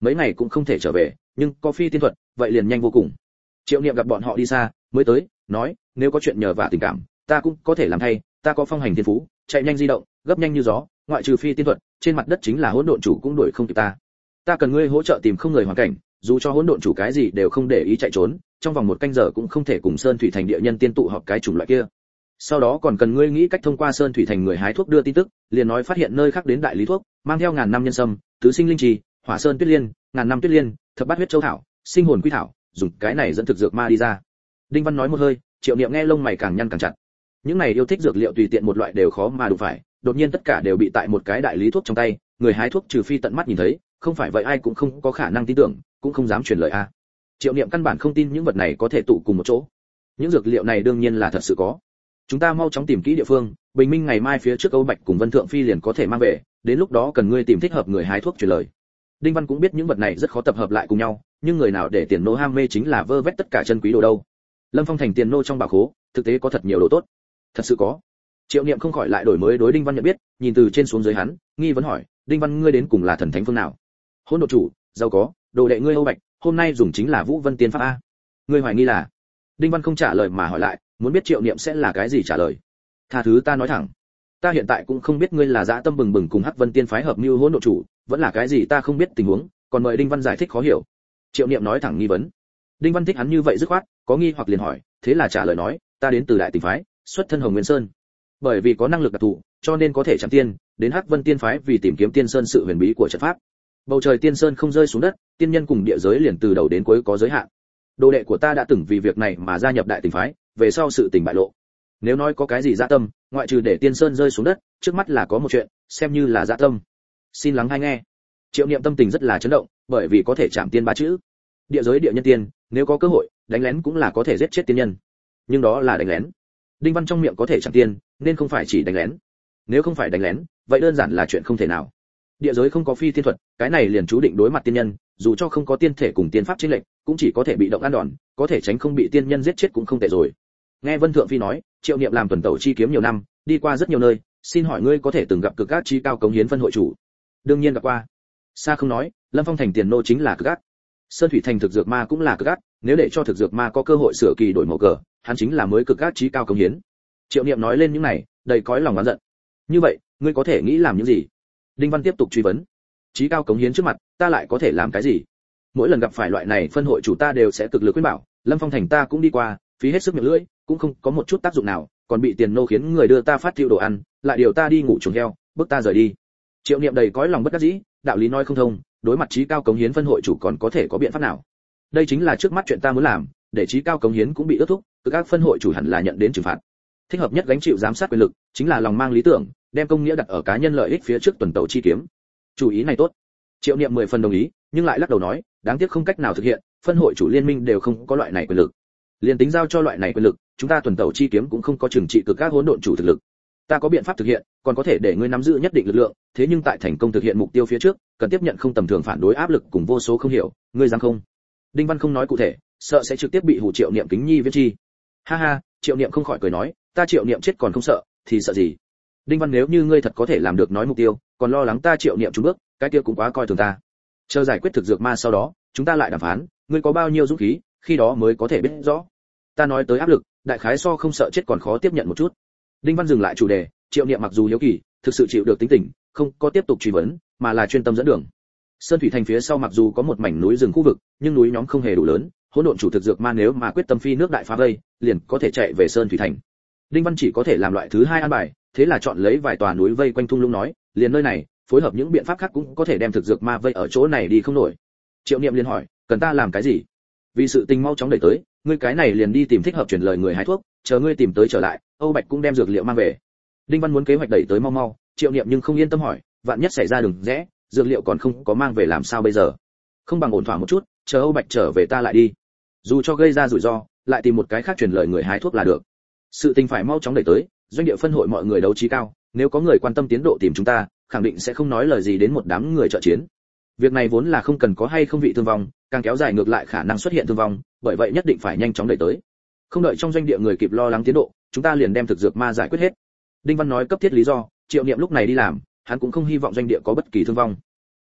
mấy ngày cũng không thể trở về, nhưng có phi tiên thuật, vậy liền nhanh vô cùng. Triệu Niệm gặp bọn họ đi xa, mới tới, nói, nếu có chuyện nhờ vả tình cảm, ta cũng có thể làm thay, ta có phong hành thiên phú, chạy nhanh di động, gấp nhanh như gió, ngoại trừ phi tiên thuật, trên mặt đất chính là hỗn độn chủ cũng đuổi không kịp ta. Ta cần ngươi hỗ trợ tìm không người hoàn cảnh, dù cho hỗn độn chủ cái gì đều không để ý chạy trốn, trong vòng một canh giờ cũng không thể cùng Sơn Thủy Thành địa nhân tiên tụ họp cái chủng loại kia. Sau đó còn cần ngươi nghĩ cách thông qua Sơn Thủy Thành người hái thuốc đưa tin tức, liền nói phát hiện nơi khác đến đại lý thuốc, mang theo ngàn năm nhân sâm, tứ sinh linh trì, hỏa sơn tuyết liên, ngàn năm tuyết liên, thập bát huyết châu thảo, sinh hồn quy thảo, dùng cái này dẫn thực dược ma đi ra. Đinh Văn nói một hơi, Triệu Niệm nghe lông mày càng nhăn càng chặt. Những này yêu thích dược liệu tùy tiện một loại đều khó mà đụng phải, đột nhiên tất cả đều bị tại một cái đại lý thuốc trong tay, người hái thuốc trừ phi tận mắt nhìn thấy, không phải vậy ai cũng không có khả năng tin tưởng, cũng không dám truyền lời a. Triệu Niệm căn bản không tin những vật này có thể tụ cùng một chỗ. Những dược liệu này đương nhiên là thật sự có. Chúng ta mau chóng tìm kỹ địa phương, bình minh ngày mai phía trước Âu Bạch cùng Vân Thượng Phi liền có thể mang về, đến lúc đó cần ngươi tìm thích hợp người hái thuốc truyền lời. Đinh Văn cũng biết những vật này rất khó tập hợp lại cùng nhau, nhưng người nào để tiền nô ham mê chính là vơ vét tất cả chân quý đồ đâu. Lâm Phong thành tiền nô trong bảo khố, thực tế có thật nhiều đồ tốt. Thật sự có. Triệu Niệm không khỏi lại đổi mới đối Đinh Văn nhận biết, nhìn từ trên xuống dưới hắn, nghi vấn hỏi, Đinh Văn ngươi đến cùng là thần thánh phương nào? Hỗn độn chủ, giàu có, đồ đệ ngươi Âu Bạch, hôm nay dùng chính là Vũ Vân Tiên pháp a. Ngươi hoài nghi là? Đinh Văn không trả lời mà hỏi lại, muốn biết Triệu Niệm sẽ là cái gì trả lời. Tha thứ ta nói thẳng, ta hiện tại cũng không biết ngươi là dã tâm bừng bừng cùng Hắc Vân Tiên phái hợp mưu hỗn độn chủ, vẫn là cái gì ta không biết tình huống, còn mời Đinh Văn giải thích khó hiểu. Triệu Niệm nói thẳng nghi vấn. Đinh Văn thích hắn như vậy dứt khoát, có nghi hoặc liền hỏi, thế là trả lời nói, ta đến từ Đại Tỉnh phái, xuất thân Hồng Nguyên Sơn. Bởi vì có năng lực đặc thù, cho nên có thể chạm tiên, đến Hắc Vân Tiên phái vì tìm kiếm Tiên Sơn sự huyền bí của trận pháp. Bầu trời Tiên Sơn không rơi xuống đất, tiên nhân cùng địa giới liền từ đầu đến cuối có giới hạn. Đồ đệ của ta đã từng vì việc này mà gia nhập Đại Tỉnh phái, về sau sự tình bại lộ. Nếu nói có cái gì dạ tâm, ngoại trừ để Tiên Sơn rơi xuống đất, trước mắt là có một chuyện, xem như là dạ tâm. Xin lắng hay nghe. Triệu Niệm tâm tình rất là chấn động, bởi vì có thể chạm tiên ba chữ. Địa giới địa nhân tiên, nếu có cơ hội, đánh lén cũng là có thể giết chết tiên nhân. Nhưng đó là đánh lén. Đinh Văn trong miệng có thể chạm tiên, nên không phải chỉ đánh lén. Nếu không phải đánh lén, vậy đơn giản là chuyện không thể nào. Địa giới không có phi tiên thuật, cái này liền chú định đối mặt tiên nhân, dù cho không có tiên thể cùng tiên pháp chiến lệnh, cũng chỉ có thể bị động ăn đòn, có thể tránh không bị tiên nhân giết chết cũng không tệ rồi. Nghe Vân Thượng Phi nói, Triệu Niệm làm tuần tẩu chi kiếm nhiều năm, đi qua rất nhiều nơi, xin hỏi ngươi có thể từng gặp cực các chi cao cống hiến phân hội chủ? Đương nhiên gặp qua. Xa không nói, Lâm Phong thành tiền nô chính là cực các. Sơn Thủy thành thực dược ma cũng là cực các, nếu để cho thực dược ma có cơ hội sửa kỳ đổi màu cờ, hắn chính là mới cực các chí cao cống hiến. Triệu Niệm nói lên những này, đầy cõi lòng oán giận. Như vậy, ngươi có thể nghĩ làm những gì? Đinh Văn tiếp tục truy vấn. Chí cao cống hiến trước mặt, ta lại có thể làm cái gì? Mỗi lần gặp phải loại này phân hội chủ ta đều sẽ cực lực khuyên bảo, Lâm Phong thành ta cũng đi qua, phí hết sức miệng lưỡi, cũng không có một chút tác dụng nào, còn bị tiền nô khiến người đưa ta phát tiêu đồ ăn, lại điều ta đi ngủ chuồng heo, bức ta rời đi. Triệu Niệm đầy cõi lòng bất đắc dĩ, đạo lý nói không thông, đối mặt chí cao cống hiến phân hội chủ còn có thể có biện pháp nào? Đây chính là trước mắt chuyện ta muốn làm, để chí cao cống hiến cũng bị ước thúc, các phân hội chủ hẳn là nhận đến trừng phạt. Thích hợp nhất gánh chịu giám sát quyền lực, chính là lòng mang lý tưởng, đem công nghĩa đặt ở cá nhân lợi ích phía trước tuần tẩu chi kiếm. Chủ ý này tốt. Triệu Niệm mười phần đồng ý, nhưng lại lắc đầu nói, đáng tiếc không cách nào thực hiện, phân hội chủ liên minh đều không có loại này quyền lực. Liên tính giao cho loại này quyền lực, chúng ta tuần tẩu chi kiếm cũng không có trừng trị cực các hỗn độn chủ thực lực. Ta có biện pháp thực hiện, còn có thể để ngươi nắm giữ nhất định lực lượng, thế nhưng tại thành công thực hiện mục tiêu phía trước, cần tiếp nhận không tầm thường phản đối áp lực cùng vô số không hiểu, ngươi dám không? Đinh Văn không nói cụ thể, sợ sẽ trực tiếp bị hù Triệu Niệm kính nhi viết chi. Ha ha, Triệu Niệm không khỏi cười nói, ta Triệu Niệm chết còn không sợ, thì sợ gì? Đinh Văn nếu như ngươi thật có thể làm được nói mục tiêu, còn lo lắng ta Triệu Niệm trúng bước, cái kia cũng quá coi thường ta. Chờ giải quyết thực dược ma sau đó, chúng ta lại đàm phán, ngươi có bao nhiêu dũng khí, khi đó mới có thể biết rõ. Ta nói tới áp lực, đại khái so không sợ chết còn khó tiếp nhận một chút. Đinh Văn dừng lại chủ đề, Triệu Niệm mặc dù hiếu kỳ, thực sự chịu được tính tình, không có tiếp tục truy vấn, mà là chuyên tâm dẫn đường. Sơn Thủy thành phía sau mặc dù có một mảnh núi rừng khu vực, nhưng núi nhóm không hề đủ lớn, hỗn độn chủ thực dược ma nếu mà quyết tâm phi nước đại phá vây, liền có thể chạy về Sơn Thủy thành. Đinh Văn chỉ có thể làm loại thứ hai an bài, thế là chọn lấy vài tòa núi vây quanh thung lũng nói, liền nơi này, phối hợp những biện pháp khác cũng có thể đem thực dược ma vây ở chỗ này đi không nổi. Triệu Niệm liền hỏi, cần ta làm cái gì? Vì sự tình mau chóng đẩy tới, ngươi cái này liền đi tìm thích hợp truyền lời người hái thuốc, chờ ngươi tìm tới trở lại, Âu Bạch cũng đem dược liệu mang về. Đinh Văn muốn kế hoạch đẩy tới mau mau, Triệu Niệm nhưng không yên tâm hỏi, vạn nhất xảy ra đường rẽ, dược liệu còn không có mang về làm sao bây giờ? Không bằng ổn thỏa một chút, chờ Âu Bạch trở về ta lại đi. Dù cho gây ra rủi ro, lại tìm một cái khác truyền lời người hái thuốc là được. Sự tình phải mau chóng đẩy tới, doanh địa phân hội mọi người đấu trí cao, nếu có người quan tâm tiến độ tìm chúng ta, khẳng định sẽ không nói lời gì đến một đám người trợ chiến. Việc này vốn là không cần có hay không vị thương vong, càng kéo dài ngược lại khả năng xuất hiện thương vong, bởi vậy nhất định phải nhanh chóng đẩy tới. Không đợi trong doanh địa người kịp lo lắng tiến độ, chúng ta liền đem thực dược ma giải quyết hết. Đinh Văn nói cấp thiết lý do, Triệu Niệm lúc này đi làm, hắn cũng không hy vọng doanh địa có bất kỳ thương vong.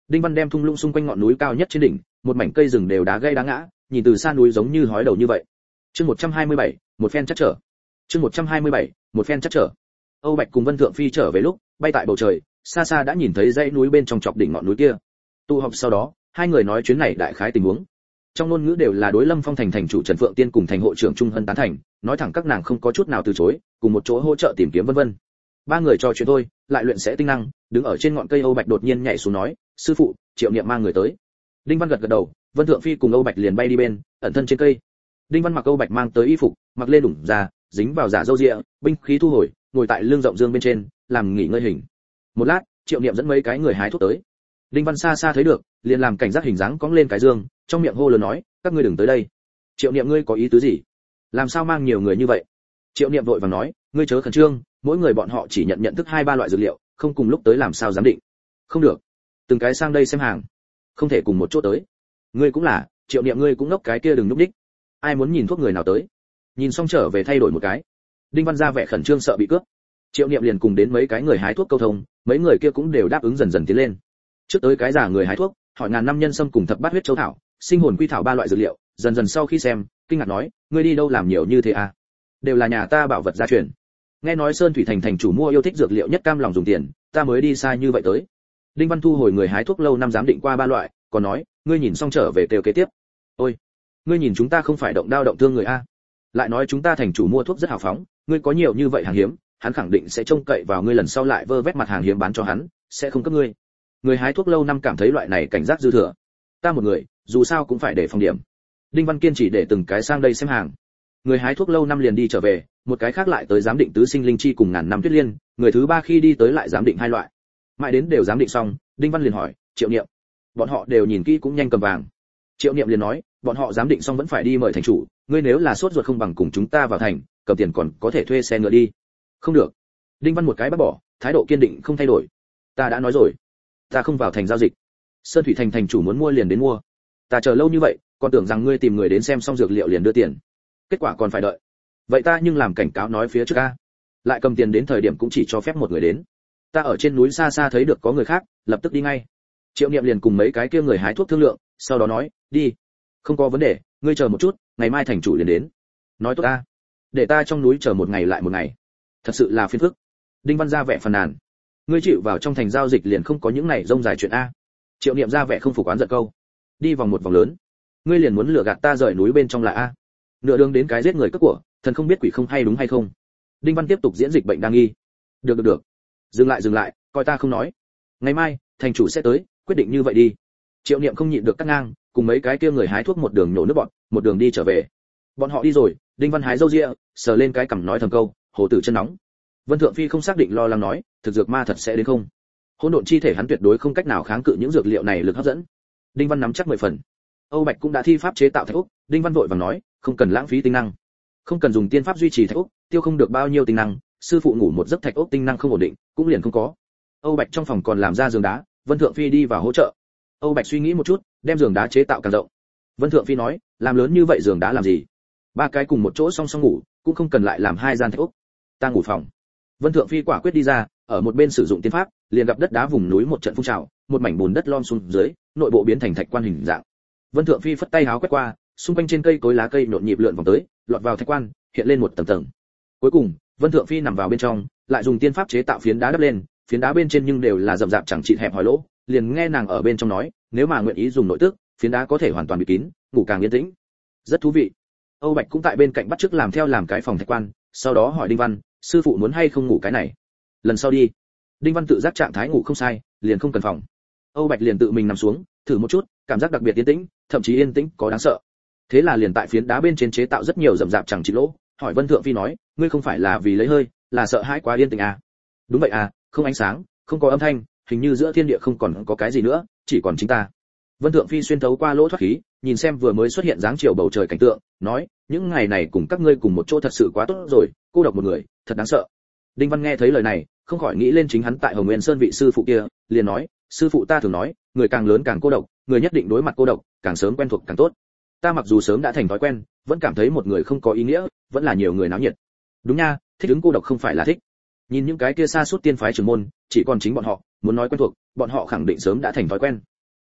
Đinh Văn đem thung lũng xung quanh ngọn núi cao nhất trên đỉnh, một mảnh cây rừng đều đá gây đá ngã, nhìn từ xa núi giống như hói đầu như vậy. Chương một trăm hai mươi bảy, một phen chắc trở. Chương một trăm hai mươi bảy, một phen chắc trở. Âu Bạch cùng Vân Thượng Phi trở về lúc, bay tại bầu trời, xa xa đã nhìn thấy dãy núi bên trong chọc đỉnh ngọn núi kia. Tụ họp sau đó, hai người nói chuyến này đại khái tình huống. Trong ngôn ngữ đều là đối Lâm Phong thành thành chủ Trần Phượng Tiên cùng thành hộ trưởng Trung Hân tán thành, nói thẳng các nàng không có chút nào từ chối, cùng một chỗ hỗ trợ tìm kiếm vân vân. Ba người trò chuyện thôi, lại luyện sẽ tinh năng, đứng ở trên ngọn cây Âu Bạch đột nhiên nhảy xuống nói, sư phụ, Triệu Niệm mang người tới. Đinh Văn gật gật đầu, Vân Thượng Phi cùng Âu Bạch liền bay đi bên, ẩn thân trên cây. Đinh Văn mặc Âu Bạch mang tới y phục, mặc lên đủng ra, dính vào giả râu ria, binh khí thu hồi, ngồi tại lưng rộng dương bên trên, làm nghỉ ngơi hình. Một lát, Triệu Niệm dẫn mấy cái người hái thuốc tới. Đinh Văn xa xa thấy được, liền làm cảnh giác hình dáng cõng lên cái dương, trong miệng hô lớn nói, các ngươi đừng tới đây. Triệu Niệm ngươi có ý tứ gì? Làm sao mang nhiều người như vậy? Triệu Niệm vội vàng nói, ngươi chớ khẩn trương, mỗi người bọn họ chỉ nhận nhận thức hai ba loại dược liệu, không cùng lúc tới làm sao giám định. Không được, từng cái sang đây xem hàng, không thể cùng một chỗ tới. Ngươi cũng là, Triệu Niệm ngươi cũng ngốc cái kia đừng núp đích. Ai muốn nhìn thuốc người nào tới? Nhìn xong trở về thay đổi một cái. Đinh Văn ra vẻ khẩn trương sợ bị cướp. Triệu Niệm liền cùng đến mấy cái người hái thuốc câu thông, mấy người kia cũng đều đáp ứng dần dần tiến lên. Trước tới cái giả người hái thuốc, hỏi ngàn năm nhân sâm cùng thập bát huyết châu thảo, sinh hồn quy thảo ba loại dược liệu, dần dần sau khi xem, kinh ngạc nói, ngươi đi đâu làm nhiều như thế à? Đều là nhà ta bảo vật gia truyền. Nghe nói Sơn Thủy thành thành chủ mua yêu thích dược liệu nhất cam lòng dùng tiền, ta mới đi xa như vậy tới. Đinh Văn thu hồi người hái thuốc lâu năm giám định qua ba loại, còn nói, ngươi nhìn xong trở về kêu kế tiếp. Ôi, ngươi nhìn chúng ta không phải động đao động thương người a? Lại nói chúng ta thành chủ mua thuốc rất hào phóng, ngươi có nhiều như vậy hàng hiếm, hắn khẳng định sẽ trông cậy vào ngươi lần sau lại vơ vét mặt hàng hiếm bán cho hắn, sẽ không cấp ngươi. Người hái thuốc lâu năm cảm thấy loại này cảnh giác dư thừa. Ta một người, dù sao cũng phải để phòng điểm. Đinh Văn kiên chỉ để từng cái sang đây xem hàng. Người hái thuốc lâu năm liền đi trở về, một cái khác lại tới giám định tứ sinh linh chi cùng ngàn năm tuyết liên, người thứ ba khi đi tới lại giám định hai loại. Mãi đến đều giám định xong, Đinh Văn liền hỏi, Triệu Niệm, bọn họ đều nhìn kỹ cũng nhanh cầm vàng. Triệu Niệm liền nói, bọn họ giám định xong vẫn phải đi mời thành chủ, ngươi nếu là sốt ruột không bằng cùng chúng ta vào thành, cầm tiền còn có thể thuê xe ngựa đi. Không được. Đinh Văn một cái bác bỏ, thái độ kiên định không thay đổi. Ta đã nói rồi, ta không vào thành giao dịch. Sơn Thủy thành thành chủ muốn mua liền đến mua. Ta chờ lâu như vậy, còn tưởng rằng ngươi tìm người đến xem xong dược liệu liền đưa tiền. Kết quả còn phải đợi. Vậy ta nhưng làm cảnh cáo nói phía trước a. Lại cầm tiền đến thời điểm cũng chỉ cho phép một người đến. Ta ở trên núi xa xa thấy được có người khác, lập tức đi ngay. Triệu Niệm liền cùng mấy cái kia người hái thuốc thương lượng, sau đó nói, đi. Không có vấn đề, ngươi chờ một chút, ngày mai thành chủ liền đến. Nói tốt ta. Để ta trong núi chờ một ngày lại một ngày. Thật sự là phiền phức. Đinh Văn ra vẻ phàn nàn. Ngươi chịu vào trong thành giao dịch liền không có những này rông dài chuyện a. Triệu Niệm ra vẻ không phục oán giận câu. Đi vòng một vòng lớn. Ngươi liền muốn lừa gạt ta rời núi bên trong là a. Nửa đường đến cái giết người cướp của, thần không biết quỷ không hay đúng hay không. Đinh Văn tiếp tục diễn dịch bệnh đang nghi. Được được được. Dừng lại dừng lại, coi ta không nói. Ngày mai, thành chủ sẽ tới, quyết định như vậy đi. Triệu Niệm không nhịn được cắt ngang, cùng mấy cái kia người hái thuốc một đường nhổ nước bọn, một đường đi trở về. Bọn họ đi rồi, Đinh Văn hái râu ria, sờ lên cái cằm nói thầm câu, hồ tử chân nóng. Vân Thượng Phi không xác định lo lắng nói, thực dược ma thật sẽ đến không? Hỗn độn chi thể hắn tuyệt đối không cách nào kháng cự những dược liệu này lực hấp dẫn. Đinh Văn nắm chắc mười phần. Âu Bạch cũng đã thi pháp chế tạo thạch úc, Đinh Văn vội vàng nói, không cần lãng phí tinh năng, không cần dùng tiên pháp duy trì thạch úc, tiêu không được bao nhiêu tinh năng, sư phụ ngủ một giấc thạch úc tinh năng không ổn định, cũng liền không có. Âu Bạch trong phòng còn làm ra giường đá, Vân Thượng Phi đi vào hỗ trợ. Âu Bạch suy nghĩ một chút, đem giường đá chế tạo càng rộng. Vân Thượng Phi nói, làm lớn như vậy giường đá làm gì? Ba cái cùng một chỗ song song ngủ, cũng không cần lại làm hai gian thạch úc. Ta ngủ phòng. Vân Thượng Phi quả quyết đi ra, ở một bên sử dụng tiên pháp, liền gặp đất đá vùng núi một trận phun trào, một mảnh bùn đất lom xuống dưới, nội bộ biến thành thạch quan hình dạng. Vân Thượng Phi phất tay háo quét qua, xung quanh trên cây cối lá cây nhộn nhịp lượn vòng tới, lọt vào thạch quan, hiện lên một tầng tầng. Cuối cùng, Vân Thượng Phi nằm vào bên trong, lại dùng tiên pháp chế tạo phiến đá đắp lên, phiến đá bên trên nhưng đều là rậm rạp chẳng chịt hẹp hòi lỗ, liền nghe nàng ở bên trong nói, nếu mà nguyện ý dùng nội tức, phiến đá có thể hoàn toàn bị kín, ngủ càng yên tĩnh. Rất thú vị. Âu Bạch cũng tại bên cạnh bắt chước làm theo làm cái phòng thạch quan, sau đó hỏi Đinh Văn, sư phụ muốn hay không ngủ cái này? Lần sau đi. Đinh Văn tự giác trạng thái ngủ không sai, liền không cần phòng. Âu Bạch liền tự mình nằm xuống, thử một chút, cảm giác đặc biệt yên tĩnh, thậm chí yên tĩnh có đáng sợ. Thế là liền tại phiến đá bên trên chế tạo rất nhiều rậm rạp chẳng chịt lỗ, hỏi Vân Thượng Phi nói, ngươi không phải là vì lấy hơi, là sợ hãi quá yên tĩnh à? Đúng vậy à, không ánh sáng, không có âm thanh, hình như giữa thiên địa không còn có cái gì nữa, chỉ còn chính ta. Vân Thượng Phi xuyên thấu qua lỗ thoát khí, nhìn xem vừa mới xuất hiện dáng chiều bầu trời cảnh tượng, nói, những ngày này cùng các ngươi cùng một chỗ thật sự quá tốt rồi, cô độc một người, thật đáng sợ. Đinh Văn nghe thấy lời này, không khỏi nghĩ lên chính hắn tại Hồng Nguyên Sơn vị sư phụ kia, liền nói, sư phụ ta thường nói, người càng lớn càng cô độc, người nhất định đối mặt cô độc, càng sớm quen thuộc càng tốt. Ta mặc dù sớm đã thành thói quen, vẫn cảm thấy một người không có ý nghĩa, vẫn là nhiều người náo nhiệt. Đúng nha, thích ứng cô độc không phải là thích. Nhìn những cái kia xa suốt tiên phái trưởng môn, chỉ còn chính bọn họ, muốn nói quen thuộc, bọn họ khẳng định sớm đã thành thói quen.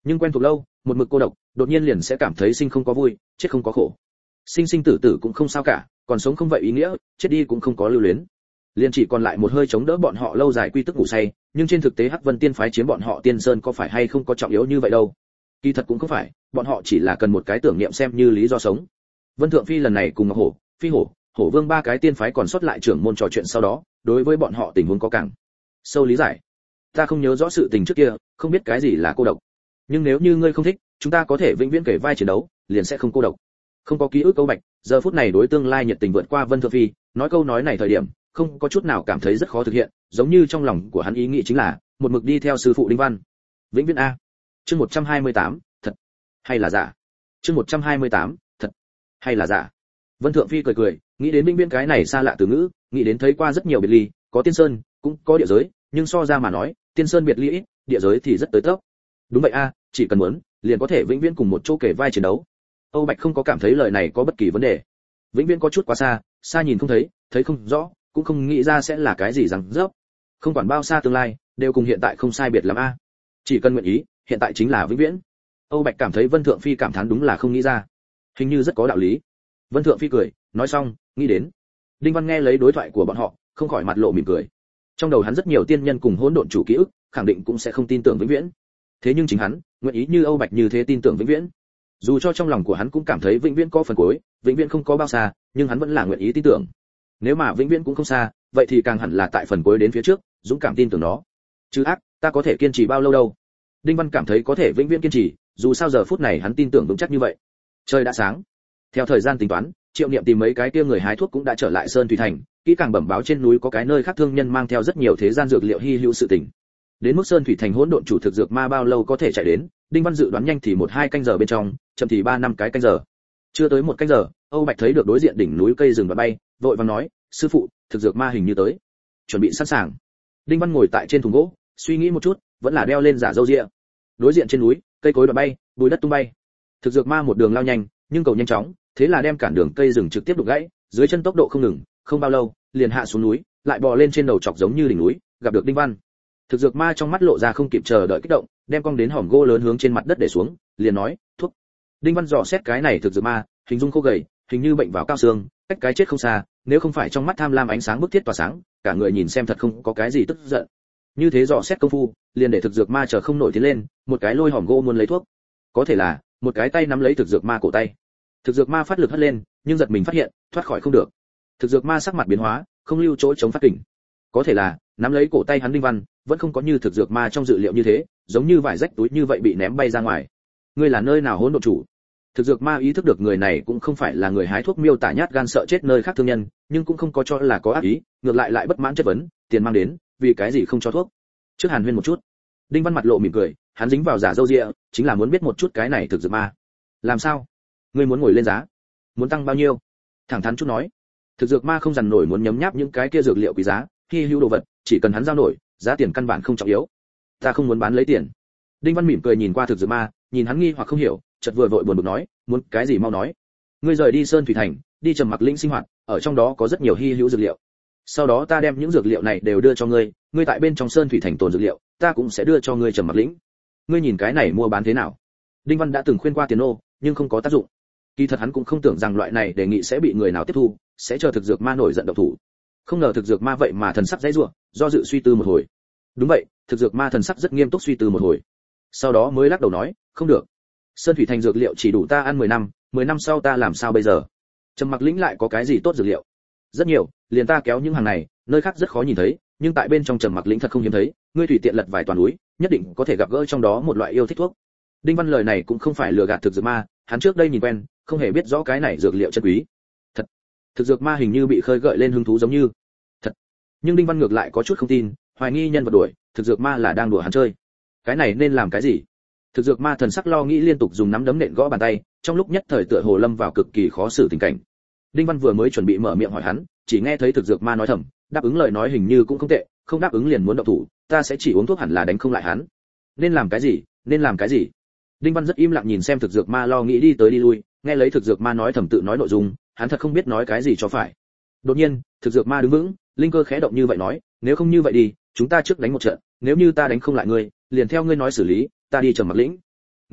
Nhưng quen thuộc lâu, một mực cô độc, đột nhiên liền sẽ cảm thấy sinh không có vui, chết không có khổ. Sinh sinh tử tử cũng không sao cả, còn sống không vậy ý nghĩa, chết đi cũng không có lưu luyến. Liền chỉ còn lại một hơi chống đỡ bọn họ lâu dài quy tức ngủ say, nhưng trên thực tế Hắc Vân Tiên phái chiếm bọn họ Tiên Sơn có phải hay không có trọng yếu như vậy đâu. Kỳ thật cũng không phải, bọn họ chỉ là cần một cái tưởng niệm xem như lý do sống. Vân Thượng Phi lần này cùng Ngọc Hổ, Phi Hổ, Hổ Vương ba cái tiên phái còn sót lại trưởng môn trò chuyện sau đó, đối với bọn họ tình huống có càng sâu lý giải. Ta không nhớ rõ sự tình trước kia, không biết cái gì là cô độc. Nhưng nếu như ngươi không thích, chúng ta có thể vĩnh viễn kể vai chiến đấu, liền sẽ không cô độc. Không có ký ức Câu Bạch, giờ phút này đối tương lai nhiệt tình vượt qua Vân Thượng Phi, nói câu nói này thời điểm, không có chút nào cảm thấy rất khó thực hiện, giống như trong lòng của hắn ý nghĩ chính là một mực đi theo sư phụ Đinh Văn. Vĩnh viễn a. Chương một trăm hai mươi tám, thật hay là giả? Chương một trăm hai mươi tám, thật hay là giả? Vân Thượng Phi cười cười, nghĩ đến vĩnh viễn cái này xa lạ từ ngữ, nghĩ đến thấy qua rất nhiều biệt ly, có tiên sơn, cũng có địa giới, nhưng so ra mà nói, tiên sơn biệt ly ít, địa giới thì rất tới tấp. Đúng vậy a, chỉ cần muốn, liền có thể vĩnh viễn cùng một chỗ kể vai chiến đấu. Âu Bạch không có cảm thấy lời này có bất kỳ vấn đề. Vĩnh viễn có chút quá xa, xa nhìn không thấy, thấy không rõ, cũng không nghĩ ra sẽ là cái gì rằng rớp. Không quản bao xa tương lai, đều cùng hiện tại không sai biệt lắm a. Chỉ cần nguyện ý, hiện tại chính là vĩnh viễn. Âu Bạch cảm thấy Vân Thượng Phi cảm thán đúng là không nghĩ ra. Hình như rất có đạo lý. Vân Thượng Phi cười, nói xong, nghĩ đến. Đinh Văn nghe lấy đối thoại của bọn họ, không khỏi mặt lộ mỉm cười. Trong đầu hắn rất nhiều tiên nhân cùng hỗn độn chủ ký ức, khẳng định cũng sẽ không tin tưởng vĩnh viễn. Thế nhưng chính hắn, nguyện ý như Âu Bạch như thế tin tưởng vĩnh viễn. Dù cho trong lòng của hắn cũng cảm thấy vĩnh viễn có phần cuối, vĩnh viễn không có bao xa, nhưng hắn vẫn là nguyện ý tin tưởng. Nếu mà vĩnh viễn cũng không xa, vậy thì càng hẳn là tại phần cuối đến phía trước, dũng cảm tin tưởng nó. Chứ ác, ta có thể kiên trì bao lâu đâu? Đinh Văn cảm thấy có thể vĩnh viễn kiên trì, dù sao giờ phút này hắn tin tưởng vững chắc như vậy. Trời đã sáng. Theo thời gian tính toán, Triệu Niệm tìm mấy cái kia người hái thuốc cũng đã trở lại Sơn Thủy Thành, kỹ càng bẩm báo trên núi có cái nơi khác thương nhân mang theo rất nhiều thế gian dược liệu hi hữu sự tình. Đến mức Sơn Thủy Thành hỗn độn chủ thực dược ma bao lâu có thể chạy đến, Đinh Văn dự đoán nhanh thì một hai canh giờ bên trong, chậm thì ba năm cái canh giờ. Chưa tới một canh giờ, Âu Bạch thấy được đối diện đỉnh núi cây rừng và bay, vội vàng nói, sư phụ, thực dược ma hình như tới, chuẩn bị sẵn sàng. Đinh Văn ngồi tại trên thùng gỗ, suy nghĩ một chút, vẫn là đeo lên giả râu ria. Đối diện trên núi, cây cối đoạn bay, bụi đất tung bay. Thực dược ma một đường lao nhanh, nhưng cầu nhanh chóng, thế là đem cản đường cây rừng trực tiếp đục gãy, dưới chân tốc độ không ngừng, không bao lâu, liền hạ xuống núi, lại bò lên trên đầu chọc giống như đỉnh núi, gặp được Đinh Văn. Thực dược ma trong mắt lộ ra không kịp chờ đợi kích động, đem cong đến hòm gỗ lớn hướng trên mặt đất để xuống, liền nói, thuốc. Đinh Văn dò xét cái này thực dược ma, hình dung khô gầy, hình như bệnh vào cao xương, cách cái chết không xa, nếu không phải trong mắt tham lam ánh sáng bức thiết tỏa sáng, cả người nhìn xem thật không có cái gì tức giận. Như thế dò xét công phu, liền để thực dược ma chờ không nổi tiến lên, một cái lôi hòm gỗ muốn lấy thuốc. Có thể là, một cái tay nắm lấy thực dược ma cổ tay. Thực dược ma phát lực hất lên, nhưng giật mình phát hiện, thoát khỏi không được. Thực dược ma sắc mặt biến hóa, không lưu chỗ chống phát kình. Có thể là, nắm lấy cổ tay hắn Đinh Văn, vẫn không có như thực dược ma trong dự liệu như thế, giống như vải rách túi như vậy bị ném bay ra ngoài. Ngươi là nơi nào hỗn độn chủ? Thực dược ma ý thức được người này cũng không phải là người hái thuốc miêu tả nhát gan sợ chết nơi khác thương nhân, nhưng cũng không có cho là có ác ý, ngược lại lại bất mãn chất vấn, tiền mang đến, vì cái gì không cho thuốc? Trước Hàn Huyên một chút. Đinh Văn mặt lộ mỉm cười, hắn dính vào giả râu ria, chính là muốn biết một chút cái này thực dược ma. Làm sao? Ngươi muốn ngồi lên giá? Muốn tăng bao nhiêu? Thẳng thắn chút nói. Thực dược ma không dằn nổi muốn nhấm nháp những cái kia dược liệu quý giá, hi hữu đồ vật, chỉ cần hắn giao nổi, giá tiền căn bản không trọng yếu. Ta không muốn bán lấy tiền. Đinh Văn mỉm cười nhìn qua thực dược ma, nhìn hắn nghi hoặc không hiểu, chợt vừa vội buồn bực nói, muốn cái gì mau nói. Ngươi rời đi Sơn Thủy Thành, đi Trầm Mặc Lĩnh sinh hoạt, ở trong đó có rất nhiều hi hữu dược liệu. Sau đó ta đem những dược liệu này đều đưa cho ngươi, ngươi tại bên trong Sơn Thủy Thành tồn dược liệu, ta cũng sẽ đưa cho ngươi Trầm Mặc Lĩnh. Ngươi nhìn cái này mua bán thế nào? Đinh Văn đã từng khuyên qua tiền ô, nhưng không có tác dụng. Kỳ thật hắn cũng không tưởng rằng loại này đề nghị sẽ bị người nào tiếp thu, sẽ chờ thực dược ma nổi giận động thủ. Không ngờ thực dược ma vậy mà thần sắc dãy rủa, do dự suy tư một hồi. Đúng vậy, thực dược ma thần sắc rất nghiêm túc suy tư một hồi. Sau đó mới lắc đầu nói, không được. Sơn Thủy Thành dược liệu chỉ đủ ta ăn mười năm, mười năm sau ta làm sao bây giờ? Trầm Mặc Lĩnh lại có cái gì tốt dược liệu? Rất nhiều, liền ta kéo những hàng này, nơi khác rất khó nhìn thấy, nhưng tại bên trong Trầm Mặc Lĩnh thật không hiếm thấy, ngươi tùy tiện lật vài toàn núi, nhất định có thể gặp gỡ trong đó một loại yêu thích thuốc. Đinh Văn lời này cũng không phải lừa gạt thực dược ma, hắn trước đây nhìn quen, không hề biết rõ cái này dược liệu chân quý. Thật. Thực dược ma hình như bị khơi gợi lên hứng thú giống như. Thật. Nhưng Đinh Văn ngược lại có chút không tin, hoài nghi nhân vật đuổi, thực dược ma là đang đùa hắn chơi. Cái này nên làm cái gì? Thực dược ma thần sắc lo nghĩ liên tục dùng nắm đấm nện gõ bàn tay, trong lúc nhất thời tựa hồ lâm vào cực kỳ khó xử tình cảnh. Đinh Văn vừa mới chuẩn bị mở miệng hỏi hắn, chỉ nghe thấy thực dược ma nói thầm, đáp ứng lời nói hình như cũng không tệ, không đáp ứng liền muốn động thủ, ta sẽ chỉ uống thuốc hẳn là đánh không lại hắn. Nên làm cái gì? Nên làm cái gì? Đinh Văn rất im lặng nhìn xem thực dược ma lo nghĩ đi tới đi lui, nghe lấy thực dược ma nói thầm tự nói nội dung, hắn thật không biết nói cái gì cho phải. Đột nhiên, thực dược ma đứng vững, linh cơ khẽ động như vậy nói, nếu không như vậy đi, chúng ta trước đánh một trận, nếu như ta đánh không lại ngươi, liền theo ngươi nói xử lý, ta đi Trầm Mặc Lĩnh.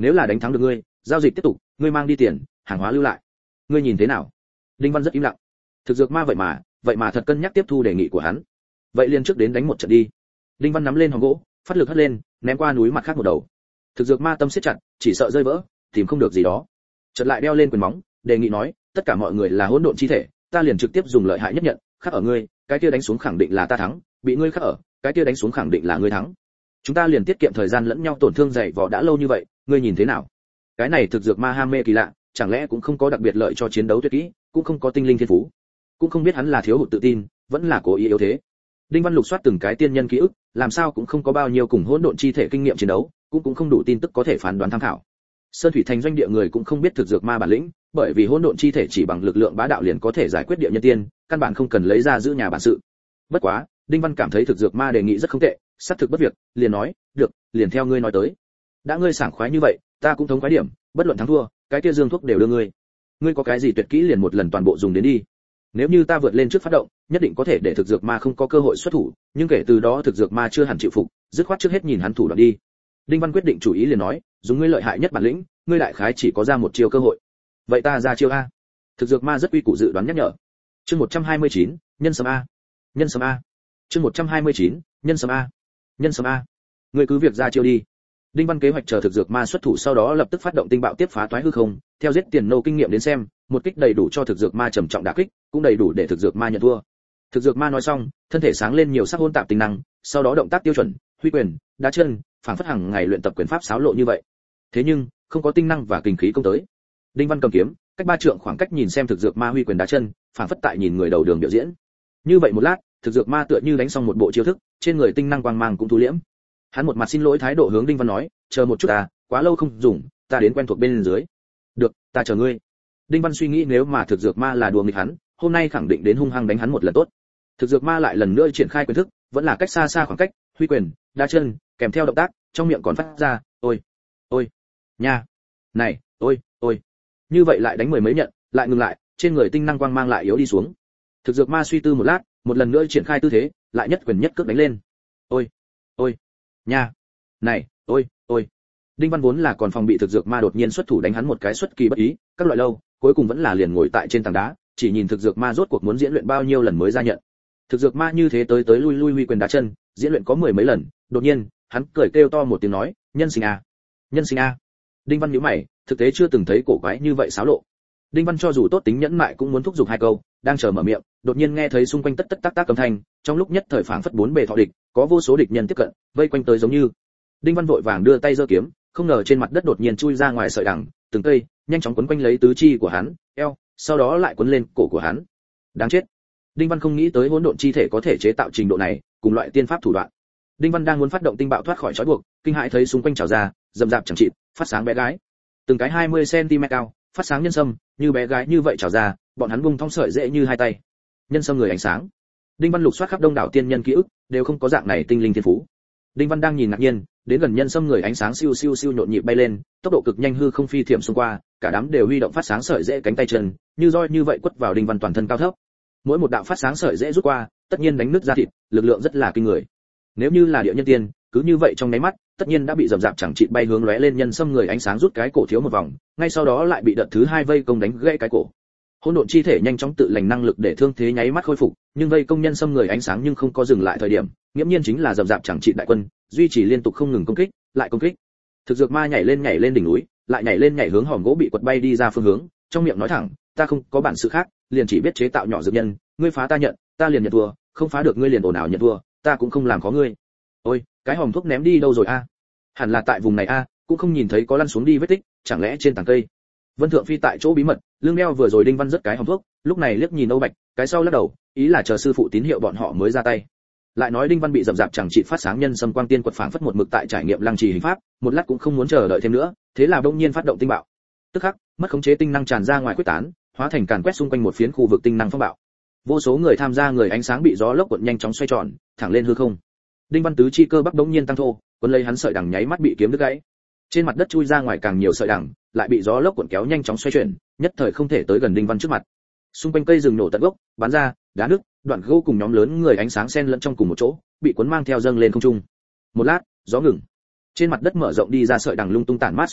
nếu là đánh thắng được ngươi, giao dịch tiếp tục, ngươi mang đi tiền, hàng hóa lưu lại. Ngươi nhìn thế nào? Đinh Văn rất im lặng. Thực dược ma vậy mà, vậy mà thật cân nhắc tiếp thu đề nghị của hắn. Vậy liền trước đến đánh một trận đi. Đinh Văn nắm lên hòn gỗ, phát lực hất lên, ném qua núi mặt khác một đầu. Thực dược ma tâm siết chặt, chỉ sợ rơi vỡ, tìm không được gì đó. Chợt lại đeo lên quyền móng, đề nghị nói, tất cả mọi người là hỗn độn chi thể, ta liền trực tiếp dùng lợi hại nhất nhận, khắc ở ngươi, cái kia đánh xuống khẳng định là ta thắng, bị ngươi khắc ở, cái kia đánh xuống khẳng định là ngươi thắng. Chúng ta liền tiết kiệm thời gian lẫn nhau tổn thương dày vò đã lâu như vậy, ngươi nhìn thế nào? Cái này thực dược ma ham mê kỳ lạ, chẳng lẽ cũng không có đặc biệt lợi cho chiến đấu tuyệt kỹ, cũng không có tinh linh thiên phú, cũng không biết hắn là thiếu hụt tự tin, vẫn là cố ý yếu thế. Đinh Văn lục soát từng cái tiên nhân ký ức, làm sao cũng không có bao nhiêu cùng hỗn độn chi thể kinh nghiệm chiến đấu, cũng cũng không đủ tin tức có thể phán đoán tham khảo. Sơn thủy thành doanh địa người cũng không biết thực dược ma bản lĩnh, bởi vì hỗn độn chi thể chỉ bằng lực lượng bá đạo liền có thể giải quyết địa nhân tiên, căn bản không cần lấy ra giữ nhà bản sự. Bất quá, Đinh Văn cảm thấy thực dược ma đề nghị rất không tệ, sát thực bất việc, liền nói, được, liền theo ngươi nói tới. Đã ngươi sảng khoái như vậy, ta cũng thống khoái điểm, bất luận thắng thua, cái kia dương thuốc đều đưa ngươi. Ngươi có cái gì tuyệt kỹ liền một lần toàn bộ dùng đến đi. Nếu như ta vượt lên trước phát động, nhất định có thể để thực dược ma không có cơ hội xuất thủ, nhưng kể từ đó thực dược ma chưa hẳn chịu phục, dứt khoát trước hết nhìn hắn thủ đoạn đi. Đinh Văn quyết định chủ ý liền nói, dùng ngươi lợi hại nhất bản lĩnh, ngươi đại khái chỉ có ra một chiêu cơ hội. Vậy ta ra chiêu a. Thực dược ma rất uy củ dự đoán nhắc nhở. Chương một trăm hai mươi chín, nhân sấm a. Nhân sấm a. Chương một trăm hai mươi chín, nhân sấm a. Nhân sấm a. Ngươi cứ việc ra chiêu đi. Đinh Văn kế hoạch chờ thực dược ma xuất thủ sau đó lập tức phát động tinh bạo tiếp phá toái hư không, theo giết tiền nô kinh nghiệm đến xem, một kích đầy đủ cho thực dược ma trầm trọng đả kích, cũng đầy đủ để thực dược ma nhận thua. Thực dược ma nói xong, thân thể sáng lên nhiều sắc hỗn tạp tính năng, sau đó động tác tiêu chuẩn, huy quyền, đá chân, phảng phất hàng ngày luyện tập quyền pháp xáo lộ như vậy. Thế nhưng, không có tinh năng và kinh khí công tới. Đinh Văn cầm kiếm, cách ba trượng khoảng cách nhìn xem thực dược ma huy quyền đá chân, phảng phất tại nhìn người đầu đường biểu diễn. Như vậy một lát, thực dược ma tựa như đánh xong một bộ chiêu thức, trên người tinh năng quang mang cũng thu liễm. Hắn một mặt xin lỗi thái độ hướng Đinh Văn nói, chờ một chút ta, quá lâu không dùng, ta đến quen thuộc bên dưới. Được, ta chờ ngươi. Đinh Văn suy nghĩ nếu mà thực dược ma là đùa nghịch hắn, hôm nay khẳng định đến hung hăng đánh hắn một lần tốt. Thực dược ma lại lần nữa triển khai quyền thức, vẫn là cách xa xa khoảng cách, huy quyền, đá chân, kèm theo động tác, trong miệng còn phát ra, ôi, ôi, nha, này, ôi, ôi. Như vậy lại đánh mười mấy nhận, lại ngừng lại, trên người tinh năng quang mang lại yếu đi xuống. Thực dược ma suy tư một lát, một lần nữa triển khai tư thế, lại nhất quyền nhất cước đánh lên. Ôi, ôi, nha, này, ôi, ôi. Đinh Văn vốn là còn phòng bị thực dược ma đột nhiên xuất thủ đánh hắn một cái xuất kỳ bất ý, các loại lâu, cuối cùng vẫn là liền ngồi tại trên tảng đá, chỉ nhìn thực dược ma rốt cuộc muốn diễn luyện bao nhiêu lần mới ra nhận. Thực dược ma như thế tới tới lui lui huy quyền đá chân, diễn luyện có mười mấy lần, đột nhiên, hắn cười kêu to một tiếng nói, nhân sinh a, nhân sinh a. Đinh Văn nhíu mày, thực tế chưa từng thấy cổ quái như vậy xáo lộ. Đinh Văn cho dù tốt tính nhẫn mại cũng muốn thúc giục hai câu, đang chờ mở miệng, đột nhiên nghe thấy xung quanh tất tất tác tác âm thanh, trong lúc nhất thời phảng phất bốn bề thọ địch, có vô số địch nhân tiếp cận, vây quanh tới giống như. Đinh Văn vội vàng đưa tay giơ kiếm, không ngờ trên mặt đất đột nhiên chui ra ngoài sợi đằng, từng cây, nhanh chóng quấn quanh lấy tứ chi của hắn, eo, sau đó lại quấn lên cổ của hắn. Đáng chết. Đinh Văn không nghĩ tới hỗn độn chi thể có thể chế tạo trình độ này, cùng loại tiên pháp thủ đoạn. Đinh Văn đang muốn phát động tinh bạo thoát khỏi trói buộc, kinh hãi thấy xung quanh trào ra, rầm rạp chẳng chịt, phát sáng bé gái. Từng cái hai mươi xăng-ti-mét cao, phát sáng nhân sâm, như bé gái như vậy trào ra, bọn hắn bung thong sợi dễ như hai tay. Nhân sâm người ánh sáng. Đinh Văn lục soát khắp đông đảo tiên nhân ký ức, đều không có dạng này tinh linh thiên phú. Đinh Văn đang nhìn ngạc nhiên, đến gần nhân sâm người ánh sáng siêu siêu siêu nhộn nhịp bay lên, tốc độ cực nhanh hư không phi thiểm xung qua, cả đám đều huy động phát sáng sợi dễ cánh tay chân, như roi như vậy quất vào Đinh Văn toàn thân cao thấp. Mỗi một đạo phát sáng sợi dễ rút qua, tất nhiên đánh nứt da thịt, lực lượng rất là kinh người. Nếu như là địa nhân tiên, cứ như vậy trong nháy mắt, tất nhiên đã bị rầm rạp chẳng chịt bay hướng lóe lên nhân sâm người ánh sáng rút cái cổ thiếu một vòng, ngay sau đó lại bị đợt thứ hai vây công đánh gãy cái cổ. Hỗn độn chi thể nhanh chóng tự lành năng lực để thương thế nháy mắt khôi phục, nhưng vây công nhân sâm người ánh sáng nhưng không có dừng lại thời điểm, nghiễm nhiên chính là rầm rạp chẳng chịt đại quân, duy trì liên tục không ngừng công kích, lại công kích. Thực dược ma nhảy lên nhảy lên đỉnh núi, lại nhảy lên nhảy hướng hòm gỗ bị quật bay đi ra phương hướng, trong miệng nói thẳng, ta không có bản sự khác, liền chỉ biết chế tạo nhỏ dược nhân, ngươi phá ta nhận, ta liền nhận thua, không phá được ngươi liền ồn ào nhận thua, ta cũng không làm khó ngươi. Ôi, cái hòm thuốc ném đi đâu rồi a? Hẳn là tại vùng này a, cũng không nhìn thấy có lăn xuống đi vết tích, chẳng lẽ trên tảng cây. Vân Thượng Phi tại chỗ bí mật, lưng đeo vừa rồi Đinh Văn rất cái hòm thuốc, lúc này liếc nhìn Âu Bạch, cái sau lắc đầu, ý là chờ sư phụ tín hiệu bọn họ mới ra tay. Lại nói Đinh Văn bị dập dạp chẳng trị phát sáng nhân sâm quang tiên quật phảng phất một mực tại trải nghiệm lăng trì hình pháp, một lát cũng không muốn chờ đợi thêm nữa, thế là bỗng nhiên phát động tinh bạo. Tức khắc, mất khống chế tinh năng tràn ra ngoài quyết tán, hóa thành càn quét xung quanh một phiến khu vực tinh năng phong bạo. Vô số người tham gia người ánh sáng bị gió lốc cuộn nhanh chóng xoay tròn, thẳng lên hư không. Đinh Văn tứ chi cơ bắp bỗng nhiên tăng thô, cuốn lấy hắn sợi đằng nháy mắt bị kiếm đứt gãy. Trên mặt đất chui ra ngoài càng nhiều sợi đằng, lại bị gió lốc cuộn kéo nhanh chóng xoay chuyển, nhất thời không thể tới gần Đinh Văn trước mặt. Xung quanh cây rừng nổ tận gốc, bắn ra, đá nước, đoạn gỗ cùng nhóm lớn người ánh sáng xen lẫn trong cùng một chỗ, bị cuốn mang theo dâng lên không trung. Một lát, gió ngừng. Trên mặt đất mở rộng đi ra sợi đằng lung tung tản mát xung quanh,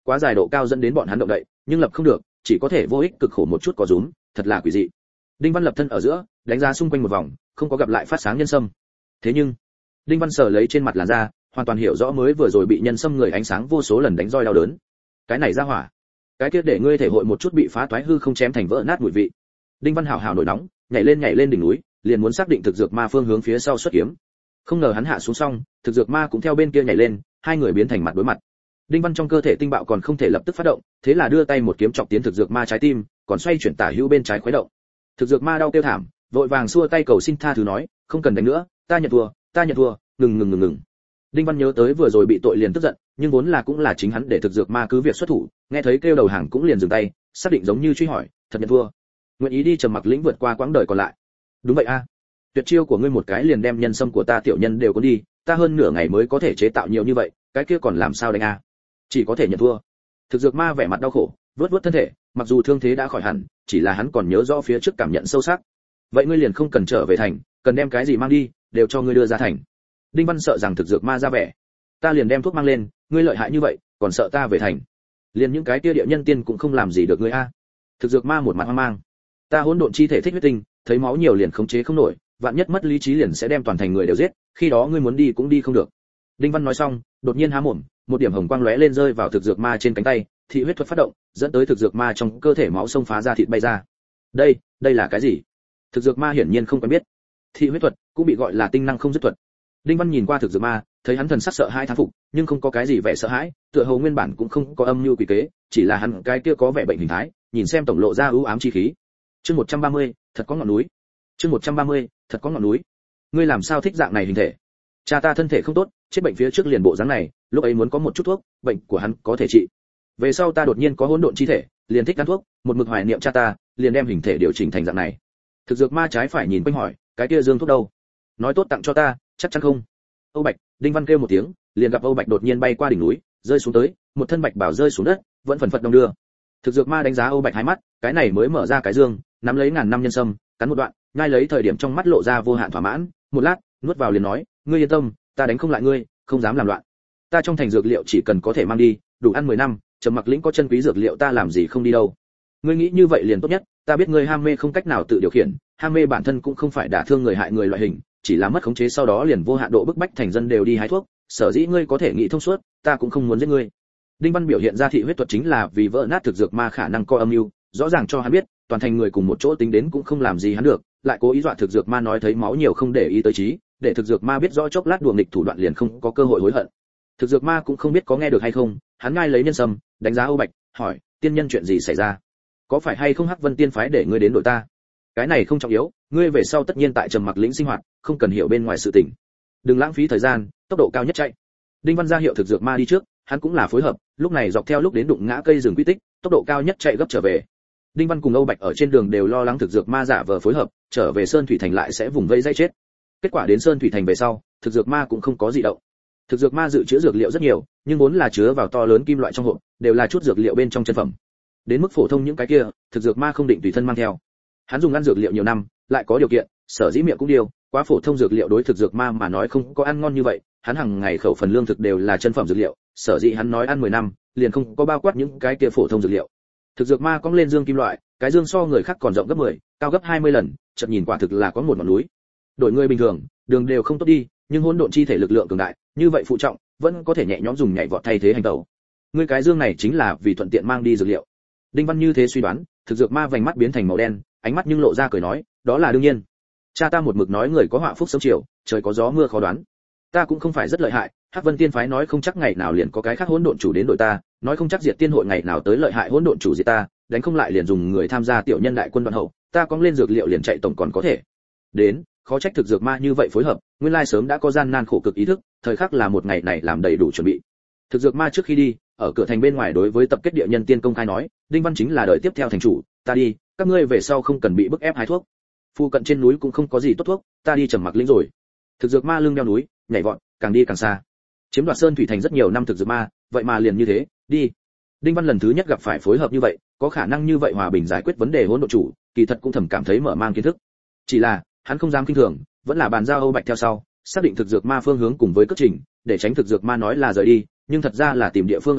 quá dài độ cao dẫn đến bọn hắn động đậy, nhưng lập không được, chỉ có thể vô ích cực khổ một chút có rúm, thật là quỷ dị. Đinh Văn lập thân ở giữa, đánh giá xung quanh một vòng, không có gặp lại phát sáng nhân sâm. Thế nhưng, Đinh Văn sờ lấy trên mặt làn da, hoàn toàn hiểu rõ mới vừa rồi bị nhân sâm người ánh sáng vô số lần đánh roi đau đớn. Cái này ra hỏa, cái kia để ngươi thể hội một chút bị phá toái hư không chém thành vỡ nát mùi vị. Đinh Văn hào hào nổi nóng, nhảy lên nhảy lên đỉnh núi, liền muốn xác định thực dược ma phương hướng phía sau xuất kiếm. Không ngờ hắn hạ xuống xong, thực dược ma cũng theo bên kia nhảy lên, hai người biến thành mặt đối mặt. Đinh Văn trong cơ thể tinh bạo còn không thể lập tức phát động, thế là đưa tay một kiếm chọc tiến thực dược ma trái tim, còn xoay chuyển tả hữu bên trái khuấy động. Thực dược ma đau kêu thảm, vội vàng xua tay cầu xin tha thứ nói, không cần đánh nữa, ta nhận thua, ta nhận thua, ngừng ngừng ngừng ngừng. Đinh Văn nhớ tới vừa rồi bị tội liền tức giận, nhưng vốn là cũng là chính hắn để thực dược ma cứ việc xuất thủ, nghe thấy kêu đầu hàng cũng liền dừng tay, xác định giống như truy hỏi, thật nhận thua, nguyện ý đi trầm mặc lĩnh vượt qua quãng đời còn lại. Đúng vậy a, tuyệt chiêu của ngươi một cái liền đem nhân sâm của ta tiểu nhân đều cuốn đi, ta hơn nửa ngày mới có thể chế tạo nhiều như vậy, cái kia còn làm sao đánh a? Chỉ có thể nhận thua. Thực dược ma vẻ mặt đau khổ, vớt vớt thân thể, mặc dù thương thế đã khỏi hẳn, chỉ là hắn còn nhớ rõ phía trước cảm nhận sâu sắc. Vậy ngươi liền không cần trở về thành, cần đem cái gì mang đi, đều cho ngươi đưa ra thành. Đinh Văn sợ rằng thực dược ma ra vẻ, ta liền đem thuốc mang lên, ngươi lợi hại như vậy, còn sợ ta về thành? Liền những cái kia địa nhân tiên cũng không làm gì được ngươi a. Thực dược ma một mặt hoang mang, ta hỗn độn chi thể thích huyết tinh, thấy máu nhiều liền khống chế không nổi, vạn nhất mất lý trí liền sẽ đem toàn thành người đều giết, khi đó ngươi muốn đi cũng đi không được. Đinh Văn nói xong, đột nhiên há mồm, một điểm hồng quang lóe lên rơi vào thực dược ma trên cánh tay, thị huyết thuật phát động, dẫn tới thực dược ma trong cơ thể máu xông phá ra thịt bay ra. Đây, đây là cái gì? Thực dược ma hiển nhiên không quen biết. Thị huyết thuật cũng bị gọi là tinh năng không dứt thuật. Đinh Văn nhìn qua thực dược ma, thấy hắn thần sắc sợ hãi thán phục, nhưng không có cái gì vẻ sợ hãi, tựa hồ nguyên bản cũng không có âm mưu quỷ kế, chỉ là hắn cái kia có vẻ bệnh hình thái, nhìn xem tổng lộ ra ưu ám chi khí. Chương một trăm ba mươi, thật có ngọn núi. Chương một trăm ba mươi, thật có ngọn núi. Ngươi làm sao thích dạng này hình thể? Cha ta thân thể không tốt, chết bệnh phía trước liền bộ dáng này, lúc ấy muốn có một chút thuốc, bệnh của hắn có thể trị. Về sau ta đột nhiên có hỗn độn chi thể, liền thích ăn thuốc, một mực hoài niệm cha ta, liền đem hình thể điều chỉnh thành dạng này. Thực dược ma trái phải nhìn quanh hỏi, cái kia dương thuốc đâu? Nói tốt tặng cho ta, chắc chắn không? Âu Bạch, Đinh Văn kêu một tiếng, liền gặp Âu Bạch đột nhiên bay qua đỉnh núi, rơi xuống tới, một thân bạch bảo rơi xuống đất, vẫn phần phật đông đưa. Thực dược ma đánh giá Âu Bạch hai mắt, cái này mới mở ra cái dương, nắm lấy ngàn năm nhân sâm, cắn một đoạn, ngay lấy thời điểm trong mắt lộ ra vô hạn thỏa mãn, một lát, nuốt vào liền nói, ngươi yên tâm, ta đánh không lại ngươi, không dám làm loạn. Ta trong thành dược liệu chỉ cần có thể mang đi, đủ ăn mười năm, trầm mặc lĩnh có chân quý dược liệu ta làm gì không đi đâu. Ngươi nghĩ như vậy liền tốt nhất, ta biết ngươi ham mê không cách nào tự điều khiển, ham mê bản thân cũng không phải đả thương người hại người loại hình, chỉ là mất khống chế sau đó liền vô hạn độ bức bách thành dân đều đi hái thuốc, sở dĩ ngươi có thể nghĩ thông suốt, ta cũng không muốn giết ngươi. Đinh Văn biểu hiện ra thị huyết thuật chính là vì vỡ nát thực dược ma khả năng co âm mưu, rõ ràng cho hắn biết, toàn thành người cùng một chỗ tính đến cũng không làm gì hắn được, lại cố ý dọa thực dược ma nói thấy máu nhiều không để ý tới trí, để thực dược ma biết rõ chốc lát đùa nghịch thủ đoạn liền không có cơ hội hối hận. Thực dược ma cũng không biết có nghe được hay không, hắn ngay lấy nhân sâm, đánh giá Âu Bạch, hỏi, tiên nhân chuyện gì xảy ra? Có phải hay không Hắc Vân Tiên phái để ngươi đến đội ta? Cái này không trọng yếu, ngươi về sau tất nhiên tại trầm mặc lĩnh sinh hoạt, không cần hiểu bên ngoài sự tình. Đừng lãng phí thời gian, tốc độ cao nhất chạy. Đinh Văn ra hiệu thực dược ma đi trước, hắn cũng là phối hợp, lúc này dọc theo lúc đến đụng ngã cây rừng quy tích, tốc độ cao nhất chạy gấp trở về. Đinh Văn cùng Âu Bạch ở trên đường đều lo lắng thực dược ma giả vờ phối hợp, trở về Sơn Thủy Thành lại sẽ vùng vây dây chết. Kết quả đến Sơn Thủy Thành về sau, thực dược ma cũng không có gì động. Thực dược ma dự trữ dược liệu rất nhiều, nhưng vốn là chứa vào to lớn kim loại trong hộp, đều là chút dược liệu bên trong chân phẩm. Đến mức phổ thông những cái kia, thực dược ma không định tùy thân mang theo. Hắn dùng ăn dược liệu nhiều năm, lại có điều kiện, sở dĩ miệng cũng điều, quá phổ thông dược liệu đối thực dược ma mà nói không có ăn ngon như vậy, hắn hàng ngày khẩu phần lương thực đều là chân phẩm dược liệu, sở dĩ hắn nói ăn mười năm, liền không có bao quát những cái kia phổ thông dược liệu. Thực dược ma cong lên dương kim loại, cái dương so người khác còn rộng gấp mười, cao gấp hai mươi lần, chợt nhìn quả thực là có một ngọn núi. Đội người bình thường, đường đều không tốt đi, nhưng hỗn độn chi thể lực lượng cường đại, như vậy phụ trọng, vẫn có thể nhẹ nhõm dùng nhảy vọt thay thế hành tẩu. Ngươi cái dương này chính là vì thuận tiện mang đi dược liệu. Đinh Văn như thế suy đoán, thực dược ma vành mắt biến thành màu đen, ánh mắt nhưng lộ ra cười nói, đó là đương nhiên. Cha ta một mực nói người có họa phúc sớm chiều, trời có gió mưa khó đoán. Ta cũng không phải rất lợi hại, Hắc Vân Tiên phái nói không chắc ngày nào liền có cái khác hỗn độn chủ đến đội ta, nói không chắc Diệt Tiên hội ngày nào tới lợi hại hỗn độn chủ diệt ta, đánh không lại liền dùng người tham gia tiểu nhân đại quân đoạn hậu, ta cong lên dược liệu liền chạy tổng còn có thể. Đến, khó trách thực dược ma như vậy phối hợp, nguyên lai sớm đã có gian nan khổ cực ý thức, thời khắc là một ngày này làm đầy đủ chuẩn bị. Thực dược ma trước khi đi, ở cửa thành bên ngoài đối với tập kết địa nhân tiên công khai nói, Đinh Văn chính là đợi tiếp theo thành chủ, ta đi, các ngươi về sau không cần bị bức ép hái thuốc. Phu cận trên núi cũng không có gì tốt thuốc, ta đi trầm mặc lĩnh rồi. Thực dược ma lưng đeo núi, nhảy vọt, càng đi càng xa. Chiếm đoạt Sơn Thủy Thành rất nhiều năm thực dược ma, vậy mà liền như thế, đi. Đinh Văn lần thứ nhất gặp phải phối hợp như vậy, có khả năng như vậy hòa bình giải quyết vấn đề hỗn độn chủ, kỳ thật cũng thầm cảm thấy mở mang kiến thức. Chỉ là, hắn không dám kinh thường, vẫn là bàn giao Âu Bạch theo sau, xác định thực dược ma phương hướng cùng với cất trình, để tránh thực dược ma nói là rời đi, nhưng thật ra là tìm địa phương ẩn nấp,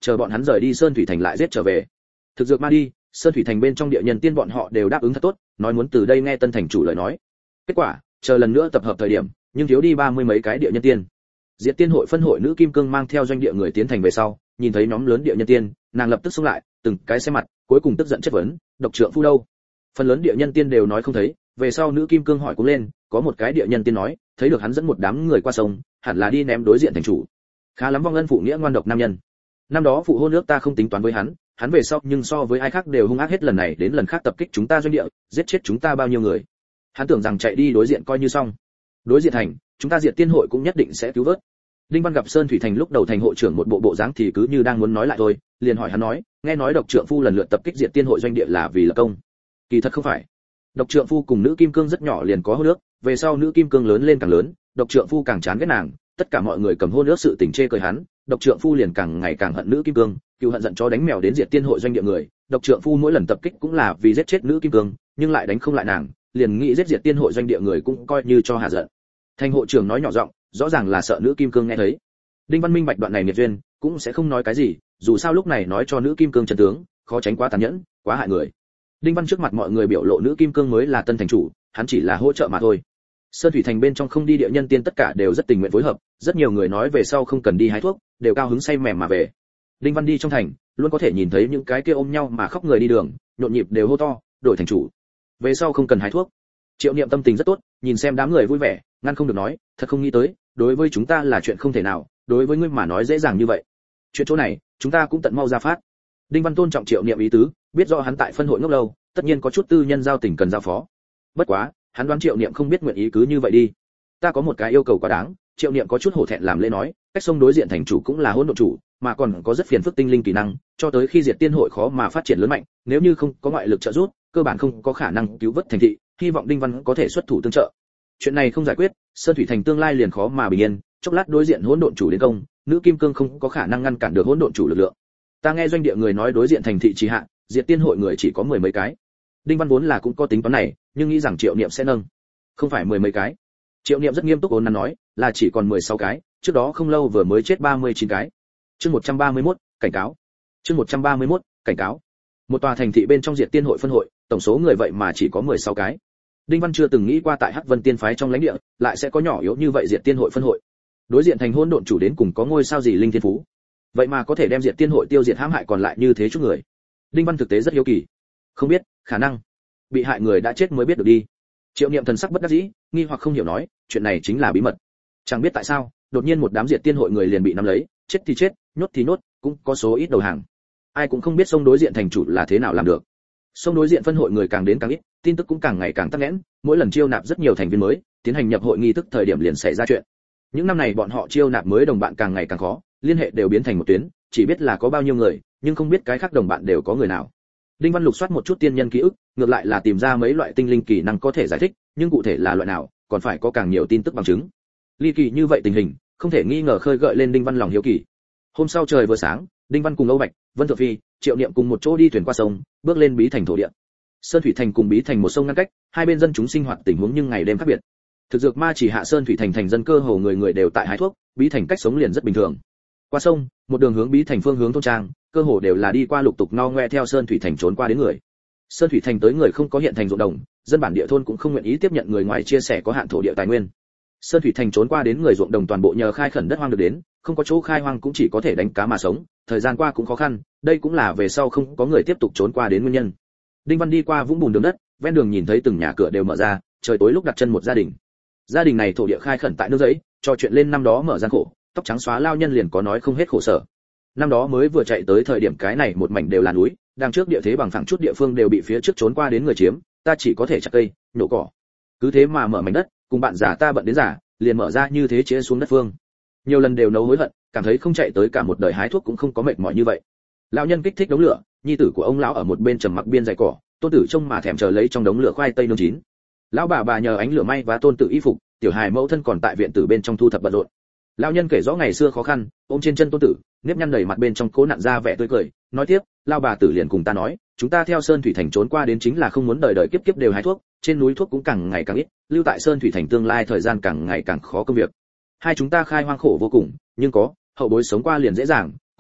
chờ bọn hắn rời đi Sơn Thủy Thành lại giết trở về. Thực dược ma đi, Sơn Thủy Thành bên trong địa nhân tiên bọn họ đều đáp ứng thật tốt, nói muốn từ đây nghe Tân Thành chủ lời nói. Kết quả, chờ lần nữa tập hợp thời điểm, nhưng thiếu đi ba mươi mấy cái địa nhân tiên. Diệt Tiên hội phân hội nữ Kim Cương mang theo doanh địa người tiến thành về sau, nhìn thấy nhóm lớn địa nhân tiên, nàng lập tức xông lại, từng cái xem mặt, cuối cùng tức giận chất vấn, độc trượng phu đâu? Phần lớn địa nhân tiên đều nói không thấy, về sau nữ Kim Cương hỏi cũng lên, có một cái địa nhân tiên nói, thấy được hắn dẫn một đám người qua sông, hẳn là đi ném đối diện thành chủ. Khá lắm vong ân phụ nghĩa ngoan độc nam nhân. Năm đó phụ hôn nước ta không tính toán với hắn, hắn về sau nhưng so với ai khác đều hung ác hết, lần này đến lần khác tập kích chúng ta doanh địa, giết chết chúng ta bao nhiêu người. Hắn tưởng rằng chạy đi đối diện coi như xong. Đối diện thành, chúng ta Diệt Tiên hội cũng nhất định sẽ cứu vớt. Đinh Văn gặp Sơn Thủy Thành lúc đầu thành hội trưởng một bộ bộ dáng thì cứ như đang muốn nói lại thôi, liền hỏi hắn nói, nghe nói độc trượng phu lần lượt tập kích Diệt Tiên hội doanh địa là vì lập công. Kỳ thật không phải. Độc trượng phu cùng nữ Kim Cương rất nhỏ liền có hôn ước, về sau nữ Kim Cương lớn lên càng lớn, độc trượng phu càng chán ghét nàng, tất cả mọi người cầm hôn ước sự tình chê cười hắn, độc trượng phu liền càng ngày càng hận nữ Kim Cương, cừu hận giận chó đánh mèo đến Diệt Tiên hội doanh địa người, độc trượng phu mỗi lần tập kích cũng là vì giết chết nữ Kim Cương, nhưng lại đánh không lại nàng, liền nghĩ giết Diệt Tiên hội doanh địa người cũng coi như cho hạ giận. Thành hội trưởng nói nhỏ giọng, rõ ràng là sợ nữ Kim Cương nghe thấy. Đinh Văn minh bạch đoạn này nghiệt duyên, cũng sẽ không nói cái gì, dù sao lúc này nói cho nữ Kim Cương chân tướng, khó tránh quá tàn nhẫn, quá hại người. Đinh Văn trước mặt mọi người biểu lộ nữ Kim Cương mới là tân thành chủ, hắn chỉ là hỗ trợ mà thôi. Sơn Thủy Thành bên trong không đi địa nhân tiên tất cả đều rất tình nguyện phối hợp, rất nhiều người nói về sau không cần đi hái thuốc, đều cao hứng say mềm mà về. Đinh Văn đi trong thành, luôn có thể nhìn thấy những cái kia ôm nhau mà khóc người đi đường, nhộn nhịp đều hô to, đổi thành chủ. Về sau không cần hái thuốc. Triệu Niệm tâm tình rất tốt, nhìn xem đám người vui vẻ, ngăn không được nói, thật không nghĩ tới, đối với chúng ta là chuyện không thể nào, đối với ngươi mà nói dễ dàng như vậy. Chuyện chỗ này, chúng ta cũng tận mau ra phát. Đinh Văn tôn trọng Triệu Niệm ý tứ, biết rõ hắn tại phân hội ngốc lâu, tất nhiên có chút tư nhân giao tình cần giao phó. Bất quá, hắn đoán Triệu Niệm không biết nguyện ý cứ như vậy đi. Ta có một cái yêu cầu quá đáng. Triệu Niệm có chút hổ thẹn làm lễ nói, cách sông đối diện thành chủ cũng là hỗn độn chủ, mà còn có rất phiền phức tinh linh kỹ năng, cho tới khi Diệt Tiên hội khó mà phát triển lớn mạnh, nếu như không có ngoại lực trợ giúp, cơ bản không có khả năng cứu vớt thành thị, hy vọng Đinh Văn có thể xuất thủ tương trợ. Chuyện này không giải quyết, Sơn Thủy Thành tương lai liền khó mà bình yên, chốc lát đối diện hỗn độn chủ đến công, nữ Kim Cương không có khả năng ngăn cản được hỗn độn chủ lực lượng. Ta nghe doanh địa người nói đối diện thành thị trì hạ, Diệt Tiên hội người chỉ có mười mấy cái. Đinh Văn vốn là cũng có tính toán này, nhưng nghĩ rằng Triệu Niệm sẽ nâng. Không phải mười mấy cái. Triệu Niệm rất nghiêm túc ôn nắn nói, là chỉ còn mười sáu cái, trước đó không lâu vừa mới chết ba mươi chín cái. Chương một trăm ba mươi mốt, cảnh cáo. Chương một trăm ba mươi mốt, cảnh cáo. Một tòa thành thị bên trong Diệt Tiên hội phân hội, tổng số người vậy mà chỉ có mười sáu cái. Đinh Văn chưa từng nghĩ qua tại Hắc Vân Tiên phái trong lãnh địa, lại sẽ có nhỏ yếu như vậy Diệt Tiên hội phân hội. Đối diện thành hỗn độn chủ đến cùng có ngôi sao gì linh thiên phú, vậy mà có thể đem Diệt Tiên hội tiêu diệt hãm hại còn lại như thế chút người. Đinh Văn thực tế rất hiếu kỳ. Không biết, khả năng bị hại người đã chết mới biết được đi. Triệu Niệm thần sắc bất đắc dĩ, nghi hoặc không hiểu nói, chuyện này chính là bí mật. Chẳng biết tại sao, đột nhiên một đám Diệt Tiên hội người liền bị nắm lấy, chết thì chết, nhốt thì nhốt, cũng có số ít đầu hàng. Ai cũng không biết sông đối diện thành chủ là thế nào làm được. Sông đối diện phân hội người càng đến càng ít, tin tức cũng càng ngày càng tắc nghẽn, mỗi lần chiêu nạp rất nhiều thành viên mới, tiến hành nhập hội nghi thức thời điểm liền xảy ra chuyện. Những năm này bọn họ chiêu nạp mới đồng bạn càng ngày càng khó, liên hệ đều biến thành một tuyến, chỉ biết là có bao nhiêu người, nhưng không biết cái khác đồng bạn đều có người nào. Đinh Văn lục soát một chút tiên nhân ký ức, ngược lại là tìm ra mấy loại tinh linh kỹ năng có thể giải thích, nhưng cụ thể là loại nào, còn phải có càng nhiều tin tức bằng chứng. Ly kỳ như vậy tình hình, không thể nghi ngờ khơi gợi lên Đinh Văn lòng hiếu kỳ. Hôm sau trời vừa sáng, Đinh Văn cùng Âu Bạch, Vân Thượng Phi, Triệu Niệm cùng một chỗ đi thuyền qua sông, bước lên Bí Thành thổ địa. Sơn Thủy Thành cùng Bí Thành một sông ngăn cách, hai bên dân chúng sinh hoạt tình huống nhưng ngày đêm khác biệt. Thực dược ma chỉ hạ Sơn Thủy Thành thành dân cơ hồ người người đều tại hái thuốc, Bí Thành cách sống liền rất bình thường. Qua sông, một đường hướng Bí Thành phương hướng thôn trang, cơ hồ đều là đi qua lục tục no ngoe theo Sơn Thủy Thành trốn qua đến người. Sơn Thủy Thành tới người không có hiện thành ruộng đồng, dân bản địa thôn cũng không nguyện ý tiếp nhận người ngoài chia sẻ có hạn thổ địa tài nguyên. Sơn Thủy Thành trốn qua đến người ruộng đồng toàn bộ nhờ khai khẩn đất hoang được đến, không có chỗ khai hoang cũng chỉ có thể đánh cá mà sống, thời gian qua cũng khó khăn, đây cũng là về sau không có người tiếp tục trốn qua đến nguyên nhân. Đinh Văn đi qua vũng bùn đường đất, ven đường nhìn thấy từng nhà cửa đều mở ra, trời tối lúc đặt chân một gia đình. Gia đình này thổ địa khai khẩn tại nước giấy, trò chuyện lên năm đó mở gian khổ, tóc trắng xóa lao nhân liền có nói không hết khổ sở. Năm đó mới vừa chạy tới thời điểm cái này một mảnh đều là núi, đang trước địa thế bằng phẳng chút địa phương đều bị phía trước trốn qua đến người chiếm, ta chỉ có thể chặt cây, nhổ cỏ. Cứ thế mà mở mảnh đất, cùng bạn già ta bận đến già, liền mở ra như thế chế xuống đất phương. Nhiều lần đều nấu hối hận, cảm thấy không chạy tới cả một đời hái thuốc cũng không có mệt mỏi như vậy. Lão nhân kích thích đống lửa, nhi tử của ông lão ở một bên trầm mặc biên dày cỏ, tôn tử trông mà thèm chờ lấy trong đống lửa khoai tây nướng chín. Lão bà bà nhờ ánh lửa may và tôn tử y phục, tiểu hài mẫu thân còn tại viện tử bên trong thu thập bận rộn. Lão nhân kể rõ ngày xưa khó khăn, ôm trên chân tôn tử, nếp nhăn đầy mặt bên trong cố nặn ra vẻ tươi cười, nói tiếp, lão bà tử liền cùng ta nói, chúng ta theo Sơn Thủy Thành trốn qua đến chính là không muốn đời đời kiếp kiếp đều hái thuốc, trên núi thuốc cũng càng ngày càng ít, lưu tại Sơn Thủy Thành tương lai thời gian càng ngày càng khó công việc. Hai chúng ta khai hoang khổ vô cùng, nhưng có hậu bối sống qua liền dễ dàng,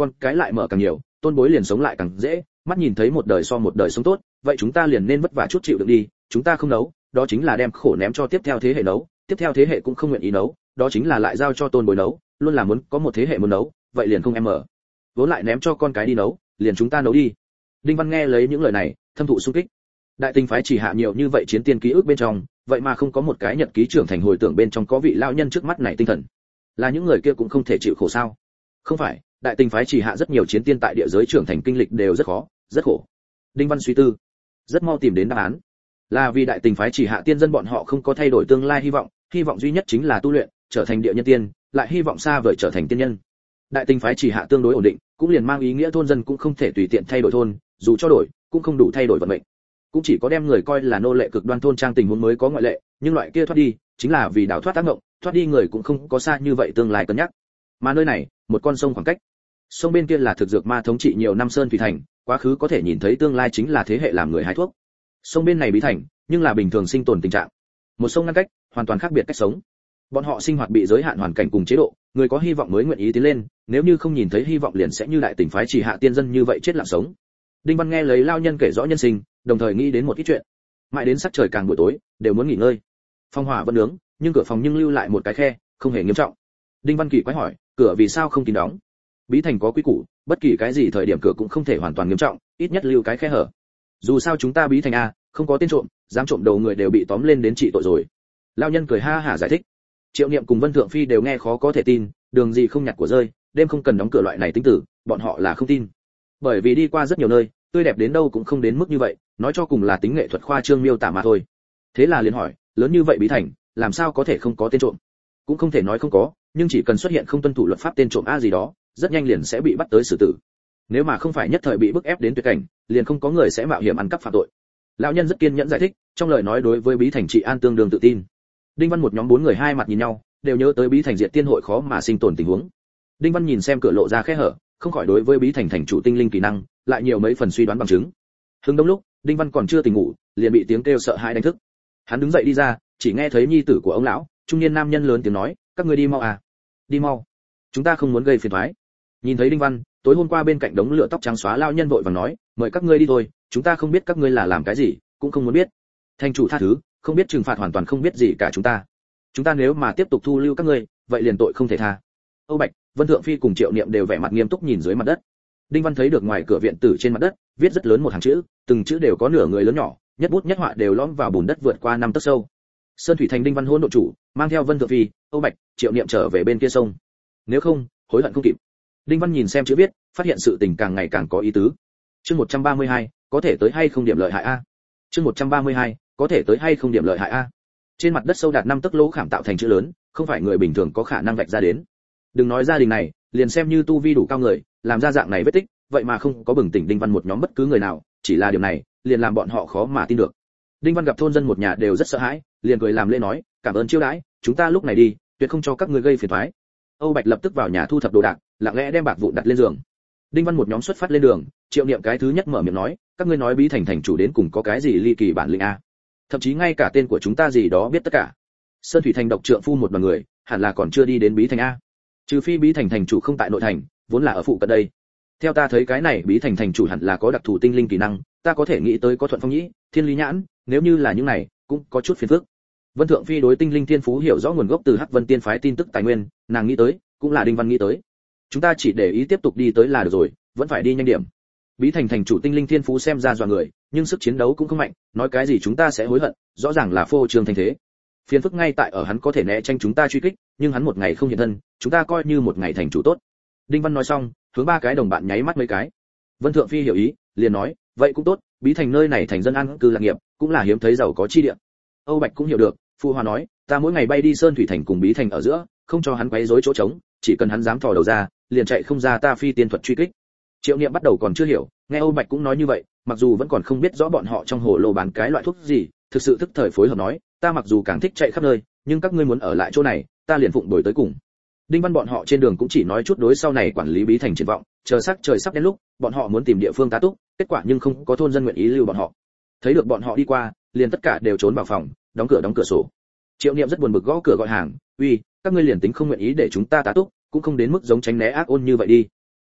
con cái lại mở càng nhiều, tôn bối liền sống lại càng dễ, mắt nhìn thấy một đời so một đời sống tốt, vậy chúng ta liền nên vất vả chút chịu đựng đi, chúng ta không nấu, đó chính là đem khổ ném cho tiếp theo thế hệ nấu, tiếp theo thế hệ cũng không nguyện ý nấu, đó chính là lại giao cho tôn bối nấu, luôn là muốn có một thế hệ muốn nấu, vậy liền không em mở. Vốn lại ném cho con cái đi nấu, liền chúng ta nấu đi. Đinh Văn nghe lấy những lời này, thâm thụ xung kích. Đại Tình phái chỉ hạ nhiều như vậy chiến tiên ký ức bên trong, vậy mà không có một cái nhật ký trưởng thành hồi tưởng bên trong có vị lão nhân trước mắt này tinh thần. Là những người kia cũng không thể chịu khổ sao? Không phải, Đại Tình phái chỉ hạ rất nhiều chiến tiên tại địa giới trưởng thành kinh lịch đều rất khó, rất khổ. Đinh Văn suy tư, rất mau tìm đến đáp án. Là vì Đại Tình phái chỉ hạ tiên dân bọn họ không có thay đổi tương lai hy vọng, hy vọng duy nhất chính là tu luyện, trở thành địa nhân tiên, lại hy vọng xa vời trở thành tiên nhân. Đại Tình phái chỉ hạ tương đối ổn định, cũng liền mang ý nghĩa thôn dân cũng không thể tùy tiện thay đổi thôn, dù cho đổi, cũng không đủ thay đổi vận mệnh. Cũng chỉ có đem người coi là nô lệ cực đoan thôn trang tình huống mới có ngoại lệ, nhưng loại kia thoát đi, chính là vì đào thoát tác động, thoát đi người cũng không có xa như vậy tương lai cân nhắc. Mà nơi này, một con sông khoảng cách. Sông bên kia là thực dược ma thống trị nhiều năm sơn thủy thành, quá khứ có thể nhìn thấy tương lai chính là thế hệ làm người hái thuốc. Sông bên này bí thành, nhưng là bình thường sinh tồn tình trạng. Một sông ngăn cách, hoàn toàn khác biệt cách sống. Bọn họ sinh hoạt bị giới hạn hoàn cảnh cùng chế độ, người có hy vọng mới nguyện ý tiến lên, nếu như không nhìn thấy hy vọng liền sẽ như Đại Tình phái chỉ hạ tiên dân như vậy chết lặng sống. Đinh Văn nghe lấy lao nhân kể rõ nhân sinh, đồng thời nghĩ đến một ít chuyện. Mãi đến sắc trời càng buổi tối, đều muốn nghỉ ngơi. Phòng hỏa vẫn nướng, nhưng cửa phòng nhưng lưu lại một cái khe, không hề nghiêm trọng. Đinh Văn kỳ quái hỏi, cửa vì sao không kín đóng? Bí thành có quy củ, bất kỳ cái gì thời điểm cửa cũng không thể hoàn toàn nghiêm trọng, ít nhất lưu cái khe hở. Dù sao chúng ta bí thành a, không có tên trộm, dám trộm đầu người đều bị tóm lên đến trị tội rồi. Lao nhân cười ha hả giải thích. Triệu Niệm cùng Vân Thượng Phi đều nghe khó có thể tin, đường gì không nhặt của rơi, đêm không cần đóng cửa loại này tính tử, bọn họ là không tin. Bởi vì đi qua rất nhiều nơi, tươi đẹp đến đâu cũng không đến mức như vậy, nói cho cùng là tính nghệ thuật khoa trương miêu tả mà thôi. Thế là liền hỏi, lớn như vậy bí thành, làm sao có thể không có tên trộm? Cũng không thể nói không có, nhưng chỉ cần xuất hiện không tuân thủ luật pháp tên trộm a gì đó, rất nhanh liền sẽ bị bắt tới xử tử. Nếu mà không phải nhất thời bị bức ép đến tuyệt cảnh, liền không có người sẽ mạo hiểm ăn cắp phạm tội. Lão nhân rất kiên nhẫn giải thích, trong lời nói đối với bí thành trị an tương đương tự tin. Đinh Văn một nhóm bốn người hai mặt nhìn nhau, đều nhớ tới bí thành diệt tiên hội khó mà sinh tồn tình huống. Đinh Văn nhìn xem cửa lộ ra khe hở, không khỏi đối với bí thành thành chủ tinh linh kỹ năng, lại nhiều mấy phần suy đoán bằng chứng. Hưng đông lúc, Đinh Văn còn chưa tỉnh ngủ, liền bị tiếng kêu sợ hãi đánh thức. Hắn đứng dậy đi ra, chỉ nghe thấy nhi tử của ông lão, trung niên nam nhân lớn tiếng nói, các ngươi đi mau à, đi mau, chúng ta không muốn gây phiền toái. Nhìn thấy Đinh Văn, tối hôm qua bên cạnh đống lửa tóc trắng xóa lao nhân vội vàng nói, mời các ngươi đi thôi, chúng ta không biết các ngươi là làm cái gì, cũng không muốn biết. Thành chủ tha thứ, không biết trừng phạt hoàn toàn không biết gì cả chúng ta. Chúng ta nếu mà tiếp tục thu lưu các ngươi, vậy liền tội không thể tha. Âu Bạch, Vân Thượng Phi cùng Triệu Niệm đều vẻ mặt nghiêm túc nhìn dưới mặt đất. Đinh Văn thấy được ngoài cửa viện tử trên mặt đất, viết rất lớn một hàng chữ, từng chữ đều có nửa người lớn nhỏ, nhất bút nhất họa đều lõm vào bùn đất vượt qua năm tấc sâu. Sơn thủy thành Đinh Văn hôn độ chủ, mang theo Vân Thượng Phi, Âu Bạch, Triệu Niệm trở về bên kia sông. Nếu không, hối hận không kịp. Đinh Văn nhìn xem chữ viết, phát hiện sự tình càng ngày càng có ý tứ. Chương một trăm ba mươi hai, có thể tới hay không điểm lợi hại a? Chương một trăm ba mươi hai, có thể tới hay không điểm lợi hại a? Trên mặt đất sâu đạt năm tấc lỗ khảm tạo thành chữ lớn, không phải người bình thường có khả năng vạch ra đến. Đừng nói gia đình này, liền xem như tu vi đủ cao người, làm ra dạng này vết tích, vậy mà không có bừng tỉnh Đinh Văn một nhóm bất cứ người nào, chỉ là điều này, liền làm bọn họ khó mà tin được. Đinh Văn gặp thôn dân một nhà đều rất sợ hãi, liền cười làm lễ nói, cảm ơn chiêu đãi, chúng ta lúc này đi, tuyệt không cho các ngươi gây phiền toái. Âu Bạch lập tức vào nhà thu thập đồ đạc, lặng lẽ đem bạc vụn đặt lên giường. Đinh Văn một nhóm xuất phát lên đường, Triệu Niệm cái thứ nhất mở miệng nói, các ngươi nói bí thành thành chủ đến cùng có cái gì ly kỳ bản lĩnh a? Thậm chí ngay cả tên của chúng ta gì đó biết tất cả. Sơn thủy thành độc trượng phu một đoàn người, hẳn là còn chưa đi đến bí thành a. Trừ phi bí thành thành chủ không tại nội thành, vốn là ở phụ cận đây. Theo ta thấy cái này bí thành thành chủ hẳn là có đặc thù tinh linh kỹ năng, ta có thể nghĩ tới có thuận phong nhĩ, thiên lý nhãn, nếu như là những này, cũng có chút phiền phức. Vân Thượng Phi đối tinh linh thiên phú hiểu rõ nguồn gốc từ Hắc Vân Tiên phái tin tức tài nguyên, nàng nghĩ tới, cũng là Đinh Văn nghĩ tới. Chúng ta chỉ để ý tiếp tục đi tới là được rồi, vẫn phải đi nhanh điểm. Bí thành thành chủ tinh linh thiên phú xem ra dọa người, nhưng sức chiến đấu cũng không mạnh, nói cái gì chúng ta sẽ hối hận, rõ ràng là phô trương thành thế. Phiền phức ngay tại ở hắn có thể né tránh chúng ta truy kích, nhưng hắn một ngày không hiện thân, chúng ta coi như một ngày thành chủ tốt. Đinh Văn nói xong, hướng ba cái đồng bạn nháy mắt mấy cái. Vân Thượng Phi hiểu ý, liền nói, vậy cũng tốt, bí thành nơi này thành dân an cư lạc nghiệp, cũng là hiếm thấy giàu có chi địa. Âu Bạch cũng hiểu được, Phu Hoa nói, ta mỗi ngày bay đi Sơn thủy thành cùng bí thành ở giữa, không cho hắn quấy rối chỗ trống, chỉ cần hắn dám thò đầu ra, liền chạy không ra ta phi tiên thuật truy kích. Triệu Niệm bắt đầu còn chưa hiểu, nghe Âu Bạch cũng nói như vậy, mặc dù vẫn còn không biết rõ bọn họ trong hồ lô bán cái loại thuốc gì, thực sự tức thời phối hợp nói, ta mặc dù càng thích chạy khắp nơi, nhưng các ngươi muốn ở lại chỗ này, ta liền phụng đổi tới cùng. Đinh Văn bọn họ trên đường cũng chỉ nói chút đối sau này quản lý bí thành triển vọng, chờ sắc trời sắp đến lúc, bọn họ muốn tìm địa phương tá túc, kết quả nhưng không có thôn dân nguyện ý lưu bọn họ. Thấy được bọn họ đi qua, liền tất cả đều trốn vào phòng, đóng cửa đóng cửa sổ. Triệu Niệm rất buồn bực gõ cửa gọi hàng, "Uy, các ngươi liền tính không nguyện ý để chúng ta tá túc, cũng không đến mức giống tránh né ác ôn như vậy đi." "Uy,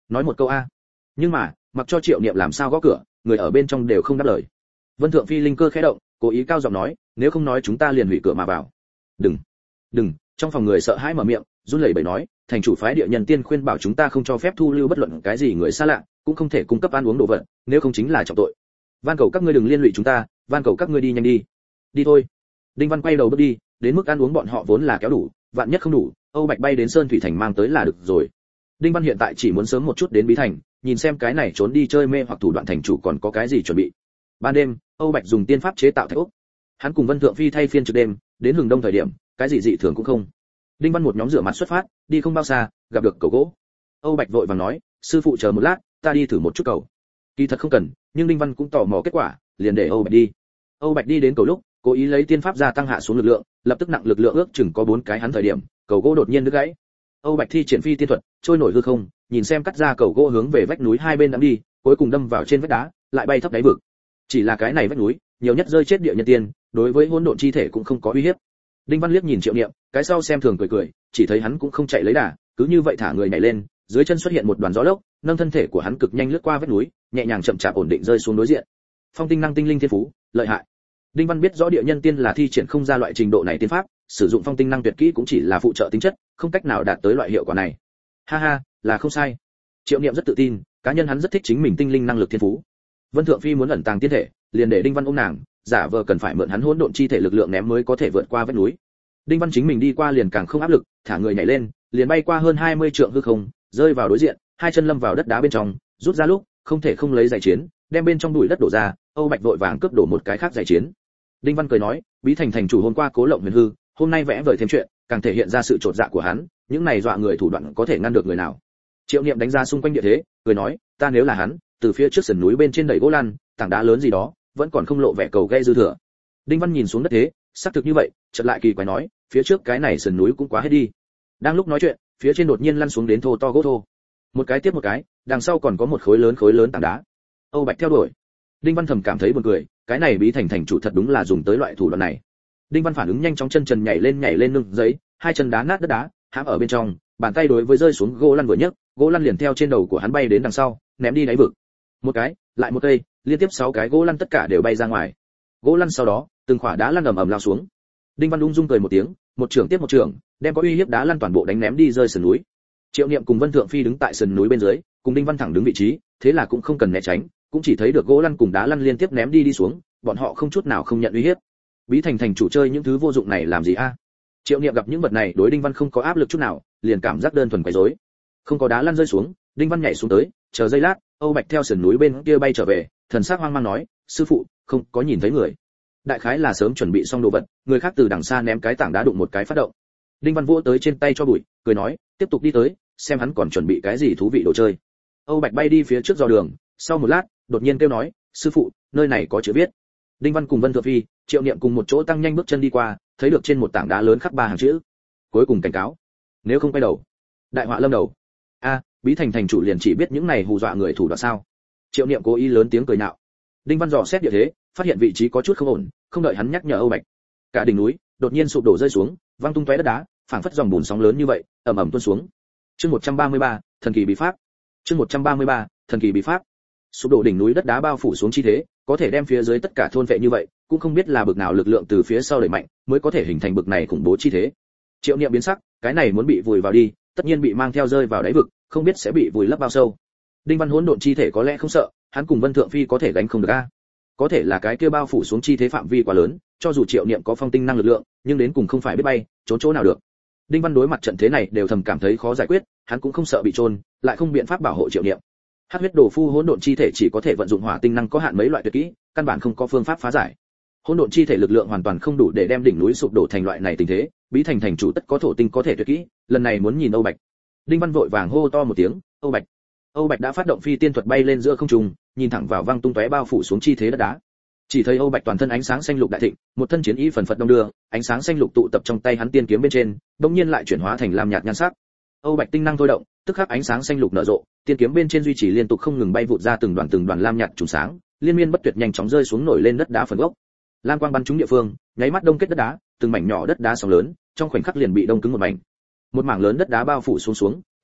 nói một câu a. Nhưng mà mặc cho Triệu Niệm làm sao gõ cửa, người ở bên trong đều không đáp lời. Vân Thượng Phi linh cơ khẽ động, cố ý cao giọng nói, nếu không nói chúng ta liền hủy cửa mà vào. Đừng, đừng. Trong phòng người sợ hãi mở miệng, run lẩy bẩy nói, thành chủ phái địa nhân tiên khuyên bảo chúng ta không cho phép thu lưu bất luận cái gì người xa lạ, cũng không thể cung cấp ăn uống đồ vật, nếu không chính là trọng tội. Van cầu các ngươi đừng liên lụy chúng ta, van cầu các ngươi đi nhanh đi. Đi thôi. Đinh Văn quay đầu bước đi, đến mức ăn uống bọn họ vốn là kéo đủ, vạn nhất không đủ, Âu Bạch bay đến Sơn Thủy Thành mang tới là được rồi. Đinh Văn hiện tại chỉ muốn sớm một chút đến Bí Thành, nhìn xem cái này trốn đi chơi mê hoặc thủ đoạn thành chủ còn có cái gì chuẩn bị. Ban đêm, Âu Bạch dùng tiên pháp chế tạo thạch ốc. Hắn cùng Vân Thượng Phi thay phiên trực đêm, đến hừng đông thời điểm, cái gì dị thường cũng không. Đinh Văn một nhóm rửa mặt xuất phát, đi không bao xa, gặp được cầu gỗ. Âu Bạch vội vàng nói, sư phụ chờ một lát, ta đi thử một chút cầu. Kỳ thật không cần, nhưng Đinh Văn cũng tò mò kết quả, liền để Âu Bạch đi. Âu Bạch đi đến cầu lúc, cố ý lấy tiên pháp gia tăng hạ xuống lực lượng, lập tức nặng lực lượng ước chừng có bốn cái hắn thời điểm, cầu gỗ đột nhiên đứt gãy. Âu Bạch thi triển phi tiên thuật, trôi nổi hư không, nhìn xem cắt ra cầu gỗ hướng về vách núi hai bên đắm đi, cuối cùng đâm vào trên vách đá, lại bay thấp đáy vực. Chỉ là cái này vách núi, nhiều nhất rơi chết địa nhân tiên, đối với hỗn độn chi thể cũng không có uy hiếp. Đinh Văn liếc nhìn Triệu Niệm, cái sau xem thường cười cười, chỉ thấy hắn cũng không chạy lấy đà, cứ như vậy thả người nhảy lên, dưới chân xuất hiện một đoàn gió lốc, nâng thân thể của hắn cực nhanh lướt qua vách núi, nhẹ nhàng chậm chạp ổn định rơi xuống đối diện. Phong tinh năng tinh linh thiên phú, lợi hại. Đinh Văn biết rõ địa nhân tiên là thi triển không ra loại trình độ này tiên pháp, sử dụng phong tinh năng tuyệt kỹ cũng chỉ là phụ trợ tính chất, không cách nào đạt tới loại hiệu quả này. Ha ha, là không sai. Triệu Niệm rất tự tin, cá nhân hắn rất thích chính mình tinh linh năng lực thiên phú. Vân Thượng Phi muốn ẩn tàng tiên thể, liền để Đinh Văn ôm nàng, giả vờ cần phải mượn hắn hỗn độn chi thể lực lượng ném mới có thể vượt qua vách núi. Đinh Văn chính mình đi qua liền càng không áp lực, thả người nhảy lên, liền bay qua hơn hai mươi trượng hư không, rơi vào đối diện, hai chân lâm vào đất đá bên trong, rút ra lúc, không thể không lấy giày chiến, đem bên trong bụi đất đổ ra, Âu Bạch vội vàng cướp đổ một cái khác giày chiến. Đinh Văn cười nói, Bí Thành thành chủ hôm qua cố lộng huyền hư, hôm nay vẽ vời thêm chuyện, càng thể hiện ra sự trột dạ của hắn, những này dọa người thủ đoạn có thể ngăn được người nào. Triệu Niệm đánh ra xung quanh địa thế, cười nói, ta nếu là hắn, từ phía trước sườn núi bên trên đẩy gỗ lăn, tảng đá lớn gì đó, vẫn còn không lộ vẻ cầu gây dư thừa. Đinh Văn nhìn xuống đất thế, xác thực như vậy, chợt lại kỳ quái nói, phía trước cái này sườn núi cũng quá hết đi. Đang lúc nói chuyện, phía trên đột nhiên lăn xuống đến thô to gỗ thô. Một cái tiếp một cái, đằng sau còn có một khối lớn khối lớn tảng đá. Âu Bạch theo đuổi. Đinh Văn thầm cảm thấy buồn cười, cái này Bí Thành thành chủ thật đúng là dùng tới loại thủ đoạn này. Đinh Văn phản ứng nhanh chóng, chân trần nhảy lên nhảy lên nương giấy, hai chân đá nát đất đá, hãm ở bên trong, bàn tay đối với rơi xuống gỗ lăn vừa nhấc, gỗ lăn liền theo trên đầu của hắn bay đến đằng sau, ném đi đáy vực. Một cái, lại một cây, liên tiếp sáu cái gỗ lăn tất cả đều bay ra ngoài. Gỗ lăn sau đó, từng khỏa đá lăn ầm ầm lao xuống. Đinh Văn ung dung cười một tiếng, một trường tiếp một trường, đem có uy hiếp đá lăn toàn bộ đánh ném đi rơi sườn núi. Triệu Niệm cùng Vân Thượng Phi đứng tại sườn núi bên dưới, cùng Đinh Văn thẳng đứng vị trí, thế là cũng không cần né tránh, cũng chỉ thấy được gỗ lăn cùng đá lăn liên tiếp ném đi đi xuống, bọn họ không chút nào không nhận uy hiếp. Bí Thành thành chủ chơi những thứ vô dụng này làm gì a? Triệu Niệm gặp những vật này đối Đinh Văn không có áp lực chút nào, liền cảm giác đơn thuần quấy rối. Không có đá lăn rơi xuống, Đinh Văn nhảy xuống tới, chờ giây lát, Âu Bạch theo sườn núi bên kia bay trở về, thần sắc hoang mang nói, sư phụ, không có nhìn thấy người. Đại khái là sớm chuẩn bị xong đồ vật, người khác từ đằng xa ném cái tảng đá đụng một cái phát động. Đinh Văn vỗ tới trên tay cho bụi, cười nói, tiếp tục đi tới, xem hắn còn chuẩn bị cái gì thú vị đồ chơi. Âu Bạch bay đi phía trước dò đường, sau một lát, đột nhiên kêu nói, sư phụ, nơi này có chữ viết. Đinh Văn cùng Vân Thượng Phi, Triệu Niệm cùng một chỗ tăng nhanh bước chân đi qua, thấy được trên một tảng đá lớn khắc ba hàng chữ. Cuối cùng cảnh cáo, nếu không quay đầu, đại họa lâm đầu. A, Bí Thành thành chủ liền chỉ biết những này hù dọa người thủ đoạn sao? Triệu Niệm cố ý lớn tiếng cười nhạo. Đinh Văn dò xét địa thế, phát hiện vị trí có chút không ổn, không đợi hắn nhắc nhở Âu Bạch, cả đỉnh núi đột nhiên sụp đổ rơi xuống, văng tung tóe đất đá, phảng phất dòng bùn sóng lớn như vậy, ầm ầm tuôn xuống. Chương một trăm ba mươi ba, thần kỳ bí pháp. Chương một trăm ba mươi ba, thần kỳ bí pháp. Sụp đổ đỉnh núi đất đá bao phủ xuống chi thế, có thể đem phía dưới tất cả thôn vệ như vậy, cũng không biết là bực nào lực lượng từ phía sau đẩy mạnh, mới có thể hình thành bực này khủng bố chi thế. Triệu Niệm biến sắc, cái này muốn bị vùi vào đi, tất nhiên bị mang theo rơi vào đáy vực, không biết sẽ bị vùi lấp bao sâu. Đinh Văn hỗn độn chi thể có lẽ không sợ, hắn cùng Vân Thượng Phi có thể gánh không được a. Có thể là cái kia bao phủ xuống chi thế phạm vi quá lớn, cho dù Triệu Niệm có phong tinh năng lực lượng, nhưng đến cùng không phải biết bay, trốn chỗ nào được. Đinh Văn đối mặt trận thế này đều thầm cảm thấy khó giải quyết, hắn cũng không sợ bị trôn, lại không biện pháp bảo hộ Triệu Niệm. Hắc huyết đồ phu hỗn độn chi thể chỉ có thể vận dụng hỏa tinh năng có hạn mấy loại tuyệt kỹ, căn bản không có phương pháp phá giải. Hỗn độn chi thể lực lượng hoàn toàn không đủ để đem đỉnh núi sụp đổ thành loại này tình thế, Bí Thành thành chủ tất có thổ tinh có thể tuyệt kỹ, lần này muốn nhìn Âu Bạch. Đinh Văn vội vàng hô to một tiếng, Âu Bạch. Âu Bạch đã phát động phi tiên thuật bay lên giữa không trung, nhìn thẳng vào văng tung tóe bao phủ xuống chi thế đất đá. Chỉ thấy Âu Bạch toàn thân ánh sáng xanh lục đại thịnh, một thân chiến y phần phật đông đưa, ánh sáng xanh lục tụ tập trong tay hắn tiên kiếm bên trên, đột nhiên lại chuyển hóa thành lam nhạt nhan sắc. Âu Bạch tinh năng thôi động, tức khắc ánh sáng xanh lục nở rộ, tiên kiếm bên trên duy trì liên tục không ngừng bay vụt ra từng đoàn từng đoàn lam nhạt trùng sáng, liên miên bất tuyệt nhanh chóng rơi xuống nổi lên đất đá phần gốc. Lam quang bắn trúng địa phương, nháy mắt đông kết đất đá, từng mảnh nhỏ đất đá sóng lớn, trong khoảnh khắc liền bị đông cứng một mảnh. Một mảng lớn đất đá bao phủ xuống xuống,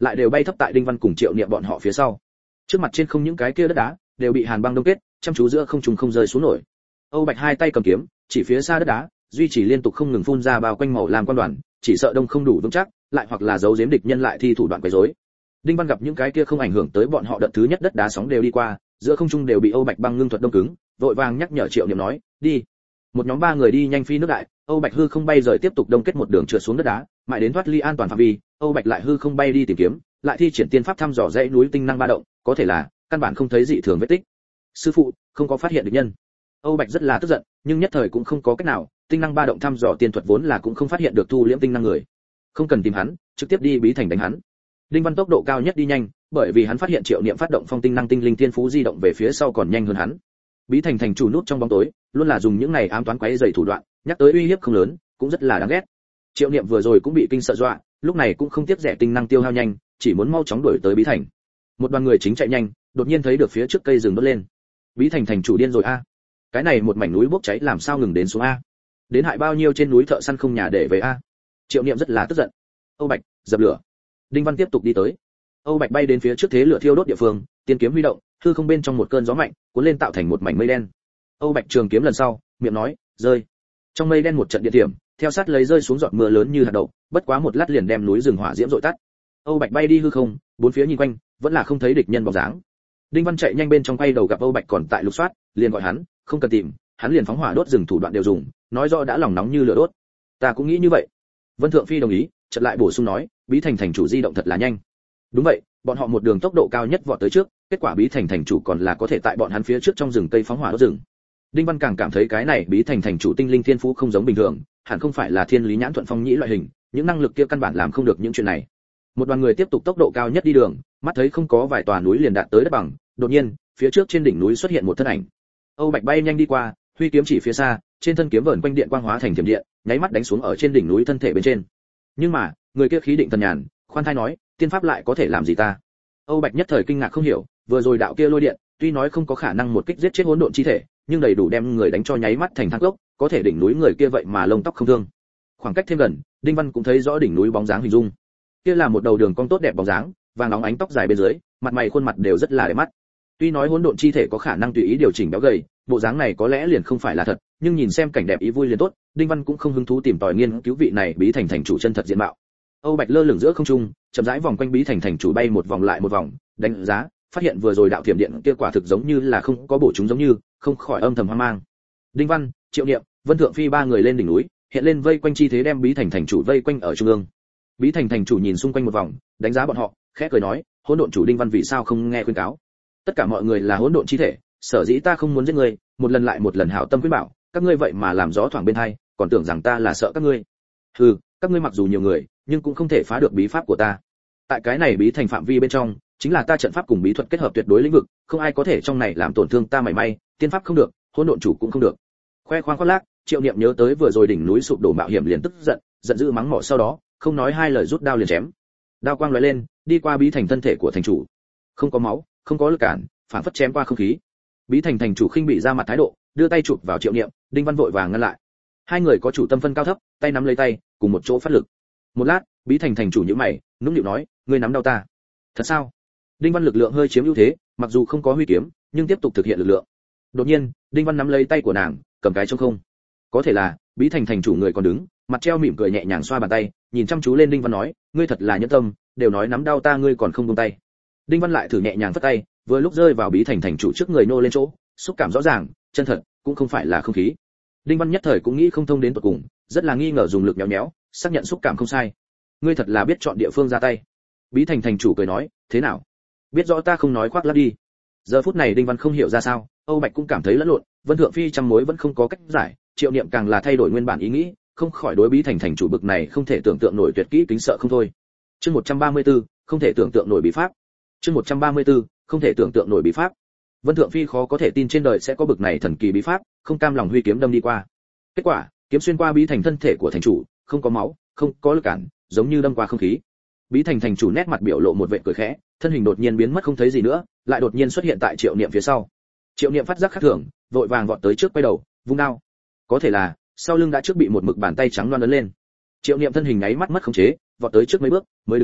lại đều bay thấp tại Đinh Văn cùng Triệu Niệm bọn họ phía sau. Trước mặt trên không những cái kia đất đá đều bị hàn băng đông kết, chăm chú giữa không trung không rơi xuống nổi. Âu Bạch hai tay cầm kiếm, chỉ phía xa đất đá, duy trì liên tục không ngừng phun ra bao quanh màu làm quan đoàn, chỉ sợ đông không đủ vững chắc, lại hoặc là giấu giếm địch nhân lại thi thủ đoạn quấy rối. Đinh Văn gặp những cái kia không ảnh hưởng tới bọn họ đợt thứ nhất đất đá sóng đều đi qua, giữa không trung đều bị Âu Bạch băng ngưng thuật đông cứng, vội vàng nhắc nhở Triệu Niệm nói, đi. Một nhóm ba người đi nhanh phi nước đại, Âu Bạch hư không bay rời tiếp tục đông kết một đường trượt xuống đất đá, mãi đến thoát ly an toàn phạm vi, Âu Bạch lại hư không bay đi tìm kiếm, lại thi triển tiên pháp thăm dò dãy núi tinh năng ba động, có thể là căn bản không thấy dị thường vết tích. Sư phụ, không có phát hiện địch nhân. Âu Bạch rất là tức giận, nhưng nhất thời cũng không có cách nào, tinh năng ba động thăm dò tiên thuật vốn là cũng không phát hiện được thu liễm tinh năng người. Không cần tìm hắn, trực tiếp đi bí thành đánh hắn. Đinh Văn tốc độ cao nhất đi nhanh, bởi vì hắn phát hiện Triệu Niệm phát động phong tinh năng tinh linh tiên phú di động về phía sau còn nhanh hơn hắn. Bí thành thành chủ nút trong bóng tối, luôn là dùng những này ám toán quấy rầy thủ đoạn, nhắc tới uy hiếp không lớn, cũng rất là đáng ghét. Triệu Niệm vừa rồi cũng bị kinh sợ dọa, lúc này cũng không tiếc rẻ tinh năng tiêu hao nhanh, chỉ muốn mau chóng đuổi tới bí thành. Một đoàn người chính chạy nhanh, đột nhiên thấy được phía trước cây rừng đốt lên. Bí thành thành chủ điên rồi a. Cái này một mảnh núi bốc cháy làm sao ngừng đến xuống a? Đến hại bao nhiêu trên núi thợ săn không nhà để về a? Triệu Niệm rất là tức giận. Âu Bạch, dập lửa. Đinh Văn tiếp tục đi tới. Âu Bạch bay đến phía trước thế lửa thiêu đốt địa phương, tiên kiếm huy động, hư không bên trong một cơn gió mạnh, cuốn lên tạo thành một mảnh mây đen. Âu Bạch trường kiếm lần sau, miệng nói, rơi. Trong mây đen một trận điện điểm, theo sát lấy rơi xuống giọt mưa lớn như hạt đậu, bất quá một lát liền đem núi rừng hỏa diễm dội tắt. Âu Bạch bay đi hư không, bốn phía nhìn quanh, vẫn là không thấy địch nhân bóng dáng. Đinh Văn chạy nhanh bên trong quay đầu gặp Âu Bạch còn tại lục soát, liền gọi hắn, không cần tìm, hắn liền phóng hỏa đốt rừng thủ đoạn đều dùng, nói rõ đã lòng nóng như lửa đốt. Ta cũng nghĩ như vậy. Vân Thượng Phi đồng ý, chợt lại bổ sung nói, bí thành thành chủ di động thật là nhanh. Đúng vậy, bọn họ một đường tốc độ cao nhất vọt tới trước, kết quả bí thành thành chủ còn là có thể tại bọn hắn phía trước trong rừng cây phóng hỏa đốt rừng. Đinh Văn càng cảm thấy cái này bí thành thành chủ tinh linh thiên phú không giống bình thường, hẳn không phải là thiên lý nhãn thuận phong nhĩ loại hình, những năng lực kia căn bản làm không được những chuyện này. Một đoàn người tiếp tục tốc độ cao nhất đi đường, mắt thấy không có vài tòa núi liền đạt tới đất bằng, đột nhiên, phía trước trên đỉnh núi xuất hiện một thân ảnh. Âu Bạch bay nhanh đi qua, huy kiếm chỉ phía xa, trên thân kiếm vờn quanh điện quang hóa thành thiểm điện, nháy mắt đánh xuống ở trên đỉnh núi thân thể bên trên. Nhưng mà, người kia khí định thần nhàn, khoan thai nói, tiên pháp lại có thể làm gì ta? Âu Bạch nhất thời kinh ngạc không hiểu, vừa rồi đạo kia lôi điện, tuy nói không có khả năng một kích giết chết hỗn độn chi thể, nhưng đầy đủ đem người đánh cho nháy mắt thành thang cốc, có thể đỉnh núi người kia vậy mà lông tóc không thương. Khoảng cách thêm gần, Đinh Văn cũng thấy rõ đỉnh núi bóng dáng hình dung. Kia là một đầu đường cong tốt đẹp bóng dáng, vàng óng ánh tóc dài bên dưới, mặt mày khuôn mặt đều rất là đẹp mắt. Tuy nói hỗn độn chi thể có khả năng tùy ý điều chỉnh béo gầy, bộ dáng này có lẽ liền không phải là thật, nhưng nhìn xem cảnh đẹp ý vui liền tốt, Đinh Văn cũng không hứng thú tìm tòi nghiên cứu vị này bí thành thành chủ chân thật diện mạo. Âu Bạch lơ lửng giữa không trung, chậm rãi vòng quanh bí thành thành chủ bay một vòng lại một vòng, đánh giá, phát hiện vừa rồi đạo thiểm điện kia quả thực giống như là không có bổ chúng giống như, không khỏi âm thầm hoang mang. Đinh Văn, Triệu Niệm, Vân Thượng Phi ba người lên đỉnh núi, hiện lên vây quanh chi thế đem bí thành thành chủ vây quanh ở trung ương. Bí thành thành chủ nhìn xung quanh một vòng, đánh giá bọn họ, khẽ cười nói, hỗn độn chủ Đinh Văn vì sao không nghe khuyên cáo? Tất cả mọi người là hỗn độn chi thể, sở dĩ ta không muốn giết ngươi, một lần lại một lần hảo tâm khuyên bảo, các ngươi vậy mà làm gió thoảng bên hai, còn tưởng rằng ta là sợ các ngươi. Hừ, các ngươi mặc dù nhiều người, nhưng cũng không thể phá được bí pháp của ta. Tại cái này bí thành phạm vi bên trong, chính là ta trận pháp cùng bí thuật kết hợp tuyệt đối lĩnh vực, không ai có thể trong này làm tổn thương ta mảy may, tiên pháp không được, hỗn độn chủ cũng không được. Khoe khoang khoác lác, Triệu Niệm nhớ tới vừa rồi đỉnh núi sụp đổ mạo hiểm liền tức giận, giận dữ mắng mỏ sau đó, không nói hai lời rút đao liền chém. Đao quang lóe lên, đi qua bí thành thân thể của thành chủ. Không có máu, không có lực cản, phản phất chém qua không khí. Bí thành thành chủ khinh bị ra mặt thái độ, đưa tay chụp vào Triệu Niệm, Đinh Văn vội vàng ngăn lại. Hai người có chủ tâm phân cao thấp, tay nắm lấy tay, cùng một chỗ phát lực. Một lát, bí thành thành chủ nhíu mày, nũng nịu nói, ngươi nắm đau ta. Thật sao? Đinh Văn lực lượng hơi chiếm ưu thế, mặc dù không có huy kiếm, nhưng tiếp tục thực hiện lực lượng. Đột nhiên, Đinh Văn nắm lấy tay của nàng, cầm cái trống không. Có thể là, bí thành thành chủ người còn đứng, mặt treo mỉm cười nhẹ nhàng xoa bàn tay, nhìn chăm chú lên Đinh Văn nói, ngươi thật là nhẫn tâm, đều nói nắm đau ta ngươi còn không buông tay. Đinh Văn lại thử nhẹ nhàng phất tay, vừa lúc rơi vào bí thành thành chủ trước người nô lên chỗ, xúc cảm rõ ràng, chân thật, cũng không phải là không khí. Đinh Văn nhất thời cũng nghĩ không thông đến tận cùng, rất là nghi ngờ dùng lực nhéo nhéo, xác nhận xúc cảm không sai. Ngươi thật là biết chọn địa phương ra tay. Bí thành thành chủ cười nói, thế nào? Biết rõ ta không nói khoác lác đi. Giờ phút này Đinh Văn không hiểu ra sao, Âu Bạch cũng cảm thấy lẫn lộn, Vân Thượng Phi trăm mối vẫn không có cách giải, Triệu Niệm càng là thay đổi nguyên bản ý nghĩ, không khỏi đối bí thành thành chủ bực này không thể tưởng tượng nổi tuyệt kỹ kính sợ không thôi. Chương một trăm ba mươi tư, không thể tưởng tượng nổi bí pháp. Chương một trăm ba mươi tư, không thể tưởng tượng nổi bí pháp. Vân Thượng Phi khó có thể tin trên đời sẽ có bực này thần kỳ bí pháp, không cam lòng huy kiếm đâm đi qua. Kết quả, kiếm xuyên qua bí thành thân thể của thành chủ, không có máu, không có lực cản, giống như đâm qua không khí. Bí thành thành chủ nét mặt biểu lộ một vệt cười khẽ, thân hình đột nhiên biến mất không thấy gì nữa, lại đột nhiên xuất hiện tại Triệu Niệm phía sau. Triệu Niệm phát giác khác thường, vội vàng vọt tới trước quay đầu, vung đao. Có thể là, sau lưng đã trước bị một mực bàn tay trắng loan ấn lên. Triệu Niệm thân hình nháy mắt mất khống chế, vọt tới trước mấy bước, mới đứng vững,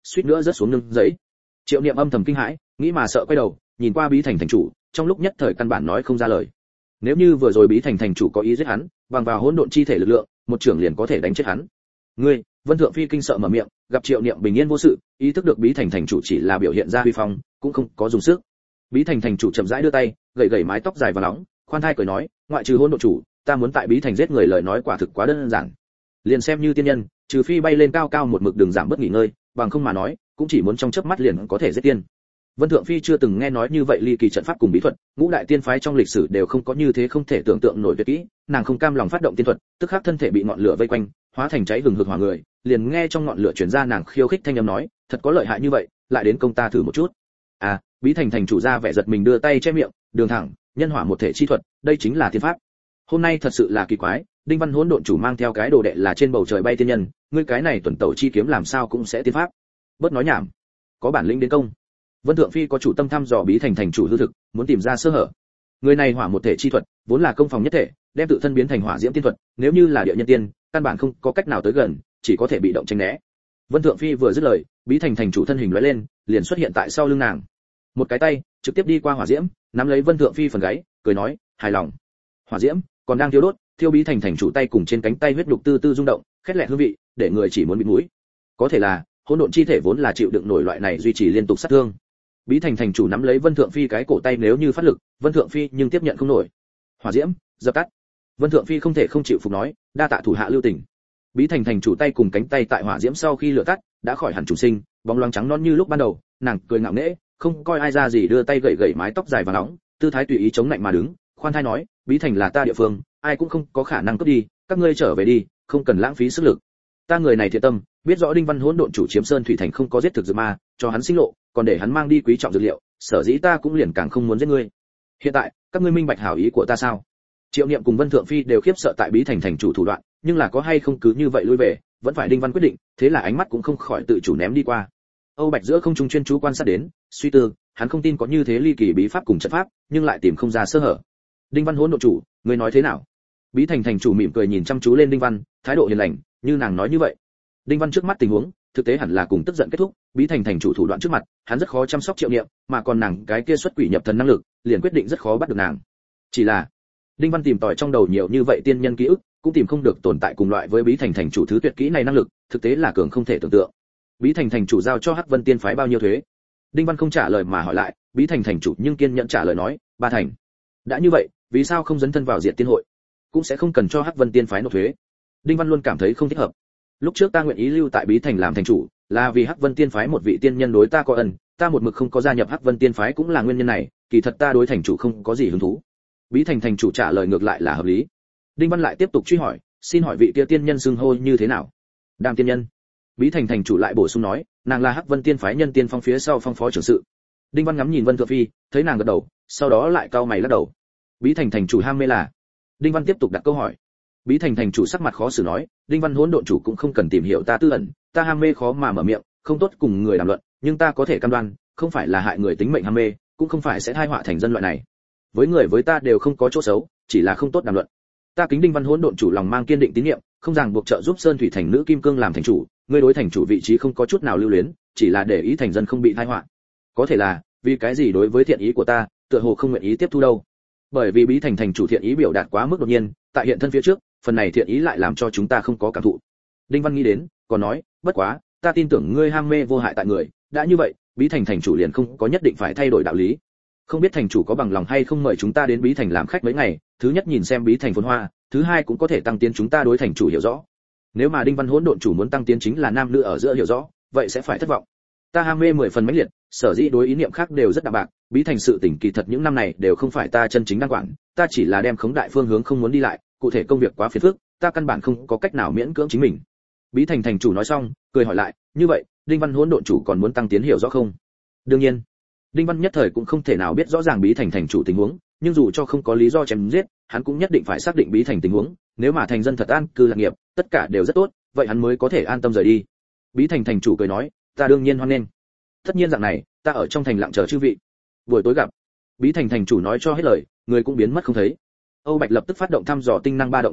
suýt nữa rớt xuống nương giấy. Triệu Niệm âm thầm kinh hãi, nghĩ mà sợ quay đầu, nhìn qua Bí Thành thành chủ, trong lúc nhất thời căn bản nói không ra lời. Nếu như vừa rồi Bí Thành thành chủ có ý giết hắn, bằng vào hỗn độn chi thể lực lượng, một trưởng liền có thể đánh chết hắn. Ngươi, Vân Thượng Phi kinh sợ mở miệng, gặp Triệu Niệm bình yên vô sự, ý thức được Bí Thành thành chủ chỉ là biểu hiện ra uy phong, cũng không có dùng sức. Bí Thành thành chủ chậm rãi đưa tay, gẩy gẩy mái tóc dài và nóng, khoan thai cười nói, ngoại trừ hỗn độn chủ, ta muốn tại Bí Thành giết người lời nói quả thực quá đơn giản. Liền xem như tiên nhân, trừ phi bay lên cao cao một mực đường giảm bớt nghỉ ngơi, bằng không mà nói, cũng chỉ muốn trong chớp mắt liền có thể giết tiên. Vân Thượng Phi chưa từng nghe nói như vậy ly kỳ trận pháp cùng bí thuật, ngũ đại tiên phái trong lịch sử đều không có như thế không thể tưởng tượng nổi tuyệt kỹ, nàng không cam lòng phát động tiên thuật, tức khắc thân thể bị ngọn lửa vây quanh, hóa thành cháy hừng hực hỏa người, liền nghe trong ngọn lửa truyền ra nàng khiêu khích thanh âm nói, thật có lợi hại như vậy, lại đến công ta thử một chút. À, Bí Thành thành chủ ra vẻ giật mình đưa tay che miệng, đường thẳng, nhân hỏa một thể chi thuật, đây chính là tiên pháp. Hôm nay thật sự là kỳ quái, Đinh Văn hỗn độn chủ mang theo cái đồ đệ là trên bầu trời bay tiên nhân, ngươi cái này tuần tẩu chi kiếm làm sao cũng sẽ tiên pháp. Bớt nói nhảm, có bản lĩnh đến công. Vân Thượng Phi có chủ tâm thăm dò Bí Thành thành chủ hư thực, muốn tìm ra sơ hở. Người này hỏa một thể chi thuật, vốn là công phòng nhất thể, đem tự thân biến thành hỏa diễm tiên thuật, nếu như là địa nhân tiên, căn bản không có cách nào tới gần, chỉ có thể bị động tránh né. Vân Thượng Phi vừa dứt lời, Bí Thành thành chủ thân hình lóe lên, liền xuất hiện tại sau lưng nàng. Một cái tay trực tiếp đi qua hỏa diễm, nắm lấy Vân Thượng Phi phần gáy, cười nói, hài lòng. Hỏa diễm còn đang thiêu đốt, thiêu Bí Thành thành chủ tay cùng trên cánh tay huyết đục tư tư rung động, khét lẹt hương vị, để người chỉ muốn bịt mũi. Có thể là hỗn độn chi thể vốn là chịu đựng nổi loại này duy trì liên tục sát thương. Bí Thành thành chủ nắm lấy Vân Thượng Phi cái cổ tay, nếu như phát lực, Vân Thượng Phi nhưng tiếp nhận không nổi. Hỏa diễm dập tắt. Vân Thượng Phi không thể không chịu phục nói, đa tạ thủ hạ lưu tình. Bí Thành thành chủ tay cùng cánh tay tại hỏa diễm sau khi lửa tắt, đã khỏi hẳn trùng sinh, bóng loáng trắng non như lúc ban đầu, nàng cười ngạo nghễ, không coi ai ra gì, đưa tay gậy gậy mái tóc dài và nóng, tư thái tùy ý chống lạnh mà đứng, khoan thai nói, Bí Thành là ta địa phương, ai cũng không có khả năng cướp đi, các ngươi trở về đi, không cần lãng phí sức lực. Ta người này thiện tâm, biết rõ Đinh Văn hỗn độn chủ chiếm sơn thủy thành không có giết thực dược ma, cho hắn sinh lộ, còn để hắn mang đi quý trọng dược liệu, sở dĩ ta cũng liền càng không muốn giết ngươi. Hiện tại, các ngươi minh bạch hảo ý của ta sao? Triệu Niệm cùng Vân Thượng Phi đều khiếp sợ tại Bí Thành thành chủ thủ đoạn, nhưng là có hay không cứ như vậy lui về, vẫn phải Đinh Văn quyết định, thế là ánh mắt cũng không khỏi tự chủ ném đi qua. Âu Bạch giữa không trung chuyên chú quan sát đến, suy tư, hắn không tin có như thế ly kỳ bí pháp cùng trận pháp, nhưng lại tìm không ra sơ hở. Đinh Văn hỗn độn chủ, ngươi nói thế nào? Bí Thành thành chủ mỉm cười nhìn chăm chú lên Đinh Văn, thái độ hiền lành, như nàng nói như vậy. Đinh Văn trước mắt tình huống, thực tế hẳn là cùng tức giận kết thúc, Bí Thành thành chủ thủ đoạn trước mặt, hắn rất khó chăm sóc Triệu Niệm, mà còn nàng cái kia xuất quỷ nhập thần năng lực, liền quyết định rất khó bắt được nàng. Chỉ là, Đinh Văn tìm tòi trong đầu nhiều như vậy tiên nhân ký ức, cũng tìm không được tồn tại cùng loại với Bí Thành thành chủ thứ tuyệt kỹ này năng lực, thực tế là cường không thể tưởng tượng. Bí Thành thành chủ giao cho Hắc Vân Tiên phái bao nhiêu thuế? Đinh Văn không trả lời mà hỏi lại, Bí Thành thành chủ nhưng kiên nhẫn trả lời nói, ba thành. Đã như vậy, vì sao không dấn thân vào Diệt Tiên hội, cũng sẽ không cần cho Hắc Vân Tiên phái nộp thuế? Đinh Văn luôn cảm thấy không thích hợp. Lúc trước ta nguyện ý lưu tại Bí Thành làm thành chủ, là vì Hắc Vân Tiên phái một vị tiên nhân đối ta có ân, ta một mực không có gia nhập Hắc Vân Tiên phái cũng là nguyên nhân này, kỳ thật ta đối thành chủ không có gì hứng thú. Bí Thành thành chủ trả lời ngược lại là hợp lý. Đinh Văn lại tiếp tục truy hỏi, xin hỏi vị kia tiên nhân xưng hô như thế nào? Đàm tiên nhân. Bí Thành thành chủ lại bổ sung nói, nàng là Hắc Vân Tiên phái nhân tiên phong phía sau phong phó trưởng sự. Đinh Văn ngắm nhìn Vân Thượng Phi, thấy nàng gật đầu, sau đó lại cau mày lắc đầu. Bí Thành thành chủ ham mê là? Đinh Văn tiếp tục đặt câu hỏi. Bí Thành thành chủ sắc mặt khó xử nói, Đinh Văn hỗn độn chủ cũng không cần tìm hiểu ta tư ẩn, ta ham mê khó mà mở miệng, không tốt cùng người đàm luận, nhưng ta có thể cam đoan, không phải là hại người tính mệnh ham mê, cũng không phải sẽ tai họa thành dân loại này. Với người với ta đều không có chỗ xấu, chỉ là không tốt đàm luận. Ta kính Đinh Văn hỗn độn chủ lòng mang kiên định tín nhiệm, không ràng buộc trợ giúp Sơn Thủy thành nữ kim cương làm thành chủ, ngươi đối thành chủ vị trí không có chút nào lưu luyến, chỉ là để ý thành dân không bị tai họa. Có thể là, vì cái gì đối với thiện ý của ta, tựa hồ không nguyện ý tiếp thu đâu. Bởi vì Bí Thành thành chủ thiện ý biểu đạt quá mức đột nhiên, tại hiện thân phía trước, phần này thiện ý lại làm cho chúng ta không có cảm thụ. Đinh Văn nghĩ đến, còn nói, bất quá, ta tin tưởng ngươi ham mê vô hại tại người, đã như vậy, Bí Thành thành chủ liền không có nhất định phải thay đổi đạo lý. Không biết thành chủ có bằng lòng hay không mời chúng ta đến Bí Thành làm khách mấy ngày, thứ nhất nhìn xem Bí Thành phồn hoa, thứ hai cũng có thể tăng tiến chúng ta đối thành chủ hiểu rõ. Nếu mà Đinh Văn hỗn độn chủ muốn tăng tiến chính là nam nữ ở giữa hiểu rõ, vậy sẽ phải thất vọng. Ta ham mê mười phần mãnh liệt, sở dĩ đối ý niệm khác đều rất đạm bạc, Bí Thành sự tình kỳ thật những năm này đều không phải ta chân chính đang quản, ta chỉ là đem khống đại phương hướng không muốn đi lại, cụ thể công việc quá phiền phức, ta căn bản không có cách nào miễn cưỡng chính mình. Bí Thành thành chủ nói xong, cười hỏi lại, như vậy, Đinh Văn hỗn độn chủ còn muốn tăng tiến hiểu rõ không? Đương nhiên. Đinh Văn nhất thời cũng không thể nào biết rõ ràng Bí Thành thành chủ tình huống, nhưng dù cho không có lý do chém giết, hắn cũng nhất định phải xác định Bí Thành tình huống, nếu mà thành dân thật an cư lạc nghiệp, tất cả đều rất tốt, vậy hắn mới có thể an tâm rời đi. Bí Thành thành chủ cười nói, ta đương nhiên hoan nghênh. Tất nhiên dạng này, ta ở trong thành lặng chờ chư vị. Buổi tối gặp. Bí Thành thành chủ nói cho hết lời, người cũng biến mất không thấy. Âu Bạch lập tức phát động thăm dò tinh năng ba động tiên pháp,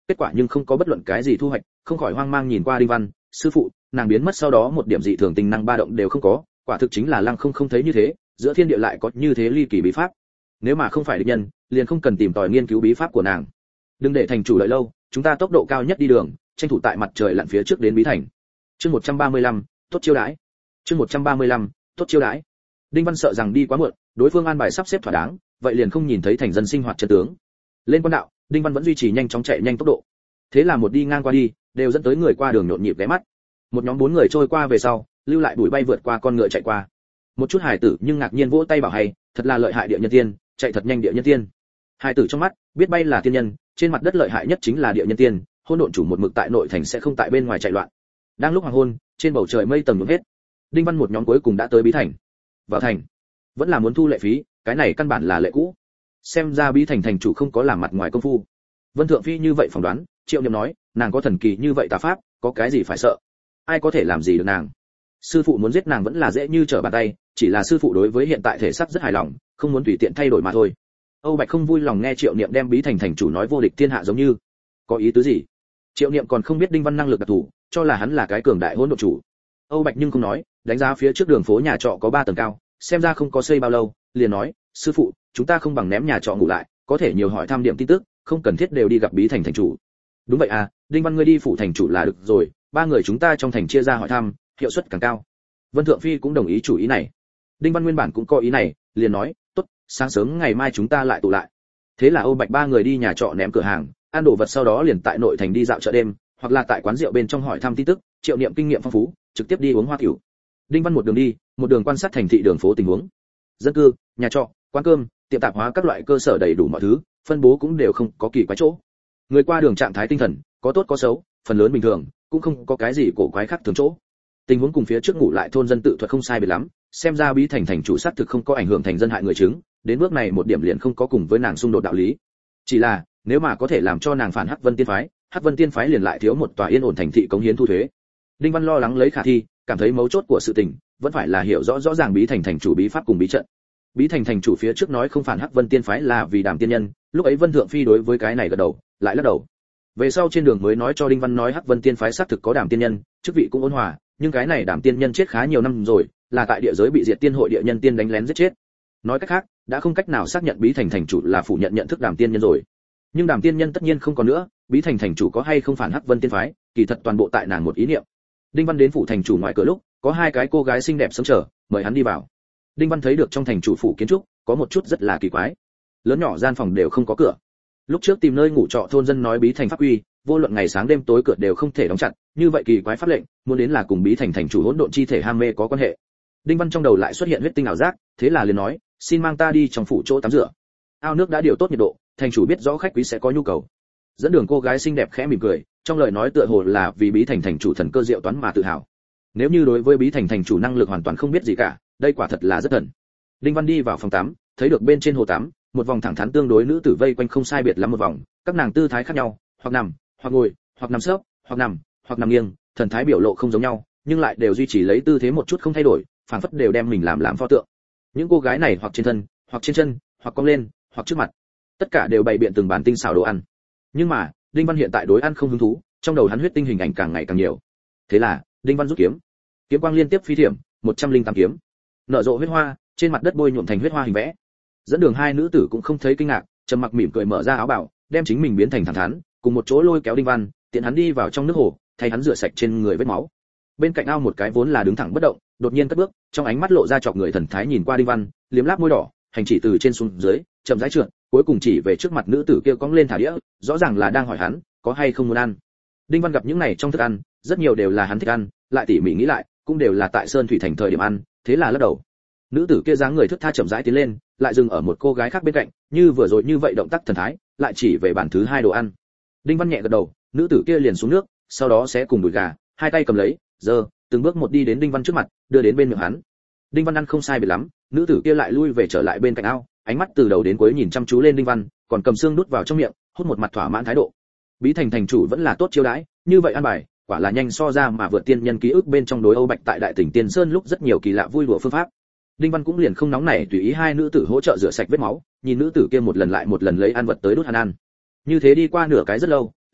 kết quả nhưng không có bất luận cái gì thu hoạch, không khỏi hoang mang nhìn qua Đinh Văn, sư phụ, nàng biến mất sau đó một điểm dị thường tình năng ba động đều không có, quả thực chính là lăng không không thấy như thế, giữa thiên địa lại có như thế ly kỳ bí pháp. Nếu mà không phải địch nhân, liền không cần tìm tòi nghiên cứu bí pháp của nàng. Đừng để thành chủ đợi lâu, chúng ta tốc độ cao nhất đi đường, tranh thủ tại mặt trời lặn phía trước đến bí thành. Chương một trăm ba mươi lăm, tốt chiêu đãi. Chương một trăm ba mươi lăm, tốt chiêu đãi. Đinh Văn sợ rằng đi quá muộn, đối phương an bài sắp xếp thỏa đáng, vậy liền không nhìn thấy thành dân sinh hoạt chân tướng. Lên quan đạo, Đinh Văn vẫn duy trì nhanh chóng chạy nhanh tốc độ. Thế là một đi ngang qua đi, đều dẫn tới người qua đường nhộn nhịp ghé mắt. Một nhóm bốn người trôi qua về sau, lưu lại bụi bay vượt qua con ngựa chạy qua. Một chút hài tử nhưng ngạc nhiên vỗ tay bảo hay, thật là lợi hại địa nhân tiên, chạy thật nhanh địa nhân tiên. Hài tử trong mắt, biết bay là tiên nhân, trên mặt đất lợi hại nhất chính là địa nhân tiên, hôn độn chủ một mực tại nội thành sẽ không tại bên ngoài chạy loạn. Đang lúc hoàng hôn, trên bầu trời mây tầng nhuộm hết. Đinh Văn một nhóm cuối cùng đã tới bí thành. Vào thành, vẫn là muốn thu lệ phí, cái này căn bản là lệ cũ. Xem ra bí thành thành chủ không có làm mặt ngoài công phu. Vân Thượng Phi như vậy phỏng đoán, Triệu Niệm nói, nàng có thần kỳ như vậy tà pháp, có cái gì phải sợ? Ai có thể làm gì được nàng? Sư phụ muốn giết nàng vẫn là dễ như trở bàn tay, chỉ là sư phụ đối với hiện tại thể xác rất hài lòng, không muốn tùy tiện thay đổi mà thôi. Âu Bạch không vui lòng nghe Triệu Niệm đem bí thành thành chủ nói vô địch thiên hạ giống như, có ý tứ gì? Triệu Niệm còn không biết Đinh Văn năng lực đặc thù, cho là hắn là cái cường đại hỗn độn chủ. Âu Bạch nhưng không nói, đánh giá phía trước đường phố nhà trọ có ba tầng cao, xem ra không có xây bao lâu, liền nói, sư phụ, chúng ta không bằng ném nhà trọ ngủ lại, có thể nhiều hỏi thăm điểm tin tức, không cần thiết đều đi gặp bí thành thành chủ. Đúng vậy à, Đinh Văn ngươi đi phủ thành chủ là được rồi, ba người chúng ta trong thành chia ra hỏi thăm, hiệu suất càng cao. Vân Thượng Phi cũng đồng ý chủ ý này. Đinh Văn nguyên bản cũng có ý này, liền nói, tốt, sáng sớm ngày mai chúng ta lại tụ lại. Thế là Âu Bạch ba người đi nhà trọ ném cửa hàng, ăn đồ vật sau đó liền tại nội thành đi dạo chợ đêm, hoặc là tại quán rượu bên trong hỏi thăm tin tức, Triệu Niệm kinh nghiệm phong phú, trực tiếp đi uống hoa tiểu. Đinh Văn một đường đi, một đường quan sát thành thị đường phố tình huống. Dân cư, nhà trọ, quán cơm, tiệm tạp hóa các loại cơ sở đầy đủ mọi thứ, phân bố cũng đều không có kỳ quái chỗ. Người qua đường trạng thái tinh thần, có tốt có xấu, phần lớn bình thường, cũng không có cái gì cổ quái khác thường chỗ. Tình huống cùng phía trước ngủ lại thôn dân tự thuật không sai biệt lắm, xem ra bí thành thành chủ sát thực không có ảnh hưởng thành dân hại người chứng, đến bước này một điểm liền không có cùng với nàng xung đột đạo lý. Chỉ là, nếu mà có thể làm cho nàng phản Hắc Vân Tiên phái, Hắc Vân Tiên phái liền lại thiếu một tòa yên ổn thành thị cống hiến thu thuế. Đinh Văn lo lắng lấy khả thi, cảm thấy mấu chốt của sự tình vẫn phải là hiểu rõ rõ ràng bí thành thành chủ bí pháp cùng bí trận. Bí thành thành chủ phía trước nói không phản Hắc Vân Tiên phái là vì Đàm tiên nhân, lúc ấy Vân Thượng Phi đối với cái này gật đầu, lại lắc đầu. Về sau trên đường mới nói cho Đinh Văn nói Hắc Vân Tiên phái xác thực có Đàm tiên nhân, chức vị cũng ôn hòa, nhưng cái này Đàm tiên nhân chết khá nhiều năm rồi, là tại địa giới bị diệt tiên hội địa nhân tiên đánh lén giết chết. Nói cách khác, đã không cách nào xác nhận bí thành thành chủ là phủ nhận nhận thức Đàm tiên nhân rồi. Nhưng Đàm tiên nhân tất nhiên không còn nữa, bí thành thành chủ có hay không phản Hắc Vân Tiên phái, kỳ thật toàn bộ tại nàng một ý niệm. Đinh Văn đến phủ thành chủ ngoài cửa lúc, có hai cái cô gái xinh đẹp sớm chờ, mời hắn đi vào. Đinh Văn thấy được trong thành chủ phủ kiến trúc, có một chút rất là kỳ quái. Lớn nhỏ gian phòng đều không có cửa. Lúc trước tìm nơi ngủ trọ thôn dân nói bí thành pháp quy, vô luận ngày sáng đêm tối cửa đều không thể đóng chặt, như vậy kỳ quái pháp lệnh, muốn đến là cùng bí thành thành chủ hỗn độn chi thể ham mê có quan hệ. Đinh Văn trong đầu lại xuất hiện huyết tinh ảo giác, thế là liền nói, xin mang ta đi trong phủ chỗ tắm rửa. Ao nước đã điều tốt nhiệt độ, thành chủ biết rõ khách quý sẽ có nhu cầu. Dẫn đường cô gái xinh đẹp khẽ mỉm cười, trong lời nói tựa hồ là vì bí thành thành chủ thần cơ diệu toán mà tự hào. Nếu như đối với bí thành thành chủ năng lực hoàn toàn không biết gì cả, đây quả thật là rất thần. Đinh Văn đi vào phòng tắm, thấy được bên trên hồ tắm, một vòng thẳng thắn tương đối nữ tử vây quanh không sai biệt lắm một vòng, các nàng tư thái khác nhau, hoặc nằm, hoặc ngồi, hoặc nằm sấp, hoặc nằm, hoặc nằm nghiêng, thần thái biểu lộ không giống nhau, nhưng lại đều duy trì lấy tư thế một chút không thay đổi, phảng phất đều đem mình làm làm pho tượng. Những cô gái này hoặc trên thân, hoặc trên chân, hoặc cong lên, hoặc trước mặt, tất cả đều bày biện từng bàn tinh xảo đồ ăn. Nhưng mà, Đinh Văn hiện tại đối ăn không hứng thú, trong đầu hắn huyết tinh hình ảnh càng ngày càng nhiều. Thế là, Đinh Văn rút kiếm, kiếm quang liên tiếp phi thiểm, một trăm linh tám kiếm, nở rộ huyết hoa, trên mặt đất bôi nhuộm thành huyết hoa hình vẽ. Dẫn đường hai nữ tử cũng không thấy kinh ngạc, trầm mặc mỉm cười mở ra áo bào, đem chính mình biến thành thẳng thắn, cùng một chỗ lôi kéo Đinh Văn, tiện hắn đi vào trong nước hồ, thay hắn rửa sạch trên người vết máu. Bên cạnh ao một cái vốn là đứng thẳng bất động, đột nhiên cất bước, trong ánh mắt lộ ra chọc người thần thái nhìn qua Đinh Văn, liếm láp môi đỏ, hành chỉ từ trên xuống dưới, chậm rãi trượt, cuối cùng chỉ về trước mặt nữ tử kia cong lên thả đĩa, rõ ràng là đang hỏi hắn, có hay không muốn ăn. Đinh Văn gặp những này trong thức ăn, rất nhiều đều là hắn thích ăn, lại tỉ mỉ nghĩ lại, cũng đều là tại Sơn Thủy Thành thời điểm ăn, thế là lắc đầu. Nữ tử kia dáng người thướt tha chậm rãi tiến lên, lại dừng ở một cô gái khác bên cạnh, như vừa rồi như vậy động tác thần thái, lại chỉ về bàn thứ hai đồ ăn. Đinh Văn nhẹ gật đầu, nữ tử kia liền xuống nước, sau đó sẽ cùng đùi gà, hai tay cầm lấy, giơ, từng bước một đi đến Đinh Văn trước mặt, đưa đến bên miệng hắn. Đinh Văn ăn không sai biệt lắm, nữ tử kia lại lui về trở lại bên cạnh ao, ánh mắt từ đầu đến cuối nhìn chăm chú lên Đinh Văn, còn cầm xương đút vào trong miệng, hút một mặt thỏa mãn thái độ. Bí thành thành chủ vẫn là tốt chiêu đãi, như vậy ăn bài, quả là nhanh so ra mà vượt tiên nhân ký ức bên trong đối Âu Bạch tại Đại Tỉnh Tiên Sơn lúc rất nhiều kỳ lạ vui đùa phương pháp. Đinh Văn cũng liền không nóng nảy tùy ý hai nữ tử hỗ trợ rửa sạch vết máu, nhìn nữ tử kia một lần lại một lần lấy ăn vật tới đút hắn ăn. Như thế đi qua nửa cái rất lâu,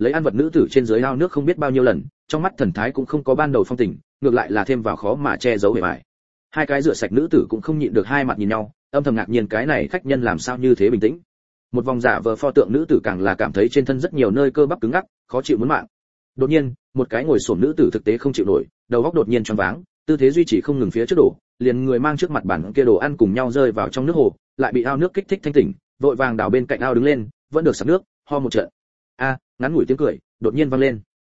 lấy ăn vật nữ tử trên dưới ao nước không biết bao nhiêu lần, trong mắt thần thái cũng không có ban đầu phong tình, ngược lại là thêm vào khó mà che giấu vẻ bại. Hai cái rửa sạch nữ tử cũng không nhịn được hai mặt nhìn nhau, âm thầm ngạc nhiên cái này khách nhân làm sao như thế bình tĩnh. Một vòng giả vờ pho tượng nữ tử càng là cảm thấy trên thân rất nhiều nơi cơ bắp cứng ngắc, khó chịu muốn mạng. Đột nhiên, một cái ngồi xổm nữ tử thực tế không chịu nổi, đầu óc đột nhiên choáng váng, tư thế duy trì không ngừng phía trước đổ, liền người mang trước mặt bản kia đồ ăn cùng nhau rơi vào trong nước hồ, lại bị ao nước kích thích thanh tỉnh, vội vàng đào bên cạnh ao đứng lên, vẫn được sặc nước, ho một trận. A, ngắn ngủi tiếng cười đột nhiên vang lên.